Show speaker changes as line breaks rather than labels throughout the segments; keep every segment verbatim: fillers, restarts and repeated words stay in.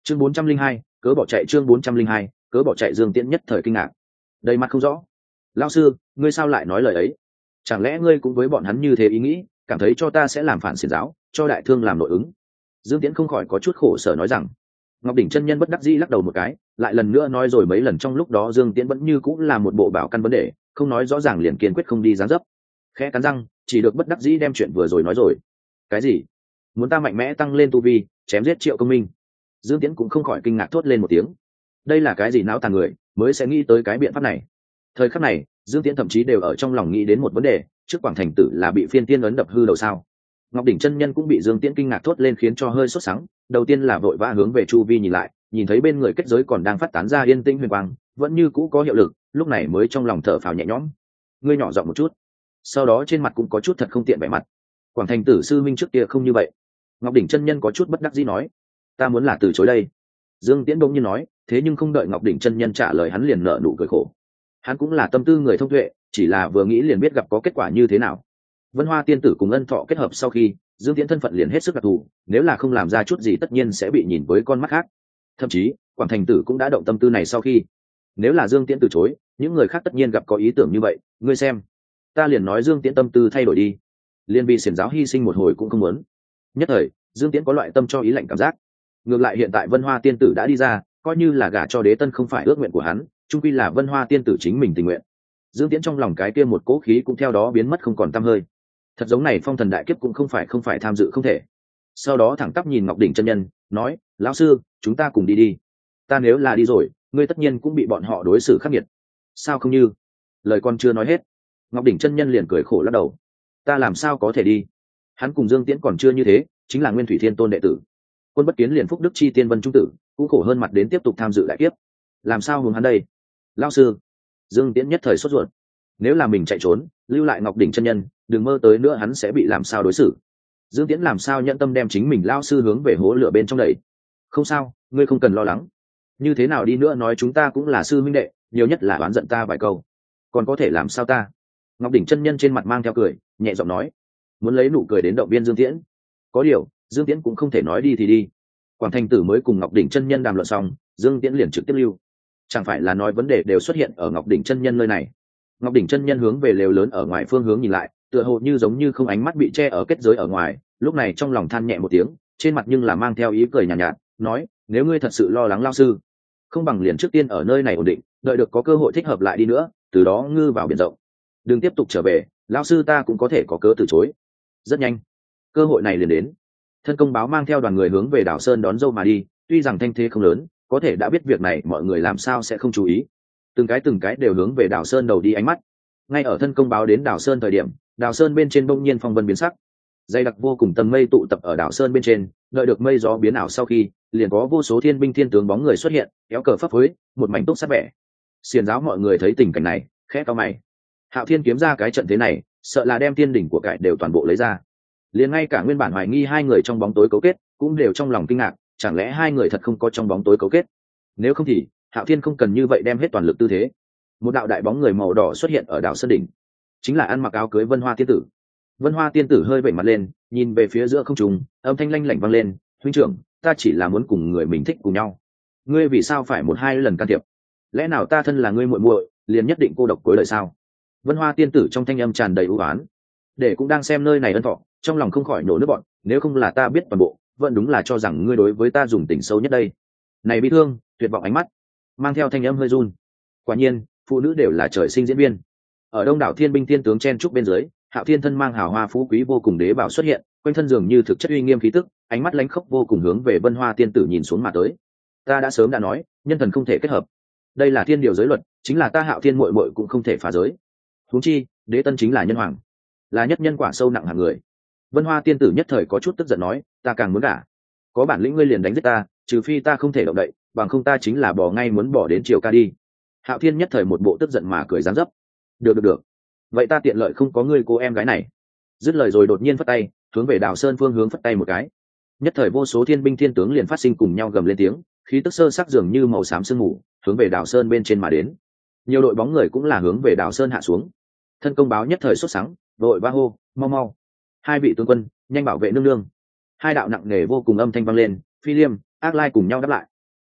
chương bốn trăm linh hai cớ bỏ chạy chương bốn trăm linh hai cớ bỏ chạy Dương Tiễn nhất thời kinh ngạc, đầy mặt không rõ. Lão sư, ngươi sao lại nói lời ấy? Chẳng lẽ ngươi cũng với bọn hắn như thế ý nghĩ, cảm thấy cho ta sẽ làm phản xiển giáo, cho đại thương làm nội ứng? Dương Tiễn không khỏi có chút khổ sở nói rằng. Ngọc Đỉnh chân nhân bất đắc dĩ lắc đầu một cái, lại lần nữa nói rồi mấy lần trong lúc đó Dương Tiễn vẫn như cũng là một bộ bảo căn vấn đề, không nói rõ ràng liền kiên quyết không đi giáng dấp. Khẽ cắn răng, chỉ được bất đắc dĩ đem chuyện vừa rồi nói rồi. Cái gì? Muốn ta mạnh mẽ tăng lên tu vi, chém giết Triệu Công Minh? Dương Tiễn cũng không khỏi kinh ngạc thốt lên một tiếng. Đây là cái gì não tàn người mới sẽ nghĩ tới cái biện pháp này? Thời khắc này, Dương Tiễn thậm chí đều ở trong lòng nghĩ đến một vấn đề, trước Quảng Thành Tử là bị phiên tiên ấn đập hư đầu sao? Ngọc Đỉnh chân nhân cũng bị Dương Tiễn kinh ngạc thốt lên khiến cho hơi sốt sắng, đầu tiên là vội vã hướng về chu vi nhìn lại, nhìn thấy bên người kết giới còn đang phát tán ra yên tĩnh huyền quang, vẫn như cũ có hiệu lực, lúc này mới trong lòng thở phào nhẹ nhõm. Ngươi nhỏ giọng một chút. Sau đó trên mặt cũng có chút thật không tiện vẻ mặt. Quảng Thành Tử sư minh trước kia không như vậy. Ngọc Đỉnh chân nhân có chút bất đắc dĩ nói, ta muốn là từ chối đây. Dương Tiễn bỗng nhiên nói, thế nhưng không đợi Ngọc Đỉnh chân nhân trả lời hắn liền nở nụ cười khổ. Hắn cũng là tâm tư người thông tuệ, chỉ là vừa nghĩ liền biết gặp có kết quả như thế nào. Vân Hoa tiên tử cùng Ân Thọ kết hợp sau khi, Dương Tiễn thân phận liền hết sức đặc thù, nếu là không làm ra chút gì tất nhiên sẽ bị nhìn với con mắt khác. Thậm chí, Quảng Thành Tử cũng đã động tâm tư này sau khi, nếu là Dương Tiễn từ chối, những người khác tất nhiên gặp có ý tưởng như vậy, ngươi xem, ta liền nói Dương Tiễn tâm tư thay đổi đi, liền vì xiển giáo hy sinh một hồi cũng không muốn. Nhất thời, Dương Tiễn có loại tâm cho ý lạnh cảm giác. Ngược lại hiện tại Vân Hoa tiên tử đã đi ra, coi như là gả cho Đế Tân không phải ước nguyện của hắn, chung quy là Vân Hoa tiên tử chính mình tình nguyện. Dương Tiễn trong lòng cái kia một cỗ khí cũng theo đó biến mất không còn tăm hơi. Thật giống này phong thần đại kiếp cũng không phải không phải tham dự không thể. Sau đó thẳng tắp nhìn Ngọc Đỉnh chân nhân, nói, lão sư, chúng ta cùng đi đi. Ta nếu là đi rồi, ngươi tất nhiên cũng bị bọn họ đối xử khắc nghiệt. Sao không như? Lời con chưa nói hết, Ngọc Đỉnh chân nhân liền cười khổ lắc đầu. Ta làm sao có thể đi? Hắn cùng Dương Tiễn còn chưa như thế, chính là Nguyên Thủy Thiên Tôn đệ tử. Quân Bất Kiến liền phúc đức chi tiên vân trung tử, cũng khổ hơn mặt đến tiếp tục tham dự đại kiếp. Làm sao hướng hắn đây? Lão sư, Dương Tiễn nhất thời sốt ruột. Nếu là mình chạy trốn, lưu lại Ngọc Đỉnh chân nhân, đừng mơ tới nữa hắn sẽ bị làm sao đối xử. Dương Tiễn làm sao nhận tâm đem chính mình lao sư hướng về hố lửa bên trong đẩy. Không sao, ngươi không cần lo lắng. Như thế nào đi nữa nói chúng ta cũng là sư huynh đệ, nhiều nhất là oán giận ta vài câu, còn có thể làm sao ta? Ngọc Đỉnh chân nhân trên mặt mang theo cười, nhẹ giọng nói, muốn lấy nụ cười đến động viên Dương Tiễn. Có điều, Dương Tiễn cũng không thể nói đi thì đi. Quảng Thành Tử mới cùng Ngọc Đỉnh chân nhân đàm luận xong, Dương Tiễn liền trực tiếp lưu. Chẳng phải là nói vấn đề đều xuất hiện ở Ngọc Đỉnh chân nhân nơi này. Ngọc Đỉnh chân nhân hướng về lều lớn ở ngoài phương hướng nhìn lại, tựa hồ như giống như không ánh mắt bị che ở kết giới ở ngoài, lúc này trong lòng than nhẹ một tiếng, trên mặt nhưng là mang theo ý cười nhàn nhạt, nhạt, nói, nếu ngươi thật sự lo lắng lao sư, không bằng liền trước tiên ở nơi này ổn định, đợi được có cơ hội thích hợp lại đi nữa, từ đó ngư vào biển rộng. Đừng tiếp tục trở về, lao sư ta cũng có thể có cớ từ chối. Rất nhanh, cơ hội này liền đến. Thân công báo mang theo đoàn người hướng về đảo Sơn đón dâu mà đi, tuy rằng thanh thế không lớn, có thể đã biết việc này mọi người làm sao sẽ không chú ý. Từng cái từng cái đều hướng về đảo Sơn đầu đi ánh mắt. Ngay ở thân công báo đến đảo Sơn thời điểm, đảo Sơn bên trên bỗng nhiên phong vân biến sắc, dày đặc vô cùng tầng mây tụ tập ở đảo Sơn bên trên, đợi được mây gió biến ảo sau khi, liền có vô số thiên binh thiên tướng bóng người xuất hiện, kéo cờ phấp phới, một mảnh túc sát vẻ. Xiển giáo mọi người thấy tình cảnh này, khẽ cau mày. Hạo Thiên kiếm ra cái trận thế này, sợ là đem tiên đỉnh của cải đều toàn bộ lấy ra. Liền ngay cả nguyên bản hoài nghi hai người trong bóng tối cấu kết, cũng đều trong lòng kinh ngạc, chẳng lẽ hai người thật không có trong bóng tối cấu kết? Nếu không thì, Hạo Thiên không cần như vậy đem hết toàn lực tư thế. Một đạo đại bóng người màu đỏ xuất hiện ở đảo Sơn đỉnh, chính là ăn mặc áo cưới Vân Hoa tiên tử. Vân Hoa tiên tử hơi vẩy mặt lên, nhìn về phía giữa không trung, âm thanh lanh lảnh vang lên, huynh trưởng, ta chỉ là muốn cùng người mình thích cùng nhau, ngươi vì sao phải một hai lần can thiệp? Lẽ nào ta thân là ngươi muội muội, liền nhất định cô độc cuối đời sao? Vân Hoa tiên tử trong thanh âm tràn đầy ưu ái, để cũng đang xem nơi này Ân Thọ, trong lòng không khỏi nổ nước bọn, nếu không là ta biết toàn bộ, vẫn đúng là cho rằng ngươi đối với ta dùng tình sâu nhất đây. Này bi thương, tuyệt vọng ánh mắt, mang theo thanh âm hơi run. Quả nhiên, phụ nữ đều là trời sinh diễn viên. Ở đông đảo thiên binh thiên tướng chen trúc bên dưới, Hạo Thiên thân mang hào hoa phú quý vô cùng đế bảo xuất hiện, quanh thân dường như thực chất uy nghiêm khí tức, ánh mắt lánh khốc vô cùng hướng về Vân Hoa tiên tử nhìn xuống mà tới. Ta đã sớm đã nói, nhân thần không thể kết hợp. Đây là thiên điều giới luật, chính là ta Hạo Thiên muội muội cũng không thể phá giới. Huống chi, Đế Tân chính là nhân hoàng, là nhất nhân quả sâu nặng hàng người. Vân Hoa tiên tử nhất thời có chút tức giận nói, ta càng muốn gả. Có bản lĩnh ngươi liền đánh giết ta, trừ phi ta không thể động đậy, bằng không ta chính là bỏ ngay muốn bỏ đến chiều ca đi. Hạo Thiên nhất thời một bộ tức giận mà cười giáng dấp. Được được được, vậy ta tiện lợi không có ngươi cô em gái này. Dứt lời rồi đột nhiên phất tay, hướng về đảo Sơn phương hướng phất tay một cái. Nhất thời vô số thiên binh thiên tướng liền phát sinh cùng nhau gầm lên tiếng, khí tức sơ sắc dường như màu xám sương mù, hướng về đảo Sơn bên trên mà đến. Nhiều đội bóng người cũng là hướng về đảo Sơn hạ xuống. Thân công báo nhất thời sốt sắng, đội ba hô, mau mau, hai vị tướng quân, nhanh bảo vệ nương nương. Hai đạo nặng nề vô cùng âm thanh vang lên, Phi Liêm, Ác Lai cùng nhau đáp lại.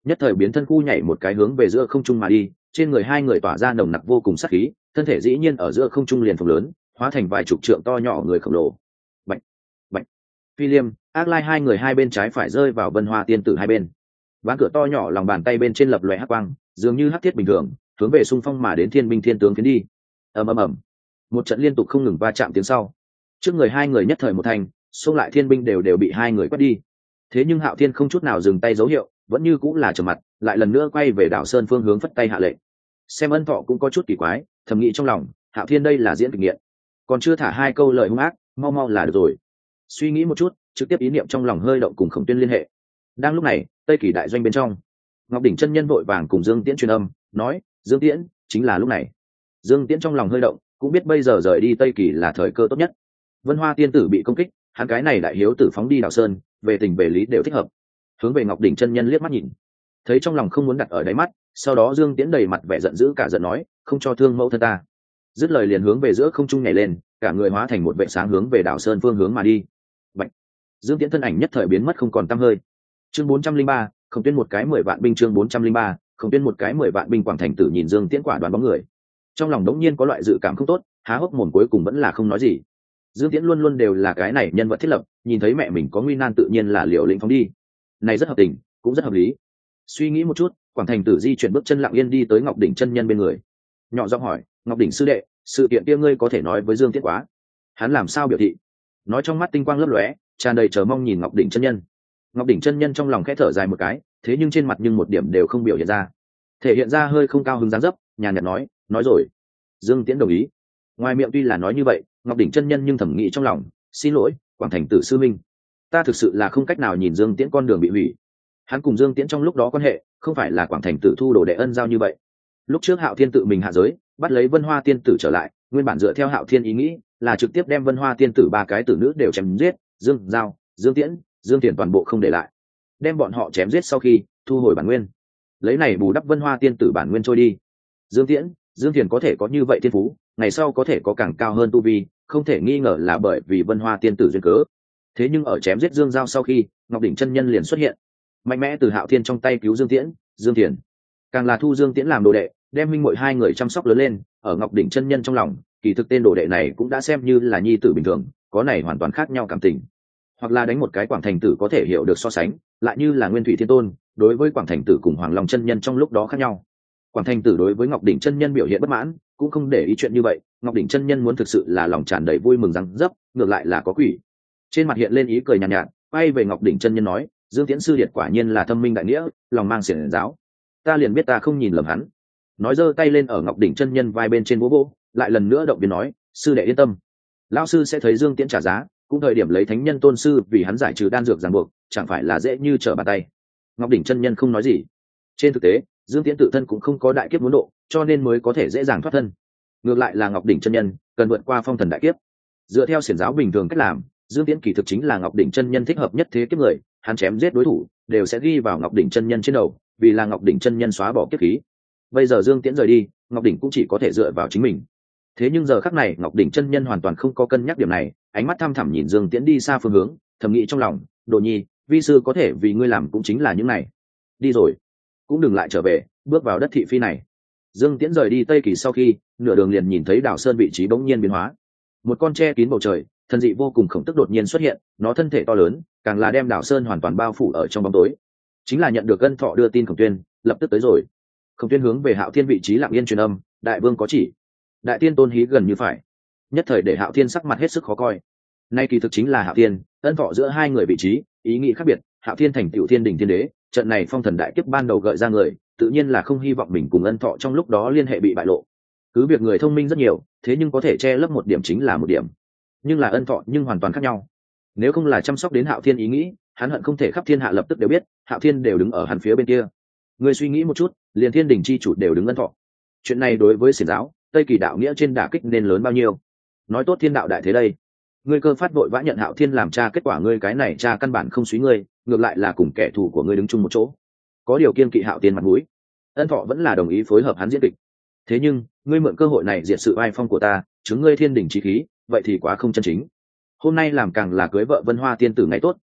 nhất thời biến thân khu nhảy một cái hướng về giữa không trung mà đi, trên người hai người tỏa ra nồng nặc vô cùng sát khí, thân thể dĩ nhiên ở giữa không trung liền phồng lớn, hóa thành vài chục trượng to nhỏ người khổng lồ. Bạch, bạch, Phi Liêm, Ác Lai hai người hai bên trái phải rơi vào Vân Hoa tiên tử hai bên. Ván cửa to nhỏ lòng bàn tay bên trên lập lòe hắc quang, dường như hắc thiết bình thường, hướng về xung phong mà đến thiên binh thiên tướng phiến đi. Ầm ầm ầm, một trận liên tục không ngừng va chạm tiếng sau. Trước người hai người nhất thời một thành, xông lại thiên binh đều đều bị hai người quét đi. Thế nhưng Hạo Thiên không chút nào dừng tay dấu hiệu, vẫn như cũng là trầm mặt, lại lần nữa quay về đảo sơn phương hướng phất tay hạ lệnh. Xem Ân Thọ cũng có chút kỳ quái, thầm nghĩ trong lòng, Hạo Thiên đây là diễn kịch nghiện, còn chưa thả hai câu lời hung ác, mau mau là được rồi. Suy nghĩ một chút, trực tiếp ý niệm trong lòng hơi động cùng Khổng Tuyên liên hệ. Đang lúc này, Tây Kỳ đại doanh bên trong, Ngọc Đỉnh chân nhân vội vàng cùng Dương Tiễn truyền âm, nói: "Dương Tiễn, chính là lúc này." Dương Tiễn trong lòng hơi động, cũng biết bây giờ rời đi Tây Kỳ là thời cơ tốt nhất. Vân Hoa tiên tử bị công kích, hắn cái này đại hiếu tử phóng đi đào sơn, về tình về lý đều thích hợp. Hướng về Ngọc Đỉnh chân nhân liếc mắt nhìn, thấy trong lòng không muốn đặt ở đáy mắt, sau đó Dương Tiễn đầy mặt vẻ giận dữ cả giận nói: "Không cho thương mẫu thân ta." Dứt lời liền hướng về giữa không trung nhảy lên, cả người hóa thành một vệ sáng hướng về đảo sơn phương hướng mà đi. Bạch. Dương Tiễn thân ảnh nhất thời biến mất không còn tăm hơi. Chương bốn trăm linh ba, Khổng Tuyên một cái mười vạn binh. Chương bốn trăm linh ba, Khổng Tuyên một cái mười vạn binh. Quảng Thành Tử nhìn Dương Tiễn quả đoán bóng người, trong lòng đống nhiên có loại dự cảm không tốt, há hốc mồm cuối cùng vẫn là không nói gì. Dương Tiễn luôn luôn đều là cái này nhân vật thiết lập, nhìn thấy mẹ mình có nguy nan tự nhiên là liều lĩnh phóng đi, này rất hợp tình, cũng rất hợp lý. Suy nghĩ một chút, Quảng Thành Tử di chuyển bước chân lặng yên đi tới Ngọc Đỉnh chân nhân bên người, nhỏ giọng hỏi: "Ngọc Đỉnh sư đệ, sự kiện kia ngươi có thể nói với Dương Tiễn quá?" Hắn làm sao biểu thị? Nói trong mắt tinh quang lấp lóe, tràn đầy chờ mong nhìn Ngọc Đỉnh chân nhân. Ngọc Đỉnh chân nhân trong lòng khẽ thở dài một cái, thế nhưng trên mặt nhưng một điểm đều không biểu hiện ra, thể hiện ra hơi không cao hứng dáng dấp, nhàn nhạt nói: "Nói rồi." Dương Tiễn đồng ý. Ngoài miệng tuy là nói như vậy, Ngọc Đỉnh chân nhân nhưng thầm nghĩ trong lòng: "Xin lỗi, Quảng Thành Tử sư minh, ta thực sự là không cách nào nhìn Dương Tiễn con đường bị hủy." Hắn cùng Dương Tiễn trong lúc đó quan hệ không phải là Quảng Thành Tử thu đồ đệ ân giao như vậy. Lúc trước Hạo Thiên tự mình hạ giới, bắt lấy Vân Hoa tiên tử trở lại, nguyên bản dựa theo Hạo Thiên ý nghĩ là trực tiếp đem Vân Hoa tiên tử ba cái tử nữ đều chém giết, Dương Giao, Dương Tiễn, Dương Tiền toàn bộ không để lại, đem bọn họ chém giết sau khi thu hồi bản nguyên, lấy này bù đắp Vân Hoa tiên tử bản nguyên trôi đi. Dương Tiễn, Dương Tiền có thể có như vậy thiên phú, ngày sau có thể có càng cao hơn tu vi, không thể nghi ngờ là bởi vì Vân Hoa tiên tử duyên cớ. Thế nhưng ở chém giết Dương Giao sau khi, Ngọc Đỉnh chân nhân liền xuất hiện, mạnh mẽ từ Hạo Thiên trong tay cứu Dương Tiễn, Dương Tiền càng là thu Dương Tiễn làm đồ đệ, đem minh muội hai người chăm sóc lớn lên. Ở Ngọc Đỉnh chân nhân trong lòng, kỳ thực tên đồ đệ này cũng đã xem như là nhi tử bình thường, có này hoàn toàn khác nhau cảm tình. Hoặc là đánh một cái Quảng Thành Tử có thể hiểu được so sánh, lại như là Nguyên Thủy Thiên Tôn đối với Quảng Thành Tử cùng Hoàng Long chân nhân trong lúc đó khác nhau. Quảng Thành Tử đối với Ngọc Đỉnh chân nhân biểu hiện bất mãn, cũng không để ý chuyện như vậy. Ngọc Đỉnh chân nhân muốn thực sự là lòng tràn đầy vui mừng răng dấp, ngược lại là có quỷ. Trên mặt hiện lên ý cười nhàn nhạt, nhạt, quay về Ngọc Đỉnh chân nhân nói: "Dương Tiễn sư điệt quả nhiên là thâm minh đại nghĩa, lòng mang xiển giáo, ta liền biết ta không nhìn lầm hắn." Nói giơ tay lên ở Ngọc Đỉnh chân nhân vai bên trên bố bố, lại lần nữa động viên nói: "Sư đệ yên tâm, lão sư sẽ thấy Dương Tiễn trả giá, cũng thời điểm lấy thánh nhân tôn sư vì hắn giải trừ đan dược ràng buộc, chẳng phải là dễ như trở bàn tay." Ngọc Đỉnh chân nhân không nói gì. Trên thực tế, Dương Tiễn tự thân cũng không có đại kiếp muốn độ, cho nên mới có thể dễ dàng thoát thân. Ngược lại là Ngọc Đỉnh chân nhân cần vượt qua phong thần đại kiếp. Dựa theo xiển giáo bình thường cách làm, Dương Tiễn kỳ thực chính là Ngọc Đỉnh chân nhân thích hợp nhất thế kiếp người, hắn chém giết đối thủ đều sẽ ghi vào Ngọc Đỉnh chân nhân trên đầu, vì là Ngọc Đỉnh chân nhân xóa bỏ kiếp khí. Bây giờ Dương Tiễn rời đi, Ngọc Đỉnh cũng chỉ có thể dựa vào chính mình. Thế nhưng giờ khắc này Ngọc Đỉnh chân nhân hoàn toàn không có cân nhắc điểm này, ánh mắt thăm thẳm nhìn Dương Tiễn đi xa phương hướng, thầm nghĩ trong lòng: "Đồ nhi, vi sư có thể vì ngươi làm cũng chính là những này. Đi rồi, cũng đừng lại trở về, bước vào đất thị phi này." Dương Tiễn rời đi Tây Kỳ sau khi, nửa đường liền nhìn thấy đảo sơn vị trí bỗng nhiên biến hóa. Một con tre kín bầu trời, thần dị vô cùng khổng tức đột nhiên xuất hiện, nó thân thể to lớn, càng là đem đảo sơn hoàn toàn bao phủ ở trong bóng tối. Chính là nhận được Ân Thọ đưa tin Khổng Tuyên, lập tức tới rồi. Khổng Tuyên hướng về Hạo Thiên vị trí lặng yên truyền âm: "Đại vương có chỉ." Đại tiên tôn hí gần như phải, nhất thời để Hạo Thiên sắc mặt hết sức khó coi. Nay kỳ thực chính là Hạo Thiên, Ân Thọ giữa hai người vị trí, ý nghĩ khác biệt. Hạo Thiên thành tựu thiên đình thiên đế, trận này phong thần đại kiếp ban đầu gợi ra người, tự nhiên là không hy vọng mình cùng Ân Thọ trong lúc đó liên hệ bị bại lộ. Cứ việc người thông minh rất nhiều, thế nhưng có thể che lấp một điểm chính là một điểm. Nhưng là Ân Thọ nhưng hoàn toàn khác nhau. Nếu không là chăm sóc đến Hạo Thiên ý nghĩ, hắn hận không thể khắp thiên hạ lập tức đều biết, Hạo Thiên đều đứng ở hắn phía bên kia. Người suy nghĩ một chút, liền thiên đình chi chủ đều đứng Ân Thọ. Chuyện này đối với xiển giáo, Tây Kỳ đạo nghĩa trên đả kích nên lớn bao nhiêu. Nói tốt thiên đạo đại thế đây, ngươi cơ phát vội vã nhận Hạo Thiên làm cha, kết quả ngươi cái này cha căn bản không suy ngươi, ngược lại là cùng kẻ thù của ngươi đứng chung một chỗ, có điều kiên kỵ Hạo Thiên mặt mũi. Ân Thọ vẫn là đồng ý phối hợp hắn diễn kịch. Thế nhưng ngươi mượn cơ hội này diệt sự oai phong của ta, chứng ngươi thiên đình chí khí, vậy thì quá không chân chính. Hôm nay làm càng là cưới vợ Vân Hoa tiên tử ngày tốt,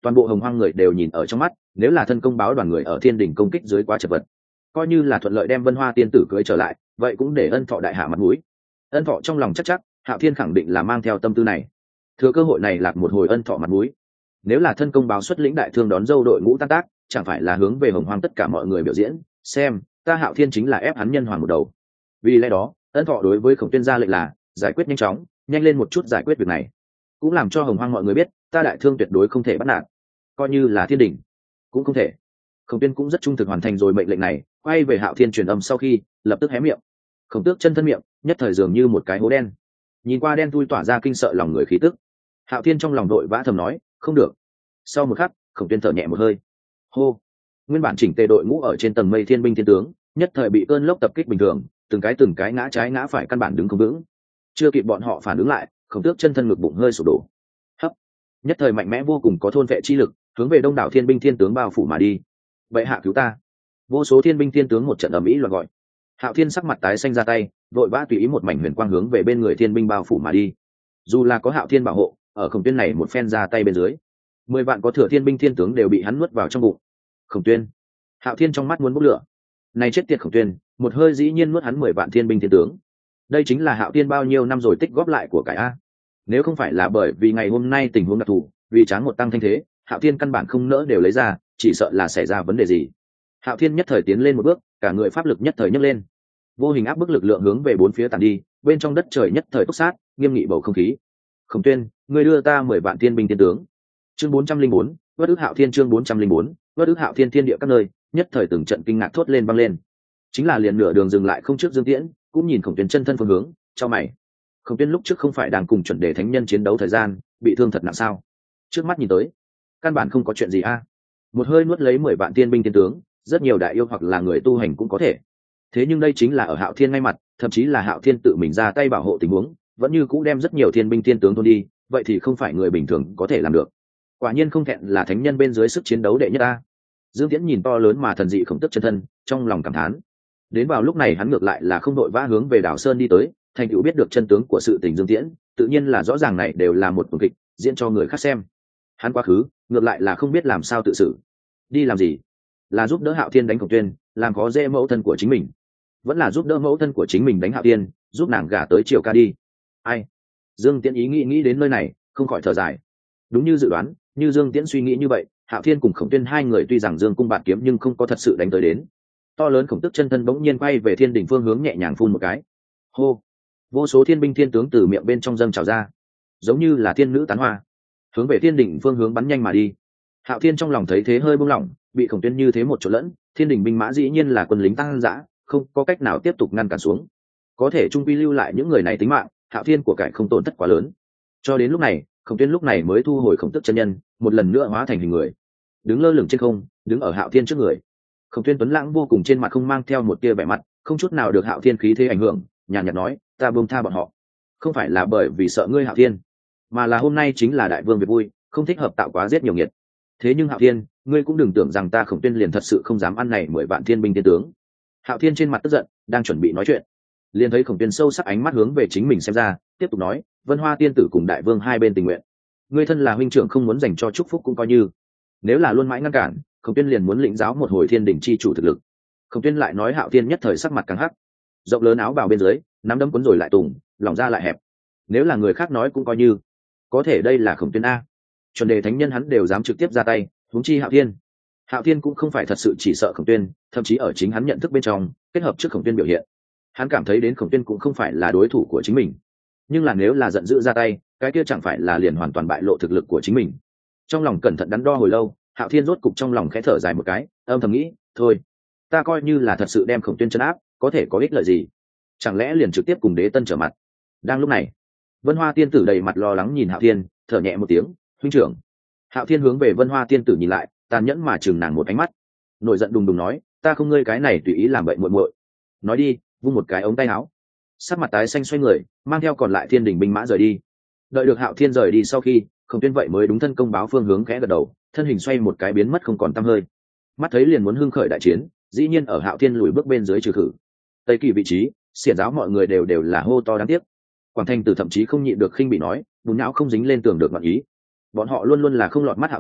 toàn bộ hồng hoang người đều nhìn ở trong mắt, nếu là thân công báo đoàn người ở thiên đình công kích dưới quá chật vật, coi như là thuận lợi đem Vân Hoa tiên tử cưới trở lại, vậy cũng để Ân Thọ đại hạ mặt mũi. Ân Thọ trong lòng chắc chắc Hạo Thiên khẳng định là mang theo tâm tư này, thừa cơ hội này lạc một hồi Ân Thọ mặt mũi. Nếu là thân công báo xuất lĩnh đại thương đón dâu đội ngũ tan tác, chẳng phải là hướng về hồng hoang tất cả mọi người biểu diễn, xem ta Hạo Thiên chính là ép hắn nhân hoàng một đầu. Vì lẽ đó Ân Thọ đối với Khổng Tuyên ra lệnh là giải quyết nhanh chóng, nhanh lên một chút giải quyết việc này, cũng làm cho hồng hoang mọi người biết ta đại thương tuyệt đối không thể bắt nạt, coi như là thiên đình cũng không thể. Khổng Tuyên cũng rất trung thực hoàn thành rồi mệnh lệnh này, quay về Hạo Thiên truyền âm sau khi lập tức hé miệng. Khổng Tước chân thân miệng nhất thời dường như một cái hố đen, nhìn qua đen thui tỏa ra kinh sợ lòng người khí tức. Hạo Thiên trong lòng đội vã thầm nói không được. Sau một khắc Khổng Tuyên thở nhẹ một hơi, hô. Nguyên bản chỉnh tề đội ngũ ở trên tầng mây thiên binh thiên tướng nhất thời bị cơn lốc tập kích bình thường, từng cái từng cái ngã trái ngã phải, căn bản đứng không vững. Chưa kịp bọn họ phản ứng lại, Khổng Tước chân thân ngực bụng hơi sụp đổ, hấp, nhất thời mạnh mẽ vô cùng có thôn vệ chi lực, hướng về đông đảo thiên binh thiên tướng bao phủ mà đi. Bệ hạ cứu ta! Vô số thiên binh thiên tướng một trận ầm ĩ loạn gọi. Hạo Thiên sắc mặt tái xanh ra tay, vội vã tùy ý một mảnh huyền quang hướng về bên người thiên binh bao phủ mà đi. Dù là có Hạo Thiên bảo hộ, ở Khổng Tuyên này một phen ra tay bên dưới, mười vạn có thừa thiên binh thiên tướng đều bị hắn nuốt vào trong bụng. Khổng Tuyên! Hạo Thiên trong mắt muốn bốc lửa. Này chết tiệt Khổng Tuyên, một hơi dĩ nhiên nuốt hắn mười vạn thiên binh thiên tướng. Đây chính là Hạo Thiên bao nhiêu năm rồi tích góp lại của cải a. Nếu không phải là bởi vì ngày hôm nay tình huống đặc thù, vì tráng một tăng thanh thế, Hạo Thiên căn bản không nỡ đều lấy ra, chỉ sợ là xảy ra vấn đề gì. Hạo Thiên nhất thời tiến lên một bước, cả người pháp lực nhất thời nhấc lên, vô hình áp bức lực lượng hướng về bốn phía tản đi, bên trong đất trời nhất thời túc sát, nghiêm nghị bầu không khí. Khổng Tuyên, ngươi đưa ta mười vạn thiên binh thiên tướng. Chương bốn trăm linh bốn, Vất ức Hạo Thiên. Chương bốn trăm linh bốn, Vất ức Hạo Thiên. Thiên địa các nơi nhất thời từng trận kinh ngạc thốt lên băng lên. Chính là liền nửa đường dừng lại không trước Dương Tiễn, cũng nhìn Khổng Tuyên chân thân phương hướng, cho mày. Khổng Tuyên lúc trước không phải đang cùng chuẩn đề thánh nhân chiến đấu thời gian, bị thương thật nặng sao? Trước mắt nhìn tới, căn bản không có chuyện gì a. Một hơi nuốt lấy mười vạn thiên binh thiên tướng, rất nhiều đại yêu hoặc là người tu hành cũng có thể. Thế nhưng đây chính là ở Hạo Thiên ngay mặt, thậm chí là Hạo Thiên tự mình ra tay bảo hộ tình huống, vẫn như cũ đem rất nhiều thiên binh thiên tướng thôn đi, vậy thì không phải người bình thường có thể làm được. Quả nhiên không thẹn là thánh nhân bên dưới sức chiến đấu đệ nhất a. Dương Tiễn nhìn to lớn mà thần dị Khổng Tước chân thân, trong lòng cảm thán. Đến vào lúc này hắn ngược lại là không đội vã hướng về Đảo Sơn đi tới, thành tựu biết được chân tướng của sự tình Dương Tiễn, tự nhiên là rõ ràng này đều là một tuồng kịch, diễn cho người khác xem. Hắn quá khứ, ngược lại là không biết làm sao tự xử. Đi làm gì? Là giúp đỡ Hạo Thiên đánh Khổng Tuyên, làm khó dễ mẫu thân của chính mình, vẫn là giúp đỡ mẫu thân của chính mình đánh Hạo Thiên, giúp nàng gả tới Triều Ca đi. Ai? Dương Tiễn ý nghĩ nghĩ đến nơi này, không khỏi thở dài. Đúng như dự đoán, như Dương Tiễn suy nghĩ như vậy, Hạo Thiên cùng Khổng Tuyên hai người tuy rằng dương cung bạt kiếm nhưng không có thật sự đánh tới đến. To lớn Khổng Tước chân thân bỗng nhiên quay về thiên đỉnh phương hướng nhẹ nhàng phun một cái. Hô! Vô số thiên binh thiên tướng từ miệng bên trong dâng trào ra, giống như là thiên nữ tán hoa, hướng về thiên đỉnh phương hướng bắn nhanh mà đi. Hạo Thiên trong lòng thấy thế hơi buông lỏng, bị Khổng Tuyên như thế một chỗ lẫn, thiên đình binh mã dĩ nhiên là quân lính tăng dã, không có cách nào tiếp tục ngăn cản xuống. Có thể trung quy lưu lại những người này tính mạng, Hạo Thiên của cải không tổn thất quá lớn. Cho đến lúc này, Khổng Tuyên lúc này mới thu hồi Khổng Tước chân nhân, một lần nữa hóa thành hình người, đứng lơ lửng trên không, đứng ở Hạo Thiên trước người. Khổng Tuyên tuấn lãng vô cùng, trên mặt không mang theo một tia vẻ mặt, không chút nào được Hạo Thiên khí thế ảnh hưởng, nhàn nhạt nói, ta buông tha bọn họ, không phải là bởi vì sợ ngươi Hạo Thiên, mà là hôm nay chính là đại vương việc vui, không thích hợp tạo quá giết nhiều nghiệt. Thế nhưng Hạo Thiên, ngươi cũng đừng tưởng rằng ta Khổng Tuyên liền thật sự không dám ăn này mười vạn thiên binh thiên tướng. Hạo Thiên trên mặt tức giận, đang chuẩn bị nói chuyện, liền thấy Khổng Tuyên sâu sắc ánh mắt hướng về chính mình xem ra, tiếp tục nói, Vân Hoa tiên tử cùng đại vương hai bên tình nguyện, ngươi thân là huynh trưởng không muốn dành cho chúc phúc cũng coi như, nếu là luôn mãi ngăn cản, Khổng Tuyên liền muốn lĩnh giáo một hồi thiên đình chi chủ thực lực. Khổng Tuyên lại nói, Hạo Thiên nhất thời sắc mặt căng hắc, rộng lớn áo bào bên dưới, nắm đấm cuốn rồi lại tùng, lòng ra lại hẹp. Nếu là người khác nói cũng coi như, có thể đây là Khổng Tuyên a, chuẩn đề thánh nhân hắn đều dám trực tiếp ra tay, huống chi Hạo Thiên. Hạo Thiên cũng không phải thật sự chỉ sợ Khổng Tuyên, thậm chí ở chính hắn nhận thức bên trong, kết hợp trước Khổng Tuyên biểu hiện, hắn cảm thấy đến Khổng Tuyên cũng không phải là đối thủ của chính mình. Nhưng là nếu là giận dữ ra tay, cái kia chẳng phải là liền hoàn toàn bại lộ thực lực của chính mình. Trong lòng cẩn thận đắn đo hồi lâu, Hạo Thiên rốt cục trong lòng khẽ thở dài một cái, âm thầm nghĩ, thôi, ta coi như là thật sự đem Khổng Tuyên trấn áp, có thể có ích lợi gì? Chẳng lẽ liền trực tiếp cùng Đế Tân trở mặt? Đang lúc này, Vân Hoa tiên tử đầy mặt lo lắng nhìn Hạo Thiên, thở nhẹ một tiếng, huynh trưởng. Hạo Thiên hướng về Vân Hoa tiên tử nhìn lại, tàn nhẫn mà chừng nàng một ánh mắt, nổi giận đùng đùng nói, ta không ngươi cái này tùy ý làm bậy muội muội. Nói đi, vung một cái ống tay áo, sắc mặt tái xanh xoay người, mang theo còn lại thiên đình binh mã rời đi. Đợi được Hạo Thiên rời đi sau khi, Khổng Tuyên vậy mới đúng thân công báo phương hướng khẽ gật đầu, thân hình xoay một cái biến mất không còn tăm hơi. Mắt thấy liền muốn hưng khởi đại chiến, dĩ nhiên ở Hạo Thiên lùi bước bên dưới trừ khử. Tây Kỳ vị trí, xiển giáo mọi người đều đều là hô to đáng tiếc. Quảng Thanh Tử thậm chí không nhịn được khinh bị nói, bùn não không dính lên tường được ngọn ý. Bọn họ luôn luôn là không lọt mắt Hạo Thiên,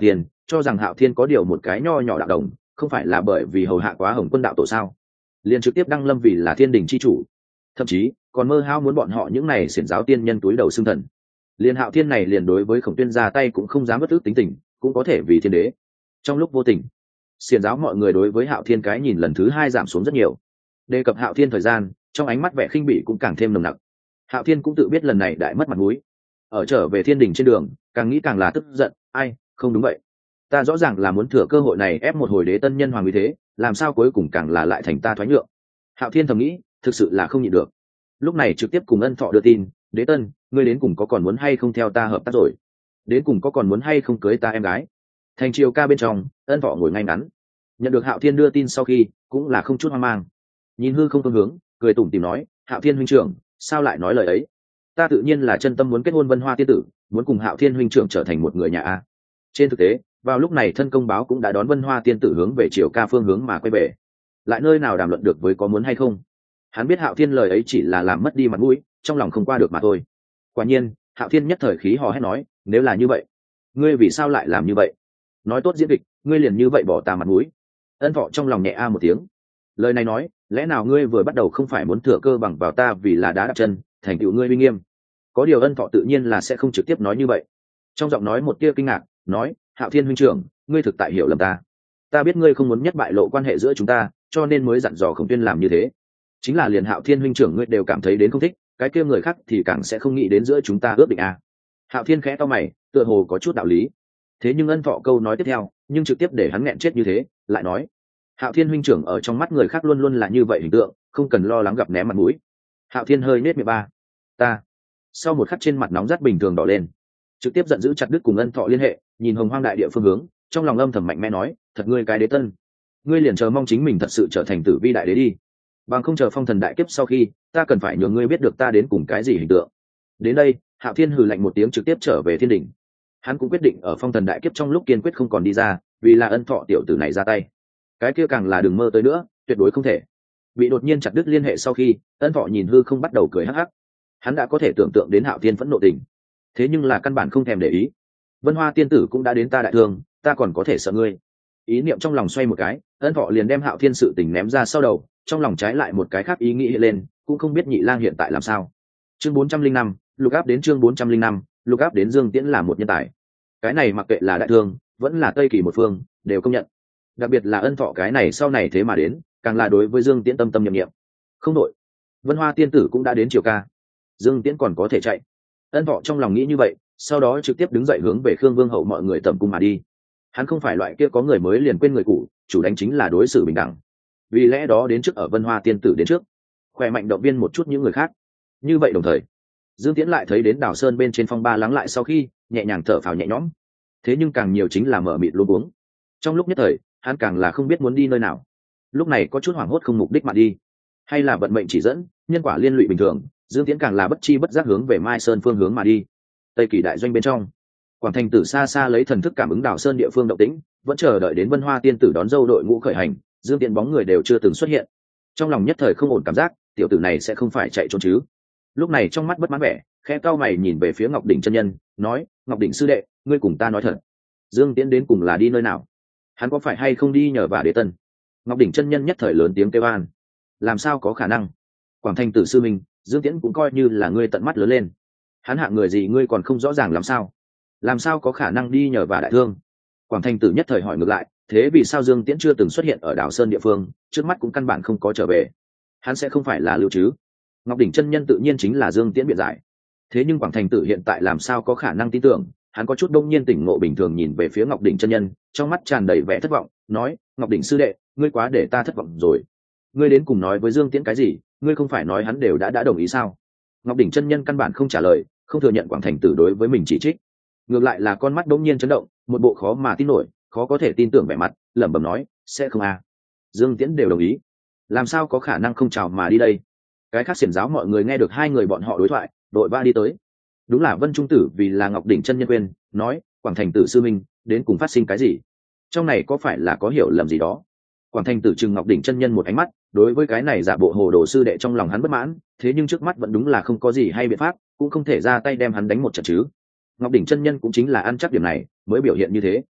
cho rằng Hạo Thiên có điều một cái nho nhỏ đạo đồng, không phải là bởi vì hầu hạ quá Hồng Quân đạo tổ sao, liền trực tiếp đăng lâm vì là thiên đình chi chủ, thậm chí còn mơ hao muốn bọn họ những này xiển giáo tiên nhân túi đầu xương thần. Liền Hạo Thiên này liền đối với Khổng Tuyên ra tay cũng không dám bất ước tính tình, cũng có thể vì thiên đế. Trong lúc vô tình, xiển giáo mọi người đối với Hạo Thiên cái nhìn lần thứ hai giảm xuống rất nhiều. Đề cập Hạo Thiên thời gian, trong ánh mắt vẻ khinh bỉ cũng càng thêm nồng nặc. Hạo Thiên cũng tự biết lần này đại mất mặt mũi, ở trở về thiên đình trên đường càng nghĩ càng là tức giận. Ai, không đúng vậy, ta rõ ràng là muốn thừa cơ hội này ép một hồi đế tân nhân hoàng uy thế, làm sao cuối cùng càng là lại thành ta thoái nhượng. Hạo Thiên thầm nghĩ, thực sự là không nhịn được, lúc này trực tiếp cùng Ân Thọ đưa tin: đế tân, ngươi đến cùng có còn muốn hay không theo ta hợp tác rồi? Đến cùng có còn muốn hay không cưới ta em gái? Thành triều ca bên trong, Ân Thọ ngồi ngay ngắn, nhận được Hạo Thiên đưa tin sau khi cũng là không chút hoang mang, nhìn hư không phương hướng, cười tủm tỉm nói: Hạo Thiên huynh trưởng, sao lại nói lời ấy? Ta tự nhiên là chân tâm muốn kết hôn Vân Hoa tiên tử, muốn cùng Hạo Thiên huynh trưởng trở thành một người nhà a. Trên thực tế, vào lúc này thân công báo cũng đã đón Vân Hoa tiên tử hướng về triều ca phương hướng mà quay về, lại nơi nào đàm luận được với có muốn hay không. Hắn biết Hạo Thiên lời ấy chỉ là làm mất đi mặt mũi, trong lòng không qua được mà thôi. Quả nhiên, Hạo Thiên nhất thời khí hò hét nói: nếu là như vậy, ngươi vì sao lại làm như vậy? Nói tốt diễn kịch, ngươi liền như vậy bỏ ta mặt mũi. Ân Thọ trong lòng nhẹ a một tiếng, lời này nói, lẽ nào ngươi vừa bắt đầu không phải muốn thừa cơ bằng vào ta vì là đá đặt chân, thành tựu ngươi uy nghiêm? Có điều Ân Thọ tự nhiên là sẽ không trực tiếp nói như vậy, trong giọng nói một tia kinh ngạc, nói: Hạo Thiên huynh trưởng, ngươi thực tại hiểu lầm ta. Ta biết ngươi không muốn nhất bại lộ quan hệ giữa chúng ta, cho nên mới dặn dò Khổng Tuyên làm như thế. Chính là liền Hạo Thiên huynh trưởng ngươi đều cảm thấy đến không thích, cái kia người khác thì càng sẽ không nghĩ đến giữa chúng ta ước định à. Hạo Thiên khẽ to mày, tựa hồ có chút đạo lý. Thế nhưng Ân Thọ câu nói tiếp theo, nhưng trực tiếp để hắn nghẹn chết như thế, lại nói: Hạo Thiên huynh trưởng ở trong mắt người khác luôn luôn là như vậy hình tượng, không cần lo lắng gặp ném mặt mũi. Hạo Thiên hơi nết miệng ba. Ta. Sau một khắc trên mặt nóng rát bình thường đỏ lên, trực tiếp giận dữ chặt đứt cùng Ân Thọ liên hệ, nhìn Hồng Hoang đại địa phương hướng, trong lòng âm thầm mạnh mẽ nói: thật ngươi cái đế tân, ngươi liền chờ mong chính mình thật sự trở thành tử vi đại đế đi, bằng không chờ phong thần đại kiếp sau khi, ta cần phải nhường ngươi biết được ta đến cùng cái gì hình tượng. Đến đây, Hạo Thiên hừ lạnh một tiếng trực tiếp trở về thiên đình. Hắn cũng quyết định ở phong thần đại kiếp trong lúc kiên quyết không còn đi ra, vì là Ân Thọ tiểu tử này ra tay, cái kia càng là đừng mơ tới nữa, tuyệt đối không thể. Bị đột nhiên chặt đứt liên hệ sau khi, Ân Thọ nhìn hư không bắt đầu cười hắc hắc. Hắn đã có thể tưởng tượng đến Hạo Thiên phẫn nộ tình, thế nhưng là căn bản không thèm để ý. Vân Hoa tiên tử cũng đã đến ta đại thương, ta còn có thể sợ ngươi? Ý niệm trong lòng xoay một cái, Ân Thọ liền đem Hạo Thiên sự tình ném ra sau đầu, trong lòng trái lại một cái khác ý nghĩ hiện lên, cũng không biết Nhị Lang hiện tại làm sao. Chương bốn trăm linh năm, lục áp đến chương bốn trăm linh năm, lục áp đến Dương Tiễn là một nhân tài. Cái này mặc kệ là đại thương, vẫn là Tây Kỳ một phương, đều công nhận. Đặc biệt là Ân Thọ cái này sau này thế mà đến, càng là đối với Dương Tiễn tâm tâm niệm niệm. Không đội, Vân Hoa tiên tử cũng đã đến triều ca, Dương Tiễn còn có thể chạy. Ân Thọ trong lòng nghĩ như vậy, sau đó trực tiếp đứng dậy hướng về Khương Vương hậu mọi người tầm cung mà đi. Hắn không phải loại kia có người mới liền quên người cũ, chủ đánh chính là đối xử bình đẳng. Vì lẽ đó đến trước ở Vân Hoa tiên tử đến trước, khỏe mạnh động viên một chút những người khác. Như vậy đồng thời, Dương Tiễn lại thấy đến Đào Sơn bên trên phong ba lắng lại sau khi, nhẹ nhàng thở phào nhẹ nhõm. Thế nhưng càng nhiều chính là mở mịt luống cuống. Trong lúc nhất thời, hắn càng là không biết muốn đi nơi nào. Lúc này có chút hoảng hốt không mục đích mà đi, hay là vận mệnh chỉ dẫn, nhân quả liên lụy bình thường, Dương Tiễn càng là bất chi bất giác hướng về Mai Sơn phương hướng mà đi. Tây Kỳ đại doanh bên trong, Quảng Thành Tử xa xa lấy thần thức cảm ứng Đào Sơn địa phương động tĩnh, vẫn chờ đợi đến Vân Hoa tiên tử đón dâu đội ngũ khởi hành. Dương Tiễn bóng người đều chưa từng xuất hiện, trong lòng nhất thời không ổn cảm giác, tiểu tử này sẽ không phải chạy trốn chứ? Lúc này trong mắt bất mãn vẻ, khẽ cau mày nhìn về phía Ngọc Đỉnh chân nhân, nói: Ngọc Đỉnh sư đệ, ngươi cùng ta nói thật, Dương Tiễn đến cùng là đi nơi nào? Hắn có phải hay không đi nhờ vả đế tân? Ngọc Đỉnh chân nhân nhất thời lớn tiếng kêu an: làm sao có khả năng? Quảng Thành Tử sư minh, Dương Tiễn cũng coi như là ngươi tận mắt lớn lên, hắn hạng người gì ngươi còn không rõ ràng làm sao? Làm sao có khả năng đi nhờ vả đại thương? Quảng Thành Tử nhất thời hỏi ngược lại: thế vì sao Dương Tiễn chưa từng xuất hiện ở Đào Sơn địa phương, trước mắt cũng căn bản không có trở về? Hắn sẽ không phải là lưu chứ? Ngọc Đỉnh chân nhân tự nhiên chính là Dương Tiễn biện giải. Thế nhưng Quảng Thành Tử hiện tại làm sao có khả năng tin tưởng? Hắn có chút đông nhiên tỉnh ngộ bình thường nhìn về phía Ngọc Đỉnh chân nhân, trong mắt tràn đầy vẻ thất vọng, nói: Ngọc Đỉnh sư đệ, ngươi quá để ta thất vọng rồi. Ngươi đến cùng nói với Dương Tiễn cái gì? Ngươi không phải nói hắn đều đã đã đồng ý sao? Ngọc Đỉnh chân nhân căn bản không trả lời, không thừa nhận Quảng Thành Tử đối với mình chỉ trích, ngược lại là con mắt đông nhiên chấn động, một bộ khó mà tin nổi, khó có thể tin tưởng vẻ mặt, lẩm bẩm nói: sẽ không à? Dương Tiễn đều đồng ý, làm sao có khả năng không chào mà đi đây? Cái khác xiển giáo mọi người nghe được hai người bọn họ đối thoại, đội ba đi tới. Đúng là Vân Trung Tử vì là Ngọc Đỉnh chân nhân quên, nói: Quảng Thành Tử sư minh, đến cùng phát sinh cái gì? Trong này có phải là có hiểu lầm gì đó? Quảng Thành Tử trừng Ngọc Đỉnh chân nhân một ánh mắt, đối với cái này giả bộ hồ đồ sư đệ trong lòng hắn bất mãn, thế nhưng trước mắt vẫn đúng là không có gì hay biện pháp, cũng không thể ra tay đem hắn đánh một trận chứ. Ngọc Đỉnh chân nhân cũng chính là ăn chắc điểm này, mới biểu hiện như thế.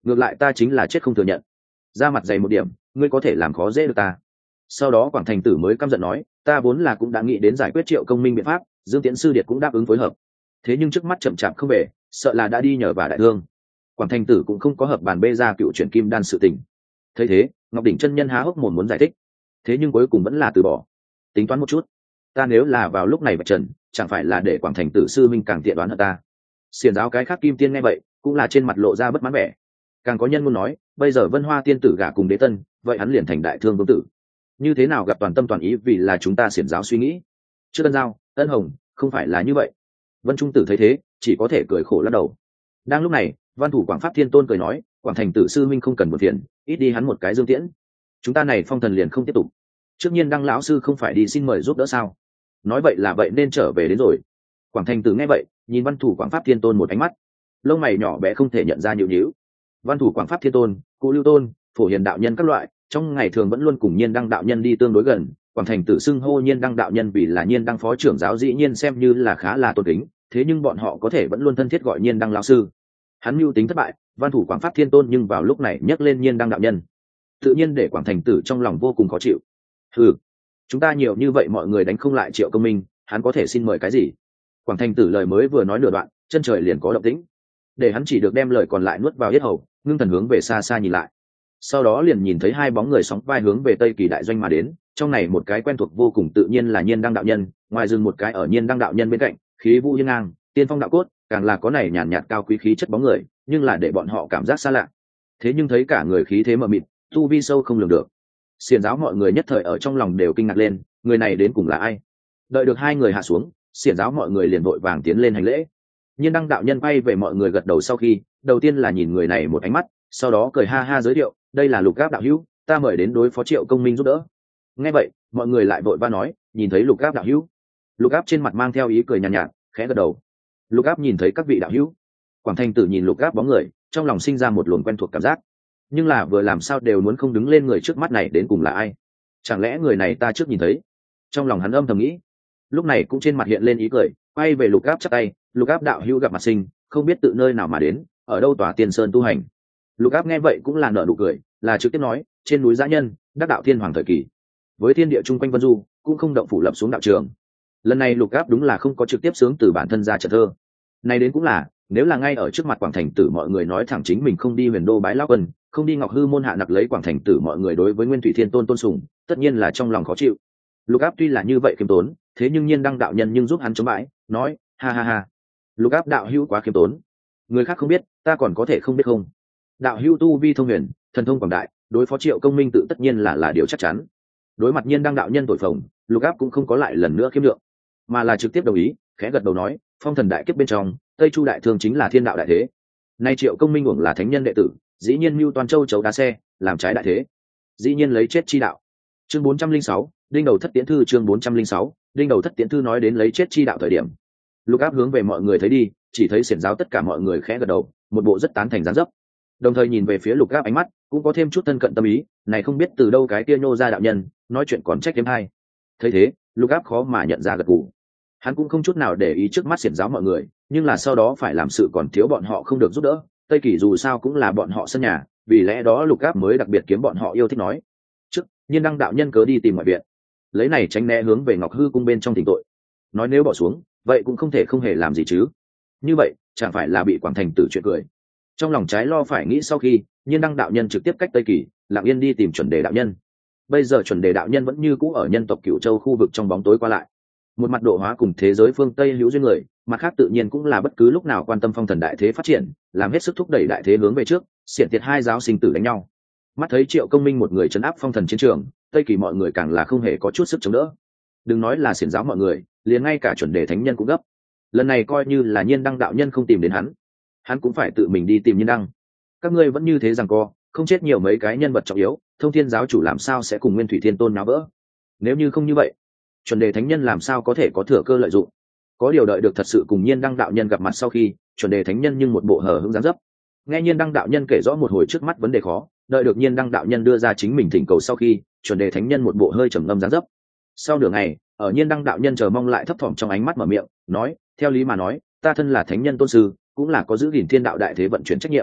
ngược lại ta chính là chết không thừa nhận. Ra mặt dày một điểm, ngươi có thể làm khó dễ được ta. Sau đó Quảng Thành Tử mới căm giận nói, ta vốn là cũng đã nghĩ đến giải quyết Triệu Công Minh biện pháp, Dương Tiễn sư điệt cũng đáp ứng phối hợp, thế nhưng trước mắt chậm chạp không về, sợ là đã đi nhờ và đại thương. Quảng Thành Tử cũng không có hợp bàn bê ra cựu chuyển kim đan sự tình. Thấy thế, Ngọc Đỉnh chân nhân há hốc mồm muốn giải thích, thế nhưng cuối cùng vẫn là từ bỏ. Tính toán một chút, ta nếu là vào lúc này bạch trần, chẳng phải là để Quảng Thành Tử sư minh càng tiện đoán hơn ta. Xiển giáo cái khác kim tiên nghe vậy, cũng là trên mặt lộ ra bất mãn vẻ. Càng có nhân muốn nói, bây giờ Vân Hoa tiên tử gả cùng đế tân, vậy hắn liền thành đại thương vương tử. Như thế nào gặp toàn tâm toàn ý vì là chúng ta xiển giáo suy nghĩ. Trước ân giao, ân hồng, không phải là như vậy. Vân Trung Tử thấy thế, chỉ có thể cười khổ lắc đầu. Đang lúc này, Văn thủ Quảng Pháp Thiên Tôn cười nói, Quảng Thành Tử sư minh không cần buồn phiền, ít đi hắn một cái Dương Tiễn, chúng ta này phong thần liền không tiếp tục. Trước nhiên Đăng lão sư không phải đi xin mời giúp đỡ sao? Nói vậy là vậy nên trở về đến rồi. Quảng Thành Tử nghe vậy, nhìn Văn thủ Quảng Pháp Thiên Tôn một ánh mắt, lông mày nhỏ bé không thể nhận ra nhíu nhíu. Văn thủ Quảng Pháp Thiên Tôn, Cụ Lưu Tôn, Phổ Hiền đạo nhân các loại, trong ngày thường vẫn luôn cùng Nhiên Đăng đạo nhân đi tương đối gần. Quảng Thành Tử xưng hô Nhiên Đăng đạo nhân vì là Nhiên Đăng phó trưởng giáo dĩ nhiên xem như là khá là tôn kính, thế nhưng bọn họ có thể vẫn luôn thân thiết gọi Nhiên Đăng lão sư. Hắn mưu tính thất bại, Văn thủ Quảng Pháp Thiên Tôn nhưng vào lúc này nhắc lên Nhiên Đăng đạo nhân, tự nhiên để Quảng Thành Tử trong lòng vô cùng khó chịu. Ừ, chúng ta nhiều như vậy mọi người đánh không lại Triệu Công Minh, hắn có thể xin mời cái gì? Quảng Thành Tử lời mới vừa nói nửa đoạn, chân trời liền có động tĩnh, để hắn chỉ được đem lời còn lại nuốt vào yết hầu, ngưng thần hướng về xa xa nhìn lại. Sau đó liền nhìn thấy hai bóng người sóng vai hướng về Tây Kỳ đại doanh mà đến, trong này một cái quen thuộc vô cùng tự nhiên là Nhiên Đăng đạo nhân, ngoài dừng một cái ở Nhiên Đăng đạo nhân bên cạnh, khí vũ hiên ngang, tiên phong đạo cốt, càng là có này nhàn nhạt, nhạt cao quý khí chất bóng người, nhưng là để bọn họ cảm giác xa lạ. Thế nhưng thấy cả người khí thế mờ mịt, tu vi sâu không lường được. Xiển giáo mọi người nhất thời ở trong lòng đều kinh ngạc lên, người này đến cùng là ai? Đợi được hai người hạ xuống, xiển giáo mọi người liền vội vàng tiến lên hành lễ. Nhiên Đăng đạo nhân bay về mọi người gật đầu sau khi, đầu tiên là nhìn người này một ánh mắt, sau đó cười ha ha giới thiệu, đây là Lục Áp đạo hữu, ta mời đến đối phó Triệu Công Minh giúp đỡ. Nghe vậy, mọi người lại vội va nói, nhìn thấy Lục Áp đạo hữu. Lục Áp trên mặt mang theo ý cười nhàn nhạt, nhạt, khẽ gật đầu. Lục Áp nhìn thấy các vị đạo hữu. Quảng Thành Tử nhìn Lục Áp bóng người, trong lòng sinh ra một luồng quen thuộc cảm giác, nhưng là vừa làm sao đều muốn không đứng lên người trước mắt này đến cùng là ai. Chẳng lẽ người này ta trước nhìn thấy? Trong lòng hắn âm thầm nghĩ. Lúc này cũng trên mặt hiện lên ý cười, quay về Lục Áp chắp tay, Lục Áp đạo hữu gặp mặt sinh, không biết tự nơi nào mà đến, ở đâu tòa Tiên Sơn tu hành. Lục Áp nghe vậy cũng là nở nụ cười, là trực tiếp nói, trên núi Dã Nhân, đắc đạo thiên hoàng thời kỳ, với thiên địa chung quanh vân du, cũng không động phủ lập xuống đạo trường. Lần này Lục Áp đúng là không có trực tiếp sướng từ bản thân ra trận thơ. Này đến cũng là, nếu là ngay ở trước mặt Quảng Thành Tử mọi người nói thẳng chính mình không đi Huyền Đô bái lão quân, không đi Ngọc Hư môn hạ nặc lấy Quảng Thành Tử mọi người đối với Nguyên Thủy Thiên Tôn tôn sùng, tất nhiên là trong lòng khó chịu. Lục Áp tuy là như vậy khiêm tốn, thế nhưng Nhiên Đăng đạo nhân nhưng giúp hắn chống bãi, nói, ha ha ha, Lục Áp đạo hữu quá khiêm tốn, người khác không biết, ta còn có thể không biết không? Đạo hữu tu vi thông huyền, thần thông quảng đại, đối phó Triệu Công Minh tự tất nhiên là là điều chắc chắn. Đối mặt Nhiên Đăng đạo nhân thổi phồng, Lục Áp cũng không có lại lần nữa khiêm lượng, mà là trực tiếp đồng ý, khẽ gật đầu nói, phong thần đại kiếp bên trong, Tây Chu đại thương chính là thiên đạo đại thế. Nay Triệu Công Minh uổng là thánh nhân đệ tử, dĩ nhiên mưu toàn châu chấu đá xe, làm trái đại thế, dĩ nhiên lấy chết chi đạo. Chương bốn trăm linh sáu, đinh đầu thất tiễn thư. Chương bốn trăm linh sáu, đinh đầu thất tiễn thư nói đến lấy chết chi đạo thời điểm, Lục Áp hướng về mọi người thấy đi, chỉ thấy xiển giáo tất cả mọi người khẽ gật đầu, một bộ rất tán thành dáng dấp. Đồng thời nhìn về phía Lục Áp ánh mắt cũng có thêm chút thân cận tâm ý, này không biết từ đâu cái kia nhô ra đạo nhân, nói chuyện còn trách thêm hai. Thấy thế, Lục Áp khó mà nhận ra gật gù. Hắn cũng không chút nào để ý trước mắt xiển giáo mọi người, nhưng là sau đó phải làm sự còn thiếu bọn họ không được giúp đỡ. Tây Kỳ dù sao cũng là bọn họ sân nhà, vì lẽ đó Lục Áp mới đặc biệt kiếm bọn họ yêu thích nói. Trước, Nhiên Đăng đạo nhân cớ đi tìm ngoại viện, lấy này tránh né hướng về Ngọc Hư cung bên trong thỉnh tội. Nói nếu bỏ xuống, vậy cũng không thể không hề làm gì chứ. Như vậy, chẳng phải là bị Quảng Thành Tử chuyện cười. Trong lòng trái lo phải nghĩ sau khi, Nhiên Đăng đạo nhân trực tiếp cách Tây Kỳ, lặng yên đi tìm Chuẩn Đề đạo nhân. Bây giờ Chuẩn Đề đạo nhân vẫn như cũ ở nhân tộc Cửu Châu khu vực trong bóng tối qua lại. Một mặt độ hóa cùng thế giới phương Tây hữu duyên người, mặt khác tự nhiên cũng là bất cứ lúc nào quan tâm phong thần đại thế phát triển, làm hết sức thúc đẩy đại thế hướng về trước, xiển tiệt hai giáo sinh tử đánh nhau. Mắt thấy Triệu Công Minh một người trấn áp phong thần chiến trường, Tây Kỳ mọi người càng là không hề có chút sức chống đỡ. Đừng nói là xiển giáo mọi người, liền ngay cả Chuẩn Đề thánh nhân cũng gấp. Lần này coi như là Nhiên Đăng đạo nhân không tìm đến hắn, hắn cũng phải tự mình đi tìm Nhiên Đăng. Các ngươi vẫn như thế rằng co, không chết nhiều mấy cái nhân vật trọng yếu, Thông Thiên giáo chủ làm sao sẽ cùng Nguyên Thủy Thiên Tôn náo vỡ? Nếu như không như vậy, Chuẩn Đề thánh nhân làm sao có thể có thừa cơ lợi dụng? Có điều đợi được thật sự cùng Nhiên Đăng đạo nhân gặp mặt sau khi, Chuẩn Đề thánh nhân nhưng một bộ hờ hững dáng dấp. Nghe Nhiên Đăng đạo nhân kể rõ một hồi trước mắt vấn đề khó, đợi được Nhiên Đăng đạo nhân đưa ra chính mình thỉnh cầu sau khi, Chuẩn Đề thánh nhân một bộ hơi trầm ngâm dáng dấp. Sau nửa ngày, ở Nhiên Đăng đạo nhân chờ mong lại thấp thỏm trong ánh mắt mở miệng, nói, theo lý mà nói, ta thân là thánh nhân tôn sư, cũng là có giữ gìn thiên đạo đại thế vận chuyển trách nhiệm.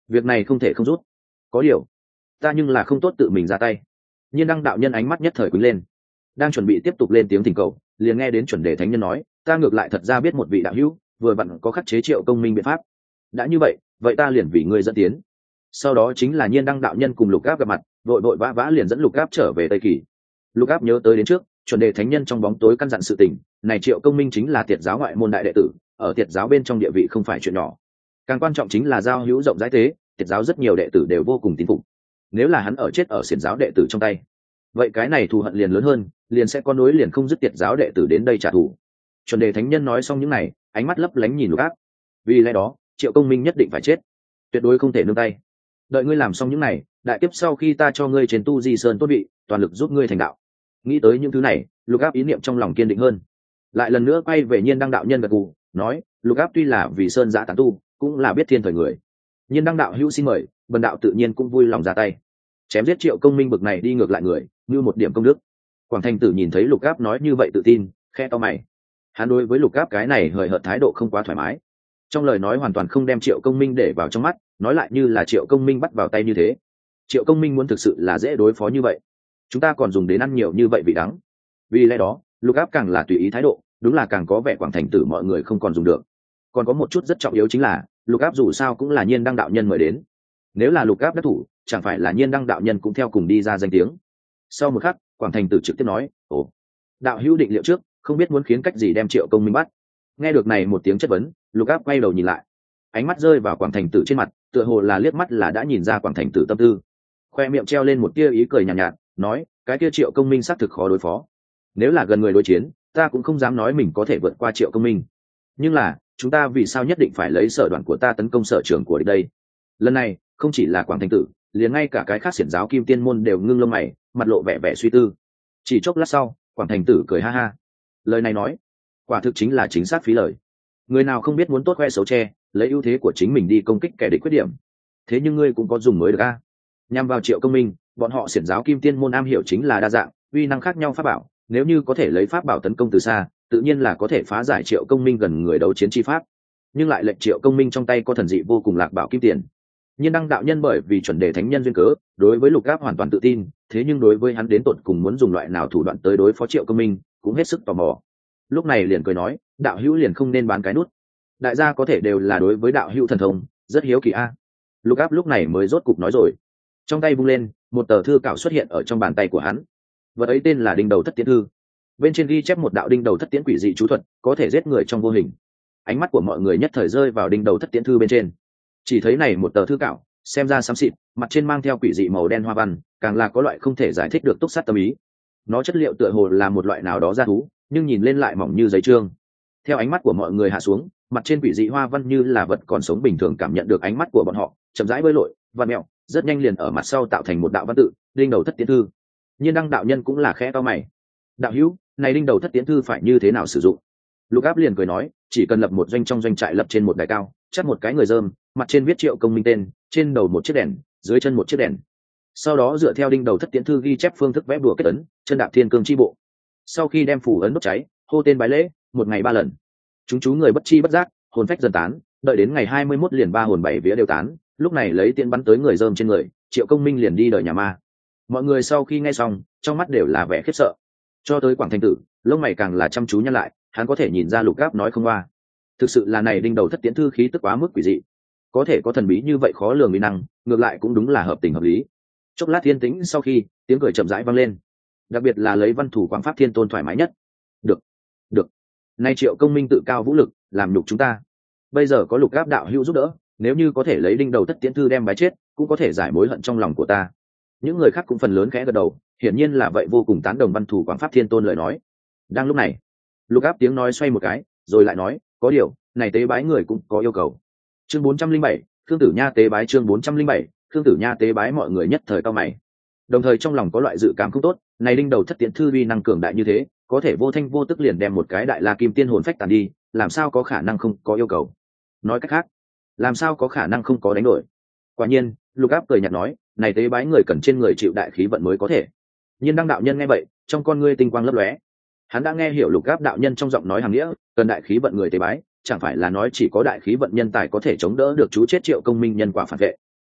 việc này không thể không rút. Có điều ta nhưng là không tốt tự mình ra tay. Nhiên đăng đạo nhân ánh mắt nhất thời quýnh lên, đang chuẩn bị tiếp tục lên tiếng thỉnh cầu, liền nghe đến chuẩn đề thánh nhân nói, ta ngược lại thật ra biết một vị đạo hữu vừa vặn có khắc chế Triệu Công Minh biện pháp. Đã như vậy, vậy ta liền vì ngươi dẫn tiến. Sau đó chính là Nhiên đăng đạo nhân cùng Lục Áp gặp mặt, vội vội vã vã liền dẫn Lục Áp trở về Tây Kỳ. Lục Áp nhớ tới đến trước chuẩn đề thánh nhân trong bóng tối căn dặn sự tình, này Triệu Công Minh chính là Tiệt giáo ngoại môn đại đệ tử, ở Tiệt giáo bên trong địa vị không phải chuyện nhỏ. Càng quan trọng chính là giao hữu rộng rãi thế, Tiệt giáo rất nhiều đệ tử đều vô cùng tín phục. Nếu là hắn ở chết ở xiển giáo đệ tử trong tay, vậy cái này thù hận liền lớn hơn, liền sẽ có nối liền không dứt Tiệt giáo đệ tử đến đây trả thù. Chuẩn đề thánh nhân nói xong những này, ánh mắt lấp lánh nhìn Lục Áp. Vì lẽ đó, Triệu Công Minh nhất định phải chết, tuyệt đối không thể nương tay. Đợi ngươi làm xong những này, đại kiếp sau khi ta cho ngươi trên tu di sơn tốt vị, toàn lực giúp ngươi thành đạo. Nghĩ tới những thứ này, Lục Áp ý niệm trong lòng kiên định hơn. Lại lần nữa quay về Nhiên đăng đạo nhân gật gù, nói, Lục Áp tuy là vì sơn giã tán tu, cũng là biết thiên thời người. Nhiên đăng đạo hữu xin mời, bần đạo tự nhiên cũng vui lòng ra tay. Chém giết Triệu Công Minh bực này đi ngược lại người, như một điểm công đức. Quảng Thành Tử nhìn thấy Lục Áp nói như vậy tự tin, khẽ to mày. Hắn đối với Lục Áp cái này hời hợt thái độ không quá thoải mái. Trong lời nói hoàn toàn không đem Triệu Công Minh để vào trong mắt, nói lại như là Triệu Công Minh bắt vào tay như thế. Triệu Công Minh muốn thực sự là dễ đối phó như vậy, chúng ta còn dùng đến ăn nhiều như vậy vị đắng. Vì lẽ đó, Lục Áp càng là tùy ý thái độ, đúng là càng có vẻ Quảng Thành Tử mọi người không còn dùng được. Còn có một chút rất trọng yếu chính là, Lục Áp dù sao cũng là Nhiên đăng đạo nhân mời đến. Nếu là Lục Áp đắc thủ, chẳng phải là Nhiên đăng đạo nhân cũng theo cùng đi ra danh tiếng. Sau một khắc, Quảng Thành Tử trực tiếp nói, ồ, đạo hữu định liệu trước, không biết muốn khiến cách gì đem Triệu Công Minh bắt. Nghe được này một tiếng chất vấn, Lục Áp quay đầu nhìn lại, ánh mắt rơi vào Quảng Thành Tử trên mặt, tựa hồ là liếc mắt là đã nhìn ra Quảng Thành Tử tâm tư. Khoe miệng treo lên một tia ý cười nhàn nhạt, nhạt, nói, cái kia Triệu Công Minh xác thực khó đối phó. Nếu là gần người đối chiến, ta cũng không dám nói mình có thể vượt qua Triệu Công Minh. Nhưng là, chúng ta vì sao nhất định phải lấy sở đoàn của ta tấn công sở trường của địch đây? Lần này, không chỉ là Quảng Thành Tử, liền ngay cả cái khác xiển giáo Kim Tiên môn đều ngưng lông mày, mặt lộ vẻ vẻ suy tư. Chỉ chốc lát sau, Quảng Thành Tử cười ha ha. Lời này nói, quả thực chính là chính xác phí lời. Người nào không biết muốn tốt khoe xấu che, lấy ưu thế của chính mình đi công kích kẻ địch khuyết điểm. Thế nhưng ngươi cũng có dùng mới được a. Nhằm vào Triệu Công Minh, bọn họ xiển giáo Kim Tiên môn am hiểu chính là đa dạng, uy năng khác nhau pháp bảo, nếu như có thể lấy pháp bảo tấn công từ xa, tự nhiên là có thể phá giải Triệu Công Minh gần người đấu chiến chi pháp. Nhưng lại lệnh Triệu Công Minh trong tay có thần dị vô cùng lạc bảo kim tiền. Nhiên đăng đạo nhân bởi vì chuẩn đề thánh nhân duyên cớ, đối với Lục Áp hoàn toàn tự tin, thế nhưng đối với hắn đến tột cùng muốn dùng loại nào thủ đoạn tới đối phó Triệu Công Minh, cũng hết sức tò mò. Lúc này liền cười nói, đạo hữu liền không nên bán cái nút. Đại gia có thể đều là đối với đạo hữu thần thông rất hiếu kỳ a. Lục Áp lúc này mới rốt cục nói rồi. Trong tay vung lên, một tờ thư cạo xuất hiện ở trong bàn tay của hắn. Vật ấy tên là Đinh Đầu Thất Tiễn Thư. Bên trên ghi chép một đạo đinh đầu thất tiễn quỷ dị chú thuật, có thể giết người trong vô hình. Ánh mắt của mọi người nhất thời rơi vào Đinh Đầu Thất Tiễn Thư bên trên. Chỉ thấy này một tờ thư cạo, xem ra xám xịt, mặt trên mang theo quỷ dị màu đen hoa văn, càng là có loại không thể giải thích được túc sát tâm ý. Nó chất liệu tựa hồ là một loại nào đó da thú, nhưng nhìn lên lại mỏng như giấy trương. Theo ánh mắt của mọi người hạ xuống, mặt trên quỷ dị hoa văn như là vật còn sống bình thường cảm nhận được ánh mắt của bọn họ, chậm rãi bơi lội, vặn mèo, rất nhanh liền ở mặt sau tạo thành một đạo văn tự, Đinh Đầu Thất Tiễn Thư. Nhiên đăng đạo nhân cũng là khẽ to mày. Đạo hữu, này Đinh Đầu Thất Tiễn Thư phải như thế nào sử dụng? Lục Áp liền cười nói, chỉ cần lập một doanh trong doanh trại lập trên một đài cao, chắt một cái người dơm, mặt trên viết Triệu Công Minh tên, trên đầu một chiếc đèn, dưới chân một chiếc đèn. Sau đó dựa theo Đinh Đầu Thất Tiễn Thư ghi chép phương thức vẽ bùa kết ấn, chân đạp thiên cương chi bộ. Sau khi đem phủ ấn đốt cháy, hô tên bái lễ, một ngày ba lần. Chúng chú người bất chi bất giác, hồn phách dần tán, đợi đến ngày hai mươi mốt liền ba hồn bảy vía đều tán, lúc này lấy tiễn bắn tới người dơm trên người, Triệu Công Minh liền đi đời nhà ma. Mọi người sau khi nghe xong, trong mắt đều là vẻ khiếp sợ. Cho tới Quảng Thành Tử, lông mày càng là chăm chú nhăn lại, hắn có thể nhìn ra Lục Áp nói không qua. Thực sự là này Đinh Đầu Thất Tiễn Thư khí tức quá mức quỷ dị, có thể có thần bí như vậy khó lường uy năng, ngược lại cũng đúng là hợp tình hợp lý. Chốc lát thiên tĩnh sau khi, tiếng cười chậm rãi vang lên, đặc biệt là lấy văn thủ Quảng Pháp Thiên Tôn thoải mái nhất. Được, được. Nay Triệu Công Minh tự cao vũ lực, làm nhục chúng ta. Bây giờ có Lục Áp đạo hữu giúp đỡ, nếu như có thể lấy Đinh Đầu Thất Tiễn Thư đem bái chết, cũng có thể giải mối hận trong lòng của ta. Những người khác cũng phần lớn khẽ gật đầu, hiển nhiên là vậy vô cùng tán đồng văn thủ Quảng Pháp Thiên Tôn lời nói. Đang lúc này, Lục Áp tiếng nói xoay một cái, rồi lại nói, có điều, này tế bái người cũng có yêu cầu. Chương bốn trăm linh bảy, Khương Tử Nha tế bái chương bốn trăm linh bảy, Khương Tử Nha tế bái mọi người nhất thời cao mày. Đồng thời trong lòng có loại dự cảm không tốt, này Đinh Đầu Thất Tiễn Thư uy năng cường đại như thế, có thể vô thanh vô tức liền đem một cái đại la kim tiên hồn phách tàn đi, làm sao có khả năng không có yêu cầu? Nói cách khác, làm sao có khả năng không có đánh đổi? Quả nhiên, Lục Áp cười nhạt nói, này tế bái người cần trên người chịu đại khí vận mới có thể. Nhiên đăng đạo nhân nghe vậy, trong con ngươi tinh quang lấp lóe. Hắn đã nghe hiểu Lục Áp đạo nhân trong giọng nói hàng nghĩa, cần đại khí vận người tế bái, chẳng phải là nói chỉ có đại khí vận nhân tài có thể chống đỡ được chú chết Triệu Công Minh nhân quả phản vệ.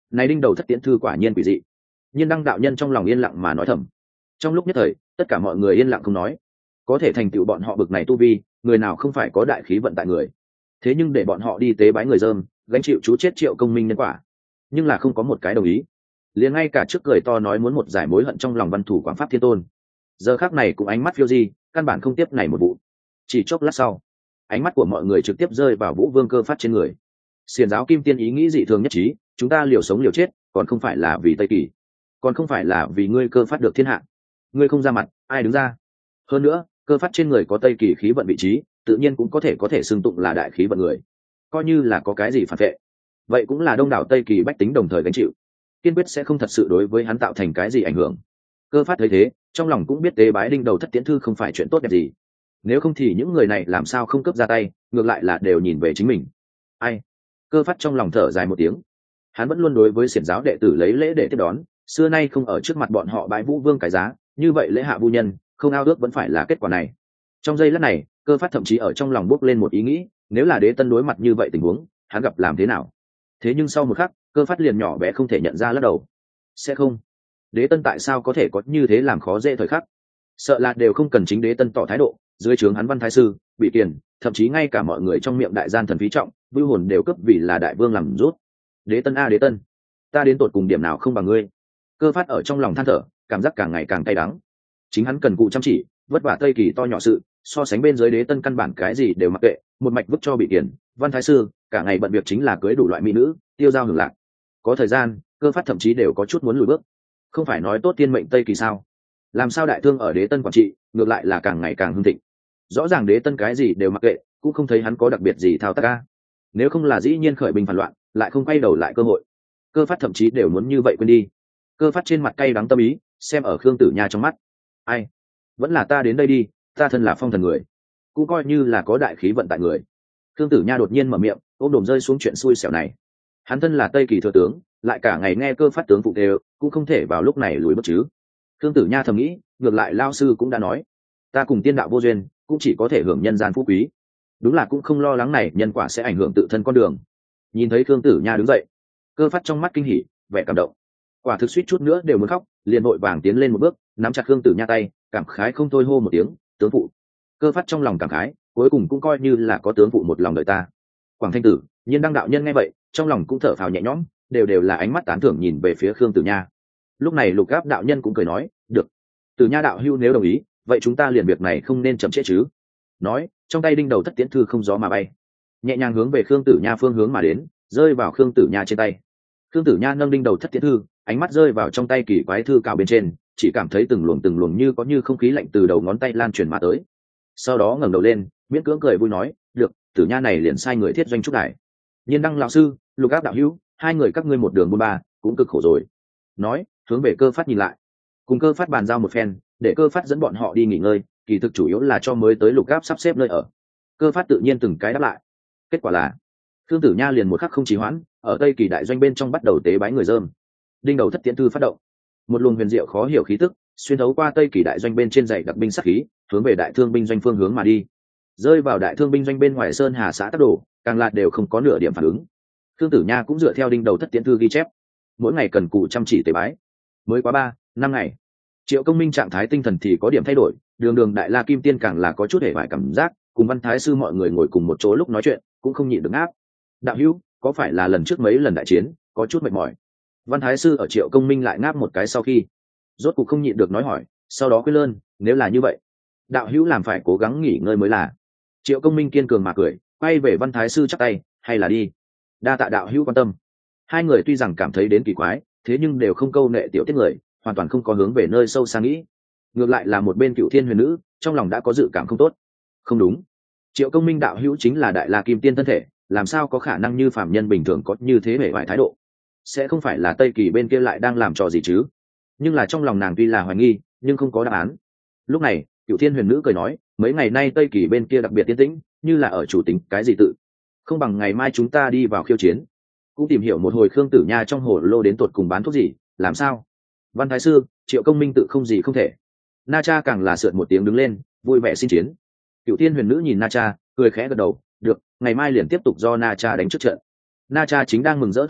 này đinh đầu thất tiễn thư quả nhiên quỷ dị. Nhiên đăng đạo nhân trong lòng yên lặng mà nói thầm. Trong lúc nhất thời tất cả mọi người yên lặng không nói. Có thể thành tựu bọn họ bực này tu vi, người nào không phải có đại khí vận tại người. Thế nhưng để bọn họ đi tế bái người dơm, gánh chịu chú chết triệu công minh nhân quả, nhưng là không có một cái đồng ý. Liền ngay cả trước cười to nói muốn một giải mối hận trong lòng văn thủ quảng pháp thiên tôn, giờ khác này cũng ánh mắt phiêu di, căn bản không tiếp này một vụ. Chỉ chốc lát sau, ánh mắt của mọi người trực tiếp rơi vào Vũ Vương Cơ Phát trên người. Xiển giáo kim tiên ý nghĩ dị thường nhất trí, chúng ta liều sống liều chết, còn không phải là vì Tây Kỳ, còn không phải là vì ngươi Cơ Phát được thiên hạ. Ngươi không ra mặt, ai đứng ra? Hơn nữa, Cơ Phát trên người có Tây Kỳ khí vận vị trí, tự nhiên cũng có thể có thể xưng tụng là đại khí vận người. Coi như là có cái gì phản vệ, vậy cũng là đông đảo Tây Kỳ bách tính đồng thời gánh chịu, kiên quyết sẽ không thật sự đối với hắn tạo thành cái gì ảnh hưởng. Cơ Phát thấy thế, trong lòng cũng biết tế bái đinh đầu thất tiễn thư không phải chuyện tốt đẹp gì. Nếu không thì những người này làm sao không cấp ra tay, ngược lại là đều nhìn về chính mình. Ai? Cơ Phát trong lòng thở dài một tiếng. Hắn vẫn luôn đối với xiển giáo đệ tử lấy lễ để tiếp đón, xưa nay không ở trước mặt bọn họ bái Vũ Vương cái giá, như vậy lễ hạ vu nhân, không ao ước vẫn phải là kết quả này. Trong giây lát này, Cơ Phát thậm chí ở trong lòng bốc lên một ý nghĩ, nếu là Đế Tân đối mặt như vậy tình huống, hắn gặp làm thế nào? Thế nhưng sau một khắc, Cơ Phát liền nhỏ bé không thể nhận ra lắc đầu. Sẽ không. Đế Tân tại sao có thể có như thế làm khó dễ thời khắc? Sợ là đều không cần chính Đế Tân tỏ thái độ, dưới trướng hắn Văn Thái Sư, Bị Kiền, thậm chí ngay cả mọi người trong miệng đại gian thần phí trọng, vưu hồn đều cấp vì là đại vương làm rút. Đế Tân a Đế Tân, ta đến tột cùng điểm nào không bằng ngươi? Cơ Phát ở trong lòng than thở, cảm giác càng ngày càng cay đắng. Chính hắn cần cù chăm chỉ, vất vả Tây Kỳ to nhỏ sự, so sánh bên dưới Đế Tân căn bản cái gì đều mặc kệ, một mạch vứt cho Bị Kiền, Văn Thái Sư, cả ngày bận việc chính là cưới đủ loại mỹ nữ, tiêu dao hưởng lạc. Có thời gian, Cơ Phát thậm chí đều có chút muốn lùi bước. Không phải nói tốt tiên mệnh Tây Kỳ sao? Làm sao đại thương ở Đế Tân quản trị, ngược lại là càng ngày càng hưng thịnh. Rõ ràng Đế Tân cái gì đều mặc kệ, cũng không thấy hắn có đặc biệt gì thao tác ca. Nếu không là dĩ nhiên khởi binh phản loạn, lại không quay đầu lại cơ hội. Cơ Phát thậm chí đều muốn như vậy quên đi. Cơ Phát trên mặt cay đắng tâm ý, xem ở Khương Tử Nha trong mắt. Ai? Vẫn là ta đến đây đi, ta thân là phong thần người, cũng coi như là có đại khí vận tại người. Khương Tử Nha đột nhiên mở miệng, ôm đồm rơi xuống chuyện xui xẻo này. Hắn thân là Tây Kỳ thừa tướng, lại cả ngày nghe Cơ Phát tướng phụ đều, cũng không thể vào lúc này lùi bước chứ. Khương Tử Nha thầm nghĩ, ngược lại lao sư cũng đã nói, ta cùng tiên đạo vô duyên, cũng chỉ có thể hưởng nhân gian phú quý. Đúng là cũng không lo lắng này nhân quả sẽ ảnh hưởng tự thân con đường. Nhìn thấy Khương Tử Nha đứng dậy, Cơ Phát trong mắt kinh hỉ, vẻ cảm động, quả thực suýt chút nữa đều muốn khóc, liền vội vàng tiến lên một bước, nắm chặt Khương Tử Nha tay, cảm khái không thôi hô một tiếng, tướng phụ. Cơ Phát trong lòng cảm khái, cuối cùng cũng coi như là có tướng phụ một lòng đợi ta. Quảng Thanh Tử, Nhiên Đăng đạo nhân nghe vậy, trong lòng cũng thở phào nhẹ nhõm, đều đều là ánh mắt tán thưởng nhìn về phía Khương Tử Nha. Lúc này Lục Gáp đạo nhân cũng cười nói, được, Tử Nha đạo hưu nếu đồng ý, vậy chúng ta liền việc này không nên chậm trễ chứ. Nói, trong tay đinh đầu thất tiễn thư không gió mà bay, nhẹ nhàng hướng về Khương Tử Nha phương hướng mà đến, rơi vào Khương Tử Nha trên tay. Khương Tử Nha nâng đinh đầu thất tiễn thư, ánh mắt rơi vào trong tay kỳ quái thư cào bên trên, chỉ cảm thấy từng luồng từng luồng như có như không khí lạnh từ đầu ngón tay lan truyền mà tới. Sau đó ngẩng đầu lên, miễn cưỡng cười vui nói, được, Tử Nha này liền sai người thiết doanh trúc đại. Nhiên Đăng lão sư, Lục Áp đạo hữu, hai người các ngươi một đường buôn ba, cũng cực khổ rồi. Nói, hướng về Cơ Phát nhìn lại, cùng Cơ Phát bàn giao một phen, để Cơ Phát dẫn bọn họ đi nghỉ ngơi, kỳ thực chủ yếu là cho mới tới Lục Áp sắp xếp nơi ở. Cơ Phát tự nhiên từng cái đáp lại. Kết quả là, Khương Tử Nha liền một khắc không trì hoãn, ở Tây Kỳ đại doanh bên trong bắt đầu tế bái người dơm. Đinh đầu thất tiễn thư phát động, một luồng huyền diệu khó hiểu khí tức xuyên thấu qua Tây Kỳ đại doanh bên trên dãy đặc binh sát khí, hướng về đại thương binh doanh phương hướng mà đi. Rơi vào đại thương binh doanh bên ngoài sơn hà xã Tắc Đồ, càng là đều không có nửa điểm phản ứng. Khương Tử Nha cũng dựa theo đinh đầu thất tiễn thư ghi chép, mỗi ngày cần cù chăm chỉ tế bái. Mới quá ba năm ngày, Triệu Công Minh trạng thái tinh thần thì có điểm thay đổi, đường đường đại la kim tiên càng là có chút hề vải cảm giác, cùng Văn Thái Sư mọi người ngồi cùng một chỗ lúc nói chuyện cũng không nhịn được áp. Đạo hữu, có phải là lần trước mấy lần đại chiến có chút mệt mỏi? Văn Thái Sư ở Triệu Công Minh lại ngáp một cái sau khi rốt cuộc không nhịn được nói hỏi, sau đó khuyên lơn, nếu là như vậy, đạo hữu làm phải cố gắng nghỉ ngơi mới là. Triệu Công Minh kiên cường mà cười, quay về Văn Thái Sư chắp tay, hay là đi, đa tạ đạo hữu quan tâm. Hai người tuy rằng cảm thấy đến kỳ quái, thế nhưng đều không câu nệ tiểu tiết người, hoàn toàn không có hướng về nơi sâu xa nghĩ. Ngược lại là một bên Cửu Thiên Huyền Nữ trong lòng đã có dự cảm không tốt. Không đúng, Triệu Công Minh đạo hữu chính là đại la kim tiên thân thể, làm sao có khả năng như phàm nhân bình thường có như thế vẻ vải thái độ? Sẽ không phải là Tây Kỳ bên kia lại đang làm trò gì chứ? Nhưng là trong lòng nàng tuy là hoài nghi, nhưng không có đáp án. Lúc này, Cửu Thiên Huyền Nữ cười nói, mấy ngày nay Tây Kỳ bên kia đặc biệt tiến tĩnh, như là ở chủ tính cái gì tự. Không bằng ngày mai chúng ta đi vào khiêu chiến, cũng tìm hiểu một hồi Khương Tử Nha trong hồ lô đến tột cùng bán thuốc gì, làm sao? Văn Thái Sư, Triệu Công Minh tự không gì không thể. Na Cha càng là sượt một tiếng đứng lên, vui vẻ xin chiến. Cửu Thiên Huyền Nữ nhìn Na Cha, cười khẽ gật đầu, được, ngày mai liền tiếp tục do Na Cha đánh trước trận. Na Cha chính đang mừng rỡ thời điểm,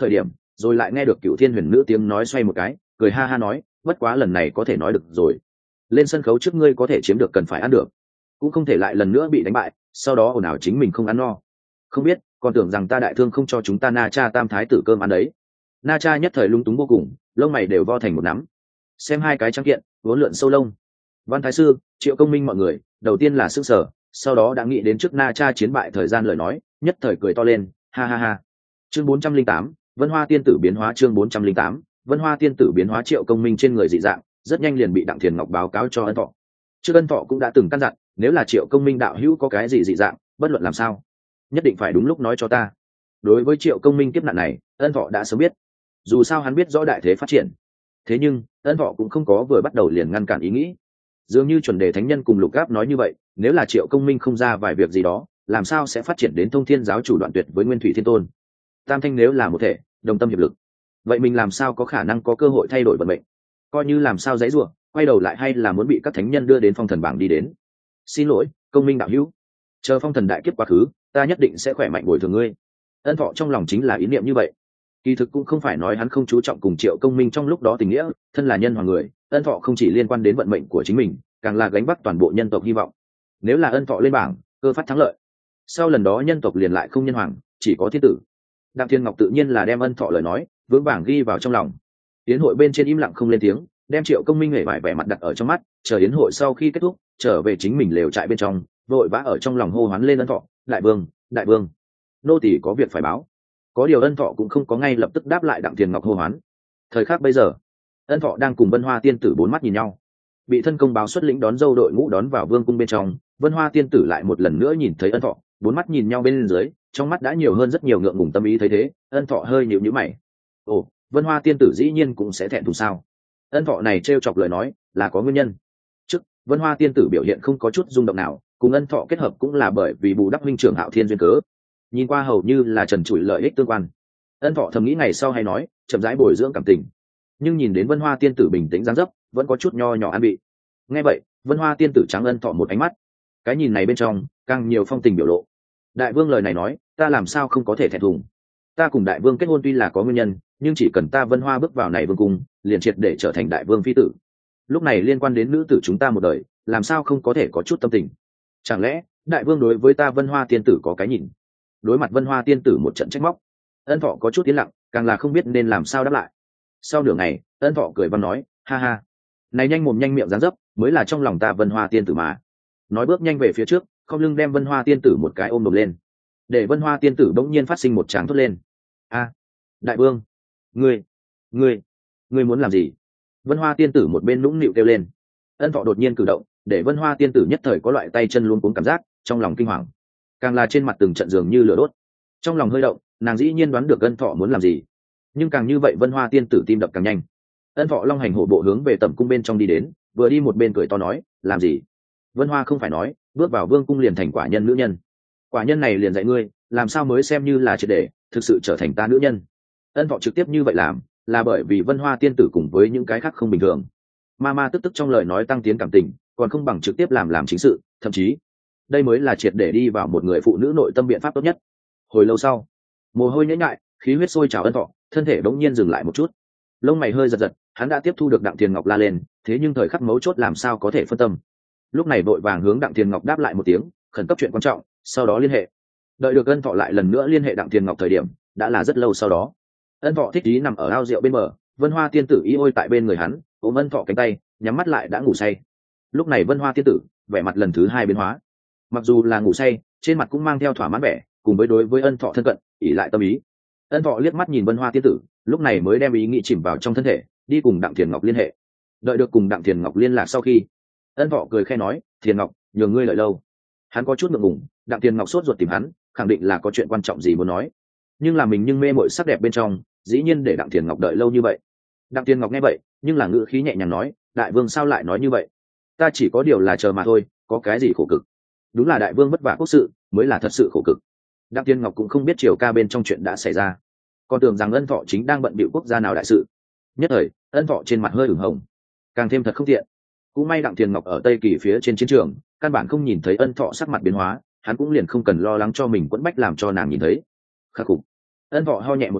rồi lại nghe được Cựu Thiên Huyền Nữ tiếng nói xoay một cái, cười ha ha nói, bất quá lần này có thể nói được rồi, lên sân khấu trước ngươi có thể chiếm được cần phải ăn được, cũng không thể lại lần nữa bị đánh bại, sau đó ồn ào chính mình không ăn no. Không biết, còn tưởng rằng ta đại thương không cho chúng ta Na Cha tam thái tử cơm ăn đấy. Na Cha nhất thời lung túng vô cùng, lông mày đều vo thành một nắm. Xem hai cái trắng kiện, vốn lượn sâu lông. Văn Thái sư, Triệu Công Minh mọi người, đầu tiên là sững sờ, sau đó đã nghĩ đến trước Na Cha chiến bại thời gian lời nói, nhất thời cười to lên, ha ha ha. Chương bốn trăm linh tám, Vân Hoa tiên tử biến hóa chương bốn trăm linh tám, Vân Hoa tiên tử biến hóa. Triệu Công Minh trên người dị dạng, rất nhanh liền bị Đặng Thiền Ngọc báo cáo cho Ân Thọ. Trước Ân Thọ cũng đã từng căn dặn, nếu là Triệu Công Minh đạo hữu có cái gì dị dạng, bất luận làm sao, nhất định phải đúng lúc nói cho ta. Đối với Triệu Công Minh kiếp nạn này, Ân Thọ đã sớm biết, dù sao hắn biết rõ đại thế phát triển. Thế nhưng Ân Thọ cũng không có vừa bắt đầu liền ngăn cản ý nghĩ. Dường như chuẩn đề thánh nhân cùng Lục Gáp nói như vậy, nếu là Triệu Công Minh không ra vài việc gì đó, làm sao sẽ phát triển đến Thông Thiên giáo chủ đoạn tuyệt với Nguyên Thủy Thiên Tôn. Tam thanh nếu là một thể, đồng tâm hiệp lực, vậy mình làm sao có khả năng có cơ hội thay đổi vận mệnh? Coi như làm sao giãy giụa, quay đầu lại hay là muốn bị các thánh nhân đưa đến phong thần bảng đi đến. Xin lỗi, Công Minh đạo hữu, chờ phong thần đại kiếp quá khứ, ta nhất định sẽ khỏe mạnh bồi thường ngươi. Ân Thọ trong lòng chính là ý niệm như vậy. Kỳ thực cũng không phải nói hắn không chú trọng cùng Triệu Công Minh trong lúc đó tình nghĩa, thân là nhân hoàng người, Ân Thọ không chỉ liên quan đến vận mệnh của chính mình, càng là gánh vác toàn bộ nhân tộc hy vọng. Nếu là Ân Thọ lên bảng, cơ phát thắng lợi, sau lần đó nhân tộc liền lại không nhân hoàng, chỉ có thiên tử. Đặng Thiên Ngọc tự nhiên là đem Ân Thọ lời nói vững vàng ghi vào trong lòng. Yến hội bên trên im lặng không lên tiếng, đem Triệu Công Minh hề vải vẻ mặt đặt ở trong mắt, chờ yến hội sau khi kết thúc, trở về chính mình lều trại bên trong, vội vã ở trong lòng hô hoán lên Ân Thọ, đại vương, đại vương, nô tỳ có việc phải báo. Có điều Ân Thọ cũng không có ngay lập tức đáp lại Đặng Thiên Ngọc hô hoán. Thời khắc bây giờ, Ân Thọ đang cùng Vân Hoa tiên tử bốn mắt nhìn nhau, bị thân công báo xuất lĩnh đón dâu đội ngũ đón vào vương cung bên trong. Vân Hoa tiên tử lại một lần nữa nhìn thấy Ân Thọ, bốn mắt nhìn nhau bên dưới, trong mắt đã nhiều hơn rất nhiều ngượng ngùng tâm ý. Thấy thế, Ân Thọ hơi nhíu nhíu mày. Ồ, Vân Hoa tiên tử dĩ nhiên cũng sẽ thẹn thùng sao? Ân Thọ này trêu chọc lời nói là có nguyên nhân. Trước, Vân Hoa tiên tử biểu hiện không có chút rung động nào, cùng Ân Thọ kết hợp cũng là bởi vì bù đắp huynh trưởng Hạo Thiên duyên cớ. Nhìn qua hầu như là trần trụi lợi ích tương quan. Ân Thọ thầm nghĩ ngày sau hay nói, chậm rãi bồi dưỡng cảm tình. Nhưng nhìn đến Vân Hoa tiên tử bình tĩnh dáng dấp, vẫn có chút nho nhỏ an bị. Nghe vậy, Vân Hoa tiên tử trắng Ân Thọ một ánh mắt. Cái nhìn này bên trong càng nhiều phong tình biểu lộ. Đại vương lời này nói, ta làm sao không có thể thẹn thùng? Ta cùng đại vương kết hôn tuy là có nguyên nhân, nhưng chỉ cần ta Vân Hoa bước vào này vương cung, liền triệt để trở thành đại vương phi tử. Lúc này liên quan đến nữ tử chúng ta một đời, làm sao không có thể có chút tâm tình? Chẳng lẽ đại vương đối với ta Vân Hoa tiên tử có cái nhìn? Đối mặt Vân Hoa tiên tử một trận trách móc, Ân Thọ có chút tiến lặng, càng là không biết nên làm sao đáp lại. Sau nửa ngày, Ân Thọ cười văn nói, ha ha, này nhanh mồm nhanh miệng dáng dấp, mới là trong lòng ta Vân Hoa tiên tử mà. Nói bước nhanh về phía trước, không lưng đem Vân Hoa tiên tử một cái ôm đồm lên, để Vân Hoa tiên tử bỗng nhiên phát sinh một tràng thốt lên. A, đại vương, ngươi, ngươi, ngươi muốn làm gì? Vân Hoa tiên tử một bên nũng nịu kêu lên. Ân Thọ đột nhiên cử động, để Vân Hoa tiên tử nhất thời có loại tay chân luống cuống cảm giác, trong lòng kinh hoàng, càng là trên mặt từng trận dường như lửa đốt. Trong lòng hơi động, nàng dĩ nhiên đoán được Ân Thọ muốn làm gì, nhưng càng như vậy Vân Hoa tiên tử tim đập càng nhanh. Ân Thọ long hành hổ bộ hướng về tẩm cung bên trong đi đến, vừa đi một bên cười to nói, làm gì? Vân Hoa không phải nói bước vào vương cung liền thành quả nhân nữ nhân, quả nhân này liền dạy ngươi làm sao mới xem như là triệt để thực sự trở thành ta nữ nhân. Ân Thọ trực tiếp như vậy làm là bởi vì Vân Hoa tiên tử cùng với những cái khác không bình thường, ma ma tức tức trong lời nói tăng tiến cảm tình, còn không bằng trực tiếp làm làm chính sự, thậm chí đây mới là triệt để đi vào một người phụ nữ nội tâm biện pháp tốt nhất. Hồi lâu sau, mồ hôi nhễ nhại, khí huyết sôi trào Ân Thọ thân thể bỗng nhiên dừng lại một chút, lông mày hơi giật giật, hắn đã tiếp thu được Đặng Thiền Ngọc la lên, thế nhưng thời khắc mấu chốt làm sao có thể phân tâm. Lúc này vội vàng hướng Đặng Thiền Ngọc đáp lại một tiếng, khẩn cấp chuyện quan trọng, sau đó liên hệ. Đợi được Ân Thọ lại lần nữa liên hệ Đặng Thiền Ngọc thời điểm đã là rất lâu sau đó. Ân Thọ thích ý nằm ở ao rượu bên bờ, Vân Hoa tiên tử y ôi tại bên người hắn, ôm Ân Thọ cánh tay, nhắm mắt lại đã ngủ say. Lúc này Vân Hoa tiên tử vẻ mặt lần thứ hai biến hóa, mặc dù là ngủ say, trên mặt cũng mang theo thỏa mãn vẻ, cùng với đối với Ân Thọ thân cận, ỉ lại tâm ý. Ân Thọ liếc mắt nhìn Vân Hoa tiên tử, lúc này mới đem ý nghĩ chìm vào trong thân thể, đi cùng Đặng Thiền Ngọc liên hệ. Đợi được cùng Đặng Thiền Ngọc liên lạc sau khi, Ân Thọ cười khẽ nói, Thiền Ngọc, nhường ngươi lợi lâu. Hắn có chút ngượng ngùng, Đặng Thiền Ngọc sốt ruột tìm hắn, khẳng định là có chuyện quan trọng gì muốn nói, nhưng là mình nhưng mê mội sắc đẹp bên trong, dĩ nhiên để Đặng Thiền Ngọc đợi lâu như vậy. Đặng Thiền Ngọc nghe vậy, nhưng là ngữ khí nhẹ nhàng nói, đại vương sao lại nói như vậy? Ta chỉ có điều là chờ mà thôi, có cái gì khổ cực? Đúng là đại vương vất vả quốc sự mới là thật sự khổ cực. Đặng Thiền Ngọc cũng không biết Triều Ca bên trong chuyện đã xảy ra, còn tưởng rằng Ân Thọ chính đang bận bịu quốc gia nào đại sự. Nhất thời Ân Thọ trên mặt hơi ửng hồng, càng thêm thật không tiện. Cũng may Đặng Thiền Ngọc ở Tây Kỳ phía trên chiến trường, căn bản không nhìn thấy Ân Thọ sắc mặt biến hóa, hắn cũng liền không cần lo lắng cho mình quẫn bách làm cho nàng nhìn thấy. Khắc phục. Ân Thọ ho nhẹ một tiếng,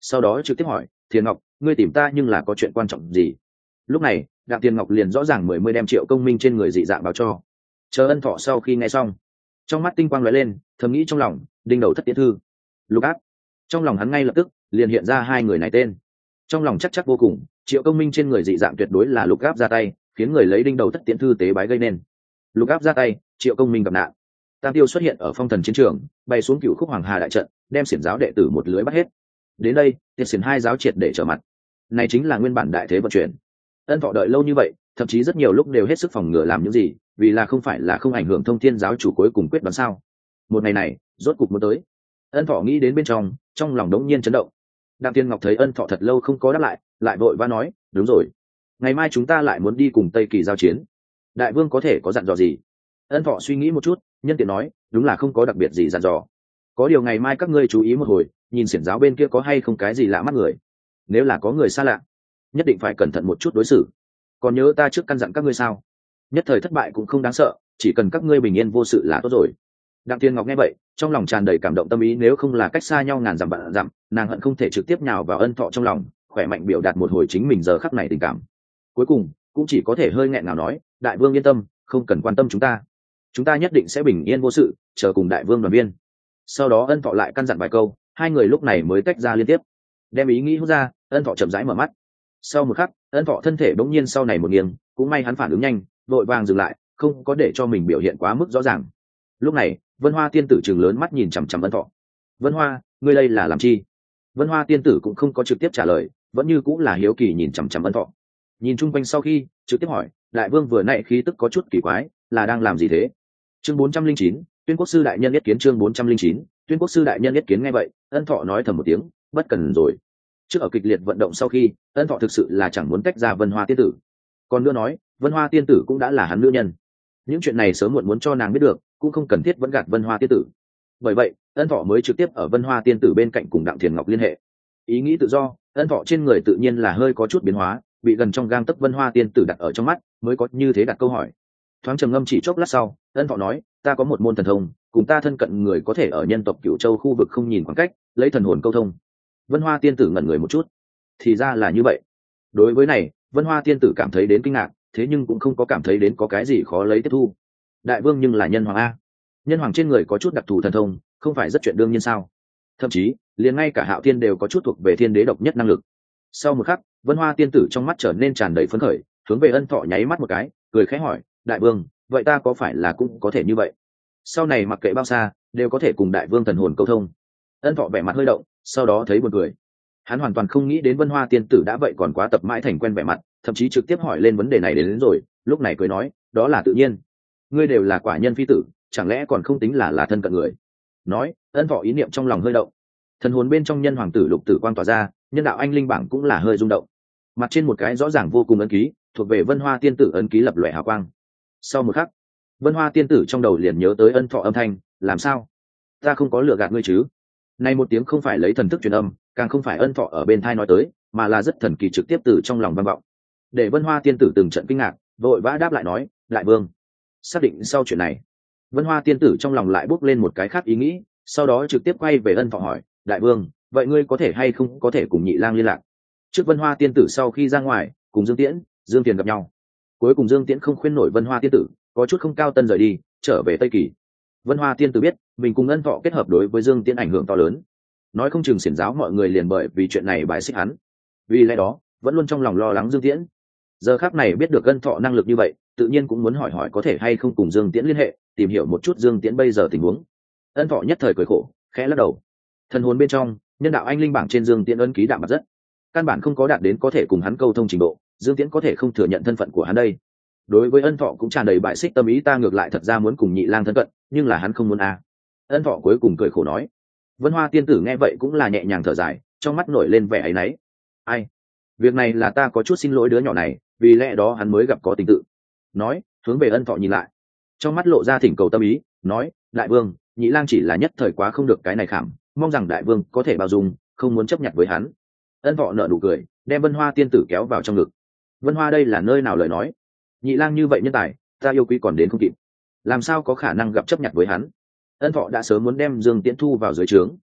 sau đó trực tiếp hỏi Thiền Ngọc, ngươi tìm ta nhưng là có chuyện quan trọng gì? Lúc này Đặng Tiền Ngọc liền rõ ràng mười mươi đem triệu công minh trên người dị dạng báo cho. Chờ Ân Thọ sau khi nghe xong, trong mắt tinh quang lóe lên, thầm nghĩ trong lòng, đinh đầu thất tiễn thư, Lục Áp. Trong lòng hắn ngay lập tức liền hiện ra hai người này tên. Trong lòng chắc chắc vô cùng, triệu công minh trên người dị dạng tuyệt đối là Lục Áp ra tay, khiến người lấy đinh đầu thất tiễn thư tế bái gây nên. Lục Áp ra tay, triệu công minh gặp nạn. Tam Tiêu xuất hiện ở phong thần chiến trường, bay xuống cựu khúc hoàng hà đại trận, đem xiển giáo đệ tử một lưới bắt hết. Đến đây, tiệt xiển hai giáo triệt để trở mặt. Này chính là nguyên bản đại thế vận chuyển. Ân Thọ đợi lâu như vậy, thậm chí rất nhiều lúc đều hết sức phòng ngừa làm những gì, vì là không phải là không ảnh hưởng thông thiên giáo chủ cuối cùng quyết đoán sao? Một ngày này, rốt cục muốn tới. Ân Thọ nghĩ đến bên trong, trong lòng đống nhiên chấn động. Đặng Tiên Ngọc thấy Ân Thọ thật lâu không có đáp lại, lại vội vã nói, đúng rồi, ngày mai chúng ta lại muốn đi cùng Tây Kỳ giao chiến. Đại vương có thể có dặn dò gì? Ân Thọ suy nghĩ một chút, nhân tiện nói, đúng là không có đặc biệt gì dặn dò. Có điều ngày mai các ngươi chú ý một hồi, nhìn xiển giáo bên kia có hay không cái gì lạ mắt người. Nếu là có người xa lạ, nhất định phải cẩn thận một chút đối xử. Còn nhớ ta trước căn dặn các ngươi sao? Nhất thời thất bại cũng không đáng sợ, chỉ cần các ngươi bình yên vô sự là tốt rồi. Đặng Tiên Ngọc nghe vậy, trong lòng tràn đầy cảm động tâm ý, nếu không là cách xa nhau ngàn dặm vạn dặm, nàng hận không thể trực tiếp nhào vào Ân Thọ trong lòng, khỏe mạnh biểu đạt một hồi chính mình giờ khắc này tình cảm. Cuối cùng, cũng chỉ có thể hơi nghẹn ngào nói, đại vương yên tâm, không cần quan tâm chúng ta, chúng ta nhất định sẽ bình yên vô sự, chờ cùng đại vương đoàn viên. Sau đó Ân Thọ lại căn dặn vài câu, hai người lúc này mới tách ra liên tiếp. Đem ý nghĩ hút ra, Ân Thọ chậm rãi mở mắt. Sau một khắc, Ân Thọ thân thể bỗng nhiên sau này một nghiêng, cũng may hắn phản ứng nhanh, vội vàng dừng lại, không có để cho mình biểu hiện quá mức rõ ràng. Lúc này, Vân Hoa tiên tử trừng lớn mắt nhìn chằm chằm Ân Thọ. Vân Hoa, ngươi đây là làm chi? Vân Hoa tiên tử cũng không có trực tiếp trả lời, vẫn như cũng là hiếu kỳ nhìn chằm chằm Ân Thọ. Nhìn chung quanh sau khi, trực tiếp hỏi, đại vương vừa nãy khí tức có chút kỳ quái, là đang làm gì thế? Chương bốn trăm linh chín, Tuyên Quốc sư đại nhân nhất kiến chương bốn trăm linh chín, Tuyên Quốc sư đại nhân nhất kiến nghe vậy, Ân Thọ nói thầm một tiếng, bất cần rồi. Trước ở kịch liệt vận động sau khi, Ân Thọ thực sự là chẳng muốn tách ra Vân Hoa tiên tử. Còn nữa nói, Vân Hoa tiên tử cũng đã là hắn nữ nhân. Những chuyện này sớm muộn muốn cho nàng biết được, cũng không cần thiết vẫn gạt Vân Hoa tiên tử. Bởi vậy, Ân Thọ mới trực tiếp ở Vân Hoa tiên tử bên cạnh cùng Đặng Thiền Ngọc liên hệ. Ý nghĩ tự do, Ân Thọ trên người tự nhiên là hơi có chút biến hóa, bị gần trong gang tấc Vân Hoa tiên tử đặt ở trong mắt, mới có như thế đặt câu hỏi. Thoáng trầm ngâm chỉ chốc lát sau, Ân Thọ nói, ta có một môn thần thông, cùng ta thân cận người có thể ở nhân tộc Cửu Châu khu vực không nhìn khoảng cách, lấy thần hồn câu thông. Vân Hoa tiên tử ngẩn người một chút, thì ra là như vậy. Đối với này, Vân Hoa tiên tử cảm thấy đến kinh ngạc, thế nhưng cũng không có cảm thấy đến có cái gì khó lấy tiếp thu. Đại vương nhưng là nhân hoàng a, nhân hoàng trên người có chút đặc thù thần thông, không phải rất chuyện đương nhiên sao? Thậm chí, liền ngay cả Hạo Thiên đều có chút thuộc về thiên đế độc nhất năng lực. Sau một khắc, Vân Hoa tiên tử trong mắt trở nên tràn đầy phấn khởi, hướng về Ân Thọ nháy mắt một cái, cười khẽ hỏi, đại vương, vậy ta có phải là cũng có thể như vậy? Sau này mặc kệ bao xa, đều có thể cùng đại vương thần hồn câu thông. Ân Thọ vẻ mặt hơi động, sau đó thấy buồn cười. Hắn hoàn toàn không nghĩ đến Vân Hoa tiên tử đã vậy còn quá tập mãi thành quen vẻ mặt, thậm chí trực tiếp hỏi lên vấn đề này đến, đến rồi, lúc này cười nói, đó là tự nhiên. Ngươi đều là quả nhân phi tử, chẳng lẽ còn không tính là là thân cận người? Nói, Ân Thọ ý niệm trong lòng hơi động. Thần hồn bên trong nhân hoàng tử lục tử quang tỏa ra, nhân đạo anh linh bảng cũng là hơi rung động. Mặt trên một cái rõ ràng vô cùng ấn ký, thuộc về Vân Hoa tiên tử ấn ký lập lòe hào quang. Sau một khắc, Vân Hoa tiên tử trong đầu liền nhớ tới Ân Thọ âm thanh, làm sao? Ta không có lừa gạt ngươi chứ? Này một tiếng không phải lấy thần thức truyền âm, càng không phải Ân Thọ ở bên thai nói tới, mà là rất thần kỳ trực tiếp từ trong lòng vang vọng. Để Vân Hoa tiên tử từng trận kinh ngạc, vội vã đáp lại nói, đại vương, xác định sau chuyện này. Vân Hoa tiên tử trong lòng lại bốc lên một cái khác ý nghĩ, sau đó trực tiếp quay về Ân Thọ hỏi, đại vương, vậy ngươi có thể hay không có thể cùng Nhị Lang liên lạc? Trước Vân Hoa tiên tử sau khi ra ngoài, cùng Dương Tiễn, Dương Tiền gặp nhau. Cuối cùng Dương Tiễn không khuyên nổi Vân Hoa tiên tử, có chút không cao tân rời đi, trở về Tây Kỳ. Vân Hoa tiên tử biết, mình cùng Ân Thọ kết hợp đối với Dương Tiễn ảnh hưởng to lớn, nói không chừng xiển giáo mọi người liền bởi vì chuyện này bái xích hắn. Vì lẽ đó, vẫn luôn trong lòng lo lắng Dương Tiễn. Giờ khắc này biết được Ân Thọ năng lực như vậy, tự nhiên cũng muốn hỏi hỏi có thể hay không cùng Dương Tiễn liên hệ, tìm hiểu một chút Dương Tiễn bây giờ tình huống. Ân Thọ nhất thời cười khổ, khẽ lắc đầu. Thần hồn bên trong, nhân đạo anh linh bảng trên Dương Tiễn ấn ký đạm mặt rất, căn bản không có đạt đến có thể cùng hắn câu thông trình độ, Dương Tiễn có thể không thừa nhận thân phận của hắn đây. Đối với Ân Thọ cũng tràn đầy bại xích tâm ý, ta ngược lại thật ra muốn cùng Nhị Lang thân cận, nhưng là hắn không muốn a. À. Ân Thọ cuối cùng cười khổ nói. Vân Hoa tiên tử nghe vậy cũng là nhẹ nhàng thở dài, trong mắt nổi lên vẻ áy náy. Ai, việc này là ta có chút xin lỗi đứa nhỏ này, vì lẽ đó hắn mới gặp có tình tự. Nói, hướng về Ân Thọ nhìn lại, trong mắt lộ ra thỉnh cầu tâm ý, nói, đại vương, Nhị Lang chỉ là nhất thời quá không được cái này khảm, mong rằng đại vương có thể bao dung, không muốn chấp nhận với hắn. Ân Thọ nở nụ cười, đem Vân Hoa tiên tử kéo vào trong ngực. Vân Hoa đây là nơi nào lời nói? Nhị Lang như vậy nhân tài, ta yêu quý còn đến không kịp, làm sao có khả năng gặp chấp nhận với hắn? Ân Thọ đã sớm muốn đem Dương Tiễn thu vào dưới trướng,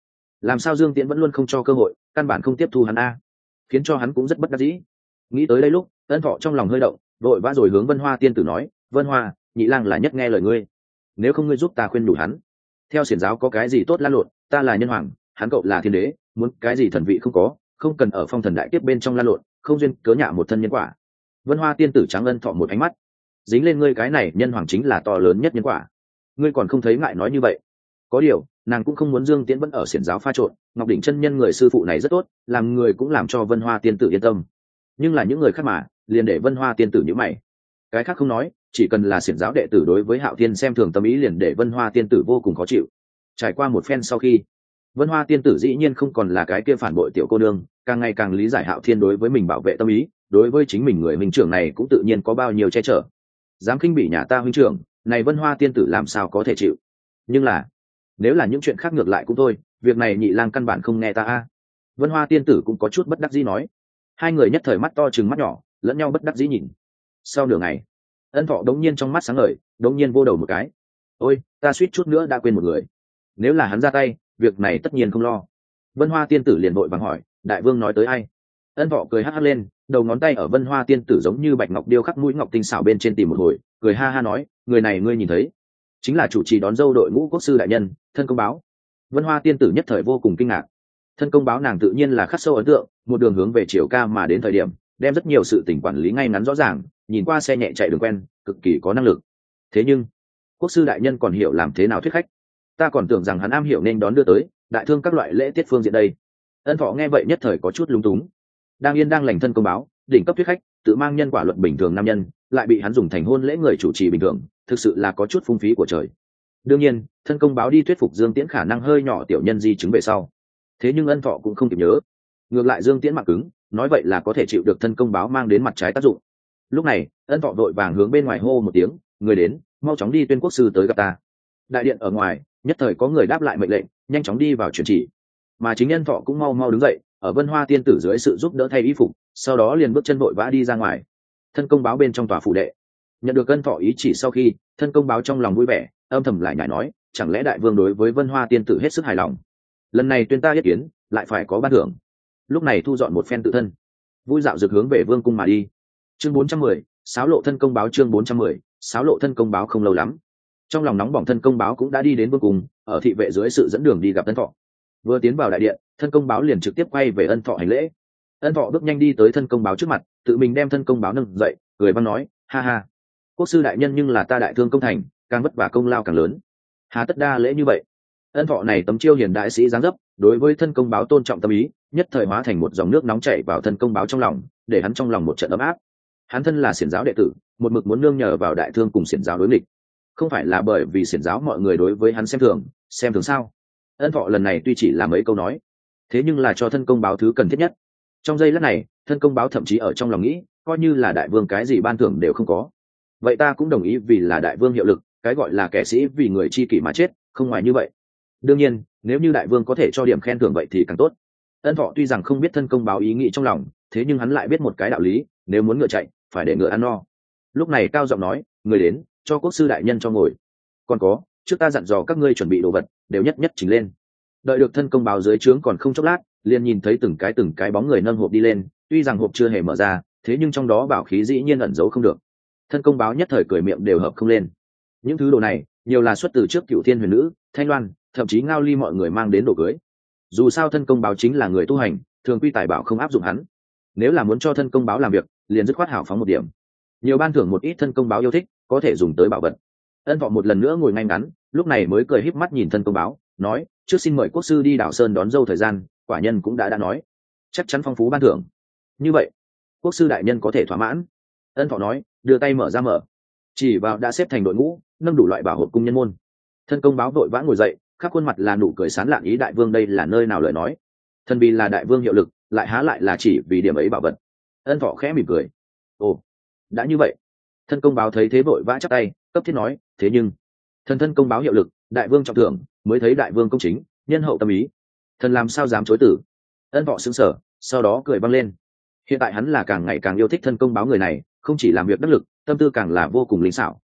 làm sao Dương Tiễn vẫn luôn không cho cơ hội, căn bản không tiếp thu hắn a, khiến cho hắn cũng rất bất đắc dĩ. Nghĩ tới đây lúc Ân Thọ trong lòng hơi động, vội vã rồi hướng Vân Hoa tiên tử nói, Vân Hoa, nhị lang là nhất nghe lời ngươi, nếu không ngươi giúp ta khuyên đủ hắn. Theo xiển giáo có cái gì tốt lan lộn, ta là nhân hoàng, hắn cậu là thiên đế, muốn cái gì thần vị không có, không cần ở phong thần đại kiếp bên trong lan lộn, không duyên cớ nhạ một thân nhân quả. Vân Hoa tiên tử trắng Ân Thọ một ánh mắt, dính lên ngươi cái này nhân hoàng chính là to lớn nhất nhân quả, ngươi còn không thấy ngại nói như vậy. Có điều nàng cũng không muốn Dương Tiễn vẫn ở xiển giáo pha trộn, Ngọc Đỉnh chân nhân người sư phụ này rất tốt, làm người cũng làm cho Vân Hoa tiên tử yên tâm, nhưng là những người khác mà liền để Vân Hoa tiên tử nhíu mày. Cái khác không nói, chỉ cần là xiển giáo đệ tử đối với Hạo Thiên xem thường tâm ý liền để Vân Hoa tiên tử vô cùng khó chịu. Trải qua một phen sau khi, Vân Hoa tiên tử dĩ nhiên không còn là cái kia phản bội tiểu cô nương, càng ngày càng lý giải Hạo Thiên đối với mình bảo vệ tâm ý, đối với chính mình người huynh trưởng này cũng tự nhiên có bao nhiêu che chở. Dám khinh bỉ nhà ta huynh trưởng, này Vân Hoa tiên tử làm sao có thể chịu. Nhưng là nếu là những chuyện khác ngược lại cũng thôi, việc này nhị lang căn bản không nghe ta a. Vân Hoa tiên tử cũng có chút bất đắc dĩ nói. Hai người nhất thời mắt to trừng mắt nhỏ, lẫn nhau bất đắc dĩ nhìn. Sau nửa ngày, Ân Thọ đống nhiên trong mắt sáng ngời, đống nhiên vô đầu một cái. Ôi, ta suýt chút nữa đã quên một người. Nếu là hắn ra tay, việc này tất nhiên không lo. Vân Hoa tiên tử liền vội vàng hỏi, đại vương nói tới ai? Ân Thọ cười hắc hắc lên, đầu ngón tay ở Vân Hoa tiên tử giống như bạch ngọc điêu khắc mũi ngọc tinh xảo bên trên tìm một hồi, cười ha ha nói, người này ngươi nhìn thấy, chính là chủ trì đón dâu đội ngũ quốc sư đại nhân, Thân Công Báo. Vân Hoa tiên tử nhất thời vô cùng kinh ngạc. Thân Công Báo nàng tự nhiên là khắc sâu ấn tượng, một đường hướng về Triều Ca mà đến thời điểm, đem rất nhiều sự tình quản lý ngay ngắn rõ ràng, nhìn qua xe nhẹ chạy đường quen, cực kỳ có năng lực. Thế nhưng quốc sư đại nhân còn hiểu làm thế nào thuyết khách, ta còn tưởng rằng hắn am hiểu nên đón đưa tới đại thương các loại lễ tiết phương diện đây. Ân Thọ nghe vậy nhất thời có chút lúng túng. Đang yên đang lành Thân Công Báo đỉnh cấp thuyết khách, tự mang nhân quả luận bình thường nam nhân, lại bị hắn dùng thành hôn lễ người chủ trì bình thường, thực sự là có chút phung phí của trời. Đương nhiên Thân Công Báo đi thuyết phục Dương Tiễn khả năng hơi nhỏ tiểu nhân di chứng về sau, thế nhưng Ân Thọ cũng không kịp nhớ. Ngược lại Dương Tiễn mặt cứng, nói vậy là có thể chịu được Thân Công Báo mang đến mặt trái tác dụng. Lúc này Ân Thọ vội vàng hướng bên ngoài hô một tiếng, người đến, mau chóng đi tuyên quốc sư tới gặp ta. Đại điện ở ngoài nhất thời có người đáp lại mệnh lệnh, nhanh chóng đi vào truyền chỉ. Mà chính Ân Thọ cũng mau mau đứng dậy, ở Vân Hoa tiên tử dưới sự giúp đỡ thay y phục, sau đó liền bước chân vội vã đi ra ngoài. Thân Công Báo bên trong tòa phủ đệ nhận được Ân Thọ ý chỉ sau khi, Thân Công Báo trong lòng vui vẻ, âm thầm lại nhảy nói, chẳng lẽ đại vương đối với Vân Hoa tiên tử hết sức hài lòng, lần này tuyên ta yết kiến lại phải có ban thưởng. Lúc này thu dọn một phen tự thân, vui dạo dược hướng về vương cung mà đi. Chương bốn trăm mười, sáo lộ Thân Công Báo. Chương bốn trăm mười, sáo lộ Thân Công Báo. Không lâu lắm, trong lòng nóng bỏng Thân Công Báo cũng đã đi đến vương cung, ở thị vệ dưới sự dẫn đường đi gặp Ân Thọ. Vừa tiến vào đại điện, Thân Công Báo liền trực tiếp quay về Ân Thọ hành lễ. Ân Thọ bước nhanh đi tới Thân Công Báo trước mặt, tự mình đem Thân Công Báo nâng dậy, cười vang nói, ha ha, quốc sư đại nhân nhưng là ta đại thương công thành, càng vất vả công lao càng lớn, hà tất đa lễ như vậy. Ân Thọ này tấm chiêu hiền đại sĩ dáng dấp, đối với Thân Công Báo tôn trọng tâm ý, nhất thời hóa thành một dòng nước nóng chảy vào Thân Công Báo trong lòng, để hắn trong lòng một trận ấm áp. Hắn thân là xiển giáo đệ tử, một mực muốn nương nhờ vào đại thương cùng xiển giáo đối nghịch, không phải là bởi vì xiển giáo mọi người đối với hắn xem thường, xem thường sao? Ân Thọ lần này tuy chỉ là mấy câu nói, thế nhưng là cho Thân Công Báo thứ cần thiết nhất. Trong giây lát này, Thân Công Báo thậm chí ở trong lòng nghĩ, coi như là đại vương cái gì ban thưởng đều không có, vậy ta cũng đồng ý vì là đại vương hiệu lực, cái gọi là kẻ sĩ vì người chi kỷ mà chết, không ngoài như vậy. Đương nhiên nếu như đại vương có thể cho điểm khen thưởng vậy thì càng tốt. Ân Thọ tuy rằng không biết Thân Công Báo ý nghĩ trong lòng, thế nhưng hắn lại biết một cái đạo lý, nếu muốn ngựa chạy phải để ngựa ăn no. Lúc này cao giọng nói, người đến, cho quốc sư đại nhân cho ngồi. Còn có, trước ta dặn dò các ngươi chuẩn bị đồ vật đều nhất nhất chỉnh lên. Đợi được Thân Công Báo dưới trướng còn không chốc lát, liền nhìn thấy từng cái từng cái bóng người nâng hộp đi lên, tuy rằng hộp chưa hề mở ra, thế nhưng trong đó bảo khí dĩ nhiên ẩn giấu không được. Thân Công Báo nhất thời cười miệng đều hợp không lên. Những thứ đồ này nhiều là xuất từ trước Cửu Thiên Huyền Nữ, Thanh Loan, thậm chí Ngao Ly mọi người mang đến đồ cưới. Dù sao Thân Công Báo chính là người tu hành, thường quy tài bảo không áp dụng hắn. Nếu là muốn cho Thân Công Báo làm việc, liền dứt khoát hảo phóng một điểm, nhiều ban thưởng một ít Thân Công Báo yêu thích, có thể dùng tới bảo vật. Ân Thọ một lần nữa ngồi ngay ngắn, lúc này mới cười híp mắt nhìn Thân Công Báo, nói, trước xin mời quốc sư đi Đảo Sơn đón dâu thời gian, quả nhân cũng đã đã nói, chắc chắn phong phú ban thưởng. Như vậy quốc sư đại nhân có thể thỏa mãn. Ân Thọ nói, đưa tay mở ra mở, chỉ vào đã xếp thành đội ngũ, nâng đủ loại bảo hộ cung nhân môn. Thân Công Báo vội vã ngồi dậy, khắp khuôn mặt là nụ cười sán lạn, ý đại vương đây là nơi nào lời nói, thần vì là đại vương hiệu lực, lại há lại là chỉ vì điểm ấy bảo vật. Ân Thọ khẽ mỉm cười, ồ, đã như vậy. Thân Công Báo thấy thế vội vã chắp tay, cấp thiết nói, thế nhưng thần thân công báo hiệu lực, đại vương trọng thưởng, mới thấy đại vương công chính, nhân hậu tâm ý, thần làm sao dám chối tử. Ân Thọ sững sờ, sau đó cười văng lên. Hiện tại hắn là càng ngày càng yêu thích Thân Công Báo người này, không chỉ làm việc đắc lực, tâm tư càng là vô cùng linh xảo.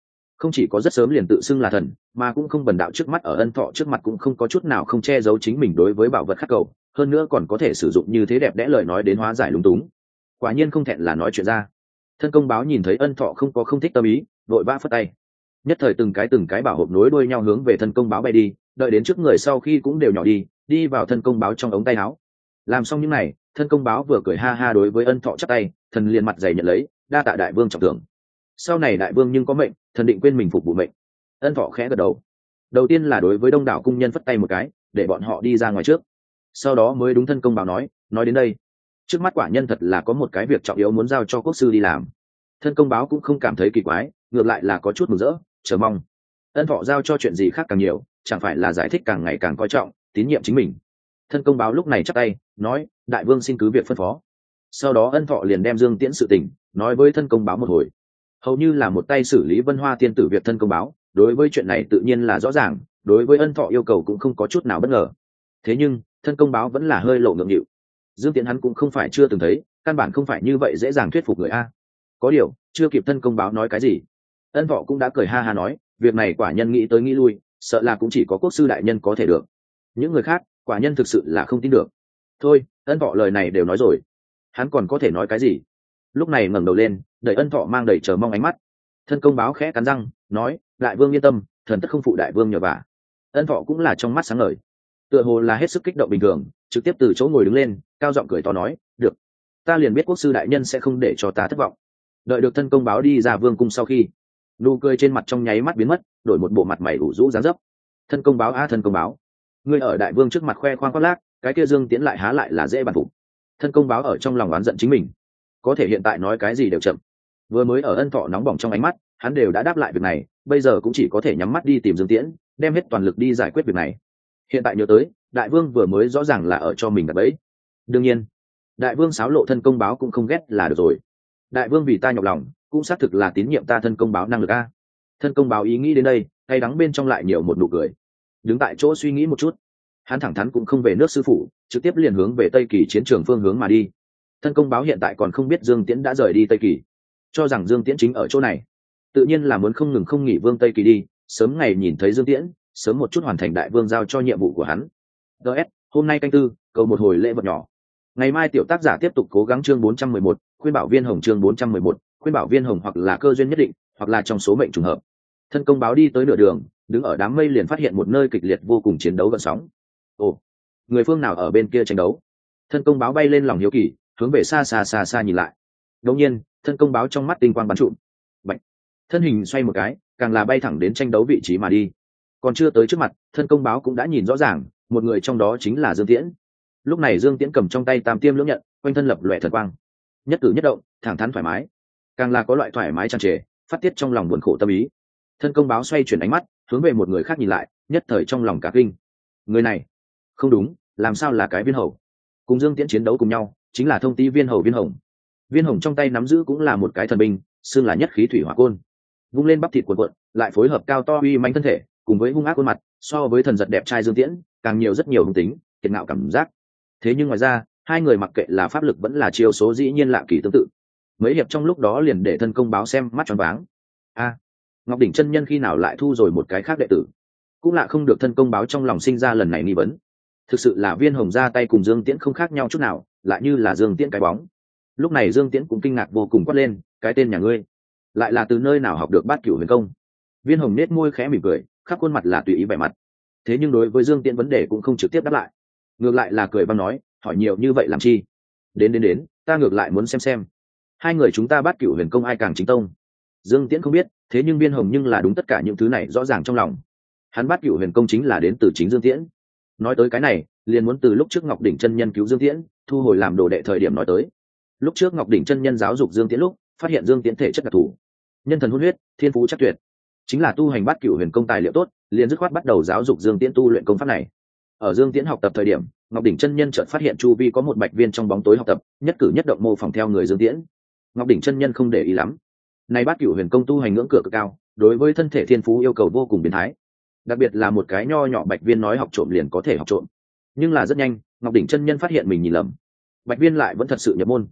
không chỉ có rất sớm liền tự xưng là thần, mà cũng không bần đạo trước mắt ở ân thọ trước mặt cũng không có chút nào không che giấu chính mình đối với bảo vật khắc cầu, hơn nữa còn có thể sử dụng như thế đẹp đẽ lời nói đến hóa giải lúng túng. Quả nhiên không thẹn là nói chuyện ra. Thân công báo nhìn thấy ân thọ không có không thích tâm ý, vội vã phất tay. Nhất thời từng cái từng cái bảo hộp nối đuôi nhau hướng về thân công báo bay đi, đợi đến trước người sau khi cũng đều nhỏ đi, đi vào thân công báo trong ống tay áo. Làm xong những này, thân công báo vừa cười ha ha đối với ân thọ chắp tay, thần liền mặt dày nhận lấy, đa tạ đại vương trọng thưởng. Sau này đại vương nhưng có mệnh, thần định quên mình phục vụ mệnh. Ân thọ khẽ gật đầu. Đầu tiên là đối với đông đảo cung nhân phất tay một cái, để bọn họ đi ra ngoài trước. Sau đó mới đúng thân công báo nói, nói đến đây, trước mắt quả nhân thật là có một cái việc trọng yếu muốn giao cho quốc sư đi làm. Thân công báo cũng không cảm thấy kỳ quái, ngược lại là có chút mừng rỡ, chờ mong. Ân thọ giao cho chuyện gì khác càng nhiều, chẳng phải là giải thích càng ngày càng coi trọng, tín nhiệm chính mình. Thân công báo lúc này chắp tay nói, đại vương xin cứ việc phân phó. Sau đó ân thọ liền đem Dương Tiễn sự tình nói với thân công báo một hồi, hầu như là một tay xử lý Vân Hoa tiên tử việc thân công báo đối với chuyện này tự nhiên là rõ ràng, đối với ân thọ yêu cầu cũng không có chút nào bất ngờ. Thế nhưng thân công báo vẫn là hơi lộ ngượng nghịu. Dương Tiễn hắn cũng không phải chưa từng thấy, căn bản không phải như vậy dễ dàng thuyết phục người a. Có điều chưa kịp thân công báo nói cái gì, ân thọ cũng đã cười ha ha nói, việc này quả nhân nghĩ tới nghĩ lui, sợ là cũng chỉ có quốc sư đại nhân có thể được, những người khác quả nhân thực sự là không tin được. Thôi, ân thọ lời này đều nói rồi, hắn còn có thể nói cái gì. Lúc này ngẩng đầu lên, đợi ân thọ mang đầy chờ mong ánh mắt. Thân công báo khẽ cắn răng nói, đại vương yên tâm, thần tất không phụ đại vương nhờ vả. Ân thọ cũng là trong mắt sáng ngời, tựa hồ là hết sức kích động bình thường, trực tiếp từ chỗ ngồi đứng lên, cao giọng cười to nói, được, ta liền biết quốc sư đại nhân sẽ không để cho ta thất vọng. Đợi được thân công báo đi ra vương cung sau khi, nụ cười trên mặt trong nháy mắt biến mất, đổi một bộ mặt mày ủ rũ dáng dấp. Thân công báo a thân công báo, ngươi ở đại vương trước mặt khoe khoang khoác lác, cái kia Dương Tiễn lại há lại là dễ bàn phục. Thân công báo ở trong lòng oán giận chính mình, có thể hiện tại nói cái gì đều chậm. Vừa mới ở ân thọ nóng bỏng trong ánh mắt, hắn đều đã đáp lại việc này, bây giờ cũng chỉ có thể nhắm mắt đi tìm Dương Tiễn, đem hết toàn lực đi giải quyết việc này. Hiện tại nhớ tới, đại vương vừa mới rõ ràng là ở cho mình đặt bẫy. Đương nhiên, đại vương xáo lộ thân công báo cũng không ghét là được rồi. Đại vương vì ta nhọc lòng, cũng xác thực là tín nhiệm ta thân công báo năng lực a. Thân công báo ý nghĩ đến đây, cay đắng bên trong lại nhiều một nụ cười. Đứng tại chỗ suy nghĩ một chút, hắn thẳng thắn cũng không về nước sư phụ, trực tiếp liền hướng về Tây Kỳ chiến trường phương hướng mà đi. Thân công báo hiện tại còn không biết Dương Tiễn đã rời đi Tây Kỳ, cho rằng Dương Tiễn chính ở chỗ này, tự nhiên là muốn không ngừng không nghỉ vương Tây Kỳ đi, sớm ngày nhìn thấy Dương Tiễn, sớm một chút hoàn thành đại vương giao cho nhiệm vụ của hắn. ds hôm nay canh tư, cầu một hồi lễ vật nhỏ. Ngày mai tiểu tác giả tiếp tục cố gắng chương bốn trăm mười một, khuyên bảo viên hồng chương bốn trăm mười một, khuyên bảo viên hồng, hoặc là cơ duyên nhất định, hoặc là trong số mệnh trùng hợp. Thân công báo đi tới nửa đường, đứng ở đám mây liền phát hiện một nơi kịch liệt vô cùng chiến đấu gợn sóng. Ồ, người phương nào ở bên kia tranh đấu? Thân công báo bay lên lòng hiếu kỳ, hướng về xa xa xa xa nhìn lại. Đột nhiên, thân công báo trong mắt tinh quang bắn trụm. Bạch. Thân hình xoay một cái, càng là bay thẳng đến tranh đấu vị trí mà đi. Còn chưa tới trước mặt, thân công báo cũng đã nhìn rõ ràng, một người trong đó chính là Dương Tiễn. Lúc này Dương Tiễn cầm trong tay tam tiêm lưỡng nhận, quanh thân lập lòe thần quang, nhất cử nhất động thẳng thắn thoải mái, càng là có loại thoải mái tràn trề, phát tiết trong lòng buồn khổ tâm ý. Thân công báo xoay chuyển ánh mắt, hướng về một người khác nhìn lại, nhất thời trong lòng cả kinh. Người này không đúng, làm sao là cái viên hầu? Cùng Dương Tiễn chiến đấu cùng nhau chính là thông tí viên hầu Viên Hồng. Viên Hồng trong tay nắm giữ cũng là một cái thần binh, xương là nhất khí thủy hỏa côn, vung lên bắp thịt cuộn cuộn, lại phối hợp cao to uy mãnh thân thể, cùng với hung ác khuôn mặt, so với thần giật đẹp trai Dương Tiễn càng nhiều rất nhiều hung tính, kiệt ngạo cảm giác. Thế nhưng ngoài ra, hai người mặc kệ là pháp lực vẫn là chiêu số dĩ nhiên lạ kỳ tương tự. Mấy hiệp trong lúc đó liền để thân công báo xem mắt tròn váng. A, Ngọc Đỉnh chân nhân khi nào lại thu rồi một cái khác đệ tử? Cũng lạ không được thân công báo trong lòng sinh ra lần này nghi vấn. Thực sự là Viên Hồng ra tay cùng Dương Tiễn không khác nhau chút nào, lại như là Dương Tiễn cái bóng. Lúc này Dương Tiễn cũng kinh ngạc vô cùng, quát lên, cái tên nhà ngươi lại là từ nơi nào học được Bát Cửu Huyền Công? Viên Hồng nết môi khẽ mỉm cười, khắp khuôn mặt là tùy ý vẻ mặt. Thế nhưng đối với Dương Tiễn vấn đề cũng không trực tiếp đáp lại, ngược lại là cười băng nói, hỏi nhiều như vậy làm chi? Đến đến đến, ta ngược lại muốn xem xem hai người chúng ta Bát Cửu Huyền Công ai càng chính tông. Dương Tiễn không biết, thế nhưng Viên Hồng nhưng là đúng tất cả những thứ này rõ ràng trong lòng. Hắn Bát Cửu Huyền Công chính là đến từ chính Dương Tiễn. Nói tới cái này, liền muốn từ lúc trước Ngọc Đỉnh chân nhân cứu Dương Tiễn, thu hồi làm đồ đệ thời điểm nói tới. Lúc trước Ngọc Đỉnh chân nhân giáo dục Dương Tiễn lúc, phát hiện Dương Tiễn thể chất đặc thù, nhân thần hôn huyết, thiên phú chắc tuyệt, chính là tu hành Bát Cửu Huyền Công tài liệu tốt, liền dứt khoát bắt đầu giáo dục Dương Tiễn tu luyện công pháp này. Ở Dương Tiễn học tập thời điểm, Ngọc Đỉnh chân nhân chợt phát hiện chu vi có một bạch viên trong bóng tối học tập, nhất cử nhất động mô phỏng theo người Dương Tiễn. Ngọc Đỉnh chân nhân không để ý lắm. Này Bát Cửu Huyền Công tu hành ngưỡng cửa cực cao, đối với thân thể thiên phú yêu cầu vô cùng biến thái. Đặc biệt là một cái nho nhỏ bạch viên nói học trộm liền có thể học trộm. Nhưng là rất nhanh, Ngọc Đỉnh chân nhân phát hiện mình nhìn lầm. Bạch viên lại vẫn thật sự nhập môn.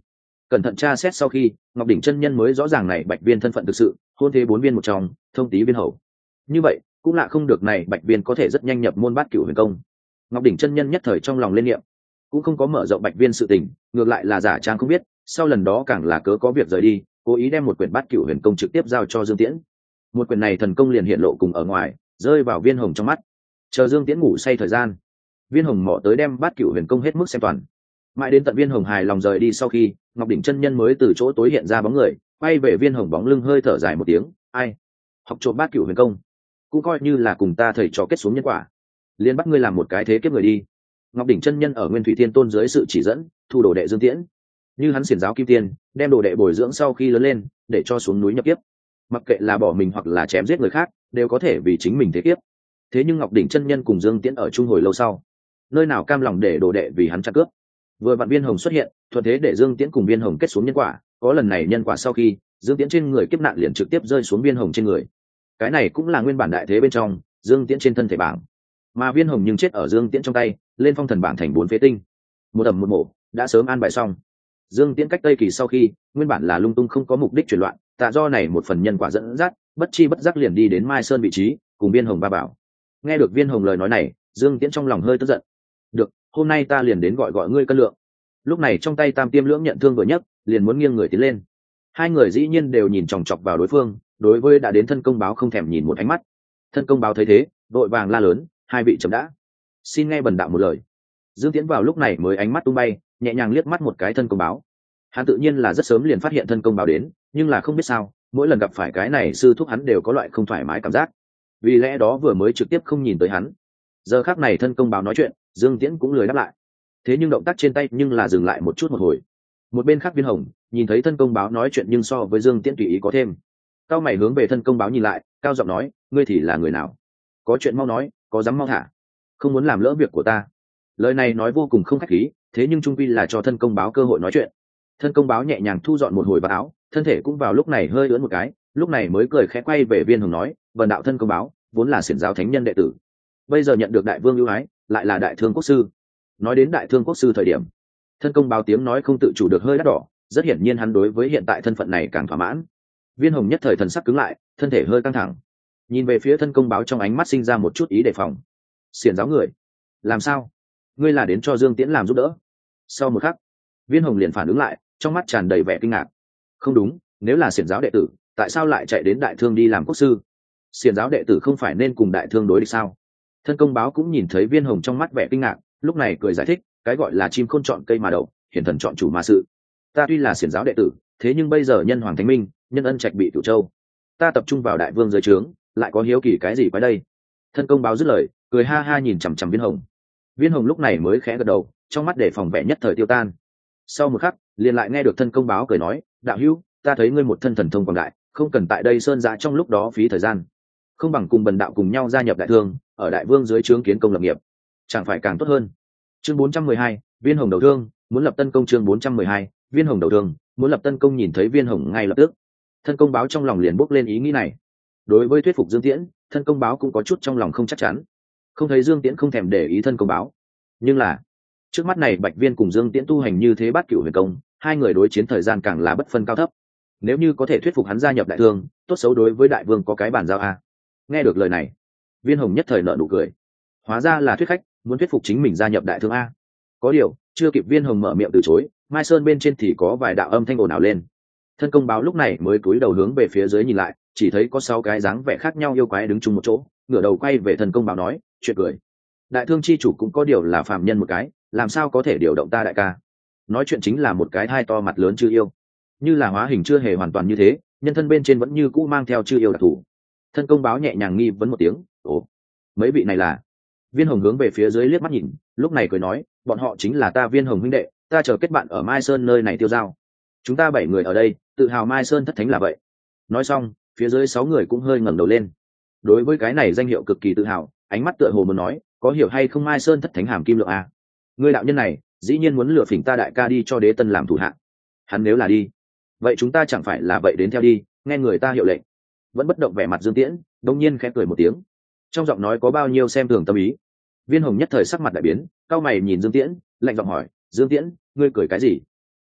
cẩn thận tra xét sau khi, Ngọc đỉnh chân nhân mới rõ ràng này bạch viên thân phận thực sự, hôn thế bốn viên một trong, thông tý viên hầu. Như vậy cũng lạ không được này bạch viên có thể rất nhanh nhập môn bát cửu huyền công. Ngọc đỉnh chân nhân nhất thời trong lòng lên niệm, cũng không có mở rộng bạch viên sự tình, ngược lại là giả trang không biết, sau lần đó càng là cớ có việc rời đi, cố ý đem một quyển bát cửu huyền công trực tiếp giao cho Dương Tiễn. Một quyển này thần công liền hiện lộ cùng ở ngoài, rơi vào viên hồng trong mắt. Chờ Dương Tiễn ngủ say thời gian, viên hồng mò tới đem bát cửu huyền công hết mức xem toàn. Mãi đến tận viên hồng hài lòng rời đi sau khi, Ngọc đỉnh chân nhân mới từ chỗ tối hiện ra bóng người, quay về viên hồng bóng lưng hơi thở dài một tiếng, ai học trộm bát cửu huyền công cũng coi như là cùng ta thầy trò kết xuống nhân quả, liền bắt ngươi làm một cái thế kiếp người đi. Ngọc đỉnh chân nhân ở Nguyên Thủy Thiên Tôn dưới sự chỉ dẫn, thu đồ đệ Dương Tiễn, như hắn xiển giáo kim tiên, đem đồ đệ bồi dưỡng sau khi lớn lên, để cho xuống núi nhập kiếp. Mặc kệ là bỏ mình hoặc là chém giết người khác, đều có thể vì chính mình thế kiếp. Thế nhưng Ngọc đỉnh chân nhân cùng Dương Tiễn ở chung hồi lâu sau, nơi nào cam lòng để đồ đệ vì hắn chặt cướp. Vừa vặn viên hồng xuất hiện, thuận thế để Dương Tiễn cùng viên hồng kết xuống nhân quả, có lần này nhân quả sau khi, Dương Tiễn trên người kiếp nạn liền trực tiếp rơi xuống viên hồng trên người. Cái này cũng là nguyên bản đại thế bên trong, Dương Tiễn trên thân thể bảng, mà viên hồng nhưng chết ở Dương Tiễn trong tay, lên phong thần bảng thành bốn phế tinh. Một ẩm một mổ, đã sớm an bài xong. Dương Tiễn cách Tây Kỳ sau khi, nguyên bản là lung tung không có mục đích chuyển loạn, tạ do này một phần nhân quả dẫn dắt, bất chi bất giác liền đi đến Mai Sơn vị trí, cùng viên hồng ba bảo. Nghe được viên hồng lời nói này, Dương Tiễn trong lòng hơi tức giận. Được, hôm nay ta liền đến gọi gọi ngươi cân lượng. Lúc này trong tay Tam Tiêm Lưỡng nhận thương vừa nhấc, liền muốn nghiêng người tiến lên. Hai người dĩ nhiên đều nhìn chòng chọc vào đối phương, đối với đã đến thân công báo không thèm nhìn một ánh mắt. Thân công báo thấy thế, đội vàng la lớn, hai vị chấm đã, xin nghe bần đạo một lời. Dương Tiễn vào lúc này mới ánh mắt tung bay, nhẹ nhàng liếc mắt một cái thân công báo. Hắn tự nhiên là rất sớm liền phát hiện thân công báo đến, nhưng là không biết sao, mỗi lần gặp phải cái này sư thúc hắn đều có loại không thoải mái cảm giác, vì lẽ đó vừa mới trực tiếp không nhìn tới hắn. Giờ khắc này thân công báo nói chuyện, Dương Tiễn cũng lười đáp lại, thế nhưng động tác trên tay nhưng là dừng lại một chút một hồi. Một bên khác viên hồng nhìn thấy thân công báo nói chuyện nhưng so với Dương Tiễn tùy ý có thêm, cao mày hướng về thân công báo nhìn lại, cao giọng nói, ngươi thì là người nào? Có chuyện mau nói, có dám mau thả, không muốn làm lỡ việc của ta. Lời này nói vô cùng không khách khí, thế nhưng trung quy là cho thân công báo cơ hội nói chuyện. Thân công báo nhẹ nhàng thu dọn một hồi vào áo, thân thể cũng vào lúc này hơi ưỡn một cái, lúc này mới cười khẽ quay về viên hồng nói, vần đạo thân công báo vốn là xiển giáo thánh nhân đệ tử, bây giờ nhận được đại vương ưu ái, lại là đại thương quốc sư. Nói đến đại thương quốc sư thời điểm, thân công báo tiếng nói không tự chủ được hơi đắt đỏ, rất hiển nhiên hắn đối với hiện tại thân phận này càng thỏa mãn. Viên hồng nhất thời thần sắc cứng lại, thân thể hơi căng thẳng, nhìn về phía thân công báo trong ánh mắt sinh ra một chút ý đề phòng. Xiển giáo người, làm sao? Ngươi là đến cho Dương Tiễn làm giúp đỡ? Sau một khắc, viên hồng liền phản ứng lại, trong mắt tràn đầy vẻ kinh ngạc. Không đúng, nếu là xiển giáo đệ tử, tại sao lại chạy đến đại thương đi làm quốc sư? Xiển giáo đệ tử không phải nên cùng đại thương đối địch sao? Thân công báo cũng nhìn thấy viên hồng trong mắt vẻ kinh ngạc, lúc này cười giải thích, cái gọi là chim khôn chọn cây mà đậu, hiển thần chọn chủ mà sự. Ta tuy là xiển giáo đệ tử, thế nhưng bây giờ nhân hoàng thánh minh, nhân ân trạch bị Cửu Châu, ta tập trung vào đại vương dưới trướng, lại có hiếu kỳ cái gì quái đây? Thân công báo dứt lời, cười ha ha nhìn chằm chằm viên hồng. Viên hồng lúc này mới khẽ gật đầu, trong mắt để phòng vẻ nhất thời tiêu tan. Sau một khắc, liền lại nghe được thân công báo cười nói, đạo hữu, ta thấy ngươi một thân thần thông quảng đại, không cần tại đây sơn giã trong lúc đó phí thời gian, không bằng cùng bần đạo cùng nhau gia nhập đại thương, ở đại vương dưới trướng kiến công lập nghiệp, chẳng phải càng tốt hơn? Chương bốn trăm mười hai, viên hồng đầu thương, muốn lập tân công. Chương bốn trăm mười hai, viên hồng đầu thương, muốn lập tân công. Nhìn thấy viên hồng ngay lập tức, thân công báo trong lòng liền bốc lên ý nghĩ này. Đối với thuyết phục Dương Tiễn, thân công báo cũng có chút trong lòng không chắc chắn. Không thấy Dương Tiễn không thèm để ý thân công báo, nhưng là trước mắt này bạch viên cùng Dương Tiễn tu hành như thế bát cửu huyền công, hai người đối chiến thời gian càng là bất phân cao thấp. Nếu như có thể thuyết phục hắn gia nhập đại thương, tốt xấu đối với đại vương có cái bàn giao a. Nghe được lời này, viên hồng nhất thời nở nụ cười, hóa ra là thuyết khách, muốn thuyết phục chính mình gia nhập đại thương a. Có điều chưa kịp viên hồng mở miệng từ chối, Mai Sơn bên trên thì có vài đạo âm thanh ồn ào lên. Thân công báo lúc này mới cúi đầu hướng về phía dưới nhìn lại, chỉ thấy có sáu cái dáng vẻ khác nhau yêu quái đứng chung một chỗ, ngửa đầu quay về thân công báo nói, chuyện cười, đại thương chi chủ cũng có điều là phàm nhân một cái, làm sao có thể điều động ta đại ca? Nói chuyện chính là một cái hai to mặt lớn chư yêu, như là hóa hình chưa hề hoàn toàn như thế, nhân thân bên trên vẫn như cũ mang theo chư yêu đặc thù. Thân công báo nhẹ nhàng nghi vấn một tiếng, ồ, mấy vị này là? Viên hồng hướng về phía dưới liếc mắt nhìn, lúc này cười nói, bọn họ chính là ta viên hồng huynh đệ, ta chờ kết bạn ở Mai Sơn nơi này tiêu giao. Chúng ta bảy người ở đây, tự hào Mai Sơn thất thánh là vậy. Nói xong, phía dưới sáu người cũng hơi ngẩng đầu lên. Đối với cái này danh hiệu cực kỳ tự hào, ánh mắt tựa hồ muốn nói, có hiểu hay không Mai Sơn thất thánh hàm kim lượng a? Ngươi đạo nhân này, dĩ nhiên muốn lừa phỉnh ta đại ca đi cho đế tân làm thủ hạ. Hắn nếu là đi, vậy chúng ta chẳng phải là vậy đến theo đi, nghe người ta hiệu lệnh. Vẫn bất động vẻ mặt Dương Tiễn, đột nhiên khẽ cười một tiếng, trong giọng nói có bao nhiêu xem thường tâm ý. Viên hồng nhất thời sắc mặt đại biến, cao mày nhìn Dương Tiễn, lạnh giọng hỏi, Dương Tiễn, ngươi cười cái gì?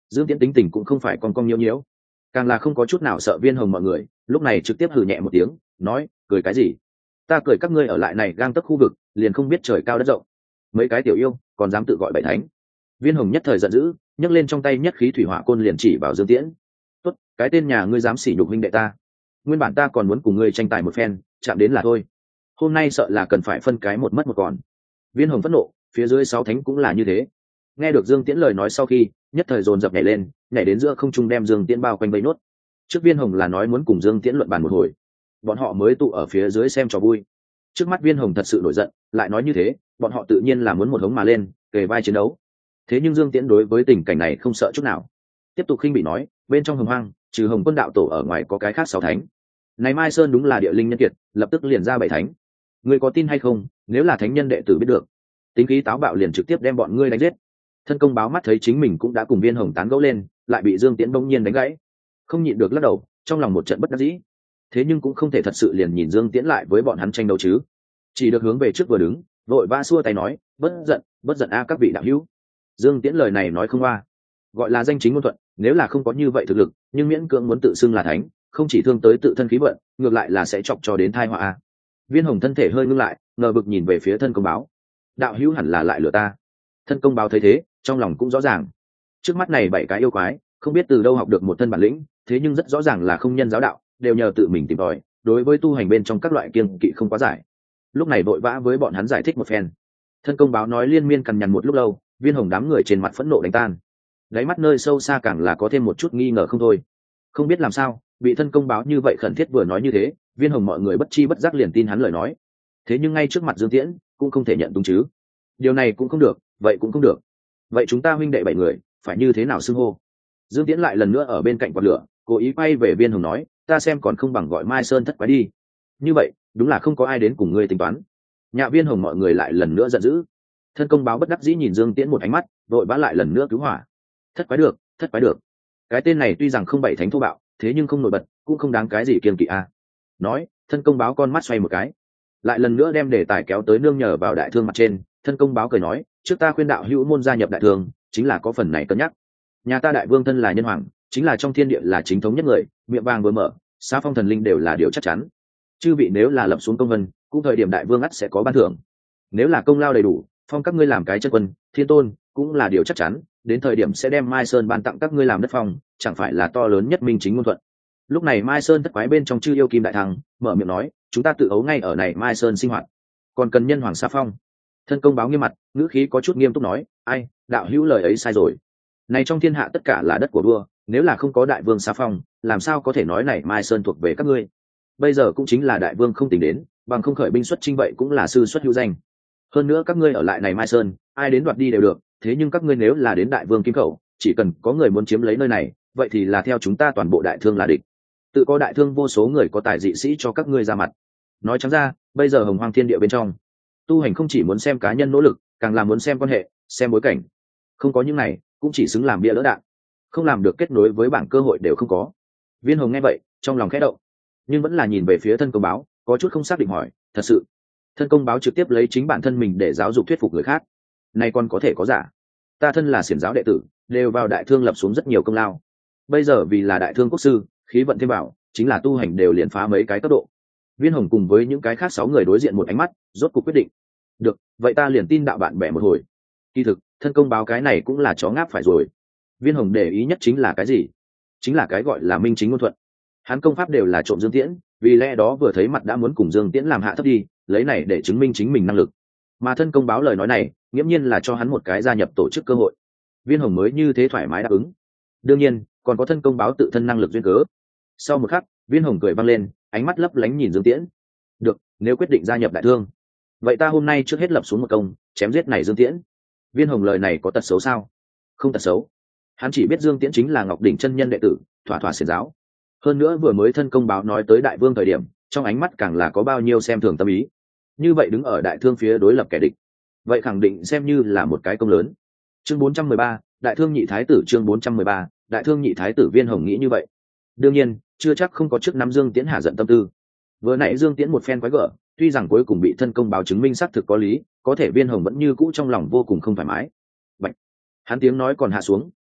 Dương Tiễn tính tình cũng không phải con cong nhiễu nhiễu, càng là không có chút nào sợ Viên Hồng mọi người, lúc này trực tiếp hừ nhẹ một tiếng, nói, cười cái gì? Ta cười các ngươi ở lại này gang tấc khu vực, liền không biết trời cao đất rộng. Mấy cái tiểu yêu, còn dám tự gọi bảy thánh. Viên Hồng nhất thời giận dữ, nhấc lên trong tay nhất khí thủy hỏa côn liền chỉ vào Dương Tiễn. Tốt, cái tên nhà ngươi dám sỉ nhục huynh đệ ta. Nguyên bản ta còn muốn cùng ngươi tranh tài một phen, chạm đến là thôi. Hôm nay sợ là cần phải phân cái một mất một còn. Viên Hồng phẫn nộ, phía dưới sáu thánh cũng là như thế. Nghe được Dương Tiễn lời nói sau khi, nhất thời dồn dập nhảy lên, nhảy đến giữa không trung đem Dương Tiễn bao quanh vây nốt. Trước Viên Hồng là nói muốn cùng Dương Tiễn luận bàn một hồi, bọn họ mới tụ ở phía dưới xem trò vui. Trước mắt Viên Hồng thật sự nổi giận, lại nói như thế, bọn họ tự nhiên là muốn một hống mà lên, kề vai chiến đấu. Thế nhưng Dương Tiễn đối với tình cảnh này không sợ chút nào, tiếp tục khinh bị nói, bên trong Hồng Hoang, trừ Hồng Quân đạo tổ ở ngoài có cái khác sáu thánh. Này Mai Sơn đúng là địa linh nhân kiệt, lập tức liền ra bảy thánh. Ngươi có tin hay không? Nếu là thánh nhân đệ tử biết được, tính khí táo bạo liền trực tiếp đem bọn ngươi đánh giết. Thân công báo mắt thấy chính mình cũng đã cùng Viên Hồng tán gẫu lên, lại bị Dương Tiễn bỗng nhiên đánh gãy, không nhịn được lắc đầu, trong lòng một trận bất đắc dĩ. Thế nhưng cũng không thể thật sự liền nhìn Dương Tiễn lại với bọn hắn tranh đấu chứ, chỉ được hướng về trước vừa đứng, vội va xua tay nói, bất giận, bất giận a các vị đạo hữu. Dương Tiễn lời này nói không qua, gọi là danh chính ngôn thuận, nếu là không có như vậy thực lực, nhưng miễn cưỡng muốn tự xưng là thánh, không chỉ thương tới tự thân khí vận, ngược lại là sẽ chọc cho đến tai họa a. Viên Hồng thân thể hơi ngưng lại, ngờ vực nhìn về phía thân công báo. Đạo hữu hẳn là lại lừa ta. Thân công báo thấy thế, trong lòng cũng rõ ràng, trước mắt này bảy cái yêu quái, không biết từ đâu học được một thân bản lĩnh, thế nhưng rất rõ ràng là không nhân giáo đạo, đều nhờ tự mình tìm tòi, đối với tu hành bên trong các loại kiêng kỵ không quá giải. Lúc này vội vã với bọn hắn giải thích một phen. Thân công báo nói liên miên cằn nhằn một lúc lâu, Viên Hồng đám người trên mặt phẫn nộ đánh tan, đáy mắt nơi sâu xa càng là có thêm một chút nghi ngờ không thôi. Không biết làm sao, bị thân công báo như vậy khẩn thiết vừa nói như thế, Viên Hồng mọi người bất chi bất giác liền tin hắn lời nói. Thế nhưng ngay trước mặt Dương Tiễn, cũng không thể nhận đúng chứ. Điều này cũng không được, vậy cũng không được. Vậy chúng ta huynh đệ bảy người, phải như thế nào xưng hô? Dương Tiễn lại lần nữa ở bên cạnh quạt lửa, cố ý quay về Viên Hồng nói, ta xem còn không bằng gọi Mai Sơn thất quái đi. Như vậy, đúng là không có ai đến cùng ngươi tính toán. Nhạ Viên Hồng mọi người lại lần nữa giận dữ. Thân công báo bất đắc dĩ nhìn Dương Tiễn một ánh mắt, vội vã lại lần nữa cứu hỏa. Thất quái được, thất quái được. Cái tên này tuy rằng không bảy thánh thô bạo, thế nhưng không nổi bật, cũng không đáng cái gì kiêng kỵ a. À. Nói, thân công báo con mắt xoay một cái, lại lần nữa đem đề tài kéo tới nương nhờ vào đại thương mặt trên. Thân công báo cười nói, trước ta khuyên đạo hữu môn gia nhập đại thương, chính là có phần này cân nhắc. Nhà ta đại vương thân là nhân hoàng, chính là trong thiên địa là chính thống nhất người, miệng vàng vừa mở, xá phong thần linh đều là điều chắc chắn. Chư vị nếu là lập xuống công vân, cũng thời điểm đại vương ắt sẽ có ban thưởng. Nếu là công lao đầy đủ, phong các ngươi làm cái chân quân, thiên tôn, cũng là điều chắc chắn. Đến thời điểm sẽ đem Mai Sơn ban tặng các ngươi làm đất phong, chẳng phải là to lớn nhất minh chính ngôn thuận. Lúc này Mai Sơn thất quái bên trong chư yêu kim đại thăng mở miệng nói, chúng ta tự ấu ngay ở này Mai Sơn sinh hoạt, còn cần nhân hoàng xá phong. Thân công báo nghiêm mặt, ngữ khí có chút nghiêm túc nói, ai, đạo hữu lời ấy sai rồi. Này trong thiên hạ tất cả là đất của vua, nếu là không có đại vương xá phong, làm sao có thể nói này Mai Sơn thuộc về các ngươi? Bây giờ cũng chính là đại vương không tính đến, bằng không khởi binh xuất chinh vậy cũng là sư xuất hữu danh. Hơn nữa các ngươi ở lại này Mai Sơn, ai đến đoạt đi đều được, thế nhưng các ngươi nếu là đến đại vương kim khẩu, chỉ cần có người muốn chiếm lấy nơi này, vậy thì là theo chúng ta toàn bộ đại thương là địch. Tự có đại thương vô số người có tài dị sĩ cho các ngươi ra mặt. Nói trắng ra, bây giờ hồng hoang thiên địa bên trong, tu hành không chỉ muốn xem cá nhân nỗ lực, càng là muốn xem quan hệ, xem bối cảnh. Không có những này, cũng chỉ xứng làm bia lỡ đạn, không làm được kết nối với bảng cơ hội đều không có. Viên Hồng nghe vậy, trong lòng khẽ động, nhưng vẫn là nhìn về phía thân công báo, có chút không xác định hỏi, thật sự? Thân công báo trực tiếp lấy chính bản thân mình để giáo dục thuyết phục người khác. Này còn có thể có giả? Ta thân là xiển giáo đệ tử, đều vào đại thương lập xuống rất nhiều công lao. Bây giờ vì là đại thương quốc sư, khí vận thêm bảo, chính là tu hành đều liền phá mấy cái cấp độ. Viên Hồng cùng với những cái khác sáu người đối diện một ánh mắt, rốt cuộc quyết định. Được, vậy ta liền tin đạo bạn bè một hồi. Kỳ thực, thân công báo cái này cũng là chó ngáp phải rồi. Viên Hồng để ý nhất chính là cái gì? Chính là cái gọi là minh chính ngôn thuận. Hắn công pháp đều là trộm Dương Tiễn, vì lẽ đó vừa thấy mặt đã muốn cùng Dương Tiễn làm hạ thấp đi, lấy này để chứng minh chính mình năng lực. Mà thân công báo lời nói này, nghiễm nhiên là cho hắn một cái gia nhập tổ chức cơ hội. Viên Hồng mới như thế thoải mái đáp ứng. Đương nhiên, còn có thân công báo tự thân năng lực duyên cớ. Sau một khắc, Viên Hồng cười vang lên, ánh mắt lấp lánh nhìn Dương Tiễn. Được, nếu quyết định gia nhập đại thương, vậy ta hôm nay trước hết lập xuống một công, chém giết này Dương Tiễn. Viên Hồng lời này có tật xấu sao? Không tật xấu. Hắn chỉ biết Dương Tiễn chính là Ngọc Đỉnh chân nhân đệ tử, thỏa thỏa xiển giáo. Hơn nữa vừa mới thân công báo nói tới đại vương thời điểm, trong ánh mắt càng là có bao nhiêu xem thường tâm ý. Như vậy đứng ở đại thương phía đối lập kẻ địch, vậy khẳng định xem như là một cái công lớn. Chương bốn trăm mười ba, đại thương nhị thái tử. Chương bốn trăm mười ba, đại thương nhị thái tử. Viên Hồng nghĩ như vậy. Đương nhiên, chưa chắc không có trước năm Dương Tiễn hạ giận tâm tư. Vừa nãy Dương Tiễn một phen quái gở, tuy rằng cuối cùng bị thân công báo chứng minh xác thực có lý, có thể Viên Hồng vẫn như cũ trong lòng vô cùng không thoải mái. Bạch. Hắn tiếng nói còn hạ xuống,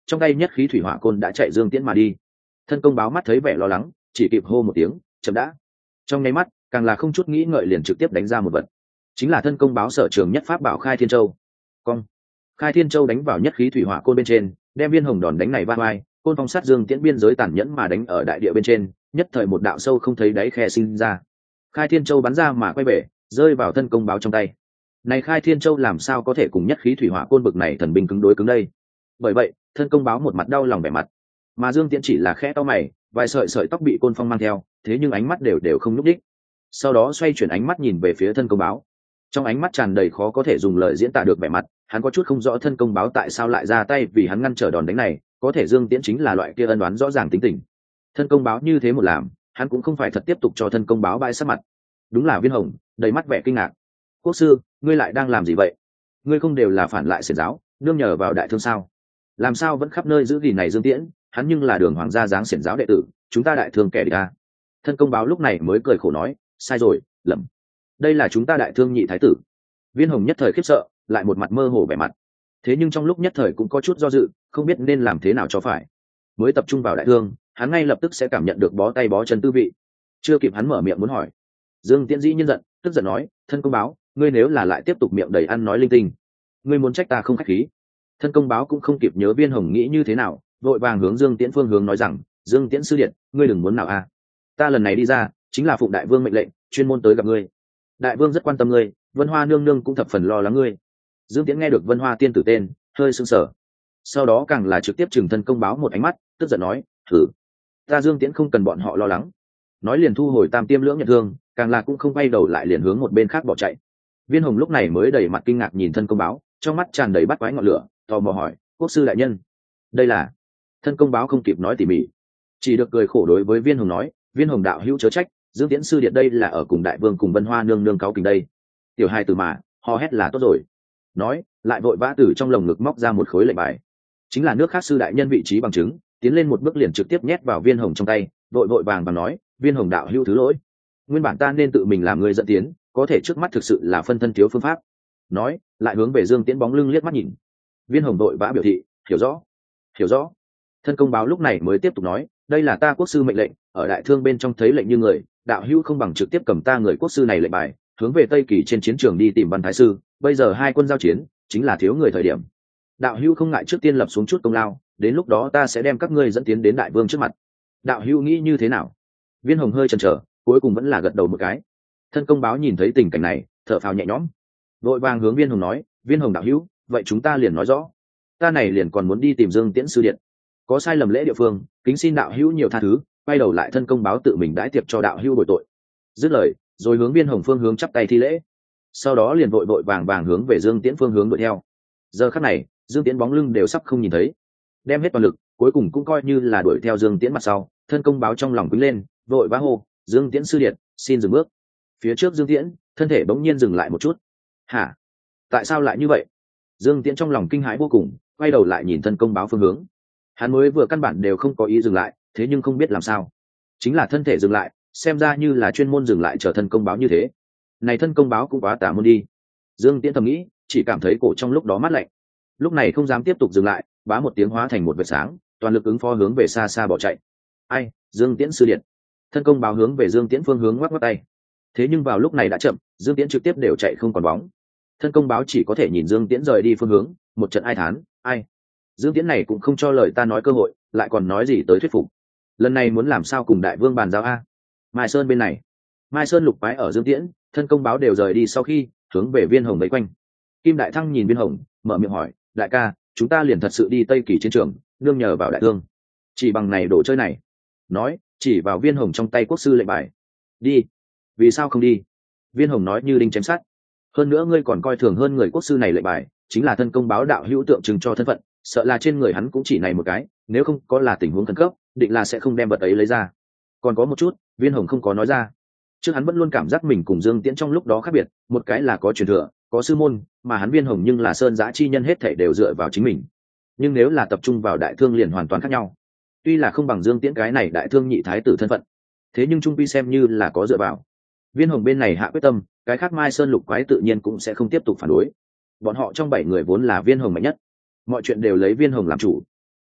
trong tay nhất khí thủy hỏa côn đã chạy dương tiễn mà đi. Thân công báo mắt thấy vẻ lo lắng, chỉ kịp hô một tiếng chậm đã. Trong nháy mắt càng là không chút nghĩ ngợi liền trực tiếp đánh ra một vật, chính là thân công báo sở trường nhất pháp bảo Khai Thiên Châu. Cong. Khai Thiên Châu đánh vào nhất khí thủy hỏa côn bên trên, đem viên hồng đòn đánh này va vai, côn phong sát dương tiễn biên giới tàn nhẫn mà đánh ở đại địa bên trên, nhất thời một đạo sâu không thấy đáy khe sinh ra. Khai Thiên Châu bắn ra mà quay về, rơi vào thân công báo trong tay. Này Khai Thiên Châu làm sao có thể cùng nhất khí thủy hỏa côn bực này thần binh cứng đối cứng đây? Bởi vậy, thân công báo một mặt đau lòng vẻ mặt, mà Dương Tiễn chỉ là khẽ cau mày, vài sợi sợi tóc bị côn phong mang theo, thế nhưng ánh mắt đều đều không nhúc nhích. Sau đó xoay chuyển ánh mắt nhìn về phía thân công báo, trong ánh mắt tràn đầy khó có thể dùng lời diễn tả được vẻ mặt, hắn có chút không rõ thân công báo tại sao lại ra tay vì hắn ngăn trở đòn đánh này, có thể Dương Tiễn chính là loại kia ân đoán rõ ràng tính tình. Thân công báo như thế một làm, hắn cũng không phải thật tiếp tục cho thân công báo bãi sát mặt. Đúng là Viên Hồng, đầy mắt vẻ kinh ngạc. Quốc sư, ngươi lại đang làm gì vậy? Ngươi không đều là phản lại xiển giáo, nương nhờ vào đại thương sao? Làm sao vẫn khắp nơi giữ gìn này Dương Tiễn, hắn nhưng là đường hoàng gia dáng xiển giáo đệ tử, chúng ta đại thương kẻ địch à? Thân công báo lúc này mới cười khổ nói, sai rồi, lầm. Đây là chúng ta đại thương nhị thái tử. Viên Hồng nhất thời khiếp sợ, lại một mặt mơ hồ vẻ mặt. Thế nhưng trong lúc nhất thời cũng có chút do dự, không biết nên làm thế nào cho phải. Mới tập trung vào đại thương, hắn ngay lập tức sẽ cảm nhận được bó tay bó chân tư vị. Chưa kịp hắn mở miệng muốn hỏi, Dương Tiễn dĩ nhiên giận, tức giận nói, thân công báo, ngươi nếu là lại tiếp tục miệng đầy ăn nói linh tinh, ngươi muốn trách ta không khách khí. Thân công báo cũng không kịp nhớ Viên Hồng nghĩ như thế nào, vội vàng hướng Dương Tiễn phương hướng nói rằng, Dương Tiễn sư điện, ngươi đừng muốn nào a, ta lần này đi ra chính là phụng đại vương mệnh lệnh, chuyên môn tới gặp ngươi. Đại vương rất quan tâm ngươi, Vân Hoa nương nương cũng thập phần lo lắng ngươi. Dương Tiễn nghe được Vân Hoa tiên tử tên, hơi sưng sở, sau đó càng là trực tiếp trừng thân công báo một ánh mắt, tức giận nói, thử, ta Dương Tiễn không cần bọn họ lo lắng. Nói liền thu hồi tam tiêm lưỡng nhận thương, càng là cũng không quay đầu lại liền hướng một bên khác bỏ chạy. Viên Hồng lúc này mới đầy mặt kinh ngạc nhìn thân công báo, trong mắt tràn đầy bắt quái ngọn lửa, tò mò hỏi, quốc sư đại nhân, đây là? Thân công báo không kịp nói tỉ mỉ, chỉ được cười khổ đối với Viên Hồng nói, Viên Hồng đạo hữu chớ trách, Dương Tiễn sư điện đây là ở cùng đại vương cùng Vân Hoa nương nương cáo kỉnh đây. Tiểu hai từ mà hò hét là tốt rồi. Nói lại vội vã từ trong lồng ngực móc ra một khối lệnh bài, chính là nước khác sư đại nhân vị trí bằng chứng, tiến lên một bước liền trực tiếp nhét vào Viên Hồng trong tay, vội vội vàng vàng nói, Viên Hồng đạo hữu thứ lỗi, nguyên bản ta nên tự mình làm người dẫn tiến, có thể trước mắt thực sự là phân thân thiếu phương pháp. Nói lại hướng về Dương Tiễn bóng lưng liếc mắt nhìn. Viên Hồng vội vã biểu thị hiểu rõ, hiểu rõ. Thân công báo lúc này mới tiếp tục nói, đây là ta quốc sư mệnh lệnh, ở đại thương bên trong thấy lệnh như người, đạo hữu không bằng trực tiếp cầm ta người quốc sư này lệnh bài, hướng về Tây Kỳ trên chiến trường đi tìm Văn Thái sư, bây giờ hai quân giao chiến, chính là thiếu người thời điểm. Đạo hữu không ngại trước tiên lập xuống chút công lao, đến lúc đó ta sẽ đem các ngươi dẫn tiến đến đại vương trước mặt. Đạo hữu nghĩ như thế nào? Viên Hồng hơi chần chờ, cuối cùng vẫn là gật đầu một cái. Thân công báo nhìn thấy tình cảnh này, thở phào nhẹ nhõm, vội vàng hướng Viên Hồng nói, Viên Hồng đạo hữu, vậy chúng ta liền nói rõ, ta này liền còn muốn đi tìm Dương Tiễn sư điện, có sai lầm lễ địa phương, kính xin đạo hữu nhiều tha thứ. Quay đầu lại thân công báo tự mình đãi tiệc cho đạo hữu bồi tội. Dứt lời, rồi hướng Viên Hồng phương hướng chắp tay thi lễ, sau đó liền vội vội vàng vàng hướng về Dương Tiễn phương hướng đuổi theo. Giờ khắc này, Dương Tiễn bóng lưng đều sắp không nhìn thấy, đem hết toàn lực, cuối cùng cũng coi như là đuổi theo Dương Tiễn mặt sau. Thân công báo trong lòng quýnh lên, vội vã hô, Dương Tiễn sư điện, xin dừng bước. Phía trước Dương Tiễn, thân thể bỗng nhiên dừng lại một chút. Hả? Tại sao lại như vậy? Dương Tiễn trong lòng kinh hãi vô cùng, quay đầu lại nhìn thân công báo phương hướng. Hắn mới vừa căn bản đều không có ý dừng lại, thế nhưng không biết làm sao, chính là thân thể dừng lại, xem ra như là chuyên môn dừng lại chờ thân công báo như thế. Này thân công báo cũng quá tà môn đi. Dương Tiễn thầm nghĩ, chỉ cảm thấy cổ trong lúc đó mát lạnh, lúc này không dám tiếp tục dừng lại, bá một tiếng hóa thành một vệt sáng, toàn lực ứng phó hướng về xa xa bỏ chạy. Ai, Dương Tiễn sư điện. Thân công báo hướng về Dương Tiễn phương hướng ngoắc ngoắc tay, thế nhưng vào lúc này đã chậm, Dương Tiễn trực tiếp đều chạy không còn bóng. Thân công báo chỉ có thể nhìn Dương Tiễn rời đi phương hướng, một trận ai thán, ai, Dương Tiễn này cũng không cho lời ta nói cơ hội, lại còn nói gì tới thuyết phục. Lần này muốn làm sao cùng đại vương bàn giao a? Mai Sơn bên này, Mai Sơn lục phái ở Dương Tiễn, thân công báo đều rời đi sau khi hướng về Viên Hồng vây quanh. Kim Đại Thăng nhìn Viên Hồng, mở miệng hỏi, đại ca, chúng ta liền thật sự đi Tây Kỳ chiến trường, nương nhờ vào đại thương, chỉ bằng này đồ chơi này? Nói chỉ vào Viên Hồng trong tay quốc sư lệnh bài. Đi. Vì sao không đi? Viên Hồng nói như đinh chém sắt. Hơn nữa ngươi còn coi thường hơn người quốc sư này lệnh bài, chính là thân công báo đạo hữu tượng trưng cho thân phận, sợ là trên người hắn cũng chỉ này một cái, nếu không có là tình huống khẩn cấp, định là sẽ không đem vật ấy lấy ra. Còn có một chút, Viên Hồng không có nói ra. Trước hắn vẫn luôn cảm giác mình cùng Dương Tiễn trong lúc đó khác biệt, một cái là có truyền thừa, có sư môn, mà hắn Viên Hồng nhưng là sơn giã chi nhân, hết thảy đều dựa vào chính mình. Nhưng nếu là tập trung vào đại thương liền hoàn toàn khác nhau. Tuy là không bằng Dương Tiễn cái này đại thương nhị thái tử thân phận, thế nhưng trung quy xem như là có dựa vào. Viên Hồng bên này hạ quyết tâm, cái khác Mai Sơn lục quái tự nhiên cũng sẽ không tiếp tục phản đối. Bọn họ trong bảy người vốn là Viên Hồng mạnh nhất, mọi chuyện đều lấy Viên Hồng làm chủ.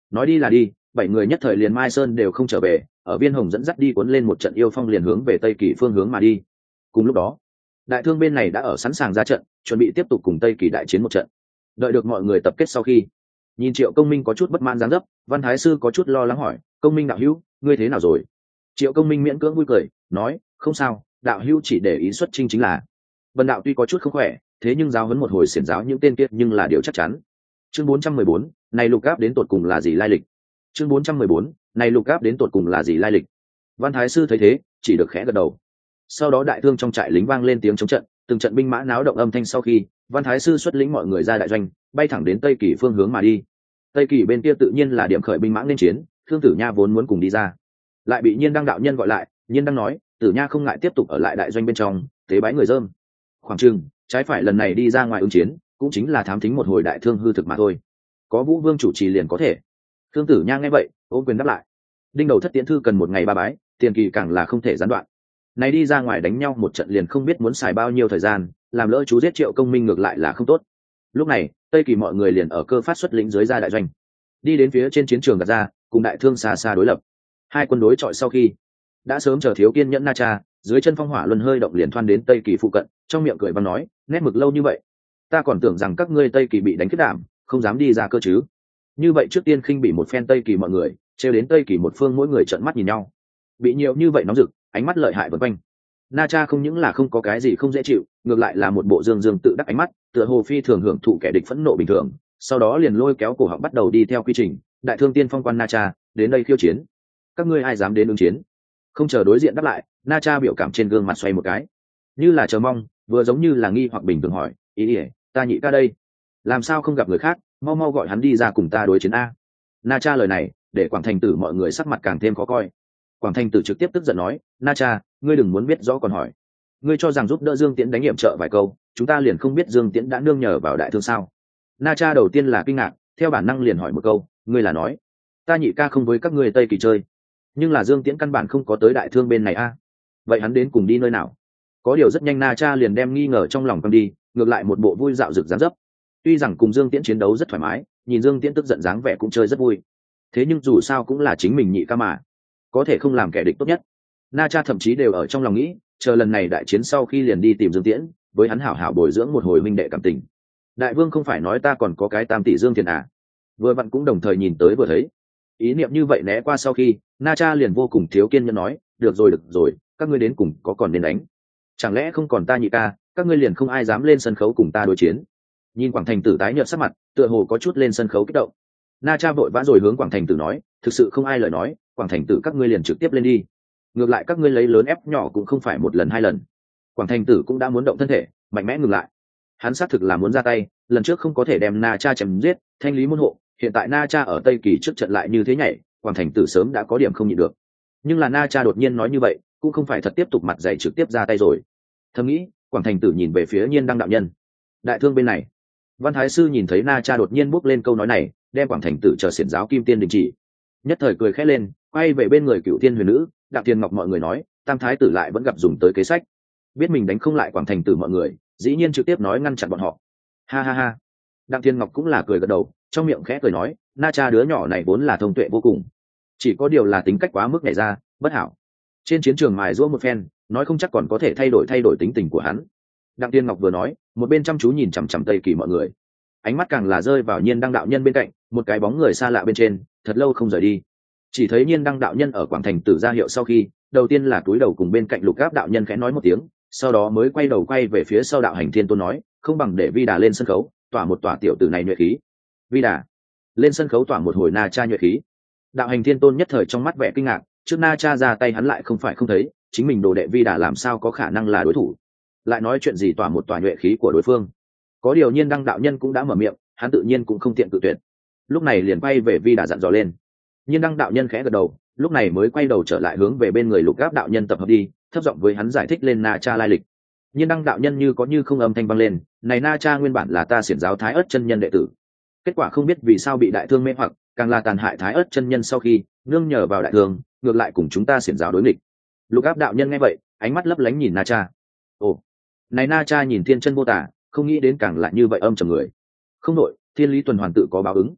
nói đi là đi, bảy người nhất thời liền mai sơn đều không trở về, ở Viên Hồng dẫn dắt đi cuốn lên một trận yêu phong liền hướng về Tây Kỳ phương hướng mà đi. Cùng lúc đó, đại thương bên này đã ở sẵn sàng ra trận, chuẩn bị tiếp tục cùng Tây Kỳ đại chiến một trận. Đợi được mọi người tập kết sau khi, nhìn Triệu Công Minh có chút bất mãn dáng dấp, Văn Thái sư có chút lo lắng hỏi: "Công Minh đạo hữu, ngươi thế nào rồi?" Triệu Công Minh miễn cưỡng vui cười, nói: "Không sao, đạo hữu chỉ để ý xuất chinh chính là. Vân đạo tuy có chút không khỏe, thế nhưng giáo huấn một hồi xiển giáo những tên kia nhưng là điều chắc chắn." Chương bốn trăm mười bốn, này lục áp đến tột cùng là gì lai lịch? Chương bốn trăm mười bốn, này lục áp đến tột cùng là gì lai lịch? Văn Thái sư thấy thế, chỉ được khẽ gật đầu. Sau đó đại thương trong trại lính vang lên tiếng chống trận, từng trận binh mã náo động âm thanh sau khi, Văn Thái sư xuất lĩnh mọi người ra đại doanh, bay thẳng đến Tây Kỳ phương hướng mà đi. Tây Kỳ bên kia tự nhiên là điểm khởi binh mã lên chiến, Khương Tử Nha vốn muốn cùng đi ra, lại bị Nhiên Đăng đạo nhân gọi lại. Nhiên Đăng nói: "Tử Nha không ngại tiếp tục ở lại đại doanh bên trong, tế bái người dơm. Khoảng chừng trái phải lần này đi ra ngoài ứng chiến, cũng chính là thám thính một hồi đại thương hư thực mà thôi. Có Vũ Vương chủ trì liền có thể." Khương Tử Nha nghe vậy, ôm quyền đáp lại. Đinh đầu thất tiễn thư cần một ngày ba bái, tiền kỳ càng là không thể gián đoạn. Này đi ra ngoài đánh nhau một trận liền không biết muốn xài bao nhiêu thời gian, làm lỡ chú giết Triệu Công Minh ngược lại là không tốt. Lúc này, Tây Kỳ mọi người liền ở cơ phát xuất lĩnh dưới ra đại doanh, đi đến phía trên chiến trường đặt ra, cùng đại thương xa xa đối lập. Hai quân đối chọi sau khi, đã sớm chờ thiếu kiên nhẫn Na Cha, dưới chân phong hỏa luân hơi động liền thoăn đến Tây Kỳ phụ cận, trong miệng cười và nói: "Nét mực lâu như vậy, ta còn tưởng rằng các ngươi Tây Kỳ bị đánh kết đảm, không dám đi ra cơ chứ." Như vậy trước tiên khinh bị một phen Tây Kỳ mọi người, trêu đến Tây Kỳ một phương mỗi người trợn mắt nhìn nhau. Bị nhiều như vậy nóng rực, ánh mắt lợi hại vần quanh. Na Cha không những là không có cái gì không dễ chịu, ngược lại là một bộ dương dương tự đắc ánh mắt, tựa hồ phi thường hưởng thụ kẻ địch phẫn nộ bình thường, sau đó liền lôi kéo cổ họng bắt đầu đi theo quy trình: "Đại thương tiên phong quan Na Cha, đến đây khiêu chiến. Các ngươi ai dám đến ứng chiến?" Không chờ đối diện đáp lại, Na Cha biểu cảm trên gương mặt xoay một cái, như là chờ mong, vừa giống như là nghi hoặc bình thường hỏi: "Ý ỉa, ta nhị ca đây, làm sao không gặp người khác, mau mau gọi hắn đi ra cùng ta đối chiến a." Na Cha lời này để Quảng Thành Tử mọi người sắc mặt càng thêm khó coi. Quảng Thành Tử trực tiếp tức giận nói: "Na Cha, ngươi đừng muốn biết rõ còn hỏi. Ngươi cho rằng giúp đỡ Dương Tiễn đánh nghiệm trợ vài câu, chúng ta liền không biết Dương Tiễn đã nương nhờ vào đại thương sao?" Na Cha đầu tiên là kinh ngạc, theo bản năng liền hỏi một câu: "Ngươi là nói ta nhị ca không với các ngươi Tây Kỳ chơi, nhưng là Dương Tiễn căn bản không có tới đại thương bên này a? Vậy hắn đến cùng đi nơi nào?" Có điều rất nhanh Na Cha liền đem nghi ngờ trong lòng căm đi, ngược lại một bộ vui dạo rực dáng dấp. Tuy rằng cùng Dương Tiễn chiến đấu rất thoải mái, nhìn Dương Tiễn tức giận dáng vẻ cũng chơi rất vui, thế nhưng dù sao cũng là chính mình nhị ca mà, có thể không làm kẻ địch tốt nhất. Na Cha thậm chí đều ở trong lòng nghĩ, chờ lần này đại chiến sau khi liền đi tìm Dương Tiễn, với hắn hảo hảo bồi dưỡng một hồi minh đệ cảm tình. Đại vương không phải nói ta còn có cái tam tỷ Dương Tiền à? Vừa vặn cũng đồng thời nhìn tới vừa thấy. Ý niệm như vậy né qua sau khi, Na Cha liền vô cùng thiếu kiên nhẫn nói: "Được rồi được rồi, các ngươi đến cùng có còn nên đánh? Chẳng lẽ không còn ta nhị ca, các ngươi liền không ai dám lên sân khấu cùng ta đối chiến?" Nhìn Quảng Thành Tử tái nhợt sắc mặt, tựa hồ có chút lên sân khấu kích động. Na Cha vội vã rồi hướng Quảng Thành Tử nói: "Thực sự không ai lời nói, Quảng Thành Tử các ngươi liền trực tiếp lên đi. Ngược lại các ngươi lấy lớn ép nhỏ cũng không phải một lần hai lần." Quảng Thành Tử cũng đã muốn động thân thể, mạnh mẽ ngừng lại. Hắn xác thực là muốn ra tay, lần trước không có thể đem Na Cha chém giết, thanh lý môn hộ, hiện tại Na Cha ở Tây Kỳ trước trận lại như thế nhảy, Quảng Thành Tử sớm đã có điểm không nhịn được. Nhưng là Na Cha đột nhiên nói như vậy, cũng không phải thật tiếp tục mặt dày trực tiếp ra tay rồi. Thầm nghĩ, Quảng Thành Tử nhìn về phía Nhiên Đăng đạo nhân. Đại thương bên này, Văn Thái sư nhìn thấy Na Cha đột nhiên bước lên câu nói này, đem Quảng Thành Tử chờ xiển giáo kim tiên đình chỉ, nhất thời cười khẽ lên, quay về bên người Cựu Thiên Huyền Nữ, Đặng Thiên Ngọc mọi người nói: "Tam thái tử lại vẫn gặp dùng tới kế sách, biết mình đánh không lại Quảng Thành Tử mọi người, dĩ nhiên trực tiếp nói ngăn chặn bọn họ." Ha ha ha. Đặng Thiên Ngọc cũng là cười gật đầu, trong miệng khẽ cười nói: "Na Cha đứa nhỏ này vốn là thông tuệ vô cùng, chỉ có điều là tính cách quá mức nhảy ra, bất hảo. Trên chiến trường mài giũa một phen, nói không chắc còn có thể thay đổi thay đổi tính tình của hắn." Đặng Thiên Ngọc vừa nói, một bên chăm chú nhìn chằm chằm Tây Kỳ mọi người, ánh mắt càng là rơi vào Nhiên Đăng đạo nhân bên cạnh, một cái bóng người xa lạ bên trên, thật lâu không rời đi. Chỉ thấy Nhiên Đăng đạo nhân ở Quảng Thành Tử ra hiệu sau khi, đầu tiên là cúi đầu cùng bên cạnh Lục Áp đạo nhân khẽ nói một tiếng, sau đó mới quay đầu quay về phía sau đạo hành Thiên Tôn nói: "Không bằng để Vi Đà lên sân khấu, tỏa một tỏa tiểu tử này nhuệ khí." Vi Đà lên sân khấu tỏa một hồi Na Cha nhuệ khí. Đạo hành Thiên Tôn nhất thời trong mắt vẻ kinh ngạc, trước Na Cha ra tay hắn lại không phải không thấy, chính mình đồ đệ Vi Đà làm sao có khả năng là đối thủ, lại nói chuyện gì tỏa một tỏa nhuệ khí của đối phương. Có điều Nhiên Đăng đạo nhân cũng đã mở miệng, hắn tự nhiên cũng không tiện cự tuyệt, lúc này liền quay về Vi Đà dặn dò lên. Nhiên Đăng đạo nhân khẽ gật đầu, lúc này mới quay đầu trở lại hướng về bên người Lục Áp đạo nhân tập hợp đi, thấp giọng với hắn giải thích lên Na Cha lai lịch. Nhiên Đăng đạo nhân như có như không âm thanh vang lên: "Này Na Cha nguyên bản là ta xiển giáo Thái Ức chân nhân đệ tử, kết quả không biết vì sao bị đại thương mê hoặc, càng là tàn hại Thái Ức chân nhân sau khi nương nhờ vào đại thương, ngược lại cùng chúng ta xiển giáo đối nghịch." Lục Áp đạo nhân nghe vậy, ánh mắt lấp lánh nhìn Na Cha. Ồ, này Na Cha nhìn thiên chân vô tả, không nghĩ đến càng lại như vậy âm trầm người. Không nội, thiên lý tuần hoàn tự có báo ứng.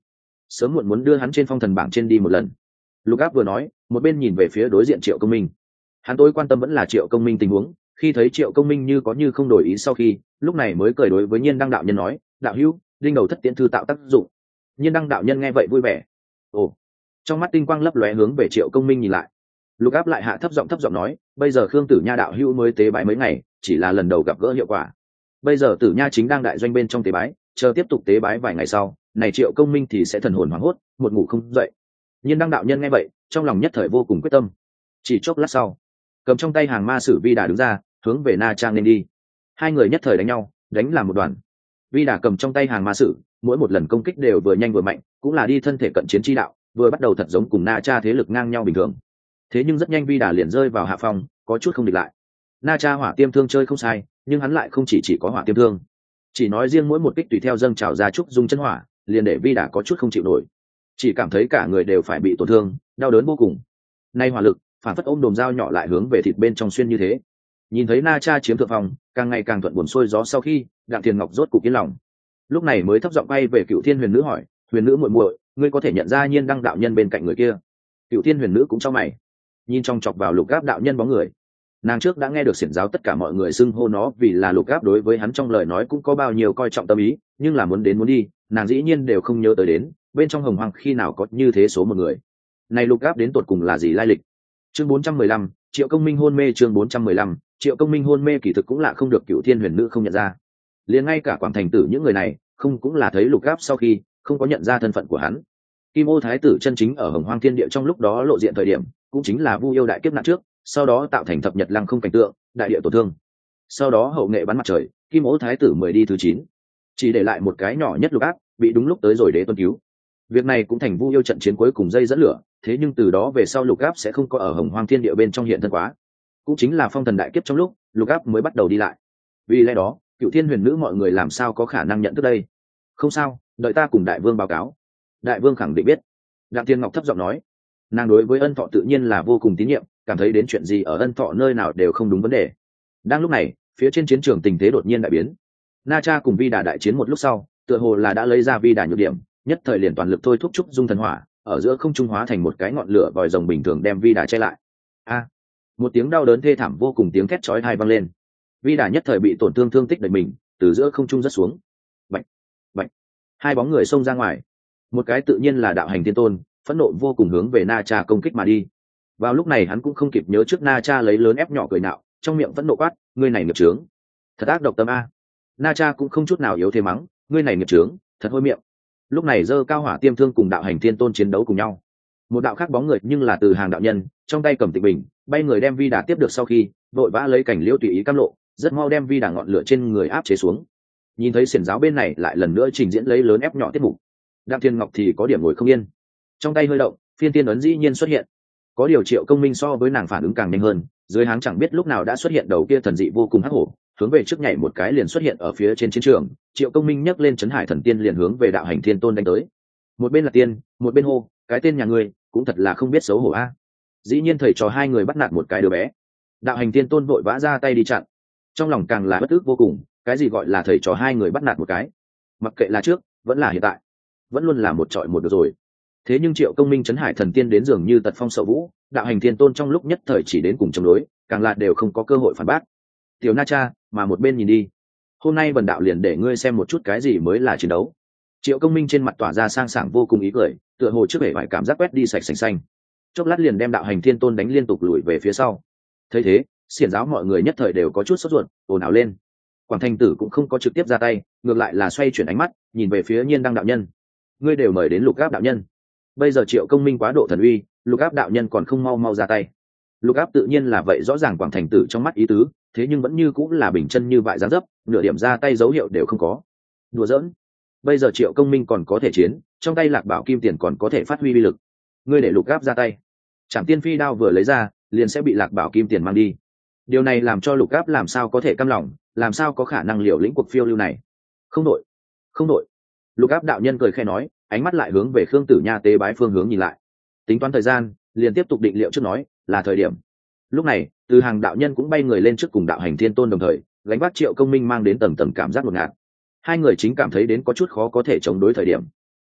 sớm muộn muốn đưa hắn trên phong thần bảng trên đi một lần. Lục Áp vừa nói một bên nhìn về phía đối diện Triệu Công Minh. Hắn tối quan tâm vẫn là Triệu Công Minh tình huống. Khi thấy Triệu Công Minh như có như không đổi ý sau khi, lúc này mới cười đối với Nhiên Đăng đạo nhân nói, đạo hữu, đinh đầu thất tiễn thư tạo tác dụng. Nhiên Đăng đạo nhân nghe vậy vui vẻ. Ồ, trong mắt tinh quang lấp lóe hướng về Triệu Công Minh nhìn lại. Lục Áp lại hạ thấp giọng thấp giọng nói, bây giờ Khương Tử Nha đạo hữu mới tế bái mấy ngày, chỉ là lần đầu gặp gỡ hiệu quả. Bây giờ Tử Nha chính đang đại doanh bên trong tế bái, chờ tiếp tục tế bái vài ngày sau, này Triệu Công Minh thì sẽ thần hồn hoảng hốt, một ngủ không dậy. Nhiên Đăng đạo nhân nghe vậy, trong lòng nhất thời vô cùng quyết tâm. Chỉ chốc lát sau, cầm trong tay hàng ma sử Vi Đà đứng ra, hướng về Na Trang nên đi. Hai người nhất thời đánh nhau, đánh làm một đoàn. Vi Đà cầm trong tay hàng ma sử, mỗi một lần công kích đều vừa nhanh vừa mạnh, cũng là đi thân thể cận chiến chi đạo, vừa bắt đầu thật giống cùng Na Cha thế lực ngang nhau bình thường. Thế nhưng rất nhanh Vi Đà liền rơi vào hạ phong, có chút không địch lại. Na Cha hỏa tiêm thương chơi không sai, nhưng hắn lại không chỉ chỉ có hỏa tiêm thương, chỉ nói riêng mỗi một kích tùy theo dâng trào ra trúc dung chân hỏa, liền để Vi Đà có chút không chịu nổi, chỉ cảm thấy cả người đều phải bị tổn thương, đau đớn vô cùng. Nay hỏa lực phản phất ôm đồm dao nhỏ lại hướng về thịt bên trong xuyên như thế. Nhìn thấy Na Cha chiếm thượng phong, càng ngày càng thuận buồn xuôi gió sau khi, Đặng Tiền Ngọc rốt cục yên lòng, lúc này mới thấp giọng bay về Cựu Thiên Huyền Nữ hỏi, huyền nữ muội muội, ngươi có thể nhận ra Nhiên Đăng đạo nhân bên cạnh người kia? Cựu Thiên Huyền Nữ cũng trong mày, nhìn trong chọc vào Lục Áp đạo nhân bóng người. Nàng trước đã nghe được xiển giáo tất cả mọi người xưng hô nó vì là Lục Áp, đối với hắn trong lời nói cũng có bao nhiêu coi trọng tâm ý, nhưng là muốn đến muốn đi, nàng dĩ nhiên đều không nhớ tới đến, bên trong hồng hoang khi nào có như thế số một người. Này Lục Áp đến tột cùng là gì lai lịch? Chương bốn trăm mười lăm, Triệu Công Minh hôn mê. Chương bốn trăm mười lăm, Triệu Công Minh hôn mê kỳ thực cũng là không được Cựu Thiên Huyền Nữ không nhận ra. Liền ngay cả Quảng Thành Tử những người này, không cũng là thấy Lục Áp sau khi không có nhận ra thân phận của hắn. Kim Ô Thái tử chân chính ở Hồng Hoang Thiên Địa trong lúc đó lộ diện thời điểm, cũng chính là Vu Yêu đại kiếp nạn trước, sau đó tạo thành thập nhật lăng không cảnh tượng, đại địa tổn thương. Sau đó hậu nghệ bắn mặt trời, Kim Ô Thái tử mười đi thứ chín, chỉ để lại một cái nhỏ nhất Lục Áp, bị đúng lúc tới rồi Đế Tuân cứu. Việc này cũng thành Vu Yêu trận chiến cuối cùng dây dẫn lửa, thế nhưng từ đó về sau Lục Áp sẽ không có ở Hồng Hoang Thiên Địa bên trong hiện thân quá. Cũng chính là phong thần đại kiếp trong lúc, Lục Áp mới bắt đầu đi lại. Vì lẽ đó, Cựu Thiên Huyền Nữ mọi người làm sao có khả năng nhận thức đây? Không sao, đợi ta cùng đại vương báo cáo. Đại vương khẳng định biết. Đặng Thiên Ngọc thấp giọng nói. Nàng đối với Ân Thọ tự nhiên là vô cùng tín nhiệm, cảm thấy đến chuyện gì ở Ân Thọ nơi nào đều không đúng vấn đề. Đang lúc này, phía trên chiến trường tình thế đột nhiên đại biến. Na Cha cùng Vi Đà đại chiến một lúc sau, tựa hồ là đã lấy ra Vi Đà nhược điểm, nhất thời liền toàn lực thôi thúc trúc dung thần hỏa, ở giữa không trung hóa thành một cái ngọn lửa vòi rồng bình thường đem Vi Đà che lại. A! Một tiếng đau đớn thê thảm vô cùng, tiếng thét chói tai vang lên. Vi Đà nhất thời bị tổn thương thương tích đầy mình, từ giữa không trung rớt xuống. Bạch, bạch, hai bóng người xông ra ngoài. Một cái tự nhiên là Đạo Hành Thiên Tôn, phẫn nộ vô cùng hướng về Na Cha công kích mà đi. Vào lúc này hắn cũng không kịp nhớ trước Na Cha lấy lớn ép nhỏ cười nạo, trong miệng phẫn nộ quát, ngươi này nghiệp trướng, thật ác độc tâm a. Na Cha cũng không chút nào yếu thế mắng, ngươi này nghiệp trướng, thật hôi miệng. Lúc này giơ cao hỏa tiêm thương cùng Đạo Hành Thiên Tôn chiến đấu cùng nhau. Một đạo khác bóng người nhưng là Từ Hàng đạo nhân, trong tay cầm tịch bình, bay người đem Vi Đà tiếp được sau khi, vội vã lấy cảnh liễu tùy ý cam lộ, rất mau đem Vi Đà ngọn lửa trên người áp chế xuống. Nhìn thấy xiển giáo bên này lại lần nữa trình diễn lấy lớn ép nhỏ tiết mục, Đặng Thiên Ngọc thì có điểm ngồi không yên, trong tay hơi động, phiên tiên ấn dĩ nhiên xuất hiện. Có điều Triệu Công Minh so với nàng phản ứng càng nhanh hơn, dưới háng chẳng biết lúc nào đã xuất hiện đầu kia thần dị vô cùng hắc hổ, hướng về trước nhảy một cái liền xuất hiện ở phía trên chiến trường. Triệu Công Minh nhấc lên Chấn Hải Thần Tiên liền hướng về Đạo Hành Thiên Tôn đánh tới. Một bên là tiên, một bên hô, cái tên nhà ngươi cũng thật là không biết xấu hổ a. Dĩ nhiên thầy trò hai người bắt nạt một cái đứa bé. Đạo Hành Thiên Tôn vội vã ra tay đi chặn, trong lòng càng là bất ức vô cùng, cái gì gọi là thầy trò hai người bắt nạt một cái, mặc kệ là trước vẫn là hiện tại, vẫn luôn là một trọi một được rồi. Thế nhưng Triệu Công Minh Chấn Hải Thần Tiên đến dường như tật phong sợ vũ, Đạo Hành Thiên Tôn trong lúc nhất thời chỉ đến cùng chống đối, càng là đều không có cơ hội phản bác. Tiểu Na Cha, mà một bên nhìn đi, hôm nay bần đạo liền để ngươi xem một chút cái gì mới là chiến đấu. Triệu Công Minh trên mặt tỏa ra sang sảng vô cùng ý cười, tựa hồ trước vẻ vải cảm giác quét đi sạch sành xanh, chốc lát liền đem Đạo Hành Thiên Tôn đánh liên tục lùi về phía sau. Thấy thế, xiển giáo mọi người nhất thời đều có chút sốt ruột, ồn ào lên. Quảng Thành Tử cũng không có trực tiếp ra tay, ngược lại là xoay chuyển ánh mắt, nhìn về phía Nhiên Đăng đạo nhân. Ngươi đều mời đến Lục Áp đạo nhân, bây giờ Triệu Công Minh quá độ thần uy, Lục Áp đạo nhân còn không mau mau ra tay. Lục Áp tự nhiên là vậy rõ ràng Quảng Thành Tử trong mắt ý tứ, thế nhưng vẫn như cũng là bình chân như vại dáng dấp, nửa điểm ra tay dấu hiệu đều không có. Đùa giỡn, bây giờ Triệu Công Minh còn có thể chiến, trong tay Lạc Bảo Kim Tiền còn có thể phát huy uy lực, ngươi để Lục Áp ra tay, Trảm Tiên Phi đao vừa lấy ra liền sẽ bị Lạc Bảo Kim Tiền mang đi. Điều này làm cho Lục Áp làm sao có thể cam lòng, làm sao có khả năng liều lĩnh cuộc phiêu lưu này. Không đội, không đội. Lục Áp đạo nhân cười khẽ nói, ánh mắt lại hướng về Khương Tử Nha tế bái phương hướng nhìn lại. Tính toán thời gian, liền tiếp tục định liệu trước nói, là thời điểm. Lúc này, Từ Hàng đạo nhân cũng bay người lên trước cùng Đạo Hành Thiên Tôn đồng thời, gánh vác Triệu Công Minh mang đến tầng tầng cảm giác ngột ngạt. Hai người chính cảm thấy đến có chút khó có thể chống đối thời điểm.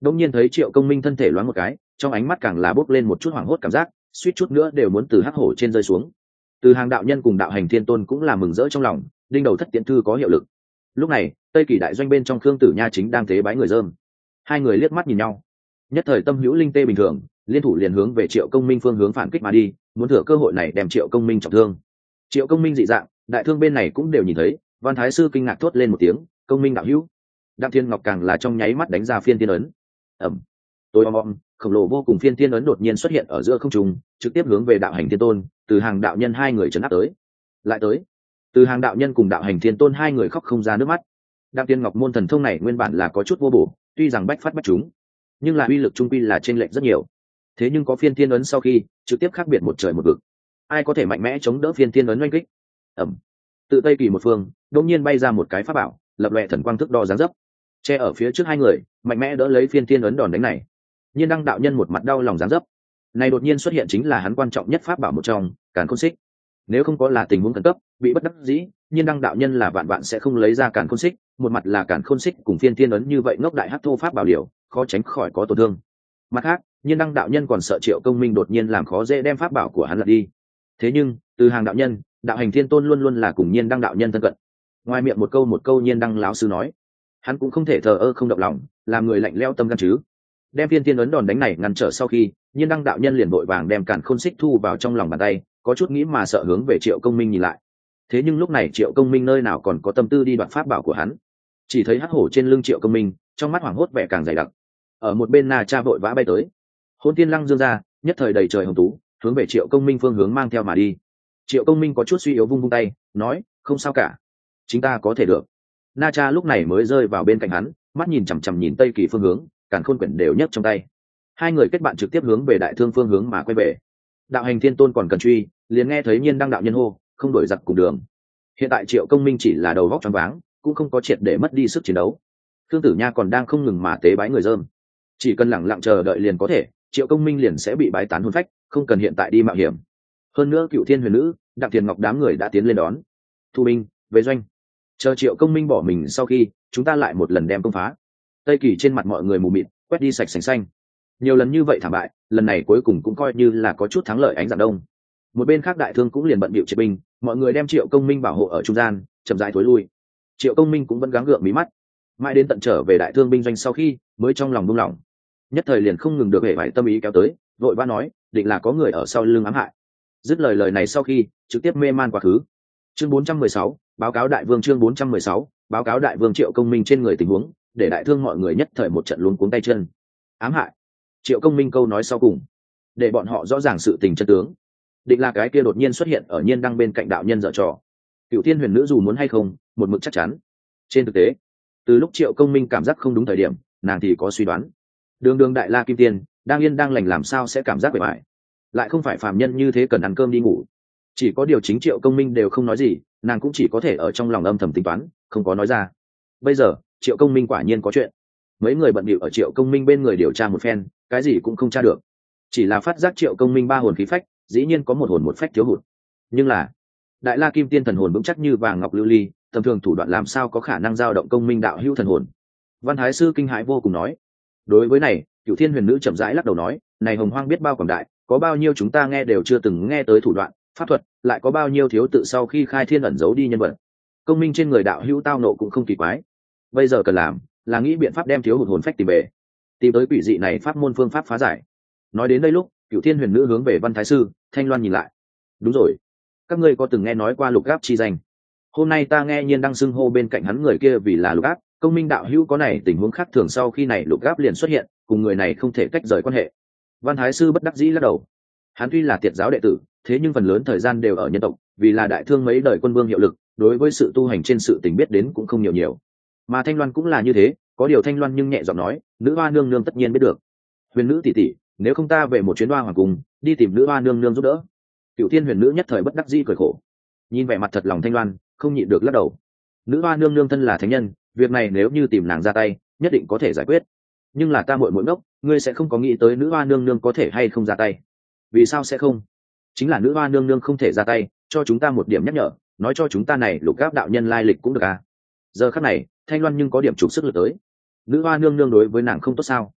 đông nhiên thấy Triệu Công Minh thân thể loáng một cái, trong ánh mắt càng là bốc lên một chút hoảng hốt cảm giác, suýt chút nữa đều muốn từ hắc hổ trên rơi xuống. Từ Hàng đạo nhân cùng đạo hành thiên tôn cũng là mừng rỡ trong lòng, đinh đầu thất tiễn thư có hiệu lực. Lúc này Tây Kỳ đại doanh bên trong Khương Tử Nha chính đang tế bái người dơm, hai người liếc mắt nhìn nhau, nhất thời tâm hữu linh tê bình thường, liên thủ liền hướng về Triệu Công Minh phương hướng phản kích mà đi, muốn thừa cơ hội này đem Triệu Công Minh trọng thương. Triệu Công Minh dị dạng, đại thương bên này cũng đều nhìn thấy, Văn Thái sư kinh ngạc thốt lên một tiếng, Công Minh đạo hữu. Đặng Thiên Ngọc càng là trong nháy mắt đánh ra phiên thiên ấn. Ẩm. Tôi om om, khổng lồ vô cùng phiên thiên ấn đột nhiên xuất hiện ở giữa không trung, trực tiếp hướng về đạo hành thiên tôn, Từ Hàng đạo nhân hai người trấn áp tới. Lại tới. Từ Hàng đạo nhân cùng đạo hành thiên tôn hai người khóc không ra nước mắt. Đặng Thiên Ngọc môn thần thông này nguyên bản là có chút vô bổ, tuy rằng bách phát bách chúng, nhưng là uy lực trung quy là trên lệch rất nhiều. Thế nhưng có phiên thiên ấn sau khi, trực tiếp khác biệt một trời một vực. Ai có thể mạnh mẽ chống đỡ phiên thiên ấn oanh kích? Ẩm. Tự Tây Kỳ một phương, đột nhiên bay ra một cái pháp bảo, lập lòe thần quang thức đo dáng dấp, che ở phía trước hai người, mạnh mẽ đỡ lấy phiên thiên ấn đòn đánh này. Nhiên Đăng đạo nhân một mặt đau lòng dáng dấp. Này đột nhiên xuất hiện chính là hắn quan trọng nhất pháp bảo một trong, Càn Khôn Xích. Nếu không có là tình huống khẩn cấp, bị bất đắc dĩ, Nhiên Đăng đạo nhân là vạn vạn sẽ không lấy ra Càn Khôn Xích, một mặt là Càn Khôn Xích cùng phiên thiên ấn như vậy ngốc đại hắc thô pháp bảo điều, khó tránh khỏi có tổn thương. Mặt khác, Nhiên Đăng đạo nhân còn sợ Triệu Công Minh đột nhiên làm khó dễ đem pháp bảo của hắn lật đi. Thế nhưng, Từ Hàng đạo nhân, đạo hành thiên tôn luôn luôn là cùng Nhiên Đăng đạo nhân thân cận. Ngoài miệng một câu một câu Nhiên Đăng lão sư nói, hắn cũng không thể thờ ơ không động lòng, làm người lạnh lẽo tâm gan chứ. Đem phiên thiên ấn đòn đánh này ngăn trở sau khi, Nhiên Đăng đạo nhân liền vội vàng đem Càn Khôn Xích thu vào trong lòng bàn tay, có chút nghĩ mà sợ hướng về Triệu Công Minh nhìn lại. Thế nhưng lúc này Triệu Công Minh nơi nào còn có tâm tư đi đoạt pháp bảo của hắn, chỉ thấy hắc hổ trên lưng Triệu Công Minh, trong mắt hoảng hốt vẻ càng dày đặc. Ở một bên Na Cha vội vã bay tới, Hôn Tiên Lăng dương ra, nhất thời đầy trời hồng tú, hướng về Triệu Công Minh phương hướng mang theo mà đi. Triệu Công Minh có chút suy yếu vung vung tay, nói, không sao cả, chúng ta có thể được. Na Cha lúc này mới rơi vào bên cạnh hắn, mắt nhìn chằm chằm nhìn Tây Kỳ phương hướng, Càn Khôn quyển đều nhấc trong tay. Hai người kết bạn trực tiếp hướng về Đại Thương phương hướng mà quay về. Đạo hành thiên tôn còn cần truy, liền nghe thấy Nhiên Đăng đạo nhân hô, không đổi giặc cùng đường. Hiện tại Triệu Công Minh chỉ là đầu vóc choáng váng, cũng không có triệt để mất đi sức chiến đấu. Khương Tử Nha còn đang không ngừng mà tế bái người dơm, chỉ cần lẳng lặng chờ đợi liền có thể, Triệu Công Minh liền sẽ bị bái tán hồn phách, không cần hiện tại đi mạo hiểm. Hơn nữa Cựu Thiên Huyền Nữ, Đặng Tiền Ngọc đám người đã tiến lên đón. Thu binh, về doanh. Chờ Triệu Công Minh bỏ mình sau khi, chúng ta lại một lần đem công phá. Tây Kỳ trên mặt mọi người mù mịt, quét đi sạch sành xanh. Nhiều lần như vậy thảm bại, lần này cuối cùng cũng coi như là có chút thắng lợi ánh dạng đông. Một bên khác Đại Thương cũng liền bận bịu triệt binh, mọi người đem Triệu Công Minh bảo hộ ở trung gian, chậm rãi thối lui. Triệu Công Minh cũng vẫn gắng gượng mí mắt, mãi đến tận trở về Đại Thương binh doanh sau khi, mới trong lòng buông lỏng. Nhất thời liền không ngừng được hệ vải tâm ý kéo tới, vội vã nói, định là có người ở sau lưng ám hại. Dứt lời lời này sau khi, trực tiếp mê man quá khứ. Chương bốn trăm mười sáu, báo cáo đại vương. Chương bốn trăm mười sáu, báo cáo đại vương. Triệu Công Minh trên người tình huống, để Đại Thương mọi người nhất thời một trận luống cuống tay chân. Ám hại? Triệu Công Minh câu nói sau cùng, để bọn họ rõ ràng sự tình chân tướng. Định là cái kia đột nhiên xuất hiện ở Nhiên Đăng bên cạnh đạo nhân dở trò. Cựu Thiên Huyền Nữ dù muốn hay không, một mực chắc chắn. Trên thực tế, từ lúc Triệu Công Minh cảm giác không đúng thời điểm, nàng thì có suy đoán. Đường đường Đại La Kim Tiên, đang yên đang lành làm sao sẽ cảm giác bề bại, lại không phải phàm nhân như thế cần ăn cơm đi ngủ. Chỉ có điều chính Triệu Công Minh đều không nói gì, nàng cũng chỉ có thể ở trong lòng âm thầm tính toán, không có nói ra. Bây giờ Triệu Công Minh quả nhiên có chuyện. Mấy người bận bịu ở Triệu Công Minh bên người điều tra một phen, cái gì cũng không tra được, chỉ là phát giác Triệu Công Minh ba hồn khí phách, dĩ nhiên có một hồn một phách thiếu hụt. Nhưng là Đại La Kim Tiên thần hồn vững chắc như vàng ngọc lưu ly, tầm thường thủ đoạn làm sao có khả năng dao động Công Minh đạo hữu thần hồn. Văn Thái sư kinh hãi vô cùng nói. Đối với này, Cửu Thiên Huyền Nữ chậm rãi lắc đầu nói, này Hồng Hoang biết bao quảng đại, có bao nhiêu chúng ta nghe đều chưa từng nghe tới thủ đoạn pháp thuật, lại có bao nhiêu thiếu tự sau khi khai thiên ẩn giấu đi nhân vật. Công Minh trên người đạo hữu tao nộ cũng không kỳ quái, bây giờ cần làm là nghĩ biện pháp đem thiếu hụt hồn phách tìm về, tìm tới quỷ dị này pháp môn phương pháp phá giải. Nói đến đây lúc, Cửu Thiên Huyền Nữ hướng về Văn Thái sư, Thanh Loan nhìn lại. Đúng rồi, các ngươi có từng nghe nói qua Lục Áp chi danh? Hôm nay ta nghe Nhiên đang xưng hô bên cạnh hắn người kia vì là Lục Áp. Công Minh đạo hữu có này tình huống khác thường, sau khi này Lục Áp liền xuất hiện, cùng người này không thể tách rời quan hệ. Văn Thái sư bất đắc dĩ lắc đầu. Hắn tuy là Tiệt giáo đệ tử, thế nhưng phần lớn thời gian đều ở nhân tộc, vì là Đại Thương mấy đời quân vương hiệu lực, đối với sự tu hành trên sự tình biết đến cũng không nhiều nhiều. Mà Thanh Loan cũng là như thế, có điều Thanh Loan nhưng nhẹ giọng nói, nữ hoa nương nương tất nhiên biết được. Huyền nữ tỷ tỷ, nếu không ta về một chuyến Hoa hoàng cung, đi tìm nữ hoa nương nương giúp đỡ. Cửu Thiên Huyền Nữ nhất thời bất đắc dĩ cười khổ, nhìn vẻ mặt thật lòng Thanh Loan, không nhịn được lắc đầu. Nữ hoa nương nương thân là thánh nhân, việc này nếu như tìm nàng ra tay, nhất định có thể giải quyết. Nhưng là ta muội muội ngốc, ngươi sẽ không có nghĩ tới nữ hoa nương nương có thể hay không ra tay. Vì sao sẽ không? Chính là nữ hoa nương nương không thể ra tay, cho chúng ta một điểm nhắc nhở, nói cho chúng ta này Lục Áp đạo nhân lai lịch cũng được à. Giờ khắc này, Thanh Loan nhưng có điểm trục sức lực tới. Nữ hoa nương nương đối với nàng không tốt sao?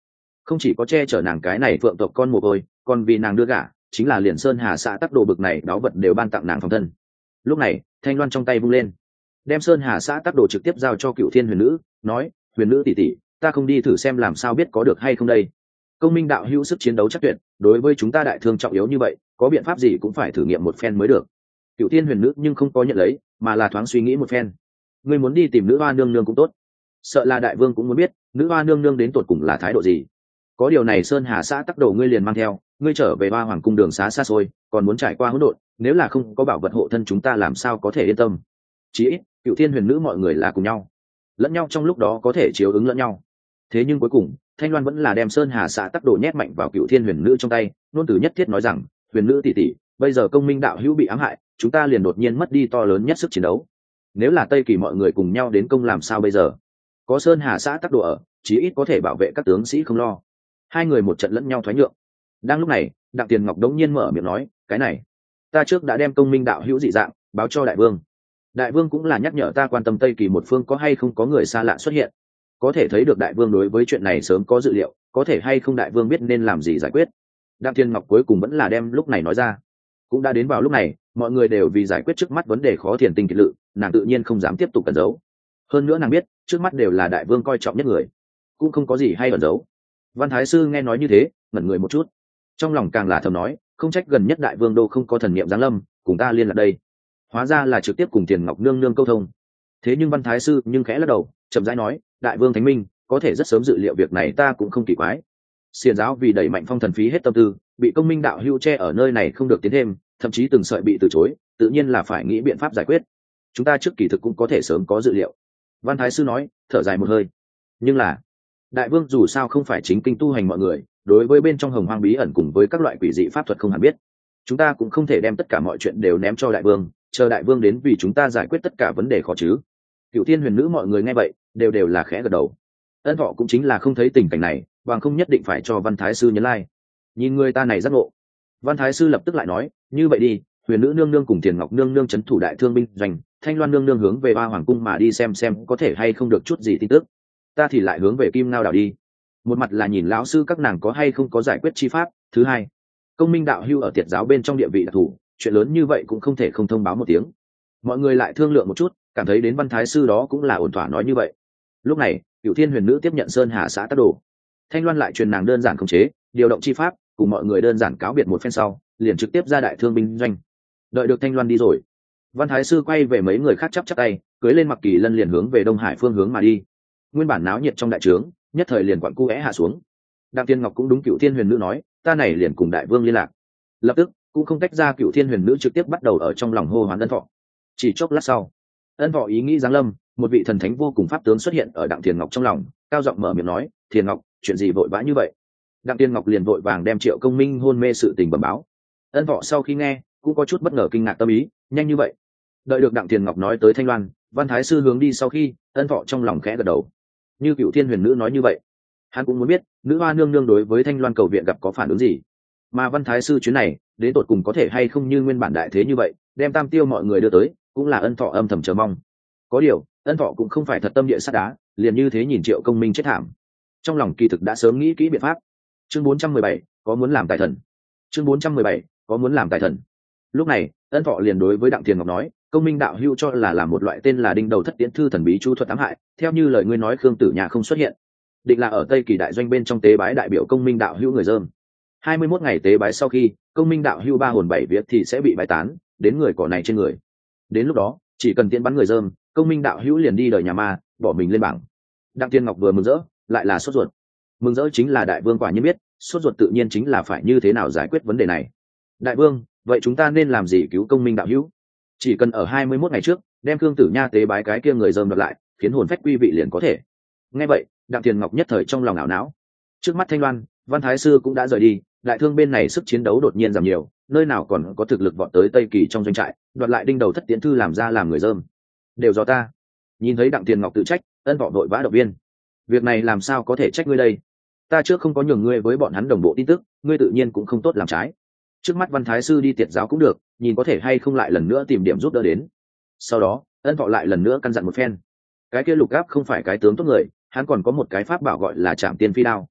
không chỉ có che chở nàng cái này phượng tộc con mồ côi, còn vì nàng đưa gả chính là liền sơn hà xã tắc đồ bực này đáo vật đều ban tặng nàng phòng thân. Lúc này thanh loan trong tay vung lên, đem sơn hà xã tắc đồ trực tiếp giao cho Cựu Thiên huyền nữ, nói: huyền nữ tỷ tỷ, ta không đi thử xem làm sao biết có được hay không đây. Công minh đạo hữu sức chiến đấu chắc tuyệt, đối với chúng ta đại thương trọng yếu như vậy, có biện pháp gì cũng phải thử nghiệm một phen mới được. Cựu Thiên huyền nữ nhưng không có nhận lấy, mà là thoáng suy nghĩ một phen. Ngươi muốn đi tìm nữ hoa nương nương cũng tốt, sợ là đại vương cũng muốn biết nữ hoa nương nương đến tột cùng là thái độ gì. Có điều này sơn hà xã tắc đồ ngươi liền mang theo, ngươi trở về Hoa Hoàng cung đường xá xa xôi, còn muốn trải qua hỗn độn, nếu là không có bảo vật hộ thân chúng ta làm sao có thể yên tâm. Chỉ ít Cựu Thiên huyền nữ mọi người là cùng nhau, lẫn nhau trong lúc đó có thể chiếu ứng lẫn nhau. Thế nhưng cuối cùng thanh loan vẫn là đem sơn hà xã tắc đồ nhét mạnh vào Cựu Thiên huyền nữ trong tay, nôn từ nhất thiết nói rằng: huyền nữ tỷ tỷ, bây giờ công minh đạo hữu bị ám hại, chúng ta liền đột nhiên mất đi to lớn nhất sức chiến đấu. Nếu là Tây Kỳ mọi người cùng nhau đến công làm sao bây giờ? Có sơn hà xã tắc đồ ở, chí ít có thể bảo vệ các tướng sĩ không lo. Hai người một trận lẫn nhau thoái nhượng. Đang lúc này Đặng Tiền Ngọc đống nhiên mở miệng nói: cái này ta trước đã đem công minh đạo hữu dị dạng báo cho đại vương. Đại vương cũng là nhắc nhở ta quan tâm Tây Kỳ một phương có hay không có người xa lạ xuất hiện, có thể thấy được đại vương đối với chuyện này sớm có dự liệu, có thể hay không đại vương biết nên làm gì giải quyết. Đặng Thiên Ngọc cuối cùng vẫn là đem lúc này nói ra. Cũng đã đến vào lúc này, mọi người đều vì giải quyết trước mắt vấn đề khó thiền tình kiệt lự, nàng tự nhiên không dám tiếp tục cẩn giấu. Hơn nữa nàng biết trước mắt đều là đại vương coi trọng nhất người, cũng không có gì hay ẩn giấu. Văn Thái sư nghe nói như thế ngẩn người một chút, trong lòng càng là thầm nói: không trách gần nhất đại vương đô không có thần niệm giáng lâm cùng ta liên lạc đây, hóa ra là trực tiếp cùng Tiền Ngọc nương nương câu thông. Thế nhưng Văn Thái sư nhưng khẽ lắc đầu, chậm rãi nói: đại vương thánh minh, có thể rất sớm dự liệu việc này ta cũng không kỳ quái. Xiển giáo vì đẩy mạnh phong thần phí hết tâm tư, bị công minh đạo hưu che ở nơi này không được tiến thêm, thậm chí từng sợi bị từ chối, tự nhiên là phải nghĩ biện pháp giải quyết. Chúng ta trước kỳ thực cũng có thể sớm có dự liệu. Văn Thái sư nói, thở dài một hơi. Nhưng là đại vương dù sao không phải chính kinh tu hành mọi người, đối với bên trong hồng hoang bí ẩn cùng với các loại quỷ dị pháp thuật không hẳn biết. Chúng ta cũng không thể đem tất cả mọi chuyện đều ném cho đại vương, chờ đại vương đến vì chúng ta giải quyết tất cả vấn đề khó chứ. Cựu Thiên huyền nữ mọi người nghe vậy đều đều là khẽ gật đầu. Ân Thọ cũng chính là không thấy tình cảnh này, bằng không nhất định phải cho Văn Thái sư nhấn like. Nhìn người ta này rất ngộ. Văn Thái sư lập tức lại nói: như vậy đi, huyền nữ nương nương cùng Tiền Ngọc nương nương trấn thủ đại thương binh doanh, Thanh Loan nương nương hướng về Hoa Hoàng cung mà đi xem xem có thể hay không được chút gì tin tức. Ta thì lại hướng về Kim Ngao đảo đi. Một mặt là nhìn lão sư các nàng có hay không có giải quyết chi pháp, thứ hai, công minh đạo hưu ở tiệt giáo bên trong địa vị đặc thù, chuyện lớn như vậy cũng không thể không thông báo một tiếng. Mọi người lại thương lượng một chút, cảm thấy đến Văn Thái sư đó cũng là ổn thỏa nói như vậy. Lúc này Cựu Thiên huyền nữ tiếp nhận sơn hà xã tác đồ, Thanh Loan lại truyền nàng đơn giản khống chế điều động chi pháp, cùng mọi người đơn giản cáo biệt một phen sau liền trực tiếp ra đại thương binh doanh. Đợi được Thanh Loan đi rồi, Văn Thái sư quay về mấy người khác chắp chắp tay, cưới lên Mặc Kỳ Lân liền hướng về Đông Hải phương hướng mà đi. Nguyên bản náo nhiệt trong đại trướng nhất thời liền quặn cu é hạ xuống. Đặng Tiên Ngọc cũng đúng Cựu Thiên huyền nữ nói: ta này liền cùng đại vương liên lạc. Lập tức cũng không tách ra, Cựu Thiên huyền nữ trực tiếp bắt đầu ở trong lòng hô hoán Ân Thọ. Chỉ chốc lát sau, Ân Thọ ý nghĩ giáng lâm, một vị thần thánh vô cùng pháp tướng xuất hiện ở Đặng Thiên Ngọc trong lòng, cao giọng mở miệng nói: Thiên Ngọc, chuyện gì vội vã như vậy? Đặng Tiên Ngọc liền vội vàng đem Triệu Công Minh hôn mê sự tình bẩm báo. Ân Thọ sau khi nghe cũng có chút bất ngờ kinh ngạc tâm ý, nhanh như vậy. Đợi được Đặng Thiên Ngọc nói tới Thanh Loan, Văn Thái sư hướng đi sau khi, Ân Thọ trong lòng khẽ gật đầu. Như Cựu Thiên huyền nữ nói như vậy, hắn cũng muốn biết nữ hoa nương nương đối với Thanh Loan cầu viện gặp có phản ứng gì, mà Văn Thái sư chuyến này đến tột cùng có thể hay không như nguyên bản đại thế như vậy đem tam tiêu mọi người đưa tới, cũng là Ân Thọ âm thầm chờ mong. Có điều Ân Thọ cũng không phải thật tâm địa sắt đá, liền như thế nhìn Triệu Công Minh chết thảm, trong lòng kỳ thực đã sớm nghĩ kỹ biện pháp. Chương bốn trăm mười bảy, có muốn làm tài thần. Chương bốn trăm mười bảy, có muốn làm tài thần. Lúc này Ân Thọ liền đối với Đặng Thiên Ngọc nói: công minh đạo hữu cho là là một loại tên là đinh đầu thất tiễn thư thần bí chu thuật ám hại, theo như lời ngươi nói Khương Tử Nhà không xuất hiện, định là ở Tây Kỳ đại doanh bên trong tế bái đại biểu công minh đạo hữu người dơm. hai mươi mốt ngày tế bái sau khi, công minh đạo hữu ba hồn bảy vía thì sẽ bị bái tán đến người cỏ này trên người. Đến lúc đó chỉ cần tiễn bắn người dơm, công minh đạo hữu liền đi đời nhà ma, bỏ mình lên bảng. Đặng Thiên Ngọc vừa mừng rỡ lại là sốt ruột. Mừng rỡ chính là đại vương quả nhiên biết, sốt ruột tự nhiên chính là phải như thế nào giải quyết vấn đề này. Đại vương, vậy chúng ta nên làm gì cứu công minh đạo hữu? Chỉ cần ở hai mươi mốt ngày trước đem Khương Tử Nha tế bái cái kia người dơm đoạt lại, khiến hồn phách quy vị liền có thể. Nghe vậy Đặng Thiên Ngọc nhất thời trong lòng ảo não. Trước mắt Thanh Loan, Văn Thái sư cũng đã rời đi, đại thương bên này sức chiến đấu đột nhiên giảm nhiều, nơi nào còn có thực lực vọt tới Tây Kỳ trong doanh trại đoạt lại đinh đầu thất tiễn thư làm ra làm người dơm. Đều do ta. Nhìn thấy Đặng Thiên Ngọc tự trách, Ân Thọ vội vã động viên: việc này làm sao có thể trách ngươi đây, ta trước không có nhường ngươi với bọn hắn đồng bộ tin tức, ngươi tự nhiên cũng không tốt làm trái. Trước mắt Văn Thái sư đi tiệt giáo cũng được, nhìn có thể hay không lại lần nữa tìm điểm giúp đỡ đến. Sau đó Ân Thọ lại lần nữa căn dặn một phen: cái kia Lục Gáp không phải cái tướng tốt người, hắn còn có một cái pháp bảo gọi là Trảm Tiên Phi Đao.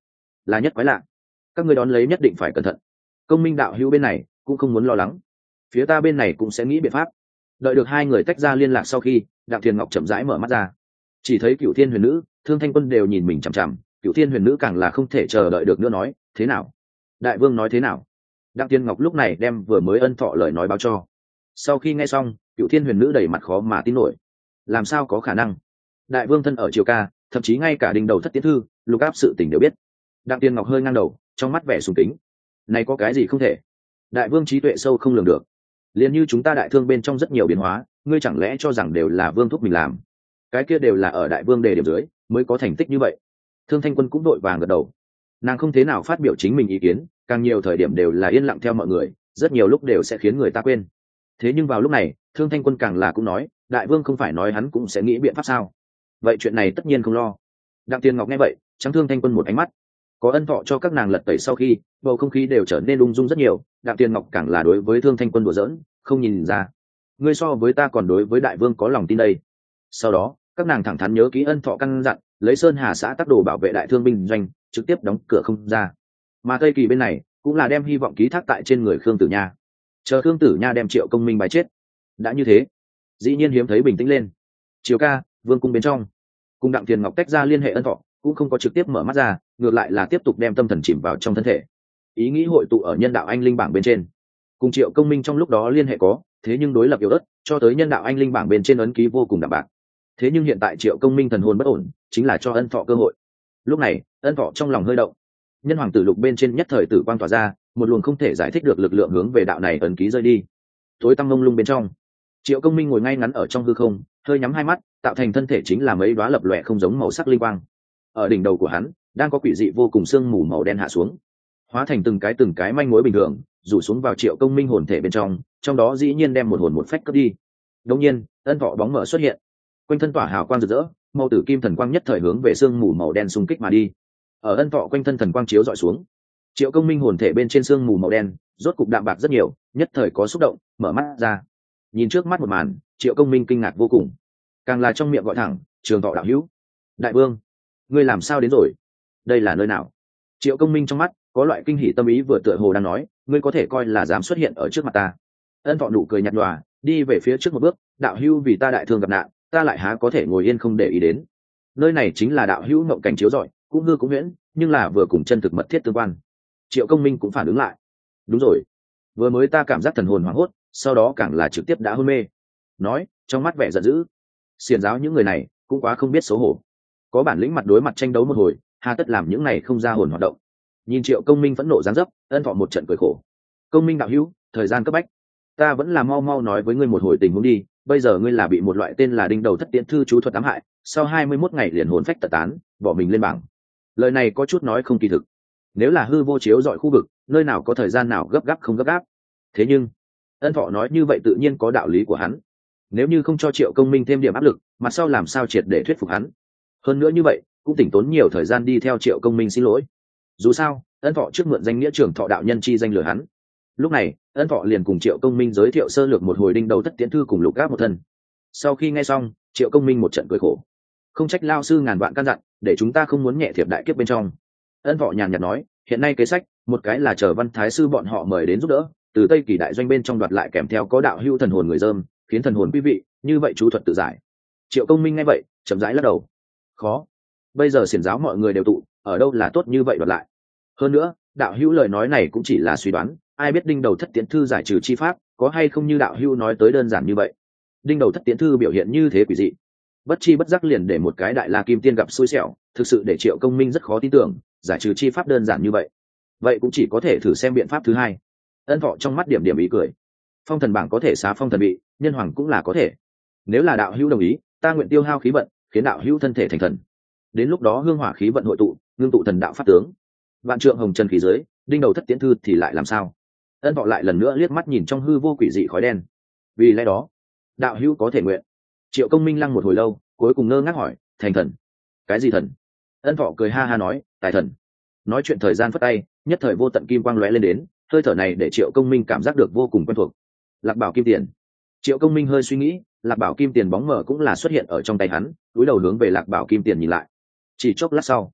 là nhất quái lạ. Các ngươi đón lấy nhất định phải cẩn thận. Công minh đạo hữu bên này cũng không muốn lo lắng, phía ta bên này cũng sẽ nghĩ biện pháp. Đợi được hai người tách ra liên lạc sau khi, Đặng Thiên Ngọc chậm rãi mở mắt ra, chỉ thấy Cửu Thiên Huyền Nữ, Thương Thanh Quân đều nhìn mình chằm chằm. Cửu Thiên Huyền Nữ càng là không thể chờ đợi được nữa, nói thế nào, đại vương nói thế nào. Đặng Thiên Ngọc lúc này đem vừa mới ân thọ lời nói báo cho. Sau khi nghe xong, Cửu Thiên Huyền Nữ đầy mặt khó mà tin nổi. Làm sao có khả năng? Đại vương thân ở Triều Ca, thậm chí ngay cả đình đầu thất tiến thư, lục áp sự tình đều biết. Đặng Thiên Ngọc hơi ngang đầu, trong mắt vẻ sùng kính. Này có cái gì không thể? Đại vương trí tuệ sâu không lường được. Liên như chúng ta đại thương bên trong rất nhiều biến hóa, ngươi chẳng lẽ cho rằng đều là vương thúc mình làm? Cái kia đều là ở đại vương đề điểm dưới mới có thành tích như vậy. Thương Thanh Quân cũng đội vàng gật đầu. Nàng không thế nào phát biểu chính mình ý kiến, càng nhiều thời điểm đều là yên lặng theo mọi người, rất nhiều lúc đều sẽ khiến người ta quên. Thế nhưng vào lúc này, Thương Thanh Quân càng là cũng nói, đại vương không phải nói hắn cũng sẽ nghĩ biện pháp sao? Vậy chuyện này tất nhiên không lo. Đặng Tiên Ngọc nghe vậy, trắng Thương Thanh Quân một ánh mắt. Có ân thọ cho các nàng lật tẩy sau khi, bầu không khí đều trở nên ung dung rất nhiều. Đặng Tiên Ngọc càng là đối với Thương Thanh Quân đùa giỡn, không nhìn ra. Ngươi so với ta còn đối với đại vương có lòng tin đây. Sau đó, các nàng thẳng thắn nhớ kỹ ân thọ căn dặn, lấy Sơn Hà xã tác đồ bảo vệ đại thương binh doanh, trực tiếp đóng cửa không ra. Mà Tây Kỳ bên này cũng là đem hy vọng ký thác tại trên người Khương Tử Nha, chờ Khương Tử Nha đem Triệu Công Minh bài chết. Đã như thế, dĩ nhiên hiếm thấy bình tĩnh lên. Triều Ca, vương cung bên trong, cùng Đặng Tiền Ngọc tách ra liên hệ ân thọ, cũng không có trực tiếp mở mắt ra, ngược lại là tiếp tục đem tâm thần chìm vào trong thân thể, ý nghĩ hội tụ ở nhân đạo anh linh bảng bên trên. Cùng Triệu Công Minh trong lúc đó liên hệ có, thế nhưng đối lập yếu ớt, cho tới nhân đạo anh linh bảng bên trên ấn ký vô cùng đạm bạc. Thế nhưng hiện tại Triệu Công Minh thần hồn bất ổn, chính là cho ân thọ cơ hội. Lúc này, ân thọ trong lòng hơi động, nhân hoàng tử lục bên trên nhất thời tử quang tỏa ra, một luồng không thể giải thích được lực lượng hướng về đạo này ấn ký rơi đi. Tối tăm mông lung bên trong, Triệu Công Minh ngồi ngay ngắn ở trong hư không, hơi nhắm hai mắt, tạo thành thân thể chính là mấy đóa lập lòe không giống màu sắc linh quang. Ở đỉnh đầu của hắn, đang có quỷ dị vô cùng sương mù màu đen hạ xuống, hóa thành từng cái từng cái manh mối bình thường, rủ xuống vào Triệu Công Minh hồn thể bên trong, trong đó dĩ nhiên đem một hồn một phách cướp đi. Đột nhiên, ân thọ bóng mở xuất hiện, quanh thân tỏa hào quang rực rỡ, màu tử kim thần quang nhất thời hướng về sương mù màu đen xung kích mà đi. Ở ân thọ quanh thân thần quang chiếu dọi xuống, Triệu Công Minh hồn thể bên trên sương mù màu đen rốt cục đạm bạc rất nhiều, nhất thời có xúc động, mở mắt ra, nhìn trước mắt một màn, Triệu Công Minh kinh ngạc vô cùng, càng là trong miệng gọi thẳng, Trường Thọ đạo hữu, đại vương, ngươi làm sao đến rồi? Đây là nơi nào? Triệu Công Minh trong mắt có loại kinh hỉ tâm ý, vừa tựa hồ đang nói, ngươi có thể coi là dám xuất hiện ở trước mặt ta. Ân thọ nụ cười nhạt nhòa, đi về phía trước một bước, đạo hữu vì ta đại thương gặp nạn, ta lại há có thể ngồi yên không để ý đến. Nơi này chính là đạo hữu mộng cảnh chiếu rọi, cũng hư cũng huyễn, nhưng là vừa cùng chân thực mật thiết tương quan. Triệu Công Minh cũng phản ứng lại, đúng rồi, vừa mới ta cảm giác thần hồn hoảng hốt, sau đó càng là trực tiếp đã hôn mê. Nói, trong mắt vẻ giận dữ, xiển giáo những người này cũng quá không biết xấu hổ, có bản lĩnh mặt đối mặt tranh đấu một hồi, hà tất làm những này không ra hồn hoạt động. Nhìn Triệu Công Minh phẫn nộ giáng dấp, ân thọ một trận cười khổ. Công Minh đạo hữu, thời gian cấp bách, ta vẫn là mau mau nói với ngươi một hồi tình huống đi. Bây giờ ngươi là bị một loại tên là đinh đầu thất tiễn thư chú thuật ám hại, sau hai mươi mốt ngày liền hồn phách tật tán, bỏ mình lên bảng. Lời này có chút nói không kỳ thực, nếu là hư vô chiếu dọi khu vực, nơi nào có thời gian nào gấp gáp không gấp gáp. Thế nhưng ân thọ nói như vậy tự nhiên có đạo lý của hắn, nếu như không cho Triệu Công Minh thêm điểm áp lực, mặt sau làm sao triệt để thuyết phục hắn. Hơn nữa như vậy cũng tỉnh tốn nhiều thời gian đi theo Triệu Công Minh xin lỗi. Dù sao ân thọ trước mượn danh nghĩa Trường Thọ đạo nhân chi danh lừa hắn. Lúc này ân thọ liền cùng Triệu Công Minh giới thiệu sơ lược một hồi đinh đầu thất tiễn thư cùng lục gáp một thân. Sau khi nghe xong, Triệu Công Minh một trận cười khổ, không trách lao sư ngàn vạn căn dặn, để chúng ta không muốn nhẹ thiệp đại kiếp bên trong. Ân thọ nhàn nhạt nói, hiện nay kế sách một cái là chờ Văn Thái sư bọn họ mời đến giúp đỡ, từ Tây Kỳ đại doanh bên trong đoạt lại kèm theo có đạo hữu thần hồn người dơm, khiến thần hồn quý vị, như vậy chú thuật tự giải. Triệu Công Minh nghe vậy chậm rãi lắc đầu, khó, bây giờ xiển giáo mọi người đều tụ, ở đâu là tốt như vậy đoạt lại. Hơn nữa đạo hữu lời nói này cũng chỉ là suy đoán, ai biết đinh đầu thất tiễn thư giải trừ chi pháp có hay không như đạo hữu nói tới đơn giản như vậy. Đinh đầu thất tiễn thư biểu hiện như thế quỷ dị, bất chi bất giác liền để một cái đại la kim tiên gặp xui xẻo, thực sự để Triệu Công Minh rất khó tin tưởng giải trừ chi pháp đơn giản như vậy. Vậy cũng chỉ có thể thử xem biện pháp thứ hai. Ân thọ trong mắt điểm điểm ý cười, phong thần bảng có thể xá phong thần bị, nhân hoàng cũng là có thể. Nếu là đạo hữu đồng ý, ta nguyện tiêu hao khí vận, khiến đạo hữu thân thể thành thần, đến lúc đó hương hỏa khí vận hội tụ, ngưng tụ thần đạo pháp tướng, vạn trượng hồng trần khí dưới, đinh đầu thất tiễn thư thì lại làm sao? Ân thọ lại lần nữa liếc mắt nhìn trong hư vô quỷ dị khói đen, vì lẽ đó đạo hữu có thể nguyện. Triệu Công Minh lăng một hồi lâu, cuối cùng ngơ ngác hỏi, thành thần? Cái gì thần? Ân thọ cười ha ha nói, tài thần. Nói chuyện thời gian phất tay, nhất thời vô tận kim quang lóe lên đến, hơi thở này để Triệu Công Minh cảm giác được vô cùng quen thuộc. Lạc Bảo Kim Tiền. Triệu Công Minh hơi suy nghĩ, Lạc Bảo Kim Tiền bóng mờ cũng là xuất hiện ở trong tay hắn, cúi đầu hướng về Lạc Bảo Kim Tiền nhìn lại. Chỉ chốc lát sau,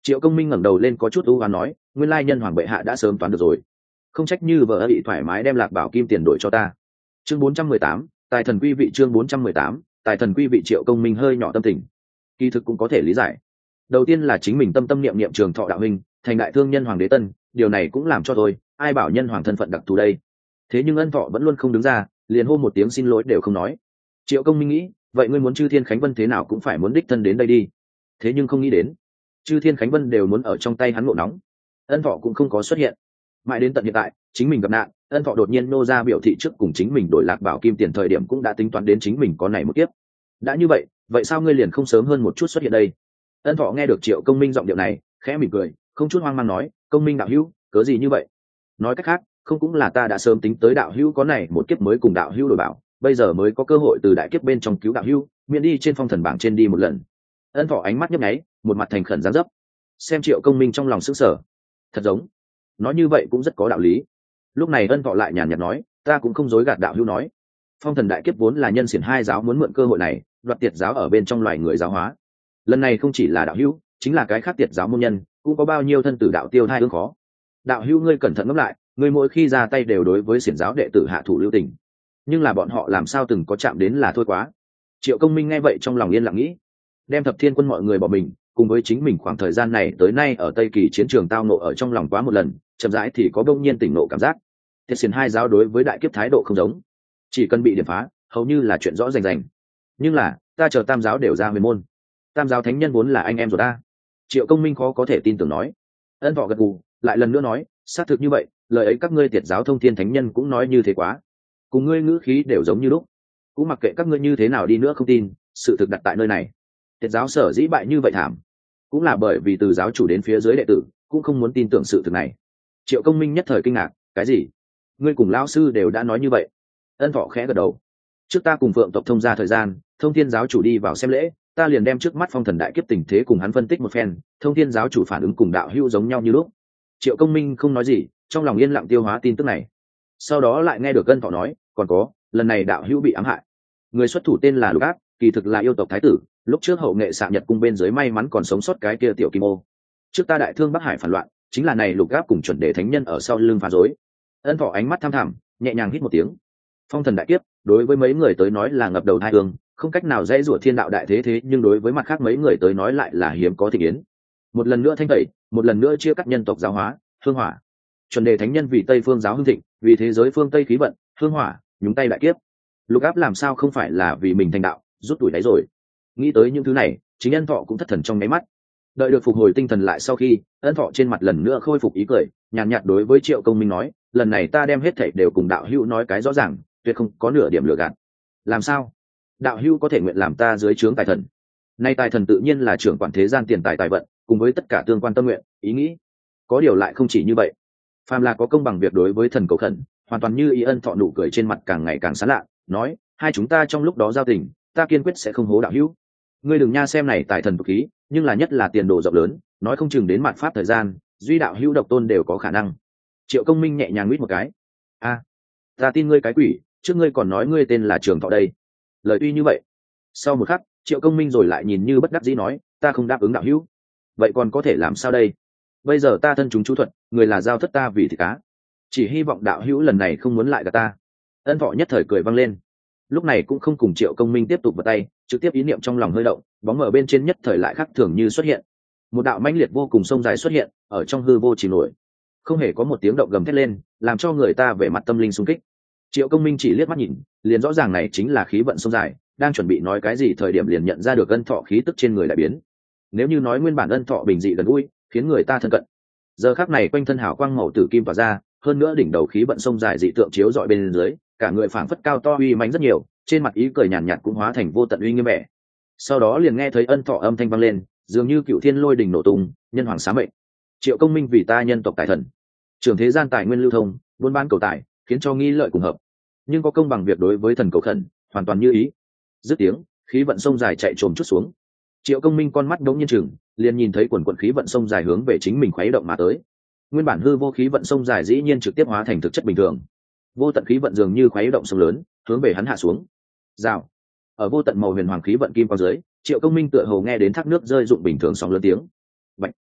Triệu Công Minh ngẩng đầu lên có chút u hoán nói, nguyên lai nhân hoàng bệ hạ đã sớm toán được rồi, không trách như vợ bị thoải mái đem Lạc Bảo Kim tiền đổi cho ta. Chương bốn trăm mười tám, tài thần quy vị. Chương bốn trăm mười tám, tài thần quy vị. Triệu Công Minh hơi nhỏ tâm tình, kỳ thực cũng có thể lý giải. Đầu tiên là chính mình tâm tâm niệm niệm trường thọ đạo huynh thành đại thương nhân hoàng đế tân, điều này cũng làm cho thôi, ai bảo nhân hoàng thân phận đặc thù đây. Thế nhưng Ân Thọ vẫn luôn không đứng ra, liền hô một tiếng xin lỗi đều không nói. Triệu Công Minh nghĩ, vậy ngươi muốn Chư Thiên Khánh Vân thế nào cũng phải muốn đích thân đến đây đi. Thế nhưng không nghĩ đến, Chư Thiên Khánh Vân đều muốn ở trong tay hắn ngộ nóng, Ân Thọ cũng không có xuất hiện. Mãi đến tận hiện tại, chính mình gặp nạn, Ân Thọ đột nhiên nô ra biểu thị trước cùng chính mình đổi Lạc Bảo Kim tiền thời điểm cũng đã tính toán đến chính mình có này một kiếp. Đã như vậy, vậy sao ngươi liền không sớm hơn một chút xuất hiện đây? Ân Thọ nghe được Triệu Công Minh giọng điệu này, khẽ mỉm cười, không chút hoang mang nói, Công Minh đạo hữu, cớ gì như vậy? Nói cách khác, không cũng là ta đã sớm tính tới đạo hữu có này một kiếp mới cùng đạo hữu đổi bảo, bây giờ mới có cơ hội từ đại kiếp bên trong cứu đạo hữu, miễn đi trên phong thần bảng trên đi một lần. Ân Thọ ánh mắt nhấp nháy, một mặt thành khẩn giáng dấp. Xem Triệu Công Minh trong lòng sững sờ, thật giống nói như vậy cũng rất có đạo lý. Lúc này Ân Thọ lại nhàn nhạt nói, ta cũng không dối gạt đạo hữu nói, phong thần đại kiếp vốn là nhân xiển hai giáo muốn mượn cơ hội này đoạt tiệt giáo ở bên trong loài người giáo hóa. Lần này không chỉ là đạo hữu, chính là cái khác tiệt giáo môn nhân cũng có bao nhiêu thân tử đạo tiêu thai ương khó. Đạo hữu ngươi cẩn thận ngẫm lại, ngươi mỗi khi ra tay đều đối với xiển giáo đệ tử hạ thủ lưu tình, nhưng là bọn họ làm sao từng có chạm đến là thôi quá. Triệu Công Minh nghe vậy trong lòng yên lặng nghĩ, đem thập thiên quân mọi người bỏ mình cùng với chính mình khoảng thời gian này tới nay ở Tây Kỳ chiến trường tao nộ ở trong lòng quá một lần, chậm rãi thì có đông nhiên tỉnh nộ cảm giác. Tiệt xiển hai giáo đối với đại kiếp thái độ không giống, chỉ cần bị điểm phá hầu như là chuyện rõ rành rành. Nhưng là ta chờ tam giáo đều ra huyền môn, tam giáo thánh nhân vốn là anh em rồi ta. Triệu Công Minh khó có thể tin tưởng nói. Ân Thọ gật gù, lại lần nữa nói, xác thực như vậy, lời ấy các ngươi tiệt giáo thông thiên thánh nhân cũng nói như thế quá, cùng ngươi ngữ khí đều giống như lúc. Cũng mặc kệ các ngươi như thế nào đi nữa không tin, sự thực đặt tại nơi này. Tiệt giáo sở dĩ bại như vậy thảm, cũng là bởi vì từ giáo chủ đến phía dưới đệ tử cũng không muốn tin tưởng sự thực này. Triệu Công Minh nhất thời kinh ngạc, cái gì? Ngươi cùng lão sư đều đã nói như vậy? Ân Thọ khẽ gật đầu. Trước ta cùng Phượng tộc thông ra thời gian, thông thiên giáo chủ đi vào xem lễ, ta liền đem trước mắt phong thần đại kiếp tình thế cùng hắn phân tích một phen, thông thiên giáo chủ phản ứng cùng đạo hữu giống nhau như lúc. Triệu Công Minh không nói gì, trong lòng yên lặng tiêu hóa tin tức này. Sau đó lại nghe được Ân Thọ nói, còn có, lần này đạo hữu bị ám hại, người xuất thủ tên là Lục Áp, kỳ thực là yêu tộc thái tử, lúc trước hậu nghệ xạ nhật cung bên dưới may mắn còn sống sót cái kia tiểu kim ô. Trước ta đại thương Bắc Hải phản loạn, chính là này Lục Áp cùng chuẩn đề thánh nhân ở sau lưng phá rối. Ân Thọ ánh mắt tham thẳm, nhẹ nhàng hít một tiếng. Phong thần đại kiếp đối với mấy người tới nói là ngập đầu thai hương, không cách nào dễ rủa thiên đạo đại thế, thế nhưng đối với mặt khác mấy người tới nói lại là hiếm có thị yến. Một lần nữa thanh tẩy, một lần nữa chia cắt nhân tộc giáo hóa, hương hỏa. Chuẩn đề thánh nhân vì Tây phương giáo hưng thịnh, vì thế giới phương Tây khí vận, hương hỏa, nhúng tay đại kiếp. Lục Áp làm sao không phải là vì mình thành đạo, rút tuổi đáy rồi. Nghĩ tới những thứ này, chính Ân Thọ cũng thất thần trong mấy mắt. Đợi được phục hồi tinh thần lại sau khi, Ân Thọ trên mặt lần nữa khôi phục ý cười, nhàn nhạt đối với Triệu Công Minh nói, lần này ta đem hết thảy đều cùng đạo hữu nói cái rõ ràng, tuyệt không có nửa điểm lừa gạt. Làm sao? Đạo hữu có thể nguyện làm ta dưới trướng tài thần? Nay tài thần tự nhiên là trưởng quản thế gian tiền tài tài vận, cùng với tất cả tương quan tâm nguyện, ý nghĩ. Có điều lại không chỉ như vậy. Phàm là có công bằng việc đối với thần cầu khẩn, hoàn toàn như ý. Ân Thọ nụ cười trên mặt càng ngày càng sán lạ, nói, hai chúng ta trong lúc đó giao tình, ta kiên quyết sẽ không hố đạo hữu. Ngươi đừng nha xem này tài thần tục khí, nhưng là nhất là tiền đồ rộng lớn, nói không chừng đến mạt pháp thời gian, duy đạo hữu độc tôn đều có khả năng. Triệu Công Minh nhẹ nhàng nguyết một cái. A, ta tin ngươi cái quỷ, trước ngươi còn nói ngươi tên là Trường Thọ đây. Lời tuy như vậy, sau một khắc, Triệu Công Minh rồi lại nhìn như bất đắc dĩ nói, ta không đáp ứng đạo hữu. Vậy còn có thể làm sao đây? Bây giờ ta thân chúng chú thuật, người là giao thất ta vì thịt cá, chỉ hy vọng đạo hữu lần này không muốn lại gạt ta. Ân Thọ nhất thời cười vang lên, lúc này cũng không cùng Triệu Công Minh tiếp tục vào tay, trực tiếp ý niệm trong lòng hơi động, bóng mở bên trên nhất thời lại khác thường như xuất hiện, một đạo mãnh liệt vô cùng sông dài xuất hiện ở trong hư vô chìm nổi, không hề có một tiếng động gầm thét lên, làm cho người ta về mặt tâm linh xung kích. Triệu Công Minh chỉ liếc mắt nhìn, liền rõ ràng này chính là khí vận sông dài, đang chuẩn bị nói cái gì thời điểm liền nhận ra được Ân Thọ khí tức trên người đại biến. Nếu như nói nguyên bản Ân Thọ bình dị gần gũi, khiến người ta thân cận, giờ khắc này quanh thân hào quang màu tử kim tỏa ra, hơn nữa đỉnh đầu khí vận sông dài dị tượng chiếu rọi bên dưới, cả người phảng phất cao to uy mãnh rất nhiều, trên mặt ý cười nhàn nhạt cũng hóa thành vô tận uy nghiêm vẻ. Sau đó liền nghe thấy Ân Thọ âm thanh vang lên, dường như cựu thiên lôi đình nổ tung, nhân hoàng xá mệnh. Triệu Công Minh vì ta nhân tộc tài thần, trường thế gian tài nguyên lưu thông, buôn bán cầu tài, khiến cho nghi lợi cùng hợp, nhưng có công bằng việc đối với thần cầu khẩn, hoàn toàn như ý. Dứt tiếng, khí vận sông dài chạy trồm chút xuống. Triệu Công Minh con mắt đống nhiên chừng, liền nhìn thấy quần quần khí vận sông dài hướng về chính mình khuấy động mà tới. Nguyên bản hư vô khí vận sông dài dĩ nhiên trực tiếp hóa thành thực chất bình thường, vô tận khí vận dường như khuấy động sông lớn, hướng về hắn hạ xuống. Rào. Ở vô tận màu huyền hoàng khí vận kim quang dưới, Triệu Công Minh tựa hồ nghe đến thác nước rơi rụng bình thường sóng lớn tiếng. Bạch.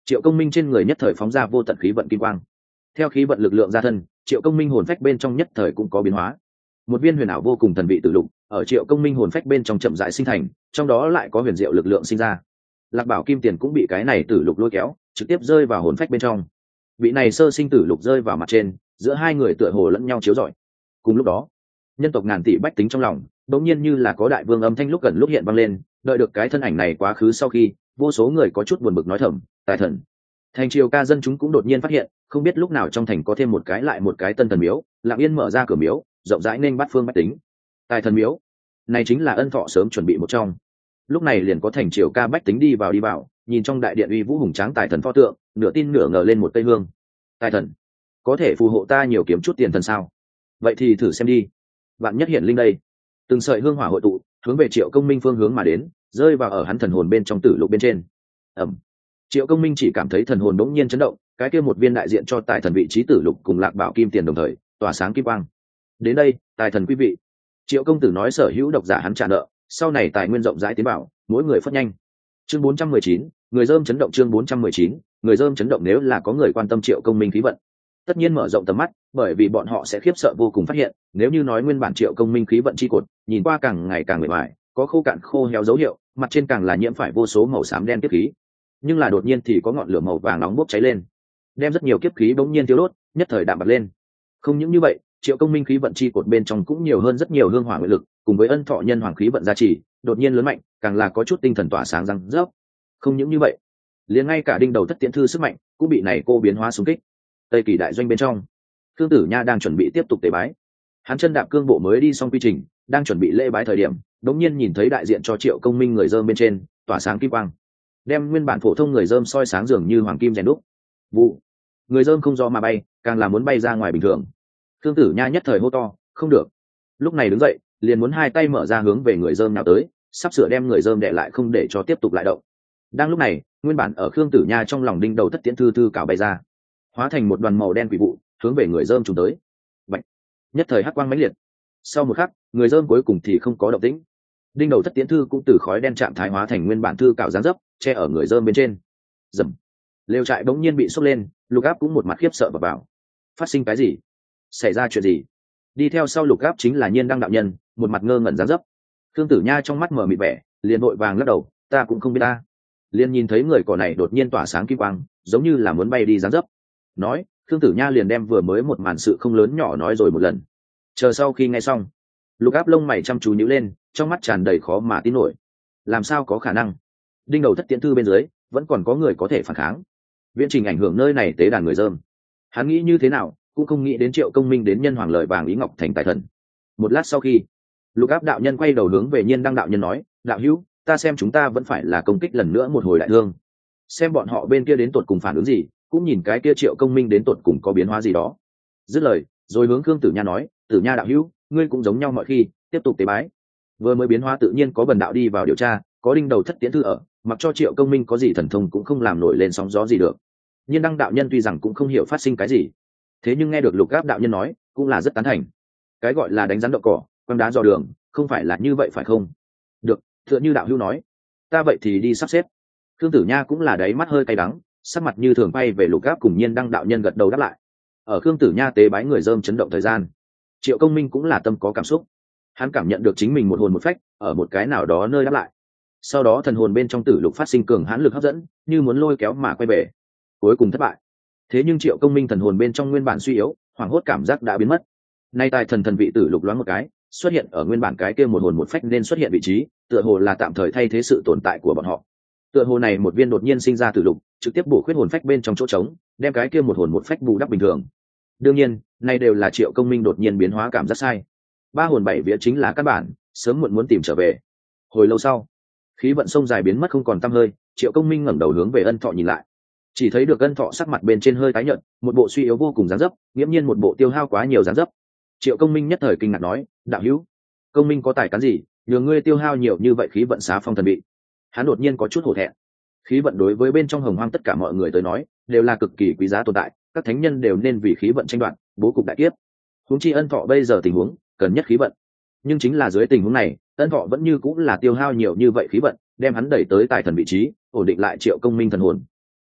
Triệu Công Minh trên người nhất thời phóng ra vô tận khí vận kim quang. Theo khí vận lực lượng ra thân, Triệu Công Minh hồn phách bên trong nhất thời cũng có biến hóa. Một viên huyền ảo vô cùng thần vị tử lục ở Triệu Công Minh hồn phách bên trong chậm rãi sinh thành, trong đó lại có huyền diệu lực lượng sinh ra. Lạc Bảo Kim Tiền cũng bị cái này tử lục lôi kéo, trực tiếp rơi vào hồn phách bên trong. Vị này sơ sinh tử lục rơi vào mặt trên, giữa hai người tựa hồ lẫn nhau chiếu rọi. Cùng lúc đó, nhân tộc ngàn tỷ bách tính trong lòng, đột nhiên như là có đại vương âm thanh lúc gần lúc hiện vang lên, đợi được cái thân ảnh này quá khứ sau khi, vô số người có chút buồn bực nói thầm, tài thần. Thành Triều Ca dân chúng cũng đột nhiên phát hiện, không biết lúc nào trong thành có thêm một cái lại một cái tân thần miếu, lặng yên mở ra cửa miếu, rộng rãi nên bát phương bách tính. Tài thần miếu, này chính là Ân Thọ sớm chuẩn bị một trong. Lúc này liền có Thành Triều Ca bách tính đi vào đi vào, nhìn trong đại điện uy vũ hùng tráng tài thần pho tượng, nửa tin nửa ngờ lên một cây hương. Tài thần, có thể phù hộ ta nhiều kiếm chút tiền thần sao? Vậy thì thử xem đi. Vạn nhất hiện linh đây. Từng sợi hương hỏa hội tụ, hướng về Triệu Công Minh phương hướng mà đến, rơi vào ở hắn thần hồn bên trong tử lục bên trên. Ầm. Triệu Công Minh chỉ cảm thấy thần hồn đống nhiên chấn động, cái kia một viên đại diện cho tài thần vị trí tử lục cùng Lạc Bảo Kim Tiền đồng thời tỏa sáng kim quang. Đến đây, tài thần quý vị. Triệu công tử nói sở hữu độc giả hắn trả nợ, sau này tài nguyên rộng rãi tiến bảo, mỗi người phất nhanh. Chương bốn trăm mười chín, người dơm chấn động. Chương bốn trăm mười chín, người dơm chấn động. Nếu là có người quan tâm Triệu Công Minh khí vận, tất nhiên mở rộng tầm mắt, bởi vì bọn họ sẽ khiếp sợ vô cùng phát hiện, nếu như nói nguyên bản Triệu Công Minh khí vận chi cột, nhìn qua càng ngày càng mệt mỏi, có khô cạn khô héo dấu hiệu, mặt trên càng là nhiễm phải vô số màu xám đen tiếp khí. Nhưng là đột nhiên thì có ngọn lửa màu vàng nóng bốc cháy lên, đem rất nhiều kiếp khí bỗng nhiên tiêu đốt, nhất thời đạm bật lên. Không những như vậy, Triệu Công Minh khí vận chi cột bên trong cũng nhiều hơn rất nhiều hương hỏa nguyện lực, cùng với Ân Thọ nhân hoàng khí vận gia trì, đột nhiên lớn mạnh, càng là có chút tinh thần tỏa sáng răng rớp. Không những như vậy, liền ngay cả đinh đầu thất tiễn thư sức mạnh cũng bị này cô biến hóa xung kích. Tây Kỳ đại doanh bên trong, Cương Tử Nha đang chuẩn bị tiếp tục tế bái. Hắn chân đạp cương bộ mới đi xong quy trình, đang chuẩn bị lễ bái thời điểm, đột nhiên nhìn thấy đại diện cho Triệu Công Minh người dơm bên trên tỏa sáng kim quang, đem nguyên bản phổ thông người dơm soi sáng dường như hoàng kim rèn đúc. Vụ, người dơm không do mà bay, càng là muốn bay ra ngoài bình thường. Cương Tử Nha nhất thời hô to, không được. Lúc này đứng dậy, liền muốn hai tay mở ra hướng về người dơm nào tới, sắp sửa đem người dơm đè lại không để cho tiếp tục lại động. Đang lúc này, nguyên bản ở Khương Tử Nha trong lòng đinh đầu thất tiễn thư thư cào bay ra, hóa thành một đoàn màu đen quỷ vụ, hướng về người dơm trùng tới. Bạch, nhất thời hắc quang mãnh liệt. Sau một khắc, người dơm cuối cùng thì không có động tĩnh. Đinh đầu thất tiễn thư cũng từ khói đen trạng thái hóa thành nguyên bản thư cào dáng dấp, che ở người dơm bên trên. Dầm, lều trại bỗng nhiên bị sốc lên, Lục Áp cũng một mặt khiếp sợ vào vào. Phát sinh cái gì? Xảy ra chuyện gì? Đi theo sau Lục Áp chính là Nhiên Đăng đạo nhân, một mặt ngơ ngẩn dáng dấp. Khương Tử Nha trong mắt mở mịt vẻ, liền vội vàng lắc đầu, ta cũng không biết ta. Liền nhìn thấy người cỏ này đột nhiên tỏa sáng kim quang, giống như là muốn bay đi dáng dấp. Nói, Khương Tử Nha liền đem vừa mới một màn sự không lớn nhỏ nói rồi một lần. Chờ sau khi nghe xong, Lục Áp lông mày chăm chú nhíu lên, trong mắt tràn đầy khó mà tin nổi. Làm sao có khả năng? Đinh đầu thất tiễn thư bên dưới, vẫn còn có người có thể phản kháng. Viễn trình ảnh hưởng nơi này tế đàn người dơm. Hắn nghĩ như thế nào, cũng không nghĩ đến Triệu Công Minh đến nhân hoàng lợi vàng ý ngọc thành tài thần. Một lát sau khi, Lục Áp đạo nhân quay đầu hướng về Nhiên Đăng đạo nhân nói, đạo hữu, ta xem chúng ta vẫn phải là công kích lần nữa một hồi đại thương. Xem bọn họ bên kia đến tột cùng phản ứng gì, cũng nhìn cái kia Triệu Công Minh đến tột cùng có biến hóa gì đó. Dứt lời, rồi hướng Khương Tử Nha nói, Tử Nha đạo hữu, ngươi cũng giống nhau mọi khi, tiếp tục tế bái. Vừa mới biến hóa tự nhiên có bần đạo đi vào điều tra, có đinh đầu thất tiễn thư ở, mặc cho Triệu Công Minh có gì thần thông cũng không làm nổi lên sóng gió gì được. Nhiên Đăng đạo nhân tuy rằng cũng không hiểu phát sinh cái gì, thế nhưng nghe được Lục Áp đạo nhân nói, cũng là rất tán thành. Cái gọi là đánh rắn đậu cỏ, quăng đá dò đường, không phải là như vậy phải không? Được, tựa như đạo hữu nói, ta vậy thì đi sắp xếp. Khương Tử Nha cũng là đáy mắt hơi cay đắng, sắc mặt như thường bay về Lục Áp cùng Nhiên Đăng đạo nhân gật đầu đáp lại. Ở Khương Tử Nha tế bái người dơm chấn động thời gian, Triệu Công Minh cũng là tâm có cảm xúc. Hắn cảm nhận được chính mình một hồn một phách ở một cái nào đó nơi đáp lại. Sau đó thần hồn bên trong tử lục phát sinh cường hãn lực hấp dẫn, như muốn lôi kéo mà quay về. Cuối cùng thất bại. Thế nhưng Triệu Công Minh thần hồn bên trong nguyên bản suy yếu, hoảng hốt cảm giác đã biến mất. Nay tài thần thần vị tử lục loáng một cái, xuất hiện ở nguyên bản cái kia một hồn một phách nên xuất hiện vị trí, tựa hồ là tạm thời thay thế sự tồn tại của bọn họ. Tựa hồ này một viên đột nhiên sinh ra tử lục, trực tiếp bổ khuyết hồn phách bên trong chỗ trống, đem cái kia một hồn một phách bù đắp bình thường. Đương nhiên, này đều là Triệu Công Minh đột nhiên biến hóa cảm giác sai. Ba hồn bảy vía chính là căn bản, sớm muộn muốn tìm trở về. Hồi lâu sau, khí vận sông dài biến mất không còn tăm hơi, Triệu Công Minh ngẩng đầu hướng về Ân Thọ nhìn lại, chỉ thấy được Ân Thọ sắc mặt bên trên hơi tái nhợt, một bộ suy yếu vô cùng dáng dấp, nghiễm nhiên một bộ tiêu hao quá nhiều dáng dấp. Triệu Công Minh nhất thời kinh ngạc nói, đạo hữu, Công Minh có tài cán gì, nhờ ngươi tiêu hao nhiều như vậy khí vận xá phong thần bị? Hắn đột nhiên có chút hổ thẹn. Khí vận đối với bên trong hồng hoang tất cả mọi người tới nói, đều là cực kỳ quý giá tồn tại, các thánh nhân đều nên vì khí vận tranh đoạt, bố cục đại kiếp. Huống chi Ân Thọ bây giờ tình huống, cần nhất khí vận. Nhưng chính là dưới tình huống này, Ân Thọ vẫn như cũng là tiêu hao nhiều như vậy khí vận, đem hắn đẩy tới tài thần vị trí, ổn định lại Triệu Công Minh thần hồn.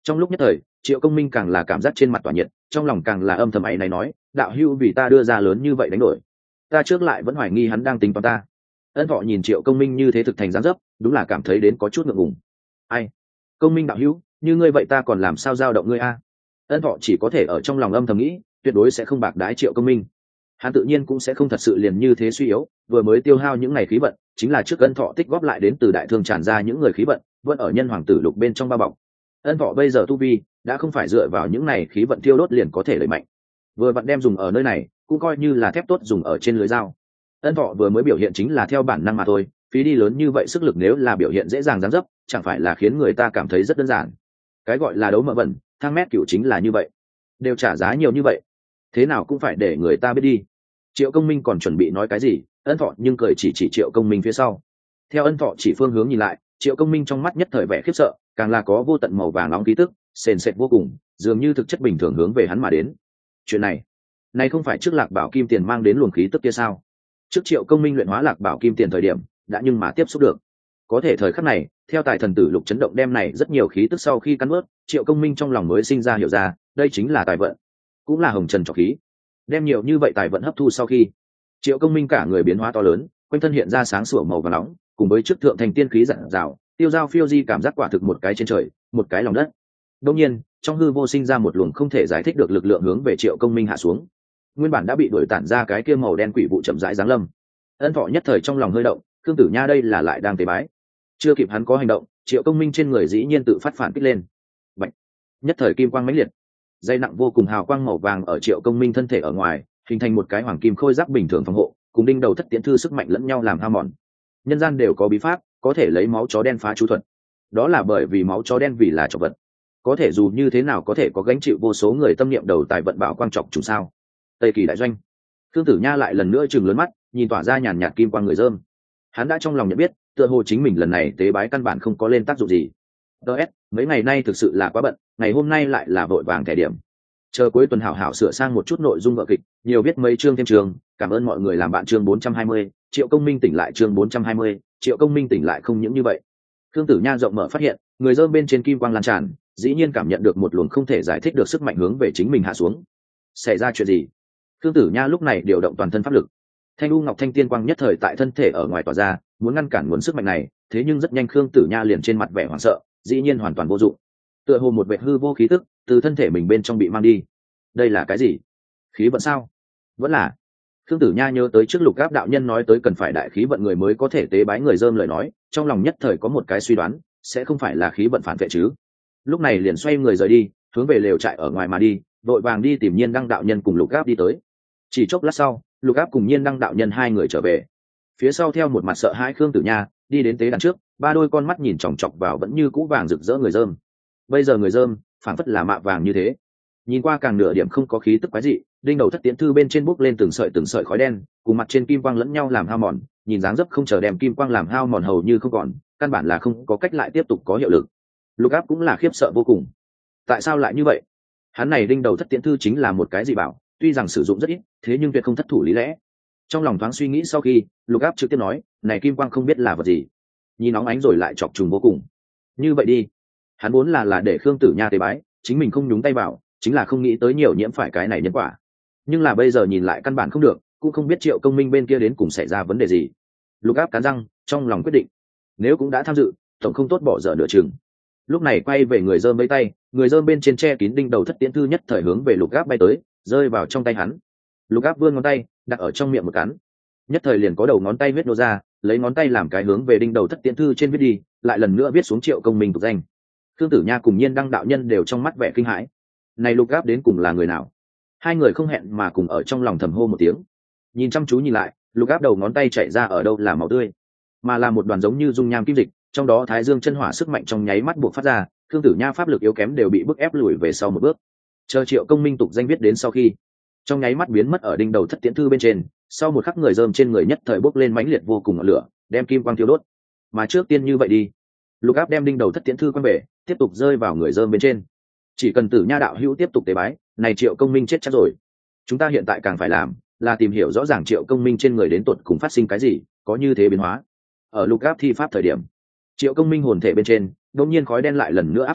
Trong lúc nhất thời Triệu Công Minh càng là cảm giác trên mặt tỏa nhiệt, trong lòng càng là âm thầm ấy này nói, đạo hữu vì ta đưa ra lớn như vậy đánh đổi, ta trước lại vẫn hoài nghi hắn đang tính toán ta. Ân Thọ nhìn Triệu Công Minh như thế thực thành dáng dấp, đúng là cảm thấy đến có chút ngượng ngùng. Ai, Công Minh đạo hữu, như ngươi vậy ta còn làm sao giao động ngươi a? Ân Thọ chỉ có thể ở trong lòng âm thầm nghĩ, tuyệt đối sẽ không bạc đái Triệu Công Minh. Hắn tự nhiên cũng sẽ không thật sự liền như thế suy yếu, vừa mới tiêu hao những ngày khí vận, chính là trước Ân Thọ tích góp lại đến từ đại thương tràn ra những người khí vận, vẫn ở nhân hoàng tử lục bên trong ba bọc. Ân Thọ bây giờ tu vi đã không phải dựa vào những này khí vận tiêu đốt liền có thể đẩy mạnh, vừa vặn đem dùng ở nơi này, cũng coi như là thép tốt dùng ở trên lưới dao. Ân Thọ vừa mới biểu hiện chính là theo bản năng mà thôi, phí đi lớn như vậy sức lực nếu là biểu hiện dễ dàng dáng dấp, chẳng phải là khiến người ta cảm thấy rất đơn giản. Cái gọi là đấu mỡ bẩn, thang mét cựu chính là như vậy, đều trả giá nhiều như vậy, thế nào cũng phải để người ta biết đi. Triệu Công Minh còn chuẩn bị nói cái gì, Ân Thọ nhưng cười chỉ chỉ Triệu Công Minh phía sau. Theo Ân Thọ chỉ phương hướng nhìn lại, Triệu Công Minh trong mắt nhất thời vẻ khiếp sợ, càng là có vô tận màu vàng nóng khí tức, sền sệt vô cùng, dường như thực chất bình thường hướng về hắn mà đến. Chuyện này, này không phải trước Lạc Bảo Kim Tiền mang đến luồng khí tức kia sao? Trước Triệu Công Minh luyện hóa Lạc Bảo Kim Tiền thời điểm, đã nhưng mà tiếp xúc được. Có thể thời khắc này, theo tài thần tử lục chấn động đem này rất nhiều khí tức sau khi cắn nuốt, Triệu Công Minh trong lòng mới sinh ra hiểu ra, đây chính là tài vận, cũng là hồng trần trọc khí. Đem nhiều như vậy tài vận hấp thu sau khi, Triệu Công Minh cả người biến hóa to lớn, quanh thân hiện ra sáng sủa màu vàng nóng, cùng với trước thượng thành tiên khí rạng rào, tiêu dao phiêu di cảm giác quả thực một cái trên trời, một cái lòng đất. Đương nhiên, trong hư vô sinh ra một luồng không thể giải thích được lực lượng hướng về Triệu Công Minh hạ xuống. Nguyên bản đã bị đuổi tản ra cái kia màu đen quỷ vụ chậm rãi giáng lâm. Ân Thọ nhất thời trong lòng hơi động, Khương Tử Nha đây là lại đang tế bái. Chưa kịp hắn có hành động, Triệu Công Minh trên người dĩ nhiên tự phát phản kích lên. Bạch. Nhất thời kim quang mãnh liệt, dây nặng vô cùng hào quang màu vàng ở Triệu Công Minh thân thể ở ngoài, hình thành một cái hoàng kim khôi giáp bình thường phòng hộ, cùng đinh đầu thất tiễn thư sức mạnh lẫn nhau làm hao mòn. Nhân gian đều có bí pháp, có thể lấy máu chó đen phá chú thuật. Đó là bởi vì máu chó đen vì là trọng vật, có thể dù như thế nào có thể có gánh chịu vô số người tâm niệm đầu tài vận bảo quang trọng chủ sao. Tây Kỳ đại doanh, Khương Tử Nha lại lần nữa trừng lớn mắt, nhìn tỏa ra nhàn nhạt kim quang người dơm. Hắn đã trong lòng nhận biết, tựa hồ chính mình lần này tế bái căn bản không có lên tác dụng gì. ds mấy ngày nay thực sự là quá bận, ngày hôm nay lại là vội vàng thẻ điểm, chờ cuối tuần hảo hảo sửa sang một chút nội dung vở kịch, nhiều viết mấy chương thêm trường. Cảm ơn mọi người làm bạn. Chương bốn trăm hai mươi, Triệu Công Minh tỉnh lại. Chương bốn trăm hai mươi, Triệu Công Minh tỉnh lại. Không những như vậy, Khương Tử Nha rộng mở phát hiện, người dơm bên trên kim quang lan tràn, dĩ nhiên cảm nhận được một luồng không thể giải thích được sức mạnh hướng về chính mình hạ xuống. Xảy ra chuyện gì? Khương Tử Nha lúc này điều động toàn thân pháp lực, thanh u ngọc thanh tiên quang nhất thời tại thân thể ở ngoài tỏa ra, muốn ngăn cản nguồn sức mạnh này, thế nhưng rất nhanh Khương Tử Nha liền trên mặt vẻ hoảng sợ, dĩ nhiên hoàn toàn vô dụng. Tựa hồ một vệt hư vô khí tức từ thân thể mình bên trong bị mang đi. Đây là cái gì? Khí vận sao? Vẫn là. Khương Tử Nha nhớ tới trước Lục Áp đạo nhân nói tới cần phải đại khí vận người mới có thể tế bái người dơm lời nói, trong lòng nhất thời có một cái suy đoán, sẽ không phải là khí vận phản vệ chứ. Lúc này liền xoay người rời đi, hướng về lều trại ở ngoài mà đi, vội vàng đi tìm Nhiên Đăng đạo nhân cùng Lục Áp đi tới. Chỉ chốc lát sau, Lục Áp cùng Nhiên Đăng đạo nhân hai người trở về. Phía sau theo một mặt sợ hãi Khương Tử Nha, đi đến tế đàn trước, ba đôi con mắt nhìn chòng chọc vào vẫn như cũ vàng rực rỡ người dơm. Bây giờ người dơm, phảng phất là mạ vàng như thế. Nhìn qua càng nửa điểm không có khí tức quái dị, đinh đầu thất tiễn thư bên trên bốc lên từng sợi từng sợi khói đen, cùng mặt trên kim quang lẫn nhau làm hao mòn, nhìn dáng dấp không chờ đem kim quang làm hao mòn hầu như không còn, căn bản là không có cách lại tiếp tục có hiệu lực. Lục Áp cũng là khiếp sợ vô cùng. Tại sao lại như vậy? Hắn này đinh đầu thất tiễn thư chính là một cái gì bảo, tuy rằng sử dụng rất ít, thế nhưng tuyệt không thất thủ lý lẽ. Trong lòng thoáng suy nghĩ sau khi, Lục Áp trực tiếp nói, này kim quang không biết là vật gì, nhìn nóng ánh rồi lại chọc trùng vô cùng. Như vậy đi, hắn muốn là là để Khương Tử Nha tế bái, chính mình không nhúng tay vào, chính là không nghĩ tới nhiều nhiễm phải cái này nhân quả. Nhưng là bây giờ nhìn lại căn bản không được, cũng không biết Triệu Công Minh bên kia đến cùng xảy ra vấn đề gì. Lục Áp cắn răng, trong lòng quyết định, nếu cũng đã tham dự, tổng không tốt bỏ dở nửa chừng. Lúc này quay về người dơm vẫy tay, người dơm bên trên che kín đinh đầu thất tiễn thư nhất thời hướng về Lục Áp bay tới, rơi vào trong tay hắn. Lục Áp vươn ngón tay, đặt ở trong miệng một cắn, nhất thời liền có đầu ngón tay huyết nô ra, lấy ngón tay làm cái hướng về đinh đầu thất tiễn thư trên viết đi, lại lần nữa viết xuống Triệu Công Minh tục danh. Khương Tử Nha cùng Nhiên Đăng đạo nhân đều trong mắt vẻ kinh hãi. Này Lục Áp đến cùng là người nào? Hai người không hẹn mà cùng ở trong lòng thầm hô một tiếng. Nhìn chăm chú nhìn lại, Lục Áp đầu ngón tay chạy ra ở đâu là máu tươi, mà là một đoàn giống như dung nham kim dịch, trong đó Thái Dương chân hỏa sức mạnh trong nháy mắt buộc phát ra, Khương Tử Nha pháp lực yếu kém đều bị bức ép lùi về sau một bước. Chờ Triệu Công Minh tục danh viết đến sau khi, trong nháy mắt biến mất ở đinh đầu thất tiễn thư bên trên, sau một khắc người dơm trên người nhất thời bốc lên mãnh liệt vô cùng ngọn lửa, đem kim quang thiêu đốt. Mà trước tiên như vậy đi, Lục Áp đem đinh đầu thất tiễn thư quăng về, tiếp tục rơi vào người dơm bên trên. Chỉ cần Tử Nha đạo hữu tiếp tục tế bái, này Triệu Công Minh chết chắc rồi. Chúng ta hiện tại càng phải làm là tìm hiểu rõ ràng Triệu Công Minh trên người đến tột cùng phát sinh cái gì, có như thế biến hóa. Ở Lục Áp thi pháp thời điểm, Triệu Công Minh hồn thể bên trên đột nhiên khói đen lại lần nữa áp sát,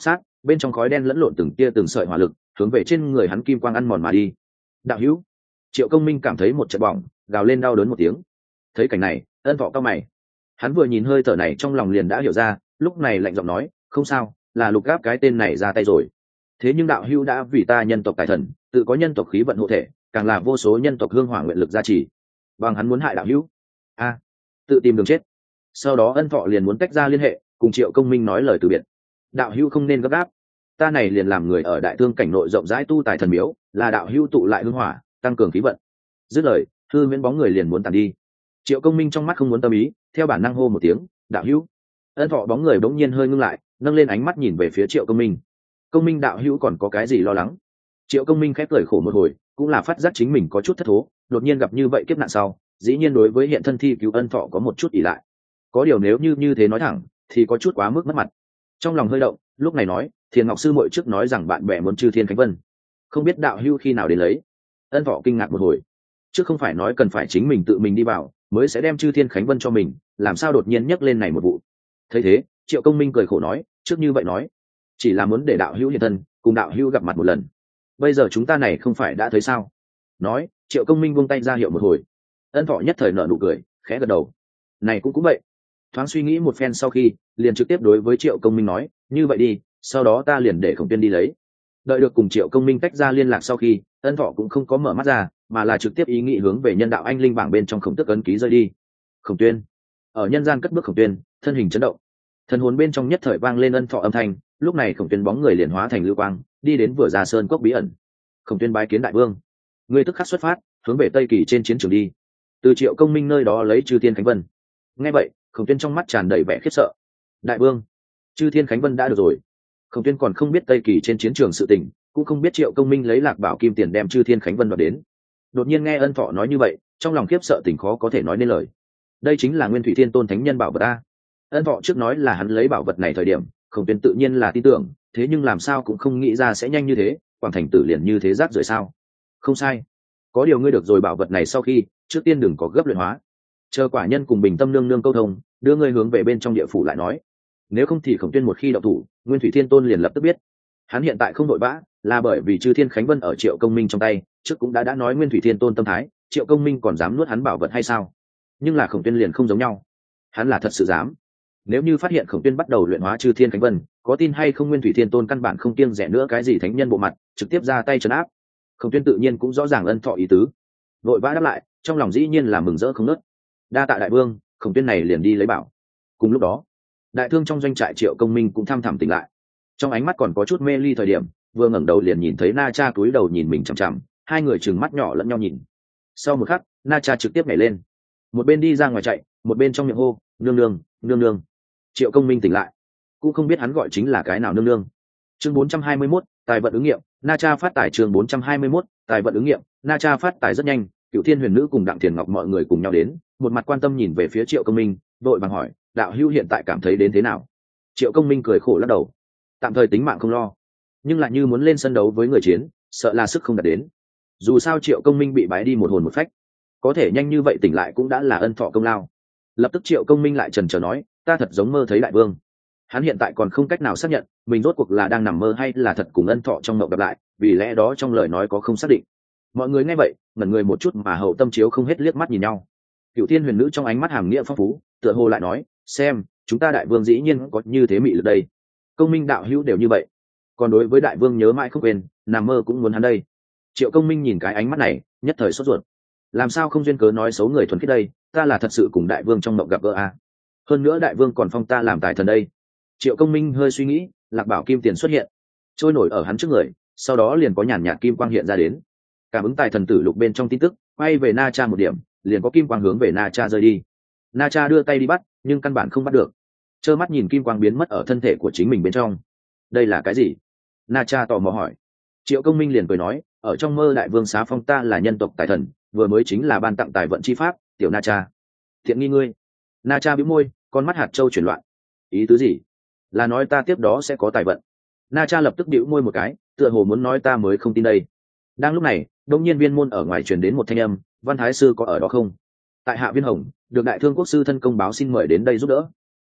bên trong khói đen lẫn lộn từng tia từng sợi hỏa lực hướng về trên người hắn kim quang ăn mòn mà đi. Đạo hữu. Triệu Công Minh cảm thấy một trận bỏng, gào lên đau đớn một tiếng. Thấy cảnh này, Ân Thọ cao mày. Hắn vừa nhìn hơi thở này trong lòng liền đã hiểu ra, lúc này lạnh giọng nói, không sao, là Lục Gáp cái tên này ra tay rồi. Thế nhưng đạo hữu đã vì ta nhân tộc tài thần, tự có nhân tộc khí vận hộ thể, càng là vô số nhân tộc hương hỏa nguyện lực gia trì. Bằng hắn muốn hại đạo hữu, a, tự tìm đường chết. Sau đó Ân Thọ liền muốn tách ra liên hệ, cùng Triệu Công Minh nói lời từ biệt. Đạo hữu không nên gấp gáp, ta này liền làm người ở đại thương cảnh nội rộng rãi tu tài thần miếu, là đạo hữu tụ lại hương hỏa, tăng cường khí vận. Dứt lời, hư miễn bóng người liền muốn tàn đi. Triệu Công Minh trong mắt không muốn tâm ý, theo bản năng hô một tiếng, đạo hữu. Ân Thọ bóng người bỗng nhiên hơi ngưng lại, nâng lên ánh mắt nhìn về phía Triệu Công Minh. Công Minh đạo hữu còn có cái gì lo lắng? Triệu Công Minh khép cười khổ một hồi, cũng là phát giác chính mình có chút thất thố, đột nhiên gặp như vậy kiếp nạn sau, dĩ nhiên đối với hiện thân thi cứu Ân Thọ có một chút ỷ lại. Có điều nếu như như thế nói thẳng, thì có chút quá mức mất mặt. Trong lòng hơi động, lúc này nói, Thiền Ngọc sư muội trước nói rằng bạn bè muốn Chư Thiên Khánh Vân, không biết đạo hữu khi nào đến lấy. Ân Thọ kinh ngạc một hồi, trước không phải nói cần phải chính mình tự mình đi vào, mới sẽ đem Chư Thiên Khánh Vân cho mình, làm sao đột nhiên nhắc lên này một vụ. Thấy thế, Triệu Công Minh cười khổ nói, trước như vậy nói, chỉ là muốn để đạo hữu hiện thân, cùng đạo hữu gặp mặt một lần. Bây giờ chúng ta này không phải đã thấy sao? Nói, Triệu Công Minh buông tay ra hiệu một hồi. Ân Thọ nhất thời nở nụ cười, khẽ gật đầu. Này cũng cũng vậy. Thoáng suy nghĩ một phen sau khi, liền trực tiếp đối với Triệu Công Minh nói, như vậy đi, sau đó ta liền để Khổng Tuyên đi lấy. Đợi được cùng Triệu Công Minh tách ra liên lạc sau khi, Ân Thọ cũng không có mở mắt ra, mà là trực tiếp ý nghĩ hướng về nhân đạo anh linh bảng bên trong khổng tức ấn ký rơi đi. Khổng Tuyên. Ở nhân gian cất bước Khổng Tuyên, thân hình chấn động. Thần hồn bên trong nhất thời vang lên Ân Thọ âm thanh, lúc này Khổng Tuyên bóng người liền hóa thành lưu quang, đi đến vừa ra sơn cốc bí ẩn. Khổng Tuyên bái kiến đại vương. Ngươi tức khắc xuất phát, hướng về Tây Kỳ trên chiến trường đi. Từ Triệu Công Minh nơi đó lấy Chư Thiên Khánh Vân. Nghe vậy, Khổng Tuyên trong mắt tràn đầy vẻ khiếp sợ. Đại vương, Chư Thiên Khánh Vân đã được rồi. Khổng Tuyên còn không biết Tây Kỳ trên chiến trường sự tình, cũng không biết Triệu Công Minh lấy Lạc Bảo Kim tiền đem Chư Thiên Khánh Vân đoạt đến. Đột nhiên nghe Ân Thọ nói như vậy, trong lòng khiếp sợ tình khó có thể nói nên lời. Đây chính là Nguyên Thủy Thiên Tôn thánh nhân bảo vật a. Ân Thọ trước nói là hắn lấy bảo vật này thời điểm, Khổng Tuyên tự nhiên là tin tưởng, thế nhưng làm sao cũng không nghĩ ra sẽ nhanh như thế, Quảng Thành Tử liền như thế rác rưởi sao? Không sai, có điều ngươi được rồi bảo vật này sau khi, trước tiên đừng có gấp luyện hóa, chờ quả nhân cùng Bình Tâm nương nương câu thông, đưa ngươi hướng về bên trong địa phủ lại nói. Nếu không thì Khổng Tuyên một khi động thủ, Nguyên Thủy Thiên Tôn liền lập tức biết. Hắn hiện tại không đội vã, là bởi vì Chư Thiên Khánh Vân ở Triệu Công Minh trong tay, trước cũng đã đã nói Nguyên Thủy Thiên Tôn tâm thái, Triệu Công Minh còn dám nuốt hắn bảo vật hay sao? Nhưng là Khổng Tuyên liền không giống nhau, hắn là thật sự dám. Nếu như phát hiện Khổng Tuyên bắt đầu luyện hóa Chư Thiên Khánh Vân, có tin hay không Nguyên Thủy Thiên Tôn căn bản không kiêng dè nữa cái gì thánh nhân bộ mặt, trực tiếp ra tay trấn áp. Khổng Tuyên tự nhiên cũng rõ ràng Ân Thọ ý tứ, vội vã đáp lại, trong lòng dĩ nhiên là mừng rỡ không nớt. Đa tạ đại vương, Khổng Tuyên này liền đi lấy bảo. Cùng lúc đó, đại thương trong doanh trại Triệu Công Minh cũng thăm thẳm tỉnh lại, trong ánh mắt còn có chút mê ly thời điểm, vừa ngẩng đầu liền nhìn thấy Na Cha cúi đầu nhìn mình chằm chằm, hai người trừng mắt nhỏ lẫn nhau nhìn. Sau một khắc, Na Cha trực tiếp nhảy lên, một bên đi ra ngoài chạy, một bên trong miệng hô, nương nương, nương nương. Triệu Công Minh tỉnh lại, cũng không biết hắn gọi chính là cái nào nương nương. Chương bốn trăm hai mươi mốt, tài vận ứng nghiệm. Na Cha phát tài. Chương bốn trăm hai mươi mốt, tài vận ứng nghiệm. Na Cha phát tài rất nhanh, Cửu Thiên Huyền Nữ cùng Đặng Thiền Ngọc mọi người cùng nhau đến, một mặt quan tâm nhìn về phía Triệu Công Minh, đội vàng hỏi, đạo hữu hiện tại cảm thấy đến thế nào? Triệu Công Minh cười khổ lắc đầu, tạm thời tính mạng không lo, nhưng lại như muốn lên sân đấu với người chiến, sợ là sức không đạt đến. Dù sao Triệu Công Minh bị bái đi một hồn một phách, có thể nhanh như vậy tỉnh lại cũng đã là Ân Thọ công lao. Lập tức Triệu Công Minh lại chần chờ nói, ta thật giống mơ thấy đại vương. Hắn hiện tại còn không cách nào xác nhận mình rốt cuộc là đang nằm mơ hay là thật cùng Ân Thọ trong mộng gặp lại, vì lẽ đó trong lời nói có không xác định. Mọi người nghe vậy, ngẩn người một chút mà hậu tâm chiếu không hết liếc mắt nhìn nhau. Cửu Thiên Huyền Nữ trong ánh mắt hàm nghĩa phong phú, tựa hồ lại nói, xem, chúng ta đại vương dĩ nhiên có như thế mị lực đây. Công Minh đạo hữu đều như vậy, còn đối với đại vương nhớ mãi không quên, nằm mơ cũng muốn hắn đây. Triệu Công Minh nhìn cái ánh mắt này, nhất thời sốt ruột. Làm sao không duyên cớ nói xấu người thuần khiết đây, ta là thật sự cùng đại vương trong mộng gặp gỡ à. Hơn nữa đại vương còn phong ta làm tài thần đây. Triệu Công Minh hơi suy nghĩ, Lạc Bảo Kim tiền xuất hiện, trôi nổi ở hắn trước người, sau đó liền có nhàn nhạt kim quang hiện ra đến. Cảm ứng tài thần tử lục bên trong tin tức, quay về Na Cha một điểm, liền có kim quang hướng về Na Cha rơi đi. Na Cha đưa tay đi bắt, nhưng căn bản không bắt được, trơ mắt nhìn kim quang biến mất ở thân thể của chính mình bên trong. Đây là cái gì? Na Cha tò mò hỏi. Triệu Công Minh liền cười nói, ở trong mơ đại vương xá phong ta là nhân tộc tài thần, vừa mới chính là ban tặng tài vận chi pháp, tiểu Na Cha. Thiện nghi ngươi. Na Cha bĩu môi, con mắt hạt châu chuyển loạn. Ý tứ gì? Là nói ta tiếp đó sẽ có tài vận? Na Cha lập tức bĩu môi một cái, tựa hồ muốn nói ta mới không tin đây. Đang lúc này, đông nhiên viên môn ở ngoài truyền đến một thanh âm, Văn Thái sư có ở đó không? Tại hạ Viên Hồng, được đại thương quốc sư thân công báo xin mời đến đây giúp đỡ.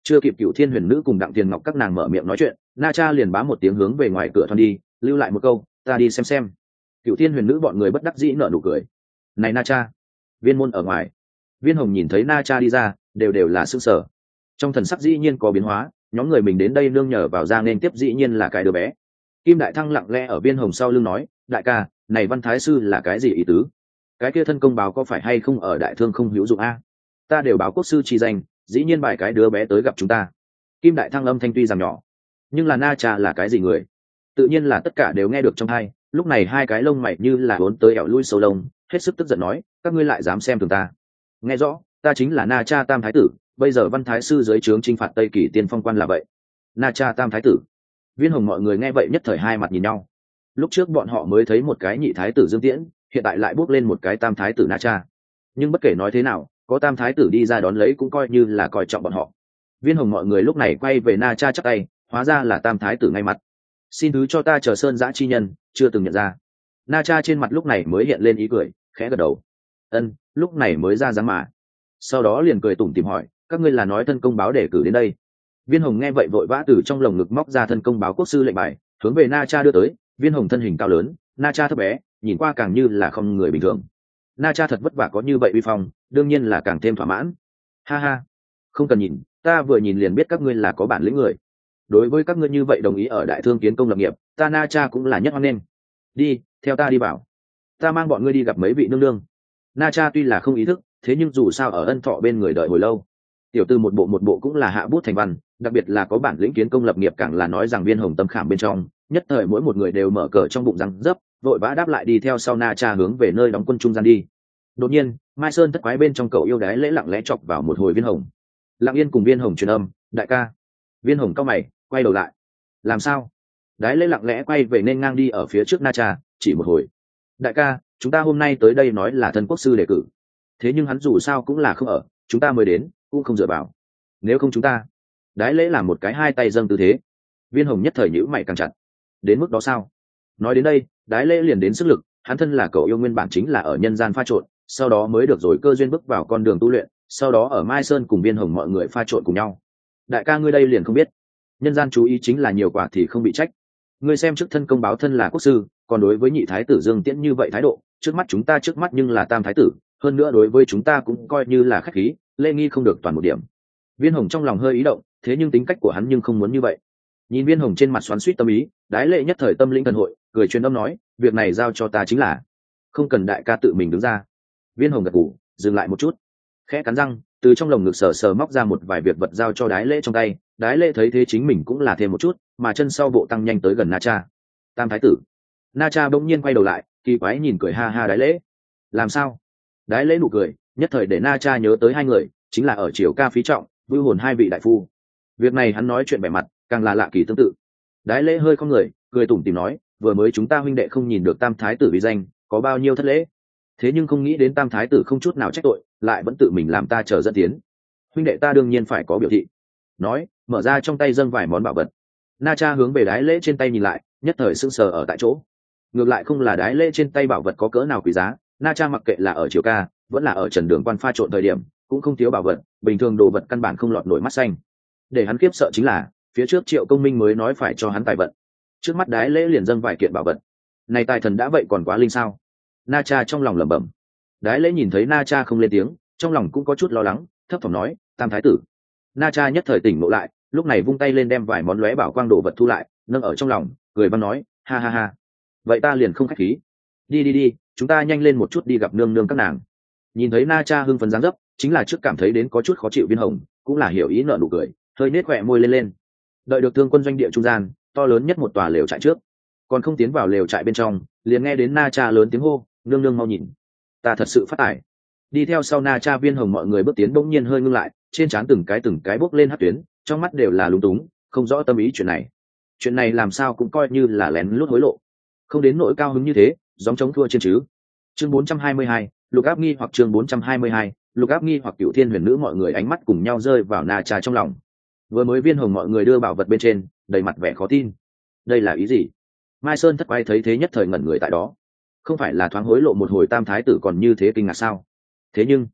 Chưa kịp Cửu Thiên Huyền Nữ cùng Đặng Tiền Ngọc các nàng mở miệng nói chuyện, Na Cha liền bá một tiếng hướng về ngoài cửa thoăn đi, lưu lại một câu, ta đi xem xem. Cửu Thiên Huyền Nữ bọn người bất đắc dĩ nở nụ cười. Này Na Cha. Viên môn ở ngoài, Viên Hồng nhìn thấy Na Cha đi ra, đều đều là sững sờ. Trong thần sắc dĩ nhiên có biến hóa, nhóm người mình đến đây nương nhờ vào ra nên tiếp dĩ nhiên là cái đứa bé. Kim Đại Thăng lặng lẽ ở Viên Hồng sau lưng nói, đại ca, này Văn Thái sư là cái gì ý tứ? Cái kia thân công báo có phải hay không ở đại thương không hữu dụng a? Ta đều báo quốc sư chi danh, dĩ nhiên bài cái đứa bé tới gặp chúng ta. Kim Đại Thăng âm thanh tuy rằng nhỏ, nhưng là Na Cha là cái gì người? Tự nhiên là tất cả đều nghe được trong tai. Lúc này hai cái lông mày như là vốn tới ẻo lui sâu lông, hết sức tức giận nói, các ngươi lại dám xem thường ta? Nghe rõ, ta chính là Na Cha Tam Thái tử, bây giờ Văn Thái sư dưới trướng chinh phạt Tây Kỳ tiên phong quan là vậy. Na Cha Tam Thái tử. Viên Hồng mọi người nghe vậy nhất thời hai mặt nhìn nhau. Lúc trước bọn họ mới thấy một cái nhị thái tử Dương Tiễn, hiện tại lại bước lên một cái tam thái tử Na Cha. Nhưng bất kể nói thế nào, có tam thái tử đi ra đón lấy cũng coi như là coi trọng bọn họ. Viên Hồng mọi người lúc này quay về Na Cha chắp tay, hóa ra là tam thái tử ngay mặt. Xin thứ cho ta chờ sơn giã chi nhân, chưa từng nhận ra. Na Cha trên mặt lúc này mới hiện lên ý cười, khẽ gật đầu. Ân, lúc này mới ra dáng mà. Sau đó liền cười tủm tỉm hỏi, các ngươi là nói thân công báo để cử đến đây? Viên Hồng nghe vậy vội vã từ trong lồng ngực móc ra thân công báo quốc sư lệnh bài, hướng về Na Cha đưa tới. Viên Hồng thân hình cao lớn, Na Cha thấp bé, nhìn qua càng như là không người bình thường. Na Cha thật vất vả có như vậy uy phong, đương nhiên là càng thêm thỏa mãn. Ha ha, không cần nhìn, ta vừa nhìn liền biết các ngươi là có bản lĩnh người. Đối với các ngươi như vậy đồng ý ở đại thương kiến công lập nghiệp, ta Na Cha cũng là nhất hoan nghênh. Đi, theo ta đi vào. Ta mang bọn ngươi đi gặp mấy vị nương nương. Na Cha tuy là không ý thức, thế nhưng dù sao ở Ân Thọ bên người đợi hồi lâu, tiểu tư một bộ một bộ cũng là hạ bút thành văn, đặc biệt là có bản lĩnh kiến công lập nghiệp càng là nói rằng Viên Hồng tâm khảm bên trong, nhất thời mỗi một người đều mở cờ trong bụng răng dấp, vội vã đáp lại đi theo sau Na Cha hướng về nơi đóng quân trung gian đi. Đột nhiên, Mai Sơn thất quái bên trong cậu yêu đái lễ lặng lẽ chọc vào một hồi Viên Hồng. Lặng Yên cùng Viên Hồng truyền âm, đại ca. Viên Hồng cau mày, quay đầu lại. Làm sao? Đái lễ lặng lẽ quay về nên ngang đi ở phía trước Na Cha, chỉ một hồi. Đại ca, chúng ta hôm nay tới đây nói là thân quốc sư đề cử. Thế nhưng hắn dù sao cũng là không ở, chúng ta mới đến, cũng không dựa vào. Nếu không chúng ta. Đái lễ làm một cái hai tay dâng tư thế. Viên Hồng nhất thời nhíu mày càng chặt. Đến mức đó sao? Nói đến đây, đái lễ liền đến sức lực, hắn thân là cậu yêu nguyên bản chính là ở nhân gian pha trộn, sau đó mới được rồi cơ duyên bước vào con đường tu luyện, sau đó ở Mai Sơn cùng Viên Hồng mọi người pha trộn cùng nhau. Đại ca ngươi đây liền không biết, nhân gian chú ý chính là nhiều quả thì không bị trách. Ngươi xem trước thân công báo thân là quốc sư, còn đối với nhị thái tử Dương Tiễn như vậy thái độ, trước mắt chúng ta trước mắt nhưng là tam thái tử, hơn nữa đối với chúng ta cũng coi như là khách khí, lễ nghi không được toàn một điểm. Viên Hồng trong lòng hơi ý động, thế nhưng tính cách của hắn nhưng không muốn như vậy. Nhìn Viên Hồng trên mặt xoắn xuýt tâm ý, đái lệ nhất thời tâm linh thần hội, cười truyền âm nói, việc này giao cho ta chính là, không cần đại ca tự mình đứng ra. Viên Hồng gật gù, dừng lại một chút, khẽ cắn răng, từ trong lồng ngực sờ sờ móc ra một vài việc vật giao cho đái lễ trong tay. Đái lễ thấy thế chính mình cũng là thêm một chút, mà chân sau bộ tăng nhanh tới gần Na Cha. Tam thái tử. Na Cha bỗng nhiên quay đầu lại, kỳ quái nhìn cười ha ha đái lễ. Làm sao? Đái lễ nụ cười, nhất thời để Na Cha nhớ tới hai người, chính là ở triều ca phí trọng, vưu hồn hai vị đại phu. Việc này hắn nói chuyện vẻ mặt, càng là lạ kỳ tương tự. Đái lễ hơi không người, cười tủm tỉm nói, vừa mới chúng ta huynh đệ không nhìn được tam thái tử vì danh, có bao nhiêu thất lễ. Thế nhưng không nghĩ đến tam thái tử không chút nào trách tội, lại vẫn tự mình làm ta chờ dẫn tiến. Huynh đệ ta đương nhiên phải có biểu thị. Nói, mở ra trong tay dâng vài món bảo vật. Na Cha hướng về đái lễ trên tay nhìn lại, nhất thời sững sờ ở tại chỗ. Ngược lại không là đái lễ trên tay bảo vật có cỡ nào quý giá, Na Cha mặc kệ là ở triều ca, vẫn là ở trần đường quan pha trộn thời điểm, cũng không thiếu bảo vật, bình thường đồ vật căn bản không lọt nổi mắt xanh. Để hắn kiếp sợ chính là, phía trước Triệu Công Minh mới nói phải cho hắn tài vận, trước mắt đái lễ liền dâng vài kiện bảo vật. Này tài thần đã vậy còn quá linh sao? Na Cha trong lòng lẩm bẩm. Đái lễ nhìn thấy Na Cha không lên tiếng, trong lòng cũng có chút lo lắng, thấp thỏm nói, tam thái tử. Na Cha nhất thời tỉnh ngộ lại, lúc này vung tay lên đem vài món lóe bảo quang đồ vật thu lại, nâng ở trong lòng, cười văn nói, ha ha ha, vậy ta liền không khách khí. Đi đi đi, chúng ta nhanh lên một chút đi gặp nương nương các nàng. Nhìn thấy Na Cha hưng phấn dáng dấp, chính là trước cảm thấy đến có chút khó chịu Viên Hồng, cũng là hiểu ý nở nụ cười, hơi nết khỏe môi lên lên. Đợi được thương quân doanh địa trung gian, to lớn nhất một tòa lều trại trước, còn không tiến vào lều trại bên trong, liền nghe đến Na Cha lớn tiếng hô, nương nương mau nhìn, ta thật sự phát tài. Đi theo sau Na Cha, Viên Hồng mọi người bước tiến bỗng nhiên hơi ngưng lại, trên trán từng cái từng cái bốc lên hất tuyến, trong mắt đều là lúng túng, không rõ tâm ý chuyện này. Chuyện này làm sao cũng coi như là lén lút hối lộ, không đến nỗi cao hứng như thế, giống chống thua trên chứ. Chương bốn trăm hai mươi hai, lục áp nghi hoặc chương bốn trăm hai mươi hai, lục áp nghi hoặc Cửu Thiên Huyền Nữ mọi người ánh mắt cùng nhau rơi vào Na Cha trong lòng. Vừa mới Viên Hồng mọi người đưa bảo vật bên trên, đầy mặt vẻ khó tin. Đây là ý gì? Mai Sơn thất quay thấy thế nhất thời ngẩn người tại đó. Không phải là thoáng hối lộ một hồi tam thái tử còn như thế kinh ngạc sao? Thế nhưng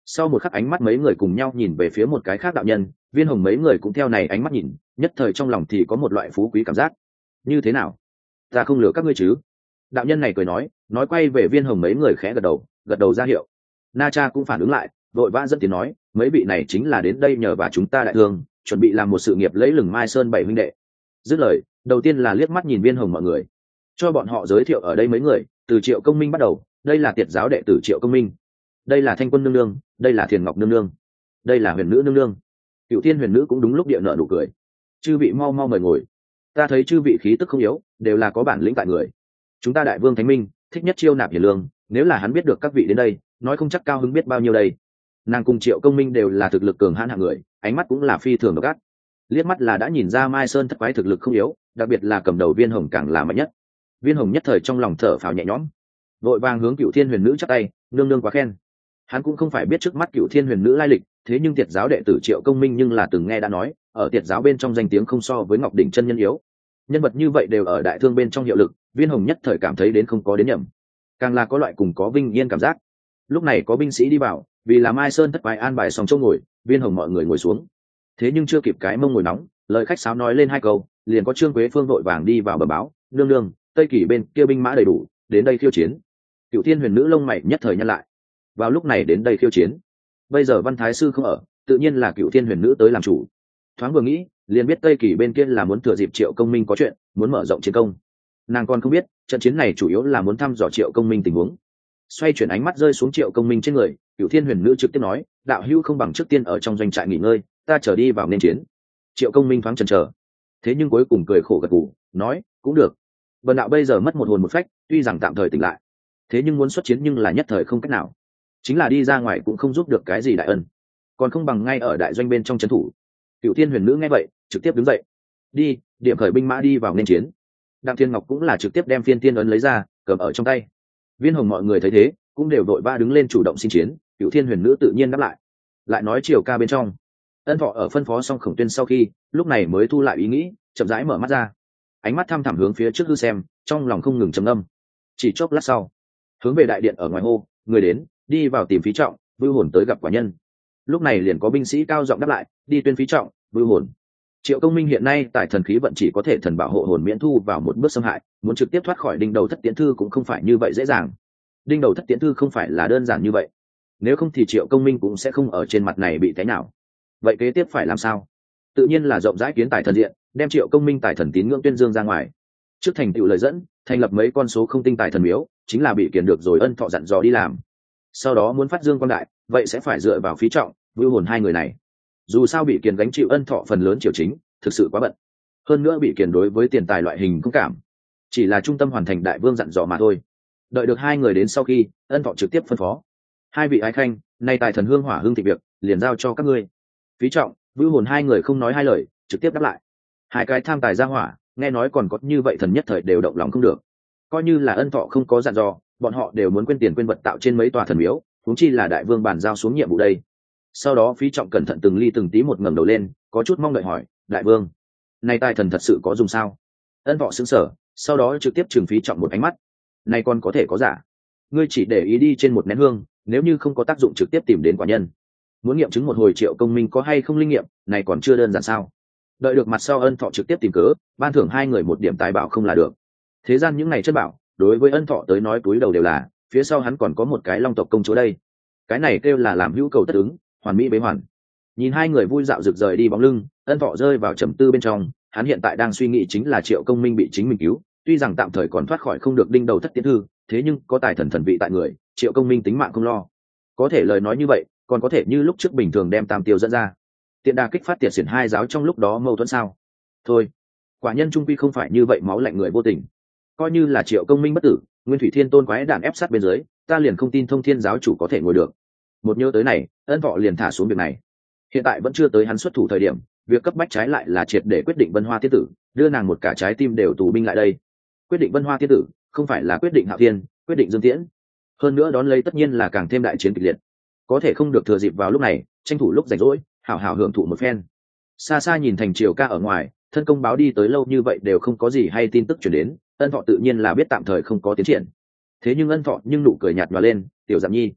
Sau một khắc ánh mắt mấy người cùng nhau nhìn về phía một cái khác đạo nhân, Viên Hồng mấy người cũng theo này ánh mắt nhìn, nhất thời trong lòng thì có một loại phú quý cảm giác. Như thế nào, ta không lừa các ngươi chứ? Đạo nhân này cười nói, nói quay về Viên Hồng mấy người khẽ gật đầu, gật đầu ra hiệu. Na Cha cũng phản ứng lại, vội vã dẫn tiếng nói, mấy vị này chính là đến đây nhờ và chúng ta đại thương, chuẩn bị làm một sự nghiệp lấy lừng Mai Sơn bảy huynh đệ. Dứt lời, đầu tiên là liếc mắt nhìn Viên Hồng mọi người, cho bọn họ giới thiệu ở đây mấy người. Từ Triệu Công Minh bắt đầu, đây là Tiệt giáo đệ tử Triệu Công Minh, đây là Thanh Quân nương nương, đây là Thiền Ngọc nương nương, đây là Huyền Nữ nương nương. Cựu Thiên Huyền Nữ cũng đúng lúc địa nợ nụ cười. Chư vị mau mau mời ngồi, ta thấy chư vị khí tức không yếu, đều là có bản lĩnh tại người. Chúng ta đại vương Thánh Minh thích nhất chiêu nạp hiền lương, nếu là hắn biết được các vị đến đây, nói không chắc cao hứng biết bao nhiêu đây. Nàng cùng Triệu Công Minh đều là thực lực cường hãn hạng người, ánh mắt cũng là phi thường độc ác, liếc mắt là đã nhìn ra Mai Sơn thất quái thực lực không yếu, đặc biệt là cầm đầu Viên Hồng càng là mạnh nhất. Viên Hồng nhất thời trong lòng thở phào nhẹ nhõm, vội vàng hướng Cựu Thiên Huyền Nữ chắp tay, nương nương quá khen. Hắn cũng không phải biết trước mắt Cựu Thiên Huyền Nữ lai lịch, thế nhưng Tiệt giáo đệ tử Triệu Công Minh nhưng là từng nghe đã nói, ở Tiệt giáo bên trong danh tiếng không so với Ngọc Đỉnh chân nhân yếu. Nhân vật như vậy đều ở đại thương bên trong hiệu lực, Viên Hồng nhất thời cảm thấy đến không có đến nhầm, càng là có loại cùng có vinh yên cảm giác. Lúc này có binh sĩ đi vào, vì là Mai Sơn thất quái an bài xong chỗ ngồi, Viên Hồng mọi người ngồi xuống. Thế nhưng chưa kịp cái mông ngồi nóng, lời khách sáo nói lên hai câu, liền có Trương Quế Phương vội vàng đi vào bẩm báo, nương nương, Tây Kỳ bên kia binh mã đầy đủ, đến đây khiêu chiến. Cựu Thiên Huyền Nữ lông mày nhất thời nhăn lại, vào lúc này đến đây khiêu chiến, bây giờ Văn Thái sư không ở, tự nhiên là Cựu Thiên Huyền Nữ tới làm chủ. Thoáng vừa nghĩ, liền biết Tây Kỳ bên kia là muốn thừa dịp Triệu Công Minh có chuyện, muốn mở rộng chiến công. Nàng còn không biết trận chiến này chủ yếu là muốn thăm dò Triệu Công Minh tình huống. Xoay chuyển ánh mắt rơi xuống Triệu Công Minh trên người, Cựu Thiên Huyền Nữ trực tiếp nói, đạo hữu không bằng trước tiên ở trong doanh trại nghỉ ngơi, ta trở đi vào nên chiến. Triệu Công Minh thoáng chần chờ, thế nhưng cuối cùng cười khổ gật gù, nói, cũng được. Bần đạo bây giờ mất một hồn một phách, tuy rằng tạm thời tỉnh lại, thế nhưng muốn xuất chiến nhưng là nhất thời không cách nào, chính là đi ra ngoài cũng không giúp được cái gì đại ân, còn không bằng ngay ở đại doanh bên trong trấn thủ. Cựu Thiên Huyền Nữ nghe vậy trực tiếp đứng dậy, đi, điểm khởi binh mã đi vào nên chiến. Đặng Thiên Ngọc cũng là trực tiếp đem phiên tiên ấn lấy ra, cầm ở trong tay. Viên Hồng mọi người thấy thế cũng đều đội ba đứng lên chủ động xin chiến. Cựu Thiên Huyền Nữ tự nhiên đáp lại, lại nói Triều ca bên trong, Ân Thọ ở phân phó xong Khổng Tuyên sau khi, lúc này mới thu lại ý nghĩ, chậm rãi mở mắt ra, ánh mắt thăm thẳm hướng phía trước hư xem, trong lòng không ngừng trầm ngâm. Chỉ chốc lát sau, hướng về đại điện ở ngoài hô, người đến, đi vào tìm Phí Trọng, vưu hồn tới gặp quả nhân. Lúc này liền có binh sĩ cao giọng đáp lại, đi tuyên Phí Trọng, vưu hồn. Triệu Công Minh hiện nay tại thần khí vận chỉ có thể thần bảo hộ hồn miễn thu vào một bước xâm hại, muốn trực tiếp thoát khỏi đinh đầu thất tiễn thư cũng không phải như vậy dễ dàng. Đinh đầu thất tiễn thư không phải là đơn giản như vậy, nếu không thì Triệu Công Minh cũng sẽ không ở trên mặt này bị thế nào. Vậy kế tiếp phải làm sao? Tự nhiên là rộng rãi kiến tài thần diện, đem Triệu Công Minh tài thần tín ngưỡng tuyên dương ra ngoài. Trước thành tựu lời dẫn, thành lập mấy con số không tinh tài thần miếu, chính là bị kiền được rồi Ân Thọ dặn dò đi làm. Sau đó muốn phát dương quang đại, vậy sẽ phải dựa vào Phí Trọng, vưu hồn hai người này. Dù sao bị kiền gánh chịu Ân Thọ phần lớn triều chính, thực sự quá bận. Hơn nữa bị kiền đối với tiền tài loại hình không cảm, chỉ là trung tâm hoàn thành đại vương dặn dò mà thôi. Đợi được hai người đến sau khi, Ân Thọ trực tiếp phân phó, hai vị ái khanh, nay tài thần hương hỏa hương thịnh việc, liền giao cho các ngươi. Phí Trọng, vưu hồn hai người không nói hai lời, trực tiếp đáp lại. Hai cái tham tài ra hỏa, nghe nói còn có như vậy thần nhất thời đều động lòng không được. Coi như là Ân Thọ không có dặn dò, bọn họ đều muốn quên tiền quên vật tạo trên mấy tòa thần miếu, huống chi là đại vương bàn giao xuống nhiệm vụ đây. Sau đó Phí Trọng cẩn thận từng ly từng tí một ngẩng đầu lên, có chút mong đợi hỏi, đại vương, này tài thần thật sự có dùng sao? Ân Thọ sững sờ, sau đó trực tiếp trừng Phí Trọng một ánh mắt, này còn có thể có giả? Ngươi chỉ để ý đi trên một nén hương, nếu như không có tác dụng trực tiếp tìm đến quả nhân. Muốn nghiệm chứng một hồi Triệu Công Minh có hay không linh nghiệm, này còn chưa đơn giản sao? Đợi được mặt sau Ân Thọ trực tiếp tìm cớ, ban thưởng hai người một điểm tài bảo không là được. Thế gian những ngày chất bảo, đối với Ân Thọ tới nói túi đầu đều là, phía sau hắn còn có một cái Long tộc công chúa đây. Cái này kêu là làm hữu cầu tất ứng, hoàn mỹ bế hoàn. Nhìn hai người vui dạo rực rời đi bóng lưng, Ân Thọ rơi vào trầm tư bên trong, hắn hiện tại đang suy nghĩ chính là Triệu Công Minh bị chính mình cứu, tuy rằng tạm thời còn thoát khỏi không được đinh đầu thất tiễn thư, thế nhưng có tài thần thần vị tại người, Triệu Công Minh tính mạng không lo. Có thể lời nói như vậy, còn có thể như lúc trước bình thường đem Tam Tiêu dẫn ra, tiện đà kích phát tiệt xiển hai giáo trong lúc đó mâu thuẫn sao? Thôi, quả nhân trung quy không phải như vậy máu lạnh người vô tình. Coi như là Triệu Công Minh bất tử, Nguyên Thủy Thiên Tôn quái đản ép sát bên dưới, ta liền không tin Thông Thiên giáo chủ có thể ngồi được. Một nhớ tới này, Ân Thọ liền thả xuống việc này. Hiện tại vẫn chưa tới hắn xuất thủ thời điểm, việc cấp bách trái lại là triệt để quyết định Vân Hoa Tiên tử, đưa nàng một cả trái tim đều tù binh lại đây. Quyết định Vân Hoa Tiên tử, không phải là quyết định Hạo Thiên, quyết định Dương Tiễn. Hơn nữa đón lấy tất nhiên là càng thêm đại chiến kịch liệt. Có thể không được thừa dịp vào lúc này, tranh thủ lúc rảnh rỗi, hảo hảo hưởng thụ một phen. Xa xa nhìn thành Triều ca ở ngoài, thân công báo đi tới lâu như vậy đều không có gì hay tin tức truyền đến, Ân Thọ tự nhiên là biết tạm thời không có tiến triển. Thế nhưng Ân Thọ nhưng nụ cười nhạt nhòa lên, tiểu Dặm Nhi,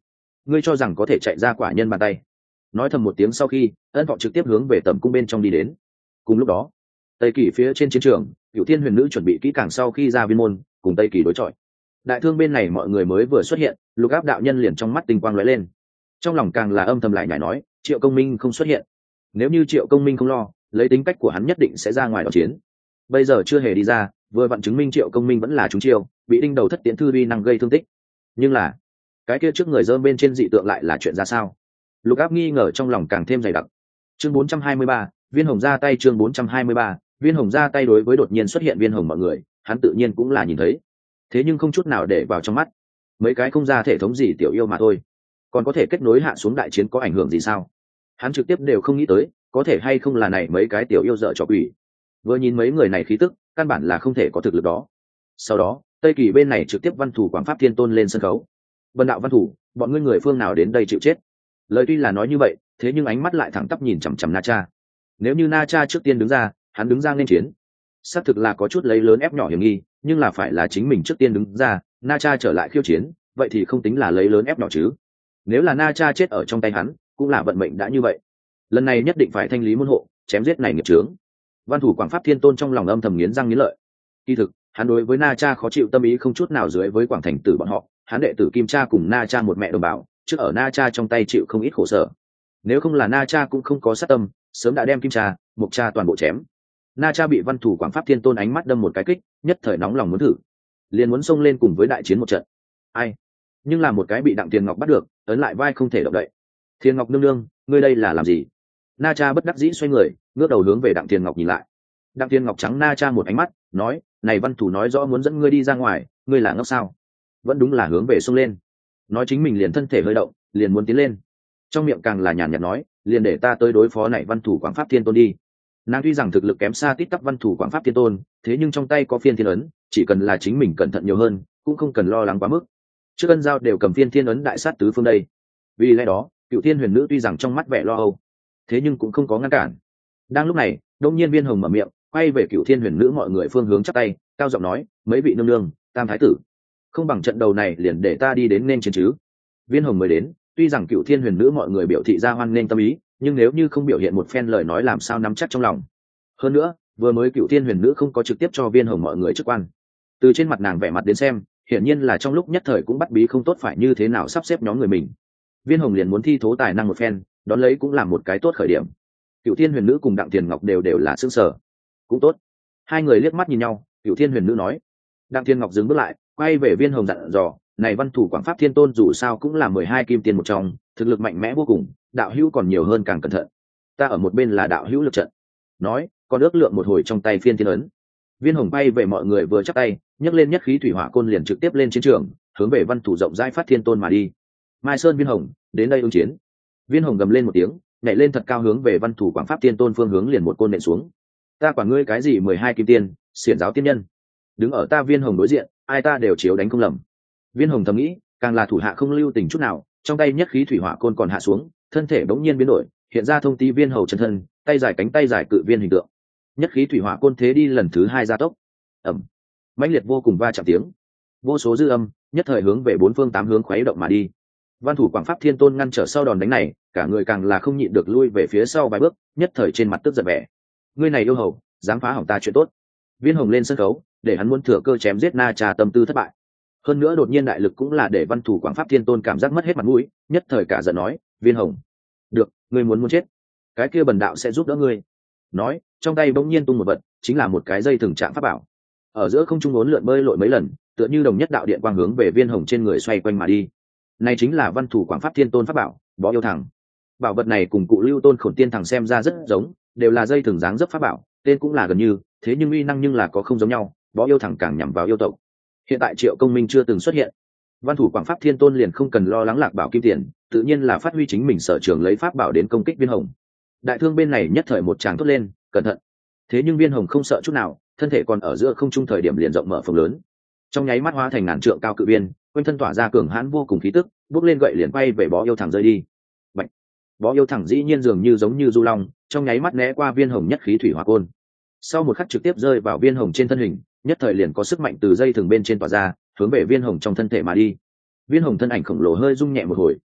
ngươi cho rằng có thể chạy ra quả nhân bàn tay? Nói thầm một tiếng sau khi, ân thọ trực tiếp hướng về tầm cung bên trong đi đến. Cùng lúc đó, tây kỳ phía trên chiến trường, Cửu Thiên Huyền Nữ chuẩn bị kỹ càng sau khi ra viên môn cùng tây kỳ đối chọi. Đại thương bên này mọi người mới vừa xuất hiện, Lục Áp đạo nhân liền trong mắt tinh quang lóe lên, trong lòng càng là âm thầm lại nhảy nói, Triệu Công Minh không xuất hiện, nếu như Triệu Công Minh không lo, lấy tính cách của hắn nhất định sẽ ra ngoài đón chiến. Bây giờ chưa hề đi ra, vừa vặn chứng minh Triệu Công Minh vẫn là trúng chiêu, bị đinh đầu thất tiễn thư vi năng gây thương tích. Nhưng là cái kia trước người dơ bên trên dị tượng lại là chuyện ra sao? Lục Áp nghi ngờ trong lòng càng thêm dày đặc. Chương bốn trăm hai mươi ba, Viên Hồng ra tay. Chương bốn trăm hai mươi ba, Viên Hồng ra tay. Đối với đột nhiên xuất hiện Viên Hồng mọi người, hắn tự nhiên cũng là nhìn thấy, thế nhưng không chút nào để vào trong mắt. Mấy cái không ra thể thống gì tiểu yêu mà thôi, còn có thể kết nối hạ xuống đại chiến có ảnh hưởng gì sao? Hắn trực tiếp đều không nghĩ tới, có thể hay không là này mấy cái tiểu yêu dở trò quỷ. Vừa nhìn mấy người này khí tức, căn bản là không thể có thực lực đó. Sau đó, Tây Kỳ bên này trực tiếp văn thủ Quảng Pháp Thiên Tôn lên sân khấu. Vân đạo văn thủ, bọn ngươi người phương nào đến đây chịu chết? Lời tuy là nói như vậy, thế nhưng ánh mắt lại thẳng tắp nhìn chằm chằm Na Cha. Nếu như Na Cha trước tiên đứng ra, hắn đứng ra nên chiến, xác thực là có chút lấy lớn ép nhỏ hiểm nghi, nhưng là phải là chính mình trước tiên đứng ra, Na Cha trở lại khiêu chiến, vậy thì không tính là lấy lớn ép nhỏ chứ. Nếu là Na Cha chết ở trong tay hắn, cũng là vận mệnh đã như vậy. Lần này nhất định phải thanh lý môn hộ, chém giết này nghiệp chướng. Văn thủ Quảng Pháp Thiên Tôn trong lòng âm thầm nghiến răng nghiến lợi. Kỳ thực, hắn đối với Na Cha khó chịu tâm ý không chút nào dưới với Quảng Thành Tử bọn họ, hắn đệ tử Kim Cha cùng Na Cha một mẹ đồng bào, trước ở Na Cha trong tay chịu không ít khổ sở. Nếu không là Na Cha cũng không có sát tâm, sớm đã đem Kim Cha, Mộc Cha toàn bộ chém. Na Cha bị Văn thủ Quảng Pháp Thiên Tôn ánh mắt đâm một cái kích, nhất thời nóng lòng muốn thử, liền muốn xông lên cùng với đại chiến một trận. Ai? Nhưng là một cái bị Đặng Tiền Ngọc bắt được, ấn lại vai không thể động đậy. Thiên Ngọc nương nương, ngươi đây là làm gì? Na Cha bất đắc dĩ xoay người, ngước đầu hướng về Đặng Tiền Ngọc nhìn lại. Đặng Tiền Ngọc trắng Na Cha một ánh mắt, nói, này Văn thủ nói rõ muốn dẫn ngươi đi ra ngoài, ngươi là ngốc sao? Vẫn đúng là hướng về xông lên. Nói chính mình liền thân thể hơi động, liền muốn tiến lên. Trong miệng càng là nhàn nhạt nói, liền để ta tới đối phó này Văn thủ Quảng Pháp Thiên Tôn đi. Nàng tuy rằng thực lực kém xa tít tắp Văn thủ Quảng Pháp Thiên Tôn, thế nhưng trong tay có phiên thiên ấn, chỉ cần là chính mình cẩn thận nhiều hơn, cũng không cần lo lắng quá mức. Trước ân giao đều cầm phiên thiên ấn đại sát tứ phương đây. Vì lẽ đó, Cựu Thiên Huyền Nữ tuy rằng trong mắt vẻ lo âu, thế nhưng cũng không có ngăn cản. Đang lúc này, đông nhiên Viên Hồng mở miệng, quay về Cựu Thiên Huyền Nữ mọi người phương hướng chắp tay, cao giọng nói, mấy vị nương nương, tam thái tử, không bằng trận đầu này liền để ta đi đến nên chiến chứ. Viên Hồng mới đến, tuy rằng Cựu Thiên Huyền Nữ mọi người biểu thị ra hoan nghênh tâm ý, nhưng nếu như không biểu hiện một phen lời nói làm sao nắm chắc trong lòng. Hơn nữa, vừa mới Cựu Thiên Huyền Nữ không có trực tiếp cho Viên Hồng mọi người chức quan, từ trên mặt nàng vẻ mặt đến xem, hiển nhiên là trong lúc nhất thời cũng bắt bí không tốt phải như thế nào sắp xếp nhóm người mình. Viên Hồng liền muốn thi thố tài năng một phen, đón lấy cũng là một cái tốt khởi điểm. Cựu Thiên Huyền Nữ cùng Đặng Tiền Ngọc đều đều là xương sở, cũng tốt. Hai người liếc mắt nhìn nhau, Cựu Thiên Huyền Nữ nói. Đặng Tiền Ngọc dừng bước lại, quay về Viên Hồng dặn dò, này Văn thủ Quảng Pháp Thiên Tôn dù sao cũng là mười hai kim tiền một trong, thực lực mạnh mẽ vô cùng, đạo hữu còn nhiều hơn càng cẩn thận. Ta ở một bên là đạo hữu lực trận. Nói, còn ước lượng một hồi trong tay phiên thiên ấn. Viên Hồng bay về mọi người vừa chắp tay, nhấc lên nhất khí thủy hỏa côn liền trực tiếp lên chiến trường, hướng về Văn thủ rộng rãi Phát Thiên Tôn mà đi. Mai Sơn Viên Hồng, đến đây ứng chiến. Viên Hồng gầm lên một tiếng, nhảy lên thật cao hướng về Văn thủ Quảng Pháp Thiên Tôn phương hướng liền một côn nện xuống. Ta quản ngươi cái gì mười hai kim tiên, xiển giáo tiên nhân, đứng ở ta Viên Hồng đối diện, ai ta đều chiếu đánh không lầm. Viên Hồng thầm nghĩ, càng là thủ hạ không lưu tình chút nào, trong tay nhất khí thủy hỏa côn còn hạ xuống, thân thể bỗng nhiên biến đổi, hiện ra thông tí viên hầu chân thân, tay dài cánh tay dài cự viên hình tượng. Nhất khí thủy hỏa côn thế đi lần thứ hai gia tốc, ẩm, mãnh liệt vô cùng va chạm tiếng, vô số dư âm nhất thời hướng về bốn phương tám hướng khuấy động mà đi. Văn thủ Quảng Pháp Thiên Tôn ngăn trở sau đòn đánh này, cả người càng là không nhịn được lui về phía sau vài bước, nhất thời trên mặt tức giận vẻ. Ngươi này yêu hầu, dám phá hỏng ta chuyện tốt. Viên Hồng lên sân khấu, để hắn muốn thừa cơ chém giết Na Cha tâm tư thất bại. Hơn nữa đột nhiên đại lực cũng là để Văn thủ Quảng Pháp Thiên Tôn cảm giác mất hết mặt mũi, nhất thời cả giận nói, Viên Hồng, được, ngươi muốn muốn chết, cái kia bần đạo sẽ giúp đỡ ngươi. Nói, trong tay bỗng nhiên tung một vật, chính là một cái dây thừng trạng pháp bảo. Ở giữa không trung uốn lượn bơi lội mấy lần, tựa như đồng nhất đạo điện quang hướng về Viên Hồng trên người xoay quanh mà đi. Này chính là Văn thủ Quảng Pháp Thiên Tôn pháp bảo, Bó Yêu Thẳng. Bảo vật này cùng Cụ Lưu Tôn Khổn Tiên Thẳng xem ra rất giống, đều là dây thừng dáng dấp pháp bảo, tên cũng là gần như, thế nhưng uy năng nhưng là có không giống nhau. Bó Yêu Thẳng càng nhắm vào yêu tộc. Hiện tại Triệu Công Minh chưa từng xuất hiện, Văn thủ Quảng Pháp Thiên Tôn liền không cần lo lắng lạc bảo kim tiền, tự nhiên là phát huy chính mình sở trường lấy pháp bảo đến công kích Viên Hồng. Đại thương bên này nhất thời một tràng thốt lên, cẩn thận. Thế nhưng Viên Hồng không sợ chút nào, thân thể còn ở giữa không trung thời điểm liền rộng mở phồng lớn, trong nháy mắt hóa thành ngàn trượng cao cự viên, quanh thân tỏa ra cường hãn vô cùng khí tức, bước lên gậy liền quay về Bó Yêu Thẳng rơi đi. Bạch. Bó Yêu Thẳng dĩ nhiên dường như giống như du long, trong nháy mắt né qua Viên Hồng nhất khí thủy hỏa côn, sau một khắc trực tiếp rơi vào Viên Hồng trên thân hình, nhất thời liền có sức mạnh từ dây thừng bên trên tỏa ra, hướng về Viên Hồng trong thân thể mà đi. Viên Hồng thân ảnh khổng lồ hơi rung nhẹ một hồi,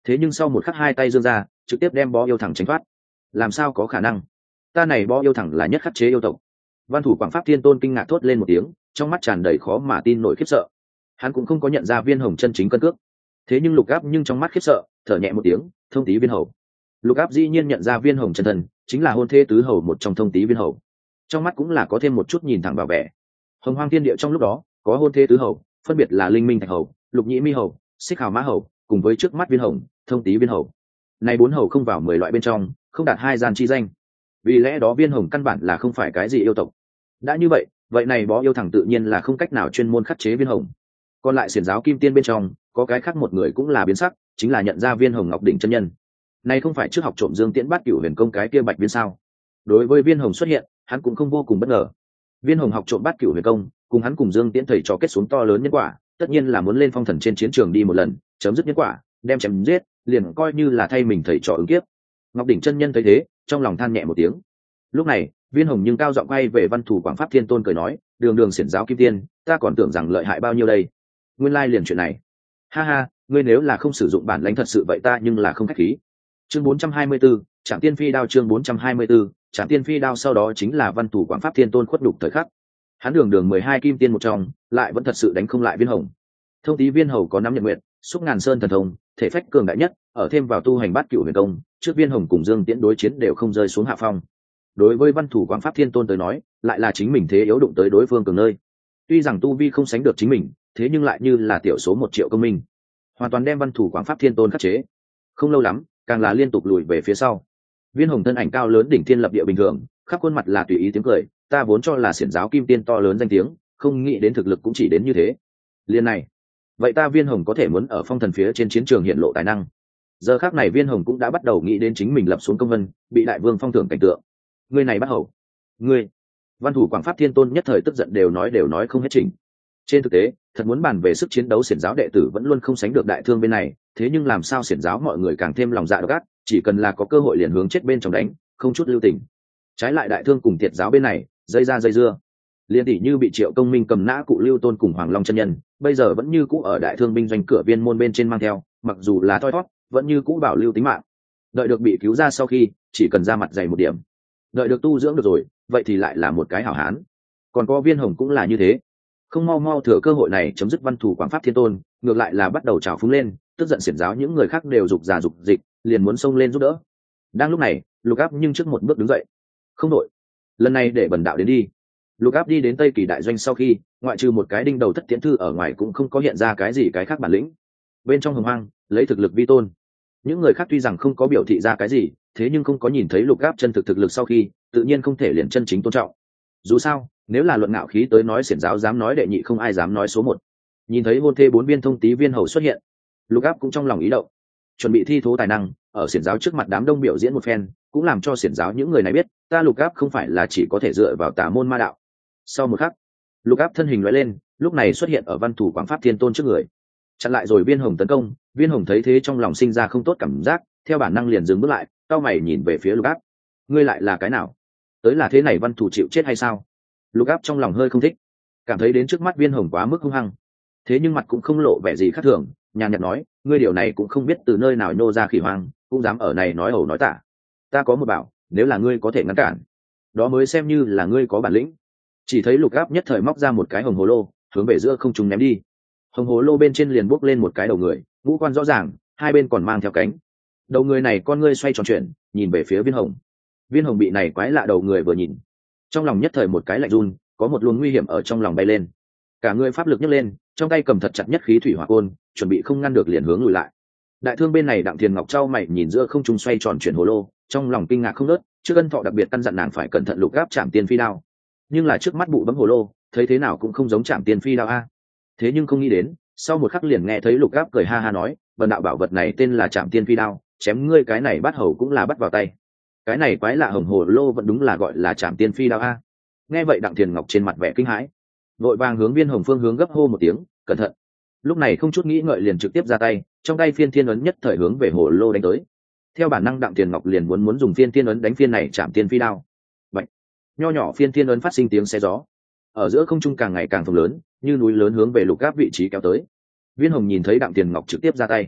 thế nhưng sau một khắc hai tay giương ra trực tiếp đem bó yêu thẳng tránh thoát. Làm sao có khả năng? Ta này bó yêu thẳng là nhất khắc chế yêu tộc. Văn thủ Quảng Pháp Thiên Tôn kinh ngạc thốt lên một tiếng, trong mắt tràn đầy khó mà tin nổi khiếp sợ. Hắn cũng không có nhận ra Viên Hồng chân chính cân cước, thế nhưng Lục Áp nhưng trong mắt khiếp sợ thở nhẹ một tiếng, thông tí viên hầu. Lục Áp dĩ nhiên nhận ra Viên Hồng chân thần chính là hôn thê tứ hầu một trong thông tí viên hầu, trong mắt cũng là có thêm một chút nhìn thẳng vào vẻ. Hồng Hoang Thiên Địa trong lúc đó có hôn thê tứ hầu, phân biệt là Linh Minh Thạch hầu, Lục Nhĩ Mi hầu, Xích Hào Mã hầu, cùng với trước mắt Viên Hồng, thông tí viên hầu. Này bốn hầu không vào mười loại bên trong, không đạt hai gian chi danh. Vì lẽ đó Viên Hồng căn bản là không phải cái gì yêu tộc. Đã như vậy, vậy này bó yêu thẳng tự nhiên là không cách nào chuyên môn khắc chế Viên Hồng. Còn lại xiển giáo Kim Tiên bên trong, có cái khác một người cũng là biến sắc, chính là nhận ra Viên Hồng Ngọc đỉnh chân nhân. Này không phải trước học trộm Dương Tiễn Bát Cửu Huyền Công cái kia Bạch Viên sao? Đối với Viên Hồng xuất hiện, hắn cũng không vô cùng bất ngờ. Viên Hồng học trộm Bát Cửu Huyền Công, cùng hắn cùng Dương Tiễn thầy trò kết xuống to lớn nhân quả, tất nhiên là muốn lên phong thần trên chiến trường đi một lần, chấm dứt nhân quả, đem chém giết, liền coi như là thay mình thầy trò ứng kiếp. Ngọc đỉnh chân nhân thấy thế, trong lòng than nhẹ một tiếng. Lúc này, Viên Hồng nhưng cao giọng quay về Văn thủ Quảng Pháp Thiên Tôn cười nói, đường đường xiển giáo Kim Tiên, ta còn tưởng rằng lợi hại bao nhiêu đây. Nguyên lai liền chuyện này. Ha ha, ngươi nếu là không sử dụng bản lãnh thật sự vậy ta nhưng là không khách khí. Chương bốn trăm hai mươi 4, Trảm Tiên Phi Đao chương bốn trăm hai mươi 4, Trảm Tiên Phi Đao sau đó chính là Văn thủ Quảng Pháp Thiên Tôn khuất đục thời khắc. Hắn đường đường mười hai kim tiên một trong, lại vẫn thật sự đánh không lại Viên Hồng. Thông tí viên hầu có năm nhật nguyện, xúc ngàn sơn thần thông, thể phách cường đại nhất, ở thêm vào tu hành bát cửu huyền công, trước Viên Hồng cùng Dương Tiễn đối chiến đều không rơi xuống hạ phong. Đối với Văn thủ Quảng Pháp Thiên Tôn tới nói, lại là chính mình thế yếu đụng tới đối phương cường nơi. Tuy rằng tu vi không sánh được chính mình, thế nhưng lại như là tiểu số một triệu công minh, hoàn toàn đem Văn thủ Quảng Pháp Thiên Tôn khắc chế. Không lâu lắm, càng là liên tục lùi về phía sau. Viên Hồng thân ảnh cao lớn đỉnh thiên lập địa bình thường, khắp khuôn mặt là tùy ý tiếng cười, ta vốn cho là xiển giáo Kim Tiên to lớn danh tiếng, không nghĩ đến thực lực cũng chỉ đến như thế. Liên này, vậy ta Viên Hồng có thể muốn ở phong thần phía trên chiến trường hiện lộ tài năng. Giờ khắc này Viên Hồng cũng đã bắt đầu nghĩ đến chính mình lập xuống công vân, bị đại vương phong thưởng cảnh tượng. Ngươi này bắt hầu, ngươi. Văn thủ Quảng Pháp Thiên Tôn nhất thời tức giận đều nói đều nói không hết trình. Trên thực tế, thật muốn bàn về sức chiến đấu xiển giáo đệ tử vẫn luôn không sánh được đại thương bên này, thế nhưng làm sao xiển giáo mọi người càng thêm lòng dạ độc ác, chỉ cần là có cơ hội liền hướng chết bên trong đánh, không chút lưu tình. Trái lại đại thương cùng Tiệt giáo bên này, dây ra dây dưa. Liên tỷ như bị Triệu Công Minh cầm nã cụ Lưu Tôn cùng Hoàng Long chân nhân, bây giờ vẫn như cũ ở đại thương binh doanh cửa viên môn bên trên mang theo, mặc dù là thoi thoát, vẫn như cũ bảo lưu tính mạng. Đợi được bị cứu ra sau khi, chỉ cần ra mặt dày một điểm, đợi được tu dưỡng được rồi, vậy thì lại là một cái hảo hán. Còn có Viên Hồng cũng là như thế, không mau mau thừa cơ hội này chấm dứt Văn thủ Quảng Pháp Thiên Tôn, ngược lại là bắt đầu trào phúng lên, tức giận xiển giáo những người khác đều dục già dục dịch, liền muốn xông lên giúp đỡ. Đang lúc này, Lục Áp nhưng trước một bước đứng dậy, không đội, lần này để bần đạo đến đi. Lục Áp đi đến Tây Kỳ đại doanh sau khi, ngoại trừ một cái đinh đầu thất tiễn thư ở ngoài cũng không có hiện ra cái gì cái khác bản lĩnh. Bên trong hồng hoang, lấy thực lực vi tôn. Những người khác tuy rằng không có biểu thị ra cái gì, thế nhưng không có nhìn thấy Lục Áp chân thực thực lực sau khi, tự nhiên không thể liền chân chính tôn trọng. Dù sao, nếu là luận ngạo khí tới nói xiển giáo dám nói đệ nhị không ai dám nói số một. Nhìn thấy hôn thê bốn viên thông tí viên hầu xuất hiện, Lục Áp cũng trong lòng ý động, chuẩn bị thi thố tài năng ở xiển giáo trước mặt đám đông biểu diễn một phen, cũng làm cho xiển giáo những người này biết ta Lục Áp không phải là chỉ có thể dựa vào tà môn ma đạo. Sau một khắc, Lục Áp thân hình lóe lên, lúc này xuất hiện ở Văn thủ Quảng Pháp Thiên Tôn trước người, chặn lại rồi Viên Hồng tấn công. Viên Hồng thấy thế trong lòng sinh ra không tốt cảm giác, theo bản năng liền dừng bước lại, cau mày nhìn về phía Lục Áp. Ngươi lại là cái nào? Tới là thế này Văn thủ chịu chết hay sao? Lục Áp trong lòng hơi không thích, cảm thấy đến trước mắt Viên Hồng quá mức hung hăng, thế nhưng mặt cũng không lộ vẻ gì khác thường, nhàn nhạt nói, ngươi điều này cũng không biết từ nơi nào nhô ra khỉ hoang, cũng dám ở này nói ẩu nói tả. Ta có một bảo, nếu là ngươi có thể ngăn cản, đó mới xem như là ngươi có bản lĩnh. Chỉ thấy Lục Áp nhất thời móc ra một cái hồng hồ lô, hướng về giữa không trung ném đi. Hồng hồ lô bên trên liền bốc lên một cái đầu người, ngũ quan rõ ràng, hai bên còn mang theo cánh. Đầu người này con ngươi xoay tròn chuyển, nhìn về phía Viên Hồng. Viên Hồng bị này quái lạ đầu người vừa nhìn, trong lòng nhất thời một cái lạnh run, có một luồng nguy hiểm ở trong lòng bay lên. Cả người pháp lực nhấc lên, trong tay cầm thật chặt nhất khí thủy hỏa côn, chuẩn bị không ngăn được liền hướng lùi lại. Đại thương bên này Đặng Thiền Ngọc trao mày nhìn giữa không trung xoay tròn chuyển hồ lô, trong lòng kinh ngạc không ngớt, trước Ân Thọ đặc biệt căn dặn nàng phải cẩn thận Lục Áp Trảm Tiên Phi Đao. Nhưng là trước mắt bụ bấm hồ lô, thấy thế nào cũng không giống Trảm Tiên Phi Đao a. Thế nhưng không nghĩ đến, sau một khắc liền nghe thấy Lục Áp cười ha ha nói, "Vân đạo bảo vật này tên là Trảm Tiên Phi Đao, chém ngươi cái này bắt hầu cũng là bắt vào tay. Cái này quái lạ hồng hồ lô vẫn đúng là gọi là Trảm Tiên Phi Đao a." Nghe vậy Đặng Thiền Ngọc trên mặt vẻ kinh hãi, vội vàng hướng Viên Hồng phương hướng gấp hô một tiếng, "Cẩn thận!" Lúc này không chút nghĩ ngợi liền trực tiếp ra tay, trong tay phiên thiên ấn nhất thời hướng về hồ lô đánh tới. Theo bản năng Đặng Thiền Ngọc liền muốn muốn dùng phiên thiên ấn đánh phiên này Trảm Tiên Phi Đao. Vậy, nho nhỏ phiên thiên ấn phát sinh tiếng xé gió, ở giữa không trung càng ngày càng phồng lớn, như núi lớn hướng về Lục Áp vị trí kéo tới. Viên Hồng nhìn thấy Đặng Thiền Ngọc trực tiếp ra tay,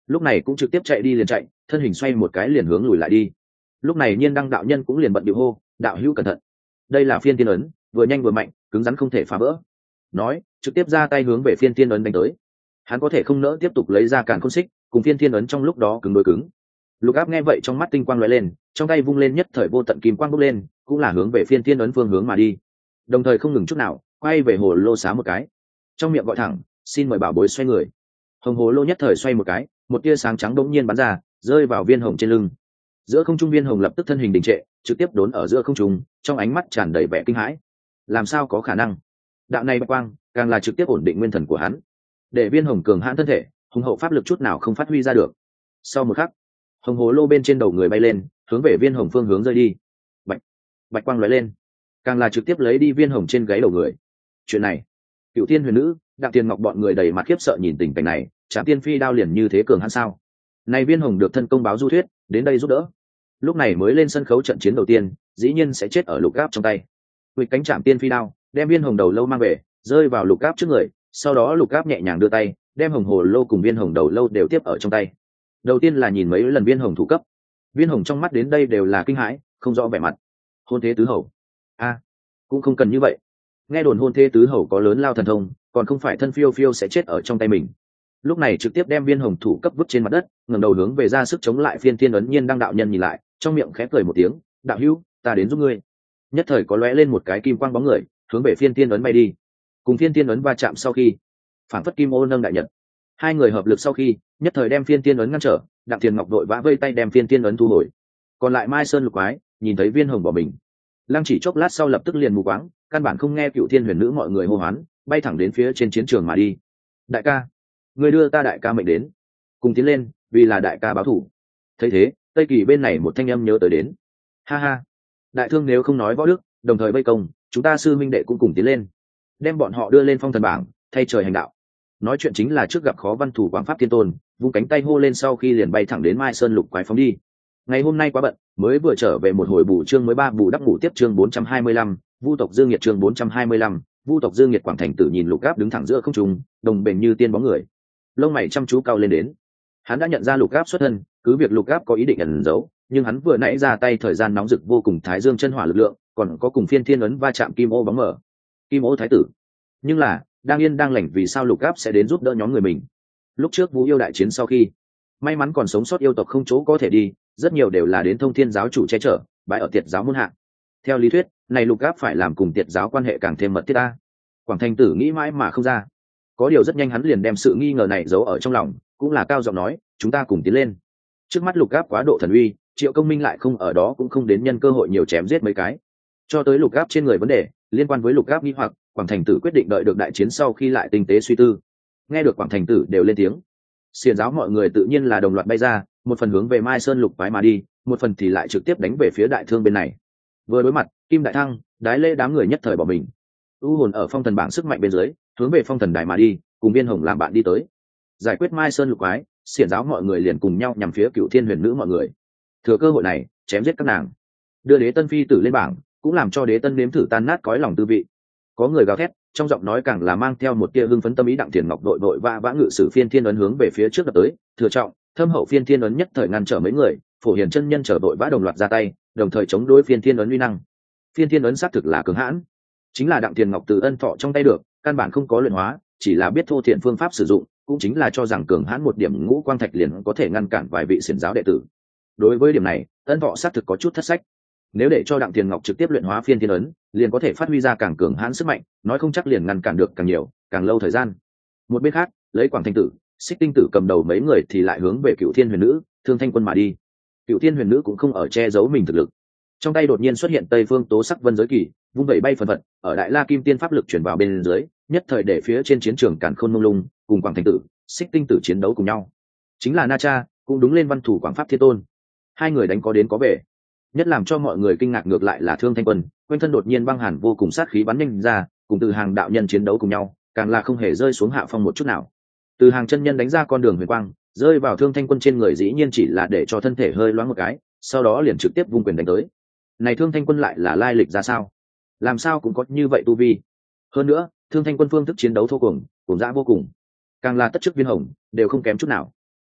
lúc này cũng trực tiếp chạy đi liền chạy, thân hình xoay một cái liền hướng lùi lại đi. Lúc này Nhiên Đăng đạo nhân cũng liền bận điệu hô, đạo hữu cẩn thận, đây là phiên tiên ấn, vừa nhanh vừa mạnh, cứng rắn không thể phá vỡ. Nói trực tiếp ra tay hướng về phiên tiên ấn đánh tới. Hắn có thể không nỡ tiếp tục lấy ra càn khôn xích cùng phiên tiên ấn trong lúc đó cứng đối cứng. Lục Áp nghe vậy trong mắt tinh quang lóe lên, trong tay vung lên nhất thời vô tận kim quang bốc lên, cũng là hướng về phiên tiên ấn phương hướng mà đi, đồng thời không ngừng chút nào quay về hồ lô xá một cái, trong miệng gọi thẳng, xin mời bảo bối xoay người. Hồng hồ lô nhất thời xoay một cái, một tia sáng trắng đống nhiên bắn ra, rơi vào viên hồng trên lưng. Giữa không trung viên hồng lập tức thân hình đình trệ, trực tiếp đốn ở giữa không trung, trong ánh mắt tràn đầy vẻ kinh hãi. Làm sao có khả năng? Đạo này bạch quang càng là trực tiếp ổn định nguyên thần của hắn, để viên hồng cường hãn thân thể, hùng hậu pháp lực chút nào không phát huy ra được. Sau một khắc, hồng hồ lô bên trên đầu người bay lên, hướng về viên hồng phương hướng rơi đi. Bạch bạch quang lóe lên, càng là trực tiếp lấy đi viên hồng trên gáy đầu người. Chuyện này, Cựu Thiên Huyền Nữ, Đặng Tiền Ngọc bọn người đầy mặt khiếp sợ nhìn tình cảnh này, Trảm Tiên Phi đao liền như thế cường hãn sao? Này viên hồng được thân công báo du thuyết, đến đây giúp đỡ. Lúc này mới lên sân khấu trận chiến đầu tiên, dĩ nhiên sẽ chết ở Lục Áp trong tay. Huỵch cánh Trảm Tiên Phi đao, đem viên hồng đầu lâu mang về, rơi vào Lục Áp trước người, sau đó Lục Áp nhẹ nhàng đưa tay, đem hồng hồ lô cùng viên hồng đầu lâu đều tiếp ở trong tay. Đầu tiên là nhìn mấy lần viên hồng thủ cấp, viên hồng trong mắt đến đây đều là kinh hãi, không rõ vẻ mặt. Hôn thế tứ hầu, a, cũng không cần như vậy. Nghe đồn hôn thế tứ hầu có lớn lao thần thông, còn không phải thân phiêu phiêu sẽ chết ở trong tay mình. Lúc này trực tiếp đem viên hồng thủ cấp vứt trên mặt đất, ngẩng đầu hướng về ra sức chống lại phiên thiên ấn Nhiên Đăng đạo nhân nhìn lại, trong miệng khẽ cười một tiếng, đạo hữu, ta đến giúp ngươi. Nhất thời có lóe lên một cái kim quang bóng người, hướng về phiên thiên ấn bay đi. Cùng phiên thiên ấn va chạm sau khi, phản phất kim ô nâng đại nhật, hai người hợp lực sau khi, nhất thời đem phiên thiên ấn ngăn trở. Đặng Tiền Ngọc đội vã vây tay đem phiên thiên ấn thu hồi. Còn lại Mai Sơn Lục Quái nhìn thấy viên hồng bỏ mình, lăng chỉ chốc lát sau lập tức liền mù quáng, căn bản không nghe Cựu Thiên Huyền Nữ mọi người hô hoán, bay thẳng đến phía trên chiến trường mà đi. Đại ca, người đưa ta đại ca mệnh đến, cùng tiến lên, vì là đại ca báo thủ. Thấy thế, Tây Kỳ bên này một thanh âm nhớ tới đến. Ha ha, đại thương nếu không nói võ đức, đồng thời vây công, chúng ta sư minh đệ cũng cùng tiến lên, đem bọn họ đưa lên phong thần bảng, thay trời hành đạo. Nói chuyện chính là trước gặp khó văn thủ Quảng Pháp Thiên Tôn, vung cánh tay hô lên sau khi liền bay thẳng đến Mai Sơn Lục Quái phóng đi. Ngày hôm nay quá bận, mới vừa trở về một hồi bù chương mới ba bù đắp ngủ tiếp chương bốn trăm hai mươi lăm, Vu tộc Dương Nghiệt chương bốn trăm hai mươi lăm, Vu tộc Dương Nghiệt Quảng Thành Tử nhìn Lục Áp đứng thẳng giữa không trung, đồng bền như tiên bóng người, lông mày chăm chú cao lên đến. Hắn đã nhận ra Lục Áp xuất thân, cứ việc Lục Áp có ý định ẩn giấu, nhưng hắn vừa nãy ra tay thời gian nóng rực vô cùng, Thái Dương chân hỏa lực lượng, còn có cùng phiên thiên ấn va chạm kim ô bóng mở. Kim ô thái tử. Nhưng là, đang yên đang lành vì sao Lục Áp sẽ đến giúp đỡ nhóm người mình? Lúc trước Vũ yêu đại chiến sau khi, may mắn còn sống sót yêu tộc không chỗ có thể đi, rất nhiều đều là đến Thông Thiên giáo chủ che chở, bái ở Tiệt giáo môn hạ. Theo lý thuyết, này Lục Áp phải làm cùng Tiệt giáo quan hệ càng thêm mật thiết ta. Quảng Thành Tử nghĩ mãi mà không ra. Có điều rất nhanh hắn liền đem sự nghi ngờ này giấu ở trong lòng, cũng là cao giọng nói, chúng ta cùng tiến lên. Trước mắt Lục Áp quá độ thần uy, Triệu Công Minh lại không ở đó cũng không đến nhân cơ hội nhiều chém giết mấy cái. Cho tới Lục Áp trên người vấn đề, liên quan với Lục Áp nghi hoặc, Quảng Thành Tử quyết định đợi được đại chiến sau khi lại tinh tế suy tư. Nghe được Quảng Thành Tử đều lên tiếng, xiển giáo mọi người tự nhiên là đồng loạt bay ra, một phần hướng về Mai Sơn Lục Phái mà đi, một phần thì lại trực tiếp đánh về phía Đại Thương bên này. Vừa đối mặt, Kim Đại Thăng, Đái Lễ đám người nhất thời bỏ mình. U hồn ở phong thần bảng sức mạnh bên dưới, hướng về phong thần đài mà đi, cùng Viên Hồng làm bạn đi tới. Giải quyết Mai Sơn Lục Phái, xiển giáo mọi người liền cùng nhau nhằm phía Cựu Thiên Huyền Nữ mọi người. Thừa cơ hội này, chém giết các nàng, đưa Đế Tân phi tử lên bảng, cũng làm cho Đế Tân nếm thử tan nát cõi lòng tư vị. Có người gào thét, trong giọng nói càng là mang theo một tia hưng phấn tâm ý. Đặng Tiền Ngọc đội đội vã vã ngự sử phiên thiên ấn hướng về phía trước đập tới, thừa trọng thâm hậu phiên thiên ấn nhất thời ngăn trở mấy người, Phổ Hiền chân nhân trở đội vã đồng loạt ra tay, đồng thời chống đối phiên thiên ấn uy năng. Phiên thiên ấn xác thực là cường hãn, chính là Đặng Tiền Ngọc từ ân thọ trong tay được, căn bản không có luyện hóa, chỉ là biết thô thiện phương pháp sử dụng, cũng chính là cho rằng cường hãn một điểm ngũ quang thạch liền có thể ngăn cản vài vị xiển giáo đệ tử. Đối với điểm này, ân thọ xác thực có chút thất sách. Nếu để cho Đặng Tiền Ngọc trực tiếp luyện hóa phiên thiên ấn, liền có thể phát huy ra càng cường hãn sức mạnh, nói không chắc liền ngăn cản được càng nhiều, càng lâu thời gian. Một bên khác, lấy Quảng Thanh Tử, Xích Tinh Tử cầm đầu mấy người thì lại hướng về Cựu Thiên Huyền Nữ, Thương Thanh Quân mà đi. Cựu Thiên Huyền Nữ cũng không ở che giấu mình thực lực, trong tay đột nhiên xuất hiện Tây Phương Tố Sắc Vân giới kỳ, vung vẩy bay phần phật, ở Đại La Kim Tiên pháp lực chuyển vào bên dưới, nhất thời để phía trên chiến trường càn khôn mông lung, cùng Quảng Thanh Tử, Xích Tinh Tử chiến đấu cùng nhau. Chính là Na Cha, cũng đúng lên văn thủ Quảng Pháp Thiên Tôn. Hai người đánh có đến có về. Nhất làm cho mọi người kinh ngạc ngược lại là Thương Thanh Quân, quanh thân đột nhiên băng hàn vô cùng sát khí bắn nhanh ra, cùng Từ Hàng đạo nhân chiến đấu cùng nhau, càng là không hề rơi xuống hạ phong một chút nào. Từ Hàng chân nhân đánh ra con đường huyền quang, rơi vào Thương Thanh Quân trên người dĩ nhiên chỉ là để cho thân thể hơi loáng một cái, sau đó liền trực tiếp vung quyền đánh tới. Này Thương Thanh Quân lại là lai lịch ra sao? Làm sao cũng có như vậy tu vi? Hơn nữa, Thương Thanh Quân phương thức chiến đấu thô cuồng, cuồng dã vô cùng, càng là tất chức Viên Hồng, đều không kém chút nào.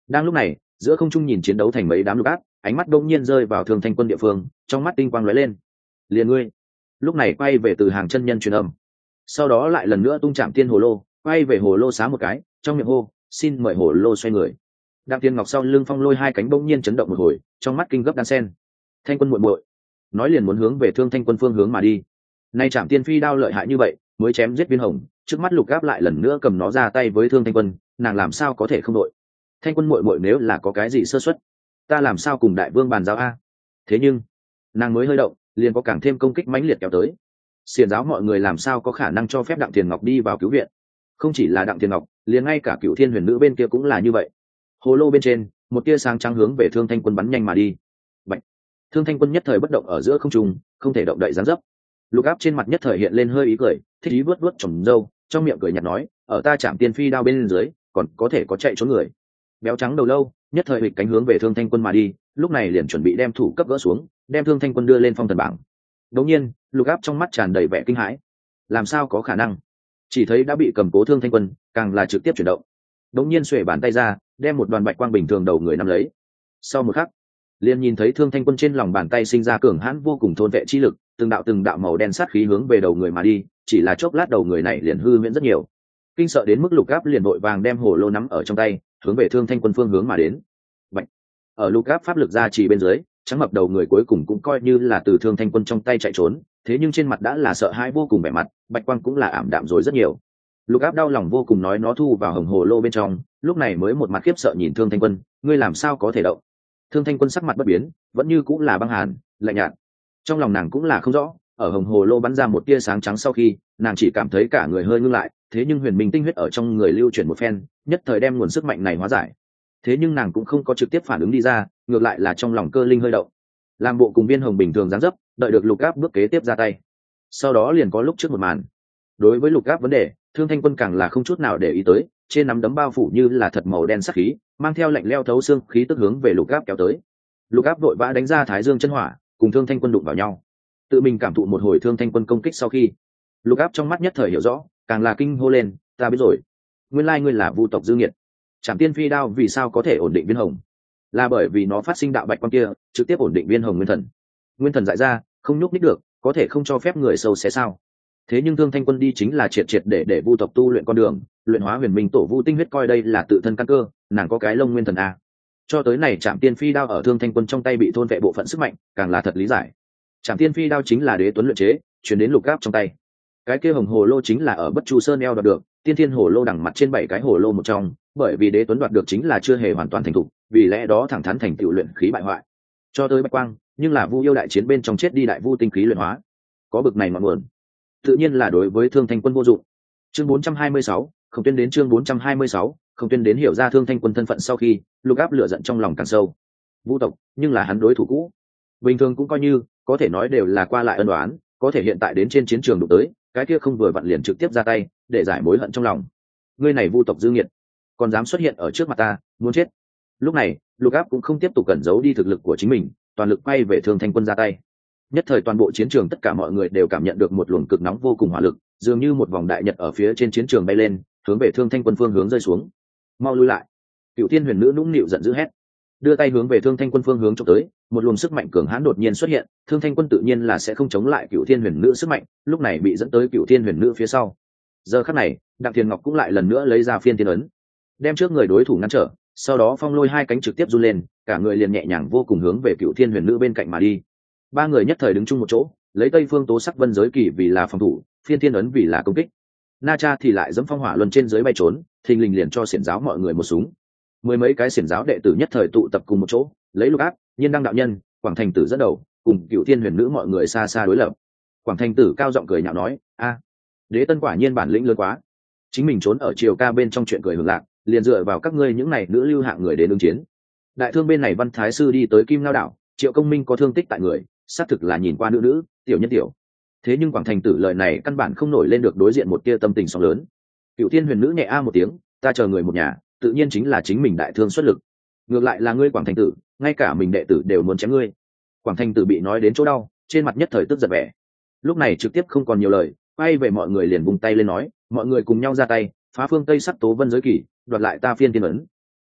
Đang lúc này, giữa không trung nhìn chiến đấu thành mấy đám lục áp, ánh mắt đông nhiên rơi vào Thương Thanh Quân địa phương, trong mắt tinh quang lóe lên. Liền ngươi. Lúc này quay về từ hàng chân nhân truyền âm, sau đó lại lần nữa tung chạm tiên hồ lô, quay về hồ lô xá một cái, trong miệng hô, xin mời hồ lô xoay người. Đặng Tiên Ngọc sau lưng Phong Lôi hai cánh bỗng nhiên chấn động một hồi, trong mắt kinh gấp đan sen. Thanh Quân muội muội, nói liền muốn hướng về Thương Thanh Quân phương hướng mà đi. Nay chạm tiên phi đao lợi hại như vậy, mới chém giết Viên Hồng, trước mắt Lục Áp lại lần nữa cầm nó ra tay với Thương Thanh Quân, nàng làm sao có thể không đội? Thanh Quân muội muội nếu là có cái gì sơ suất, ta làm sao cùng đại vương bàn giao a? Thế nhưng, nàng mới hơi động, liền có càng thêm công kích mãnh liệt kéo tới. Xiển giáo mọi người làm sao có khả năng cho phép Đặng Tiền Ngọc đi vào cứu viện? Không chỉ là Đặng Tiền Ngọc, liền ngay cả Cửu Thiên Huyền Nữ bên kia cũng là như vậy. Hồ lô bên trên, một tia sáng trắng hướng về Thương Thanh Quân bắn nhanh mà đi. Bạch. Thương Thanh Quân nhất thời bất động ở giữa không trung, không thể động đậy giáng dấp. Lục Áp trên mặt nhất thời hiện lên hơi ý cười, thích ý vuốt vuốt tròm râu, trong miệng cười nhạt nói, ở ta chạm tiên phi đao bên dưới, còn có thể có chạy trốn người. Béo trắng đầu lâu, nhất thời hịch cánh hướng về Thương Thanh Quân mà đi, lúc này liền chuẩn bị đem thủ cấp gỡ xuống, đem Thương Thanh Quân đưa lên phong thần bảng. Đột nhiên, Lục Áp trong mắt tràn đầy vẻ kinh hãi. Làm sao có khả năng? Chỉ thấy đã bị cầm cố Thương Thanh Quân, càng là trực tiếp chuyển động. Đột nhiên xuề bàn tay ra, đem một đoàn bạch quang bình thường đầu người nắm lấy. Sau một khắc, liền nhìn thấy Thương Thanh Quân trên lòng bàn tay sinh ra cường hãn vô cùng thôn vệ chi lực, từng đạo từng đạo màu đen sát khí hướng về đầu người mà đi, chỉ là chốc lát đầu người này liền hư miễn rất nhiều. Kinh sợ đến mức Lục Áp liền vội vàng đem hồ lô nắm ở trong tay, hướng về Thương Thanh Quân phương hướng mà đến. Bạch. Ở Lục Áp pháp lực ra chỉ bên dưới, trắng mập đầu người cuối cùng cũng coi như là từ Thương Thanh Quân trong tay chạy trốn, thế nhưng trên mặt đã là sợ hãi vô cùng vẻ mặt, bạch quang cũng là ảm đạm rồi rất nhiều. Lục Áp đau lòng vô cùng nói nó thu vào hồng hồ lô bên trong, lúc này mới một mặt khiếp sợ nhìn Thương Thanh Quân, ngươi làm sao có thể động? Thương Thanh Quân sắc mặt bất biến, vẫn như cũng là băng hàn, lạnh nhạt. Trong lòng nàng cũng là không rõ, ở hồng hồ lô bắn ra một tia sáng trắng sau khi, nàng chỉ cảm thấy cả người hơi ngưng lại, thế nhưng huyền minh tinh huyết ở trong người lưu chuyển một phen, nhất thời đem nguồn sức mạnh này hóa giải. Thế nhưng nàng cũng không có trực tiếp phản ứng đi ra, ngược lại là trong lòng cơ linh hơi động, làm bộ cùng Viên Hồng bình thường dáng dấp, đợi được Lục Áp bước kế tiếp ra tay. Sau đó liền có lúc trước một màn. Đối với Lục Áp vấn đề, Thương Thanh Quân càng là không chút nào để ý tới, trên nắm đấm bao phủ như là thật màu đen sắc khí, mang theo lạnh leo thấu xương khí tức hướng về Lục Áp kéo tới. Lục Áp vội vã đánh ra Thái Dương chân hỏa, cùng Thương Thanh Quân đụng vào nhau. Tự mình cảm thụ một hồi Thương Thanh Quân công kích sau khi, Lục Áp trong mắt nhất thời hiểu rõ, càng là kinh hô lên, ta biết rồi, nguyên lai ngươi là Vu tộc Dư Nghiệt. Trảm Tiên Phi đao vì sao có thể ổn định Viên Hồng? Là bởi vì nó phát sinh đạo bạch quang kia, trực tiếp ổn định Viên Hồng nguyên thần. Nguyên thần dại ra, không nhúc nhích được, có thể không cho phép người sâu xé sao? Thế nhưng Thương Thanh Quân đi chính là triệt triệt để để Vu tộc tu luyện con đường, luyện hóa huyền minh tổ Vu tinh huyết coi đây là tự thân căn cơ, nàng có cái lông nguyên thần a. Cho tới này Trảm Tiên Phi đao ở Thương Thanh Quân trong tay bị thôn vệ bộ phận sức mạnh, càng là thật lý giải. Trảm Tiên Phi đao chính là Đế Tuấn luyện chế, chuyển đến Lục Áp trong tay. Cái kia hồng hồ lô chính là ở Bất Chu Sơn eo đoạt được, Tiên Thiên hồ lô đằng mặt trên bảy cái hồ lô một trong, bởi vì Đế Tuấn đoạt được chính là chưa hề hoàn toàn thành thục, vì lẽ đó thẳng thắn thành tựu luyện khí bại hoại. Cho tới bạch quang, nhưng là Vu yêu đại chiến bên trong chết đi đại vu tinh khí luyện hóa. Có bực này ngọn nguồn, tự nhiên là đối với Thương Thanh Quân vô dụng. Chương bốn trăm hai mươi sáu, không tuyên đến chương bốn trăm hai mươi sáu, không tuyên đến hiểu ra Thương Thanh Quân thân phận sau khi, Lục Áp lửa giận trong lòng càng sâu. Vu tộc, nhưng là hắn đối thủ cũ. Bình thường cũng coi như, có thể nói đều là qua lại ân oán, có thể hiện tại đến trên chiến trường đụng tới, cái kia không vừa vặn liền trực tiếp ra tay, để giải mối hận trong lòng. Ngươi này Vu tộc Dư Nghiệt, còn dám xuất hiện ở trước mặt ta, muốn chết. Lúc này, Lục Áp cũng không tiếp tục cẩn giấu đi thực lực của chính mình, toàn lực quay về Thương Thanh Quân ra tay. Nhất thời toàn bộ chiến trường tất cả mọi người đều cảm nhận được một luồng cực nóng vô cùng hỏa lực, dường như một vòng đại nhật ở phía trên chiến trường bay lên, hướng về Thương Thanh Quân phương hướng rơi xuống. Mau lui lại! Cửu Thiên Huyền Nữ nũng nịu giận dữ hét, đưa tay hướng về Thương Thanh Quân phương hướng chụp tới, một luồng sức mạnh cường hãn đột nhiên xuất hiện, Thương Thanh Quân tự nhiên là sẽ không chống lại Cửu Thiên Huyền Nữ sức mạnh, lúc này bị dẫn tới Cửu Thiên Huyền Nữ phía sau. Giờ khắc này, Đặng Thiên Ngọc cũng lại lần nữa lấy ra Phiên Thiên ấn, đem trước người đối thủ ngăn trở, sau đó Phong Lôi hai cánh trực tiếp du lên, cả người liền nhẹ nhàng vô cùng hướng về Cửu Thiên Huyền Nữ bên cạnh mà đi. Ba người nhất thời đứng chung một chỗ, lấy Tây Phương Tố Sắc Vân Giới Kỳ vì là phòng thủ, Phiên Thiên ấn vì là công kích. Na Cha thì lại dẫm phong hỏa luân trên dưới bay trốn, thình lình liền cho xiển giáo mọi người một súng. Mười mấy cái xiển giáo đệ tử nhất thời tụ tập cùng một chỗ, lấy Lục Áp, Nhiên Đăng đạo nhân, Quảng Thành Tử dẫn đầu, cùng Cửu Thiên Huyền Nữ mọi người xa xa đối lập. Quảng Thành Tử cao giọng cười nhạo nói, a, Đế Tân quả nhiên bản lĩnh lớn quá, chính mình trốn ở triều ca bên trong chuyện cười hưởng lạc, liền dựa vào các ngươi những này nữ lưu hạng người đến ứng chiến. Đại thương bên này Văn Thái sư đi tới Kim Lao đảo, Triệu Công Minh có thương tích tại người, xác thực là nhìn qua nữ nữ, tiểu nhân tiểu. Thế nhưng Quảng Thành Tử lời này căn bản không nổi lên được đối diện một tia tâm tình sóng lớn. Cửu Thiên Huyền Nữ nhẹ a một tiếng, ta chờ người một nhà, tự nhiên chính là chính mình đại thương xuất lực. Ngược lại là ngươi Quảng Thành Tử, ngay cả mình đệ tử đều muốn chém ngươi. Quảng Thành Tử bị nói đến chỗ đau, trên mặt nhất thời tức giận vẻ. Lúc này trực tiếp không còn nhiều lời, quay về mọi người liền vung tay lên nói, mọi người cùng nhau ra tay, phá phương Tây Sắc Tố Vân Giới Kỳ, đoạt lại ta Phiên Thiên ấn.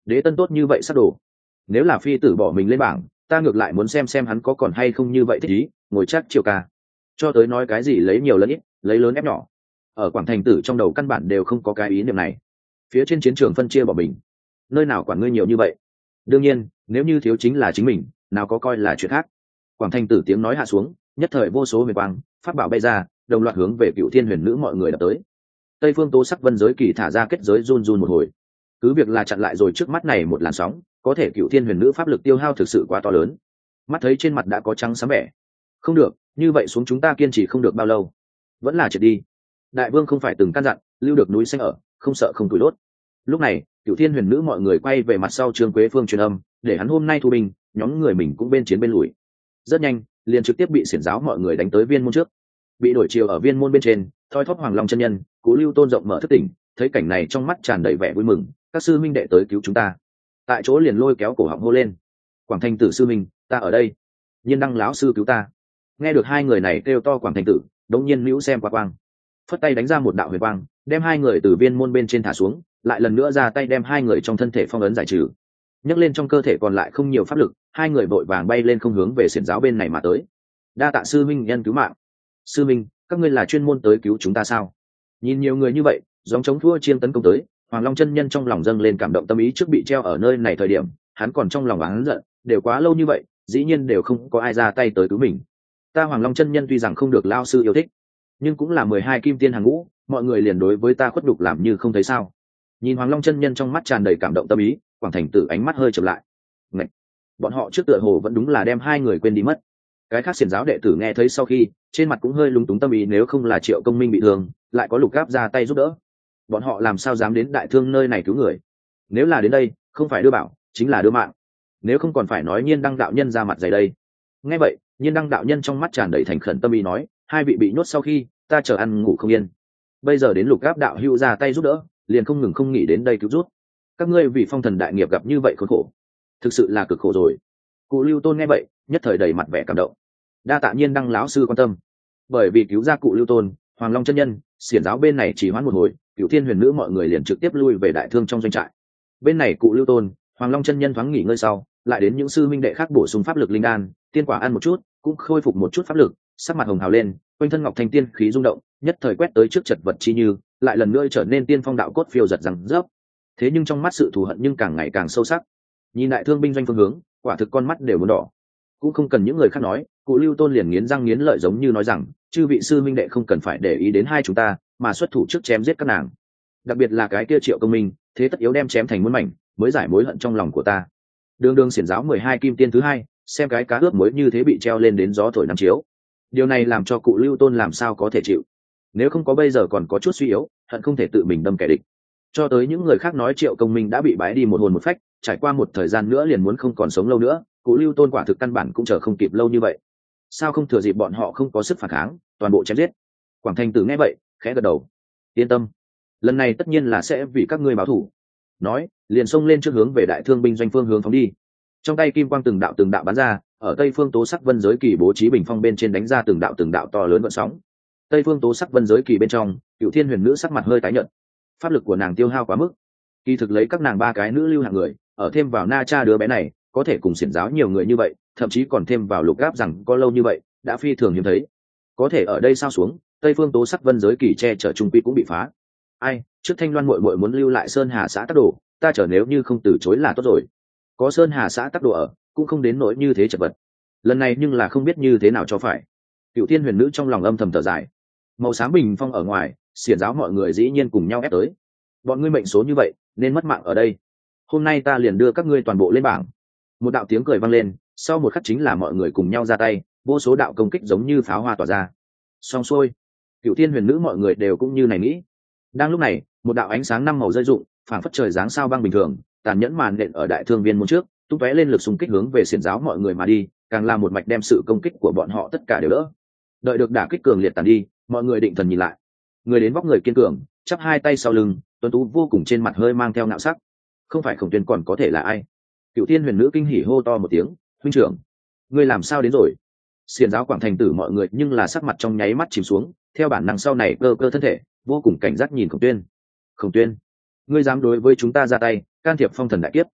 Đế Tân tốt như vậy sắc đồ, nếu là phi tử bỏ mình lên bảng, ta ngược lại muốn xem xem hắn có còn hay không như vậy thích ý, ngồi chắc chiều ca. Cho tới nói cái gì lấy nhiều lẫn ít, lấy lớn ép nhỏ, ở Quảng Thành Tử trong đầu căn bản đều không có cái ý niệm này. Phía trên chiến trường phân chia bỏ mình, nơi nào quản ngươi nhiều như vậy. Đương nhiên, nếu như thiếu chính là chính mình, nào có coi là chuyện khác. Quảng Thành Tử tiếng nói hạ xuống, nhất thời vô số huyền quang pháp bảo bay ra, đồng loạt hướng về Cựu Thiên Huyền Nữ mọi người đập tới. Tây Phương Tố Sắc Vân giới kỳ thả ra kết giới run run một hồi, cứ việc là chặn lại rồi trước mắt này một làn sóng, có thể Cựu Thiên Huyền Nữ pháp lực tiêu hao thực sự quá to lớn, mắt thấy trên mặt đã có trắng sáng vẻ. Không được, như vậy xuống chúng ta kiên trì không được bao lâu, vẫn là triệt đi. Đại vương không phải từng căn dặn, lưu được núi xanh ở, không sợ không tuổi đốt. Lúc này Cựu Thiên Huyền Nữ mọi người quay về mặt sau Trương Quế Phương truyền âm, để hắn hôm nay thu binh, nhóm người mình cũng bên chiến bên lùi. Rất nhanh, liền trực tiếp bị xiển giáo mọi người đánh tới viên môn trước. Bị đổi chiều ở viên môn bên trên, thoi thóp Hoàng Long chân nhân, Cú Lưu Tôn rộng mở thức tỉnh, thấy cảnh này trong mắt tràn đầy vẻ vui mừng, các sư minh đệ tới cứu chúng ta. Tại chỗ liền lôi kéo cổ họng hô lên: Quảng Thành Tử sư minh, ta ở đây. Nhiên Đăng lão sư cứu ta. Nghe được hai người này kêu to Quảng Thành Tử, đống nhiên Nữu xem qua quang, phất tay đánh ra một đạo huyền quang, đem hai người từ viên môn bên trên thả xuống, lại lần nữa ra tay đem hai người trong thân thể phong ấn giải trừ. Nhấc lên trong cơ thể còn lại không nhiều pháp lực, hai người vội vàng bay lên không hướng về xiển giáo bên này mà tới. Đa tạ sư minh nhân cứu mạng. Sư minh, các ngươi là chuyên môn tới cứu chúng ta sao? Nhìn nhiều người như vậy giống chống thua chiên tấn công tới, Hoàng Long chân nhân trong lòng dâng lên cảm động tâm ý. Trước bị treo ở nơi này thời điểm, hắn còn trong lòng oán giận, đều quá lâu như vậy, dĩ nhiên đều không có ai ra tay tới cứu mình. Ta Hoàng Long chân nhân tuy rằng không được lao sư yêu thích, nhưng cũng là mười hai kim tiên hàng ngũ, mọi người liền đối với ta khuất đục làm như không thấy sao. Nhìn Hoàng Long chân nhân trong mắt tràn đầy cảm động tâm ý, Quảng Thành Tử ánh mắt hơi chậm lại. Ngậy! Bọn họ trước tựa hồ vẫn đúng là đem hai người quên đi mất. Cái khác xiển giáo đệ tử nghe thấy sau khi, trên mặt cũng hơi lúng túng tâm ý, nếu không là Triệu Công Minh bị thương, lại có Lục Gáp ra tay giúp đỡ, bọn họ làm sao dám đến đại thương nơi này cứu người. Nếu là đến đây, không phải đưa bảo, chính là đưa mạng. Nếu không còn phải nói Nhiên Đăng đạo nhân ra mặt dày đây. Nghe vậy, Nhiên Đăng đạo nhân trong mắt tràn đầy thành khẩn tâm ý nói: hai vị bị nhốt sau khi, ta chờ ăn ngủ không yên, bây giờ đến Lục Gáp đạo hữu ra tay giúp đỡ, liền không ngừng không nghĩ đến đây cứu rút. Các ngươi vì phong thần đại nghiệp gặp như vậy khốn khổ, thực sự là cực khổ rồi. Cụ Lưu Tôn nghe vậy, nhất thời đầy mặt vẻ cảm động. Đa tạ Nhiên Đăng lão sư quan tâm. Bởi vì cứu ra Cụ Lưu Tôn, Hoàng Long chân nhân, xiển giáo bên này chỉ hoãn một hồi, Cửu Thiên Huyền Nữ mọi người liền trực tiếp lui về đại thương trong doanh trại. Bên này Cụ Lưu Tôn, Hoàng Long chân nhân thoáng nghỉ ngơi sau, lại đến những sư minh đệ khác bổ sung pháp lực linh đan, tiên quả ăn một chút, cũng khôi phục một chút pháp lực, sắc mặt hồng hào lên, quanh thân ngọc thanh tiên khí rung động, nhất thời quét tới trước chật vật chi như, lại lần nữa trở nên tiên phong đạo cốt phiêu giật rằng rớp. Thế nhưng trong mắt sự thù hận nhưng càng ngày càng sâu sắc. Nhìn đại thương binh doanh phương hướng, quả thực con mắt đều muốn đỏ. Cũng không cần những người khác nói, Cụ Lưu Tôn liền nghiến răng nghiến lợi giống như nói rằng, chư vị sư minh đệ không cần phải để ý đến hai chúng ta, mà xuất thủ trước chém giết các nàng. Đặc biệt là cái kia Triệu Công Minh, thế tất yếu đem chém thành muôn mảnh, mới giải mối hận trong lòng của ta. Đường đường xiển giáo mười hai kim tiên thứ hai, xem cái cá ướp mới như thế bị treo lên đến gió thổi năm chiếu. Điều này làm cho Cụ Lưu Tôn làm sao có thể chịu. Nếu không có bây giờ còn có chút suy yếu, hận không thể tự mình đâm kẻ địch. Cho tới những người khác nói Triệu Công Minh đã bị bái đi một hồn một phách, trải qua một thời gian nữa liền muốn không còn sống lâu nữa, Cụ Lưu Tôn quả thực căn bản cũng chờ không kịp lâu như vậy. Sao không thừa dịp bọn họ không có sức phản kháng, toàn bộ chém giết. Quảng Thành Tử nghe vậy, khẽ gật đầu. Yên tâm, lần này tất nhiên là sẽ vì các ngươi báo thù. Nói, liền xông lên trước hướng về đại thương binh doanh phương hướng phóng đi. Trong tay kim quang từng đạo từng đạo bắn ra, ở Tây Phương Tố Sắc Vân giới kỳ bố trí bình phong bên trên đánh ra từng đạo từng đạo to lớn gợn sóng. Tây Phương Tố Sắc Vân giới kỳ bên trong, Cửu Thiên Huyền Nữ sắc mặt hơi tái nhợt. Pháp lực của nàng tiêu hao quá mức. Kỳ thực lấy các nàng ba cái nữ lưu hạng người, ở thêm vào Na Cha đứa bé này, có thể cùng xiển giáo nhiều người như vậy, thậm chí còn thêm vào Lục Gáp rằng có lâu như vậy, đã phi thường hiếm thấy. Có thể ở đây sao xuống, Tây Phương Tố Sắc Vân giới kỳ che chở trung quy cũng bị phá. Ai, trước Thanh Loan muội muội muốn lưu lại Sơn Hà xã Tắc Đồ, ta chờ nếu như không từ chối là tốt rồi. Có Sơn Hà xã Tắc Đồ ở, cũng không đến nỗi như thế chật vật. Lần này nhưng là không biết như thế nào cho phải. Cửu Thiên Huyền Nữ trong lòng âm thầm thở dài. Màu xám bình phong ở ngoài, xiển giáo mọi người dĩ nhiên cùng nhau ép tới. Bọn ngươi mệnh số như vậy, nên mất mạng ở đây. Hôm nay ta liền đưa các ngươi toàn bộ lên bảng. Một đạo tiếng cười vang lên, sau một khắc chính là mọi người cùng nhau ra tay, vô số đạo công kích giống như pháo hoa tỏa ra. Xong xuôi, Cửu Thiên Huyền Nữ mọi người đều cũng như này nghĩ. Đang lúc này, một đạo ánh sáng năm màu rơi rụng, phảng phất trời giáng sao băng bình thường, tàn nhẫn màn nện ở đại thương viên môn trước, tung tóe lên lực xung kích hướng về xiển giáo mọi người mà đi, càng là một mạch đem sự công kích của bọn họ tất cả đều đỡ. Đợi được đả kích cường liệt tàn đi, mọi người định thần nhìn lại. Người đến vóc người kiên cường, chắp hai tay sau lưng, tuấn tú vô cùng, trên mặt hơi mang theo ngạo sắc. Không phải Khổng Tuyên còn có thể là ai? Cửu Thiên Huyền Nữ kinh hỉ hô to một tiếng, huynh trưởng, ngươi làm sao đến rồi? Xiển giáo Quảng Thành Tử mọi người nhưng là sắc mặt trong nháy mắt chìm xuống, theo bản năng sau này cơ cơ thân thể, vô cùng cảnh giác nhìn Khổng Tuyên. Khổng Tuyên, ngươi dám đối với chúng ta ra tay, can thiệp phong thần đại kiếp,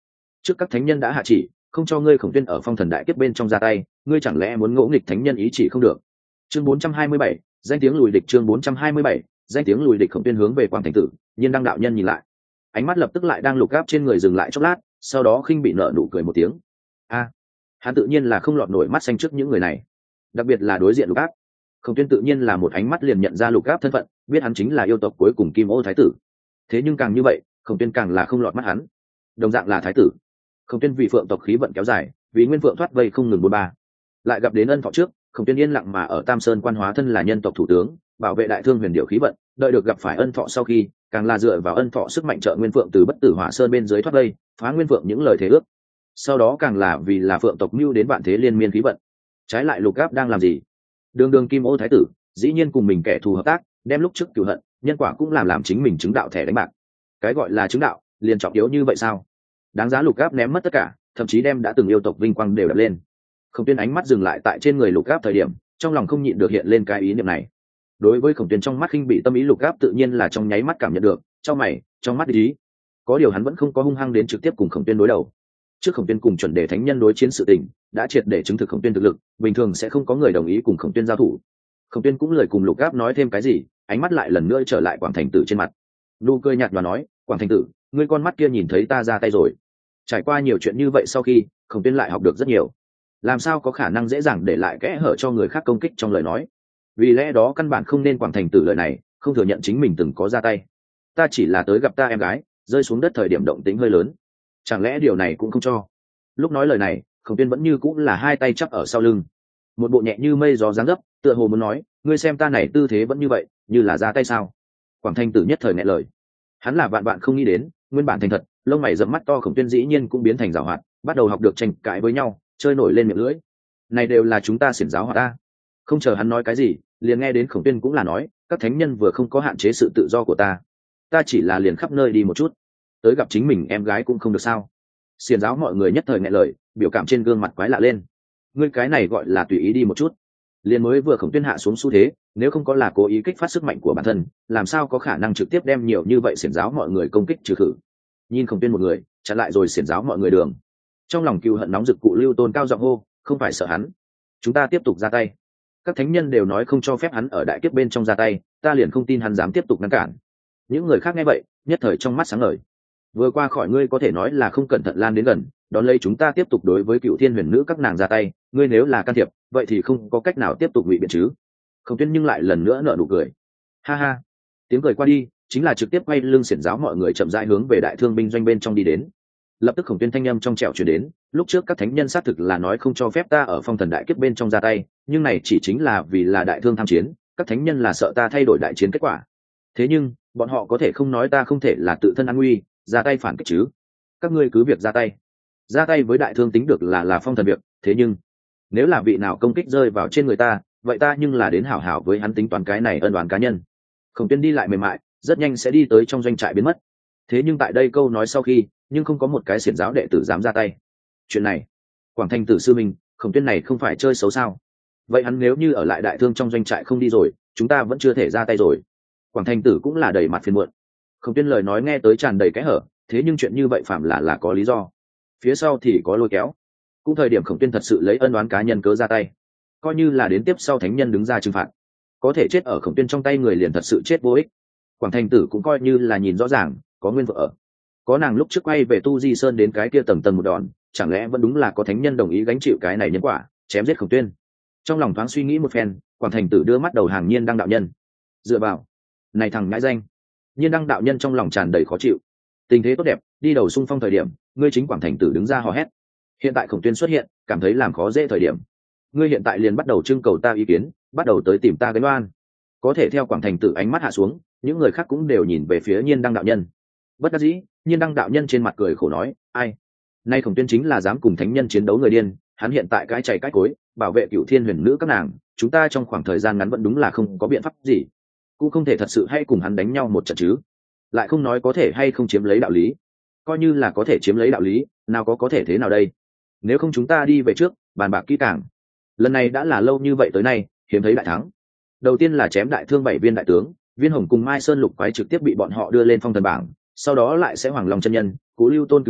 trước các thánh nhân đã hạ chỉ không cho ngươi Khổng Tuyên ở phong thần đại kiếp bên trong ra tay, ngươi chẳng lẽ muốn ngỗ nghịch thánh nhân ý chỉ không được? Chương bốn trăm hai mươi bảy, danh tiếng lùi địch. Chương bốn trăm hai mươi bảy, danh tiếng lùi địch. Khổng Tuyên hướng về Quảng Thành Tử, Nhiên Đăng đạo nhân nhìn lại, ánh mắt lập tức lại đang lục gáp trên người dừng lại chốc lát, sau đó khinh bị nở nụ cười một tiếng. A, hắn tự nhiên là không lọt nổi mắt xanh trước những người này, đặc biệt là đối diện lục áp. Khổng Tuyên tự nhiên là một ánh mắt liền nhận ra lục áp thân phận, biết hắn chính là yêu tộc cuối cùng Kim Ô thái tử. Thế nhưng càng như vậy, Khổng Tuyên càng là không lọt mắt hắn, đồng dạng là thái tử. Khổng Tuyên vì phượng tộc khí vận kéo dài, vì nguyên phượng thoát vây không ngừng bốn ba, lại gặp đến ân thọ trước, Khổng Tuyên yên lặng mà ở Tam Sơn quan hóa thân là nhân tộc thủ tướng, bảo vệ đại thương huyền điệu khí vận. Đợi được gặp phải ân thọ sau khi, càng là dựa vào ân thọ sức mạnh trợ nguyên phượng từ bất tử hỏa sơn bên dưới thoát vây, phá nguyên phượng những lời thế ước. Sau đó càng là vì là phượng tộc mưu đến vạn thế liên miên khí vận. Trái lại lục áp đang làm gì? Đường đường Kim Ô thái tử, dĩ nhiên cùng mình kẻ thù hợp tác, đem lúc trước cửu hận, nhân quả cũng làm làm chính mình chứng đạo thẻ đánh bạc. Cái gọi là chứng đạo, liền trọng yếu như vậy sao? Đáng giá lục áp ném mất tất cả, thậm chí đem đã từng yêu tộc vinh quang đều đập lên. Khổng Tuyên ánh mắt dừng lại tại trên người lục áp thời điểm, trong lòng không nhịn được hiện lên cái ý niệm này. Đối với Khổng Tuyên trong mắt khinh bị tâm ý lục áp tự nhiên là trong nháy mắt cảm nhận được, trong mày, trong mắt ý. Có điều hắn vẫn không có hung hăng đến trực tiếp cùng Khổng Tuyên đối đầu. Trước Khổng Tuyên cùng chuẩn đề thánh nhân đối chiến sự tình, đã triệt để chứng thực Khổng Tuyên thực lực, bình thường sẽ không có người đồng ý cùng Khổng Tuyên giao thủ. Khổng Tuyên cũng lời cùng lục áp nói thêm cái gì, ánh mắt lại lần nữa trở lại Quảng Thành Tử trên mặt. Nụ cười nhạt và nói, Quảng Thành Tử, ngươi con mắt kia nhìn thấy ta ra tay rồi. Trải qua nhiều chuyện như vậy sau khi, Khổng Tuyên lại học được rất nhiều. Làm sao có khả năng dễ dàng để lại kẽ hở cho người khác công kích trong lời nói. Vì lẽ đó căn bản không nên Quảng Thành Tử lời này, không thừa nhận chính mình từng có ra tay. Ta chỉ là tới gặp ta em gái, rơi xuống đất thời điểm động tĩnh hơi lớn. Chẳng lẽ điều này cũng không cho? Lúc nói lời này, Khổng Tuyên vẫn như cũng là hai tay chắp ở sau lưng, một bộ nhẹ như mây gió dáng dấp, tựa hồ muốn nói, ngươi xem ta này tư thế vẫn như vậy, như là ra tay sao? Quảng Thành Tử nhất thời nghẹn lời. Hắn là vạn vạn không nghĩ đến, nguyên bản thành thật, lông mày rậm mắt to Khổng Tuyên dĩ nhiên cũng biến thành giảo hoạt, bắt đầu học được tranh cãi với nhau, chơi nổi lên miệng lưỡi. Này đều là chúng ta xiển giáo hoạt ta. Không chờ hắn nói cái gì, liền nghe đến Khổng Tuyên cũng là nói, các thánh nhân vừa không có hạn chế sự tự do của ta, ta chỉ là liền khắp nơi đi một chút, tới gặp chính mình em gái cũng không được sao? Xiển giáo mọi người nhất thời nghẹn lời, biểu cảm trên gương mặt quái lạ lên. Ngươi cái này gọi là tùy ý đi một chút? Liền mới vừa Khổng Tuyên hạ xuống xu thế, nếu không có là cố ý kích phát sức mạnh của bản thân, làm sao có khả năng trực tiếp đem nhiều như vậy xiển giáo mọi người công kích trừ khử? Nhìn Khổng Tuyên một người, chặn lại rồi xiển giáo mọi người đường. Trong lòng cừu hận nóng rực cụ Lưu Tôn cao giọng hô, không phải sợ hắn, chúng ta tiếp tục ra tay. Các thánh nhân đều nói không cho phép hắn ở đại kiếp bên trong ra tay, ta liền không tin hắn dám tiếp tục ngăn cản. Những người khác nghe vậy, nhất thời trong mắt sáng ngời. Vừa qua khỏi ngươi có thể nói là không cẩn thận lan đến gần, đón lấy chúng ta tiếp tục đối với cựu thiên huyền nữ các nàng ra tay, ngươi nếu là can thiệp, vậy thì không có cách nào tiếp tục ngụy biện chứ? Khổng Tuyên nhưng lại lần nữa nở nụ cười, ha ha. Tiếng cười qua đi, chính là trực tiếp quay lưng xiển giáo mọi người chậm rãi hướng về đại thương binh doanh bên trong đi đến. Lập tức Khổng Tuyên thanh âm trong trẻo truyền đến, lúc trước các thánh nhân xác thực là nói không cho phép ta ở phong thần đại kiếp bên trong ra tay, nhưng này chỉ chính là vì là đại thương tham chiến, các thánh nhân là sợ ta thay đổi đại chiến kết quả. Thế nhưng bọn họ có thể không nói ta không thể là tự thân an nguy ra tay phản kích chứ? Các ngươi cứ việc ra tay, ra tay với đại thương tính được là là phong thần việc, thế nhưng nếu là vị nào công kích rơi vào trên người ta, vậy ta nhưng là đến hảo hảo với hắn tính toán cái này ân oán cá nhân. Khổng Tuyên đi lại mềm mại, rất nhanh sẽ đi tới trong doanh trại biến mất. Thế nhưng tại đây câu nói sau khi, nhưng không có một cái xiển giáo đệ tử dám ra tay. Chuyện này, Quảng Thành Tử sư mình, Khổng Tuyên này không phải chơi xấu sao? Vậy hắn nếu như ở lại đại thương trong doanh trại không đi rồi, chúng ta vẫn chưa thể ra tay rồi. Quảng Thành Tử cũng là đầy mặt phiền muộn. Khổng Tuyên lời nói nghe tới tràn đầy kẽ hở, thế nhưng chuyện như vậy phạm là là có lý do, phía sau thì có lôi kéo. Cũng thời điểm Khổng Tuyên thật sự lấy ân oán cá nhân cớ ra tay, coi như là đến tiếp sau thánh nhân đứng ra trừng phạt, có thể chết ở Khổng Tuyên trong tay người liền thật sự chết vô ích. Quảng Thành Tử cũng coi như là nhìn rõ ràng, có nguyên vợ ở, có nàng lúc trước quay về Tu Di Sơn đến cái kia tầng tầng một đòn, chẳng lẽ vẫn đúng là có thánh nhân đồng ý gánh chịu cái này nhân quả, chém giết Khổng Tuyên. Trong lòng thoáng suy nghĩ một phen, Quảng Thành Tử đưa mắt đầu hàng Nhiên Đăng đạo nhân. Dựa vào, này thằng ngãi danh. Nhiên Đăng đạo nhân trong lòng tràn đầy khó chịu. Tình thế tốt đẹp, đi đầu xung phong thời điểm, ngươi chính Quảng Thành Tử đứng ra hò hét. Hiện tại Khổng Tuyên xuất hiện, cảm thấy làm khó dễ thời điểm, ngươi hiện tại liền bắt đầu trưng cầu ta ý kiến, bắt đầu tới tìm ta gánh oan. Có thể theo Quảng Thành Tử ánh mắt hạ xuống, những người khác cũng đều nhìn về phía Nhiên Đăng đạo nhân. Bất đắc dĩ, Nhiên Đăng đạo nhân trên mặt cười khổ nói, ai, nay Khổng Tuyên chính là dám cùng thánh nhân chiến đấu người điên, hắn hiện tại cái chảy cái cối, bảo vệ cựu thiên huyền nữ các nàng, chúng ta trong khoảng thời gian ngắn vẫn đúng là không có biện pháp gì, cũng không thể thật sự hay cùng hắn đánh nhau một trận chứ. Lại không nói có thể hay không chiếm lấy đạo lý, coi như là có thể chiếm lấy đạo lý, nào có có thể thế nào đây? Nếu không chúng ta đi về trước, bàn bạc kỹ càng. Lần này đã là lâu như vậy tới nay, hiếm thấy đại thắng. Đầu tiên là chém đại thương bảy viên đại tướng, Viên Hồng cùng Mai Sơn Lục Quái trực tiếp bị bọn họ đưa lên phong thần bảng, sau đó lại sẽ Hoàng Long chân nhân, Cố Lưu Tôn cứu lại,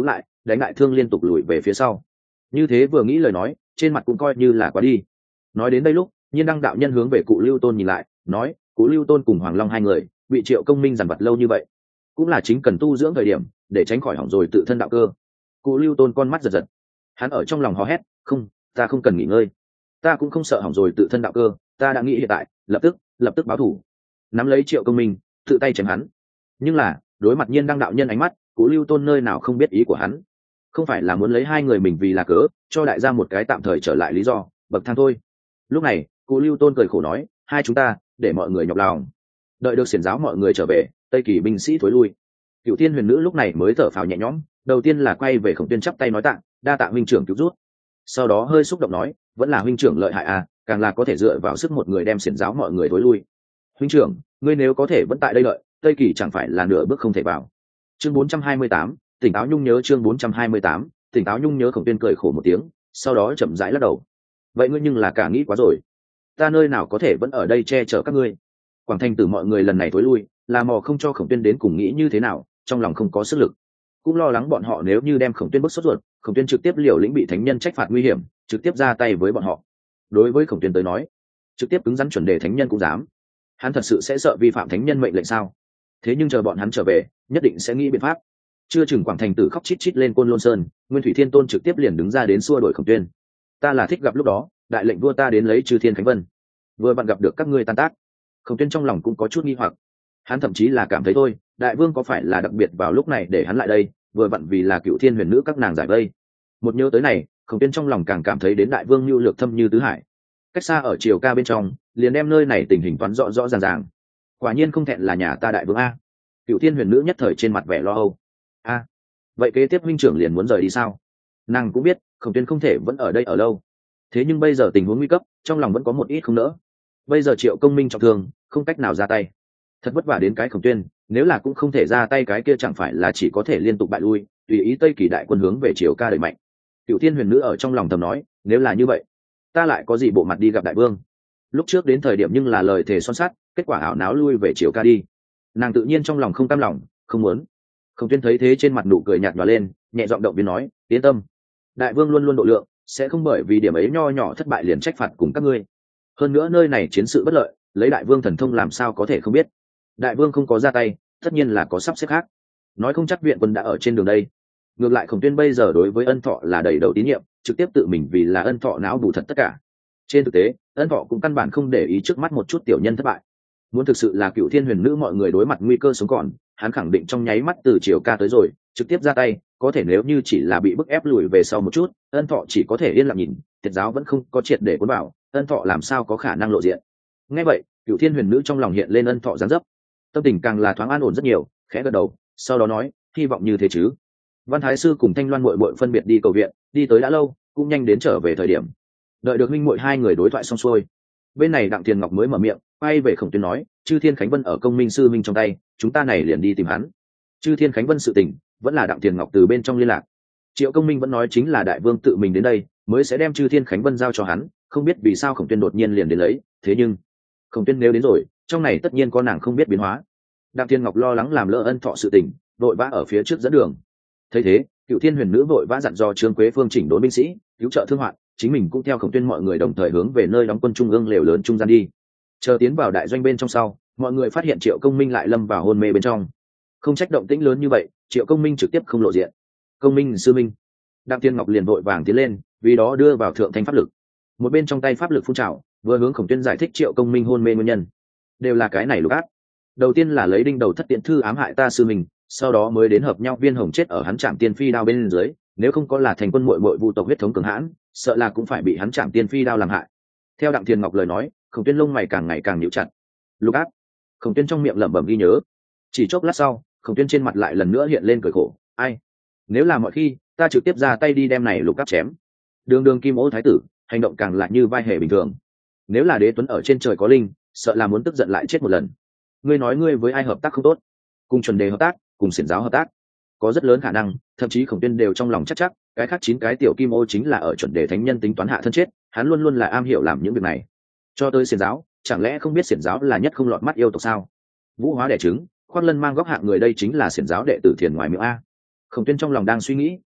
đánh đại thương liên tục lùi về phía sau. Như thế vừa nghĩ lời nói, trên mặt cũng coi như là quá đi. Nói đến đây lúc, Nhiên Đăng đạo nhân hướng về cụ Lưu Tôn nhìn lại, nói, cụ Lưu Tôn cùng Hoàng Long hai người bị Triệu Công Minh dằn vặt lâu như vậy, cũng là chính cần tu dưỡng thời điểm, để tránh khỏi hỏng rồi tự thân đạo cơ. Cụ Lưu Tôn con mắt giật giật, hắn ở trong lòng hò hét, không, ta không cần nghỉ ngơi, ta cũng không sợ hỏng rồi tự thân đạo cơ, ta đã nghĩ hiện tại, lập tức, lập tức báo thù, nắm lấy Triệu Công Minh, tự tay chém hắn. Nhưng là đối mặt Nhiên Đăng đạo nhân ánh mắt, cụ Lưu Tôn nơi nào không biết ý của hắn, không phải là muốn lấy hai người mình vì là cớ, cho đại gia một cái tạm thời trở lại lý do, bậc thang thôi. Lúc này, cụ Lưu Tôn cười khổ nói, hai chúng ta, để mọi người nhọc lòng, đợi được xiển giáo mọi người trở về, Tây Kỳ binh sĩ thối lui. Cựu Thiên Huyền Nữ lúc này mới thở phào nhẹ nhõm, đầu tiên là quay về Khổng Tuyên chắp tay nói tạ, đa tạ huynh trưởng cứu rút. Sau đó hơi xúc động nói, vẫn là huynh trưởng lợi hại à, càng là có thể dựa vào sức một người đem xiển giáo mọi người thối lui. Huynh trưởng, ngươi nếu có thể vẫn tại đây lợi, Tây Kỳ chẳng phải là nửa bước không thể vào. Chương bốn trăm hai mươi tám, tỉnh táo nhung nhớ chương bốn trăm hai mươi tám, tỉnh táo nhung nhớ. Khổng Tuyên cười khổ một tiếng, sau đó chậm rãi lắc đầu. Vậy ngươi nhưng là cả nghĩ quá rồi, ta nơi nào có thể vẫn ở đây che chở các ngươi. Quảng Thành Tử mọi người lần này thối lui, là mò không cho Khổng Tuyên đến cùng nghĩ như thế nào, trong lòng không có sức lực, cũng lo lắng bọn họ nếu như đem Khổng Tuyên bức sốt ruột, Khổng Tuyên trực tiếp liều lĩnh bị thánh nhân trách phạt nguy hiểm, trực tiếp ra tay với bọn họ. Đối với Khổng Tuyên tới nói, trực tiếp cứng rắn chuẩn đề thánh nhân cũng dám, hắn thật sự sẽ sợ vi phạm thánh nhân mệnh lệnh sao? Thế nhưng chờ bọn hắn trở về, nhất định sẽ nghĩ biện pháp. Chưa chừng Quảng Thành Tử khóc chít chít lên Côn Lôn Sơn, Nguyên Thủy Thiên Tôn trực tiếp liền đứng ra đến xua đuổi Khổng Tuyên. Ta là thích gặp lúc đó, đại lệnh vua ta đến lấy Chư Thiên Khánh Vân, vừa vặn gặp được các ngươi tan tác. Khổng Tuyên trong lòng cũng có chút nghi hoặc, hắn thậm chí là cảm thấy thôi, đại vương có phải là đặc biệt vào lúc này để hắn lại đây, vừa vặn vì là Cựu Thiên Huyền Nữ các nàng giải vây. Một nhớ tới này, Khổng Tuyên trong lòng càng cảm thấy đến đại vương nhu lược thâm như tứ hải, cách xa ở triều ca bên trong, liền đem nơi này tình hình toán rõ rõ ràng ràng. Quả nhiên không thẹn là nhà ta đại vương a. Cựu Thiên Huyền Nữ nhất thời trên mặt vẻ lo âu. A, vậy kế tiếp huynh trưởng liền muốn rời đi sao? Nàng cũng biết Khổng Tuyên không thể vẫn ở đây ở lâu, thế nhưng bây giờ tình huống nguy cấp, trong lòng vẫn có một ít không nỡ. Bây giờ Triệu Công Minh trọng thương, không cách nào ra tay, thật vất vả đến cái Khổng Tuyên, nếu là cũng không thể ra tay, cái kia chẳng phải là chỉ có thể liên tục bại lui, tùy ý Tây Kỳ đại quân hướng về triều ca đẩy mạnh. Cựu Thiên Huyền Nữ ở trong lòng thầm nói, nếu là như vậy, ta lại có gì bộ mặt đi gặp đại vương? Lúc trước đến thời điểm nhưng là lời thề son sắt, kết quả ảo náo lui về triều ca đi. Nàng tự nhiên trong lòng không cam lòng, không muốn. Khổng Tuyên thấy thế trên mặt nụ cười nhạt nhòa lên, nhẹ giọng động viên nói, yên tâm, đại vương luôn luôn độ lượng, sẽ không bởi vì điểm ấy nho nhỏ thất bại liền trách phạt cùng các ngươi. Hơn nữa nơi này chiến sự bất lợi, lấy đại vương thần thông làm sao có thể không biết. Đại vương không có ra tay, tất nhiên là có sắp xếp khác, nói không chắc viện quân đã ở trên đường đây. Ngược lại Khổng Tuyên bây giờ đối với Ân Thọ là đầy đầu tín nhiệm, trực tiếp tự mình vì là Ân Thọ não bù thật tất cả. Trên thực tế, Ân Thọ cũng căn bản không để ý trước mắt một chút tiểu nhân thất bại. Muốn thực sự là Cựu Thiên Huyền Nữ mọi người đối mặt nguy cơ sống còn, hắn khẳng định trong nháy mắt từ triều ca tới rồi, trực tiếp ra tay. Có thể nếu như chỉ là bị bức ép lùi về sau một chút, Ân Thọ chỉ có thể yên lặng nhìn, Tiệt giáo vẫn không có triệt để cuốn vào, Ân Thọ làm sao có khả năng lộ diện. Nghe vậy, Cựu Thiên Huyền Nữ trong lòng hiện lên Ân Thọ dáng dấp, tâm tình càng là thoáng an ổn rất nhiều, khẽ gật đầu, sau đó nói, hy vọng như thế chứ. Văn Thái sư cùng Thanh Loan muội muội phân biệt đi cầu viện, đi tới đã lâu, cũng nhanh đến trở về thời điểm. Đợi được huynh muội hai người đối thoại xong xuôi, bên này Đặng Tiền Ngọc mới mở miệng, quay về Khổng Tuyên nói, Chư Thiên Khánh Vân ở Công Minh sư minh trong tay, chúng ta này liền đi tìm hắn. Chư Thiên Khánh Vân sự tình, vẫn là Đặng Tiền Ngọc từ bên trong liên lạc. Triệu Công Minh vẫn nói chính là đại vương tự mình đến đây, mới sẽ đem Chư Thiên Khánh Vân giao cho hắn, không biết vì sao Khổng Tuyên đột nhiên liền đến lấy, thế nhưng Khổng Tuyên nếu đến rồi, trong này tất nhiên có nàng không biết biến hóa. Đặng Tiền Ngọc lo lắng làm lỡ Ân Thọ sự tình, vội vã ở phía trước dẫn đường. Thấy thế, Cựu Thiên Huyền Nữ vội vã dặn dò Trương Quế Phương chỉnh đốn binh sĩ, cứu trợ thương hoạn, chính mình cũng theo Khổng Tuyên mọi người đồng thời hướng về nơi đóng quân trung ương lều lớn trung gian đi. Chờ tiến vào đại doanh bên trong sau, mọi người phát hiện Triệu Công Minh lại lâm vào hôn mê bên trong. Không trách động tĩnh lớn như vậy, Triệu Công Minh trực tiếp không lộ diện. Công Minh sư minh. Đặng Tiên Ngọc liền vội vàng tiến lên, vì đó đưa vào thượng thanh pháp lực. Một bên trong tay pháp lực phun trào, vừa hướng Khổng Tuyên giải thích Triệu Công Minh hôn mê nguyên nhân. Đều là cái này lục ác. Đầu tiên là lấy đinh đầu thất tiễn thư ám hại ta sư mình, sau đó mới đến hợp nhau viên hồng chết ở hắn Trảm Tiên Phi đao bên dưới, nếu không có là thành quân muội muội vu tộc huyết thống cường hãn, sợ là cũng phải bị hắn Trảm Tiên Phi đao làm hại. Theo Đặng Thiên Ngọc lời nói, Khổng Tuyên lông mày càng ngày càng nhíu chặt. Lục ác. Khổng Tuyên trong miệng lẩm bẩm ghi nhớ. Chỉ chốc lát sau, Khổng Tuyên trên mặt lại lần nữa hiện lên cười khổ, ai, nếu là mọi khi, ta trực tiếp ra tay đi đem này lục ác chém. Đường Đường Kim Ô thái tử, hành động càng lại như vai hề bình thường. Nếu là Đế Tuấn ở trên trời có linh, sợ là muốn tức giận lại chết một lần. Ngươi nói ngươi với ai hợp tác không tốt? Cùng chuẩn đề hợp tác, cùng xiển giáo hợp tác, có rất lớn khả năng, thậm chí Khổng Tuyên đều trong lòng chắc chắc, cái khác chín cái tiểu kim ô chính là ở chuẩn đề thánh nhân tính toán hạ thân chết, hắn luôn luôn là am hiểu làm những việc này. Cho tới xiển giáo, chẳng lẽ không biết xiển giáo là nhất không lọt mắt yêu tộc sao? Vũ hóa đẻ trứng, Khoan Lân mang góc hạng người, đây chính là xiển giáo đệ tử thiền ngoài miệng a. Khổng Tuyên trong lòng đang suy nghĩ,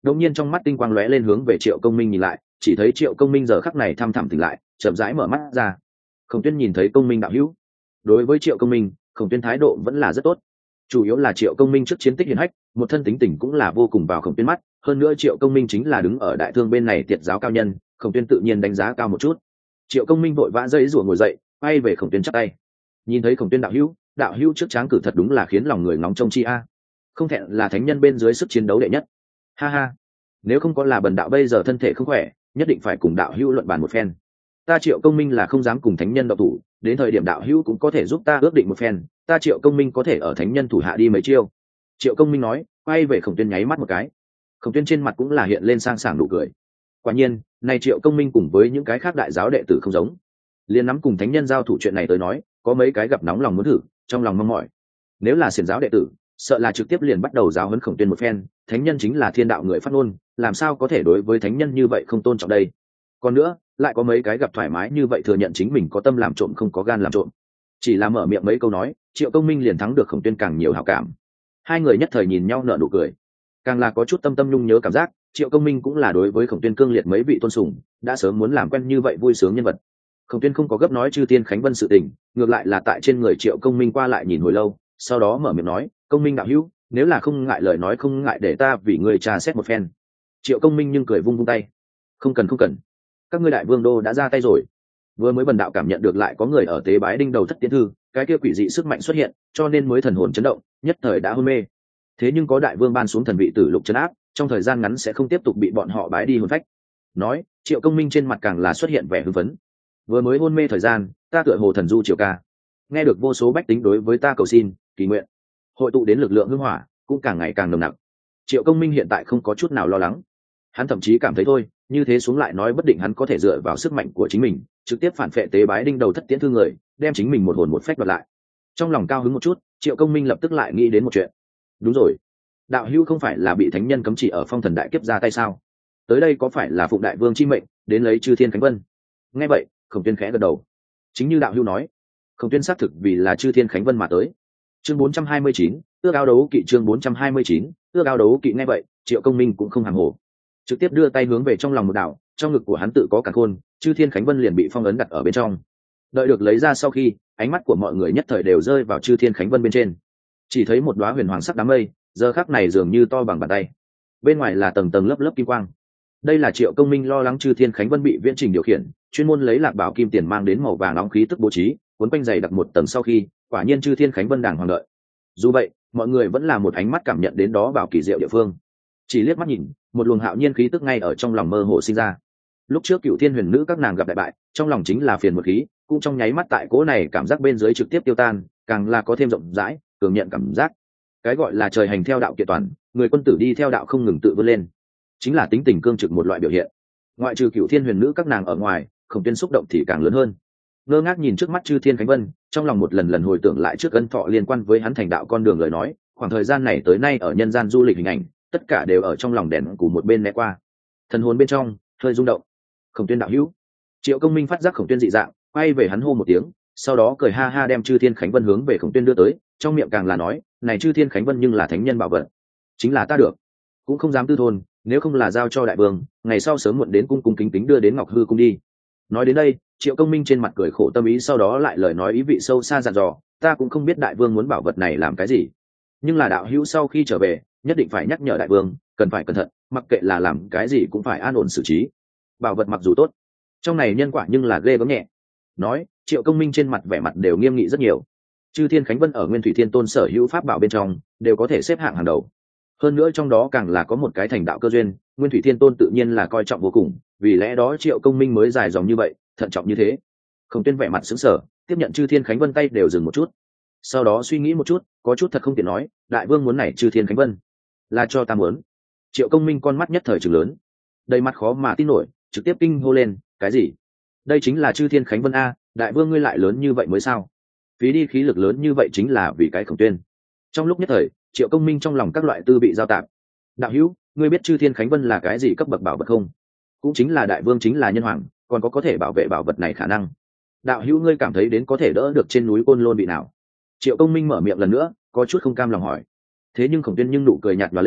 đột nhiên trong mắt tinh quang lóe lên hướng về Triệu Công Minh nhìn lại, chỉ thấy Triệu Công Minh giờ khắc này thăm thẳm tỉnh lại, chậm rãi mở mắt ra. Khổng Tuyên nhìn thấy Công Minh đạo hữu. Đối với Triệu Công Minh, Khổng Tuyên thái độ vẫn là rất tốt. Chủ yếu là Triệu Công Minh trước chiến tích hiển hách, một thân tính tình cũng là vô cùng vào Khổng Tuyên mắt, hơn nữa Triệu Công Minh chính là đứng ở đại thương bên này tiệt giáo cao nhân, Khổng Tuyên tự nhiên đánh giá cao một chút. Triệu Công Minh vội vã dây rủa ngồi dậy, bay về Khổng Tuyên chắp tay. Nhìn thấy Khổng Tuyên đạo hữu, đạo hữu trước tráng cử thật đúng là khiến lòng người ngóng trông chi a. Không thẹn là thánh nhân bên dưới sức chiến đấu đệ nhất. Ha ha, nếu không có là bần đạo bây giờ thân thể không khỏe, nhất định phải cùng đạo hữu luận bàn một phen. Ta Triệu Công Minh là không dám cùng thánh nhân độc thủ, đến thời điểm đạo hữu cũng có thể giúp ta ước định một phen, ta Triệu Công Minh có thể ở thánh nhân thủ hạ đi mấy chiêu. Triệu Công Minh nói, quay về Khổng Tuyên nháy mắt một cái. Khổng Tuyên trên mặt cũng là hiện lên sang sảng nụ cười. Quả nhiên, này Triệu Công Minh cùng với những cái khác đại giáo đệ tử không giống. Liên nắm cùng thánh nhân giao thủ chuyện này tới nói, có mấy cái gặp nóng lòng muốn thử, trong lòng mong mỏi. Nếu là xiển giáo đệ tử, sợ là trực tiếp liền bắt đầu giáo huấn Khổng Tuyên một phen, thánh nhân chính là thiên đạo người phát ngôn, làm sao có thể đối với thánh nhân như vậy không tôn trọng đây. Còn nữa, lại có mấy cái gặp thoải mái như vậy thừa nhận chính mình có tâm làm trộm không có gan làm trộm, chỉ là mở miệng mấy câu nói, Triệu Công Minh liền thắng được Khổng Tuyên càng nhiều hảo cảm. Hai người nhất thời nhìn nhau nở nụ cười, càng là có chút tâm tâm nhung nhớ cảm giác. Triệu Công Minh cũng là đối với Khổng Tuyên cương liệt mấy vị tôn sùng, đã sớm muốn làm quen như vậy vui sướng nhân vật. Khổng Tuyên không có gấp nói Chư Thiên Khánh Vân sự tình, ngược lại là tại trên người Triệu Công Minh qua lại nhìn hồi lâu, sau đó mở miệng nói, Công Minh đạo hữu, nếu là không ngại lời nói không ngại để ta vì người trà xét một phen. Triệu Công Minh nhưng cười vung vung tay, không cần không cần, các ngươi đại vương đô đã ra tay rồi. Vừa mới bần đạo cảm nhận được lại có người ở tế bái đinh đầu thất tiến thư, cái kia quỷ dị sức mạnh xuất hiện, cho nên mới thần hồn chấn động, nhất thời đã hôn mê. Thế nhưng có đại vương ban xuống thần vị tử lục trấn áp, trong thời gian ngắn sẽ không tiếp tục bị bọn họ bái đi hồn phách. Nói, Triệu Công Minh trên mặt càng là xuất hiện vẻ hưng phấn. Vừa mới hôn mê thời gian, ta tựa hồ thần du triều ca, nghe được vô số bách tính đối với ta cầu xin kỳ nguyện, hội tụ đến lực lượng hưng hỏa cũng càng ngày càng nồng nặc. Triệu Công Minh hiện tại không có chút nào lo lắng, hắn thậm chí cảm thấy thôi, như thế xuống lại nói bất định hắn có thể dựa vào sức mạnh của chính mình trực tiếp phản phệ tế bái đinh đầu thất tiễn thư người, đem chính mình một hồn một phách đoạt lại. Trong lòng cao hứng một chút, Triệu Công Minh lập tức lại nghĩ đến một chuyện. Đúng rồi, đạo hữu không phải là bị thánh nhân cấm chỉ ở phong thần đại kiếp ra tay sao? Tới đây có phải là phụng đại vương chi mệnh đến lấy Chư Thiên Khánh Vân? Nghe vậy, Khổng Tuyên khẽ gật đầu. Chính như đạo hữu nói, Khổng Tuyên xác thực vì là Chư Thiên Khánh Vân mà tới. Chương bốn trăm hai mươi chín, ước ao đấu kỵ. Chương bốn trăm hai mươi chín, ước ao đấu kỵ. Nghe vậy, Triệu Công Minh cũng không hàm hồ, trực tiếp đưa tay hướng về trong lòng một đạo, trong ngực của hắn tự có cả khôn, Chư Thiên Khánh Vân liền bị phong ấn đặt ở bên trong. Đợi được lấy ra sau khi, ánh mắt của mọi người nhất thời đều rơi vào Chư Thiên Khánh Vân bên trên. Chỉ thấy một đóa huyền hoàng sắc đám mây, giờ khắc này dường như to bằng bàn tay. Bên ngoài là tầng tầng lớp lớp kim quang. Đây là Triệu Công Minh lo lắng Chư Thiên Khánh Vân bị viễn trình điều khiển, chuyên môn lấy lạc bảo kim tiền mang đến màu vàng nóng khí tức bố trí, cuốn quanh dày đặc một tầng sau khi, quả nhiên Chư Thiên Khánh Vân đàng hoàng đợi. Dù vậy, mọi người vẫn là một ánh mắt cảm nhận đến đó bảo kỳ diệu địa phương. Chỉ liếc mắt nhìn, một luồng hạo nhiên khí tức ngay ở trong lòng mơ hồ sinh ra. Lúc trước Cựu Thiên Huyền Nữ các nàng gặp đại bại, trong lòng chính là phiền một khí, cũng trong nháy mắt tại cố này cảm giác bên dưới trực tiếp tiêu tan, càng là có thêm rộng rãi, cường nhận cảm giác. Cái gọi là trời hành theo đạo kiện toàn, người quân tử đi theo đạo không ngừng tự vươn lên, chính là tính tình cương trực một loại biểu hiện. Ngoại trừ Cựu Thiên Huyền Nữ các nàng ở ngoài, Khổng Tuyên xúc động thì càng lớn hơn. Ngơ ngác nhìn trước mắt Chư Thiên Khánh Vân, trong lòng một lần lần hồi tưởng lại trước ân thọ liên quan với hắn thành đạo con đường lời nói, khoảng thời gian này tới nay ở nhân gian du lịch hình ảnh, tất cả đều ở trong lòng đèn của một bên né qua. Thần hồn bên trong hơi rung động. Khổng Tuyên đạo hữu. Triệu Công Minh phát giác Khổng Tuyên dị dạng, quay về hắn hô một tiếng, sau đó cười ha ha đem Chư Thiên Khánh Vân hướng về Khổng Tuyên đưa tới, trong miệng càng là nói, này Chư Thiên Khánh Vân nhưng là thánh nhân bảo vật, chính là ta được, cũng không dám tư thôn, nếu không là giao cho đại vương, ngày sau sớm muộn đến cung cung kính kính đưa đến Ngọc Hư cung đi. Nói đến đây, Triệu Công Minh trên mặt cười khổ tâm ý, sau đó lại lời nói ý vị sâu xa dặn dò, ta cũng không biết đại vương muốn bảo vật này làm cái gì, nhưng là đạo hữu sau khi trở về nhất định phải nhắc nhở đại vương cần phải cẩn thận, mặc kệ là làm cái gì cũng phải an ổn xử trí. Bảo vật mặc dù tốt, trong này nhân quả nhưng là ghê gớm nhẹ. Nói, Triệu Công Minh trên mặt vẻ mặt đều nghiêm nghị rất nhiều. Chư Thiên Khánh Vân ở Nguyên Thủy Thiên Tôn sở hữu pháp bảo bên trong đều có thể xếp hạng hàng đầu, hơn nữa trong đó càng là có một cái thành đạo cơ duyên, Nguyên Thủy Thiên Tôn tự nhiên là coi trọng vô cùng, vì lẽ đó Triệu Công Minh mới dài dòng như vậy, thận trọng như thế. Khổng Tuyên vẻ mặt sững sờ, tiếp nhận Chư Thiên Khánh Vân tay đều dừng một chút, sau đó suy nghĩ một chút, có chút thật không tiện nói, đại vương muốn này Chư Thiên Khánh Vân là cho ta muốn. Triệu Công Minh con mắt nhất thời trừng lớn, đầy mặt khó mà tin nổi, trực tiếp kinh hô lên, cái gì? Đây chính là Chư Thiên Khánh Vân a, đại vương ngươi lại lớn như vậy mới sao? Phí đi khí lực lớn như vậy chính là vì cái Khổng Tuyên. Trong lúc nhất thời, Triệu Công Minh trong lòng các loại tư bị giao tạp. Đạo hữu, ngươi biết Chư Thiên Khánh Vân là cái gì cấp bậc bảo vật không? Cũng chính là đại vương chính là nhân hoàng, còn có có thể bảo vệ bảo vật này khả năng. Đạo hữu ngươi cảm thấy đến có thể đỡ được trên núi Côn Lôn vị nào? Triệu Công Minh mở miệng lần nữa, có chút không cam lòng hỏi. Thế nhưng Khổng Tuyên nhưng nụ cười nhạt nhòa lên,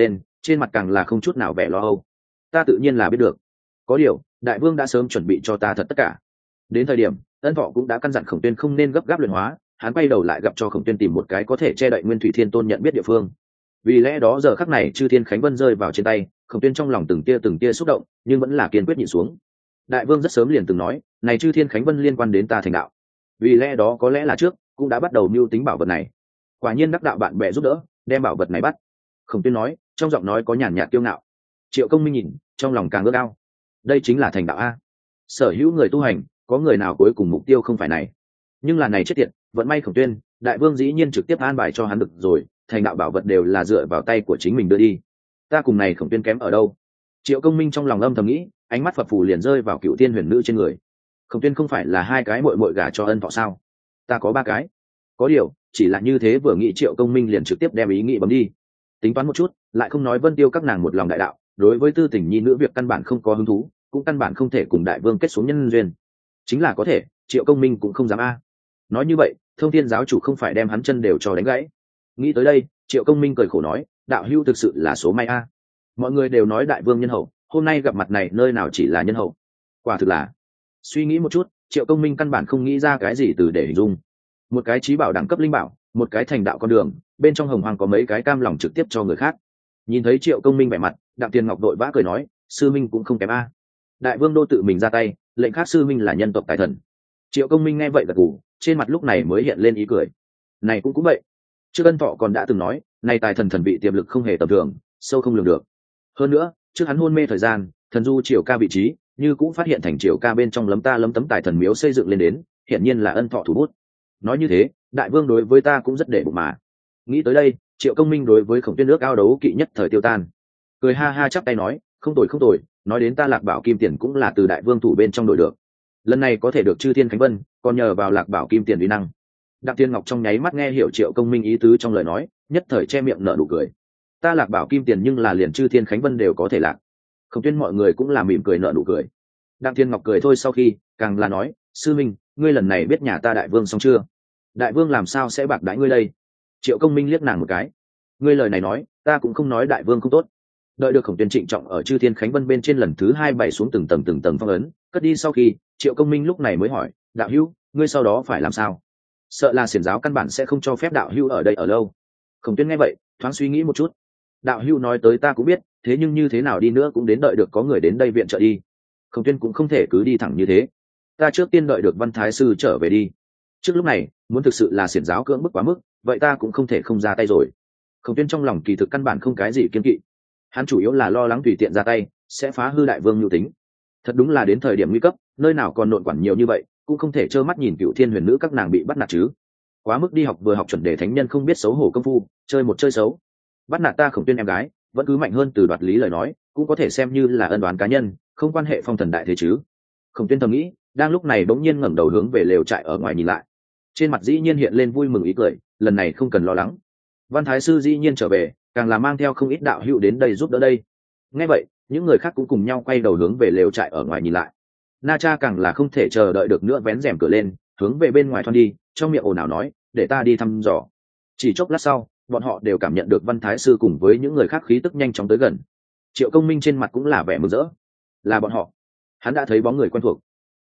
trên mặt càng là không chút nào vẻ lo âu. Ta tự nhiên là biết được, có điều đại vương đã sớm chuẩn bị cho ta thật tất cả. Đến thời điểm Ân Thọ cũng đã căn dặn Khổng Tuyên không nên gấp gáp luyện hóa, hắn quay đầu lại gặp cho Khổng Tuyên tìm một cái có thể che đậy Nguyên Thủy Thiên Tôn nhận biết địa phương. Vì lẽ đó giờ khắc này Chư Thiên Khánh Vân rơi vào trên tay, Khổng Tuyên trong lòng từng tia từng tia xúc động, nhưng vẫn là kiên quyết nhịn xuống. Đại vương rất sớm liền từng nói, này Chư Thiên Khánh Vân liên quan đến ta thành đạo, vì lẽ đó có lẽ là trước cũng đã bắt đầu mưu tính bảo vật này. Quả nhiên đắc đạo bạn bè giúp đỡ, đem bảo vật này bắt. Khổng Tuyên nói, trong giọng nói có nhàn nhạt kiêu ngạo. Triệu Công Minh nhìn, trong lòng càng ước ao. Đây chính là thành đạo a. Sở hữu người tu hành, có người nào cuối cùng mục tiêu không phải này. Nhưng là này chết tiệt, vận may Khổng Tuyên, đại vương dĩ nhiên trực tiếp an bài cho hắn được rồi, thành đạo bảo vật đều là dựa vào tay của chính mình đưa đi. Ta cùng này Khổng Tuyên kém ở đâu? Triệu Công Minh trong lòng âm thầm nghĩ, ánh mắt phập phù liền rơi vào Cựu Tiên Huyền Nữ trên người. Khổng Tuyên không phải là hai cái muội muội gả cho Ân Thọ sao? Ta có ba cái. Có điều, chỉ là như thế vừa nghĩ Triệu Công Minh liền trực tiếp đem ý nghĩ bấm đi. Tính toán một chút, lại không nói Vân Tiêu các nàng một lòng đại đạo, đối với tư tình nhi nữ việc căn bản không có hứng thú, cũng căn bản không thể cùng đại vương kết xuống nhân duyên. Chính là có thể, Triệu Công Minh cũng không dám a. Nói như vậy, Thông Thiên giáo chủ không phải đem hắn chân đều cho đánh gãy. Nghĩ tới đây, Triệu Công Minh cười khổ nói, đạo hữu thực sự là số may a. Mọi người đều nói đại vương nhân hậu, hôm nay gặp mặt này nơi nào chỉ là nhân hậu. Quả thực là. Suy nghĩ một chút, Triệu Công Minh căn bản không nghĩ ra cái gì từ để hình dung. Một cái trí bảo đẳng cấp linh bảo, một cái thành đạo con đường, bên trong hồng hoàng có mấy cái cam lòng trực tiếp cho người khác. Nhìn thấy Triệu Công Minh vẻ mặt, Đặng Tiên Ngọc đội vã cười nói, sư minh cũng không kém a. Đại vương đô tự mình ra tay, lệnh khác sư minh là nhân tộc tài thần. Triệu Công Minh nghe vậy gật gù, trên mặt lúc này mới hiện lên ý cười. Này cũng cũng vậy. Trước Ân Thọ còn đã từng nói, này tài thần thần vị tiềm lực không hề tầm thường, sâu không lường được. Hơn nữa, trước hắn hôn mê thời gian, thần du triều ca vị trí, như cũng phát hiện thành triều ca bên trong lấm ta lấm tấm tài thần miếu xây dựng lên đến, hiển nhiên là Ân Thọ thủ bút. Nói như thế, đại vương đối với ta cũng rất để bụng mà. Nghĩ tới đây, Triệu Công Minh đối với Khổng Tuyên nước ao đấu kỵ nhất thời tiêu tan. Cười ha ha chắp tay nói, không tồi không tồi, nói đến ta Lạc Bảo Kim Tiền cũng là từ đại vương thủ bên trong đổi được. Lần này có thể được Chư Thiên Khánh Vân, còn nhờ vào Lạc Bảo Kim Tiền uy năng. Đặng Tiên Ngọc trong nháy mắt nghe hiểu Triệu Công Minh ý tứ trong lời nói, nhất thời che miệng nở nụ cười. Ta Lạc Bảo Kim Tiền nhưng là liền Chư Thiên Khánh Vân đều có thể lạc. Khổng Tuyên mọi người cũng là mỉm cười nở nụ cười. Đặng Tiên Ngọc cười thôi sau khi, càng là nói, sư minh, ngươi lần này biết nhà ta đại vương xong chưa? Đại vương làm sao sẽ bạc đãi ngươi đây? Triệu Công Minh liếc nàng một cái. Ngươi lời này nói, ta cũng không nói đại vương không tốt. Đợi được Khổng Tuyên trịnh trọng ở Chư Thiên Khánh Vân bên trên lần thứ hai bày xuống từng tầng từng tầng phong ấn, cất đi sau khi, Triệu Công Minh lúc này mới hỏi, đạo hữu, ngươi sau đó phải làm sao? Sợ là xiển giáo căn bản sẽ không cho phép đạo hữu ở đây ở lâu. Khổng Tuyên nghe vậy, thoáng suy nghĩ một chút. Đạo hữu nói tới ta cũng biết, thế nhưng như thế nào đi nữa cũng đến đợi được có người đến đây viện trợ đi. Khổng Tuyên cũng không thể cứ đi thẳng như thế. Ta trước tiên đợi được Văn Thái sư trở về đi. Trước lúc này, muốn thực sự là xiển giáo cưỡng bức quá mức, vậy ta cũng không thể không ra tay rồi. Khổng Tuyên trong lòng kỳ thực căn bản không cái gì kiên kỵ. Hắn chủ yếu là lo lắng tùy tiện ra tay sẽ phá hư đại vương nhu tính. Thật đúng là đến thời điểm nguy cấp, nơi nào còn nộn quản nhiều như vậy, cũng không thể trơ mắt nhìn Cựu Thiên Huyền Nữ các nàng bị bắt nạt chứ. Quá mức đi học vừa học chuẩn đề thánh nhân không biết xấu hổ công phu, chơi một chơi xấu. Bắt nạt ta Khổng Tuyên em gái, vẫn cứ mạnh hơn từ đoạt lý lời nói, cũng có thể xem như là ân oán cá nhân, không quan hệ phong thần đại thế chứ. Khổng Tuyên thầm nghĩ, đang lúc này bỗng nhiên ngẩng đầu hướng về lều trại ở ngoài nhìn lại. Trên mặt dĩ nhiên hiện lên vui mừng ý cười, lần này không cần lo lắng. Văn Thái sư dĩ nhiên trở về, càng là mang theo không ít đạo hữu đến đây giúp đỡ đây. Nghe vậy, những người khác cũng cùng nhau quay đầu hướng về lều trại ở ngoài nhìn lại. Na Cha càng là không thể chờ đợi được nữa vén rèm cửa lên, hướng về bên ngoài thoăn đi, trong miệng ồn ào nói, để ta đi thăm dò. Chỉ chốc lát sau, bọn họ đều cảm nhận được Văn Thái sư cùng với những người khác khí tức nhanh chóng tới gần. Triệu Công Minh trên mặt cũng là vẻ mừng rỡ. Là bọn họ. Hắn đã thấy bóng người quen thuộc.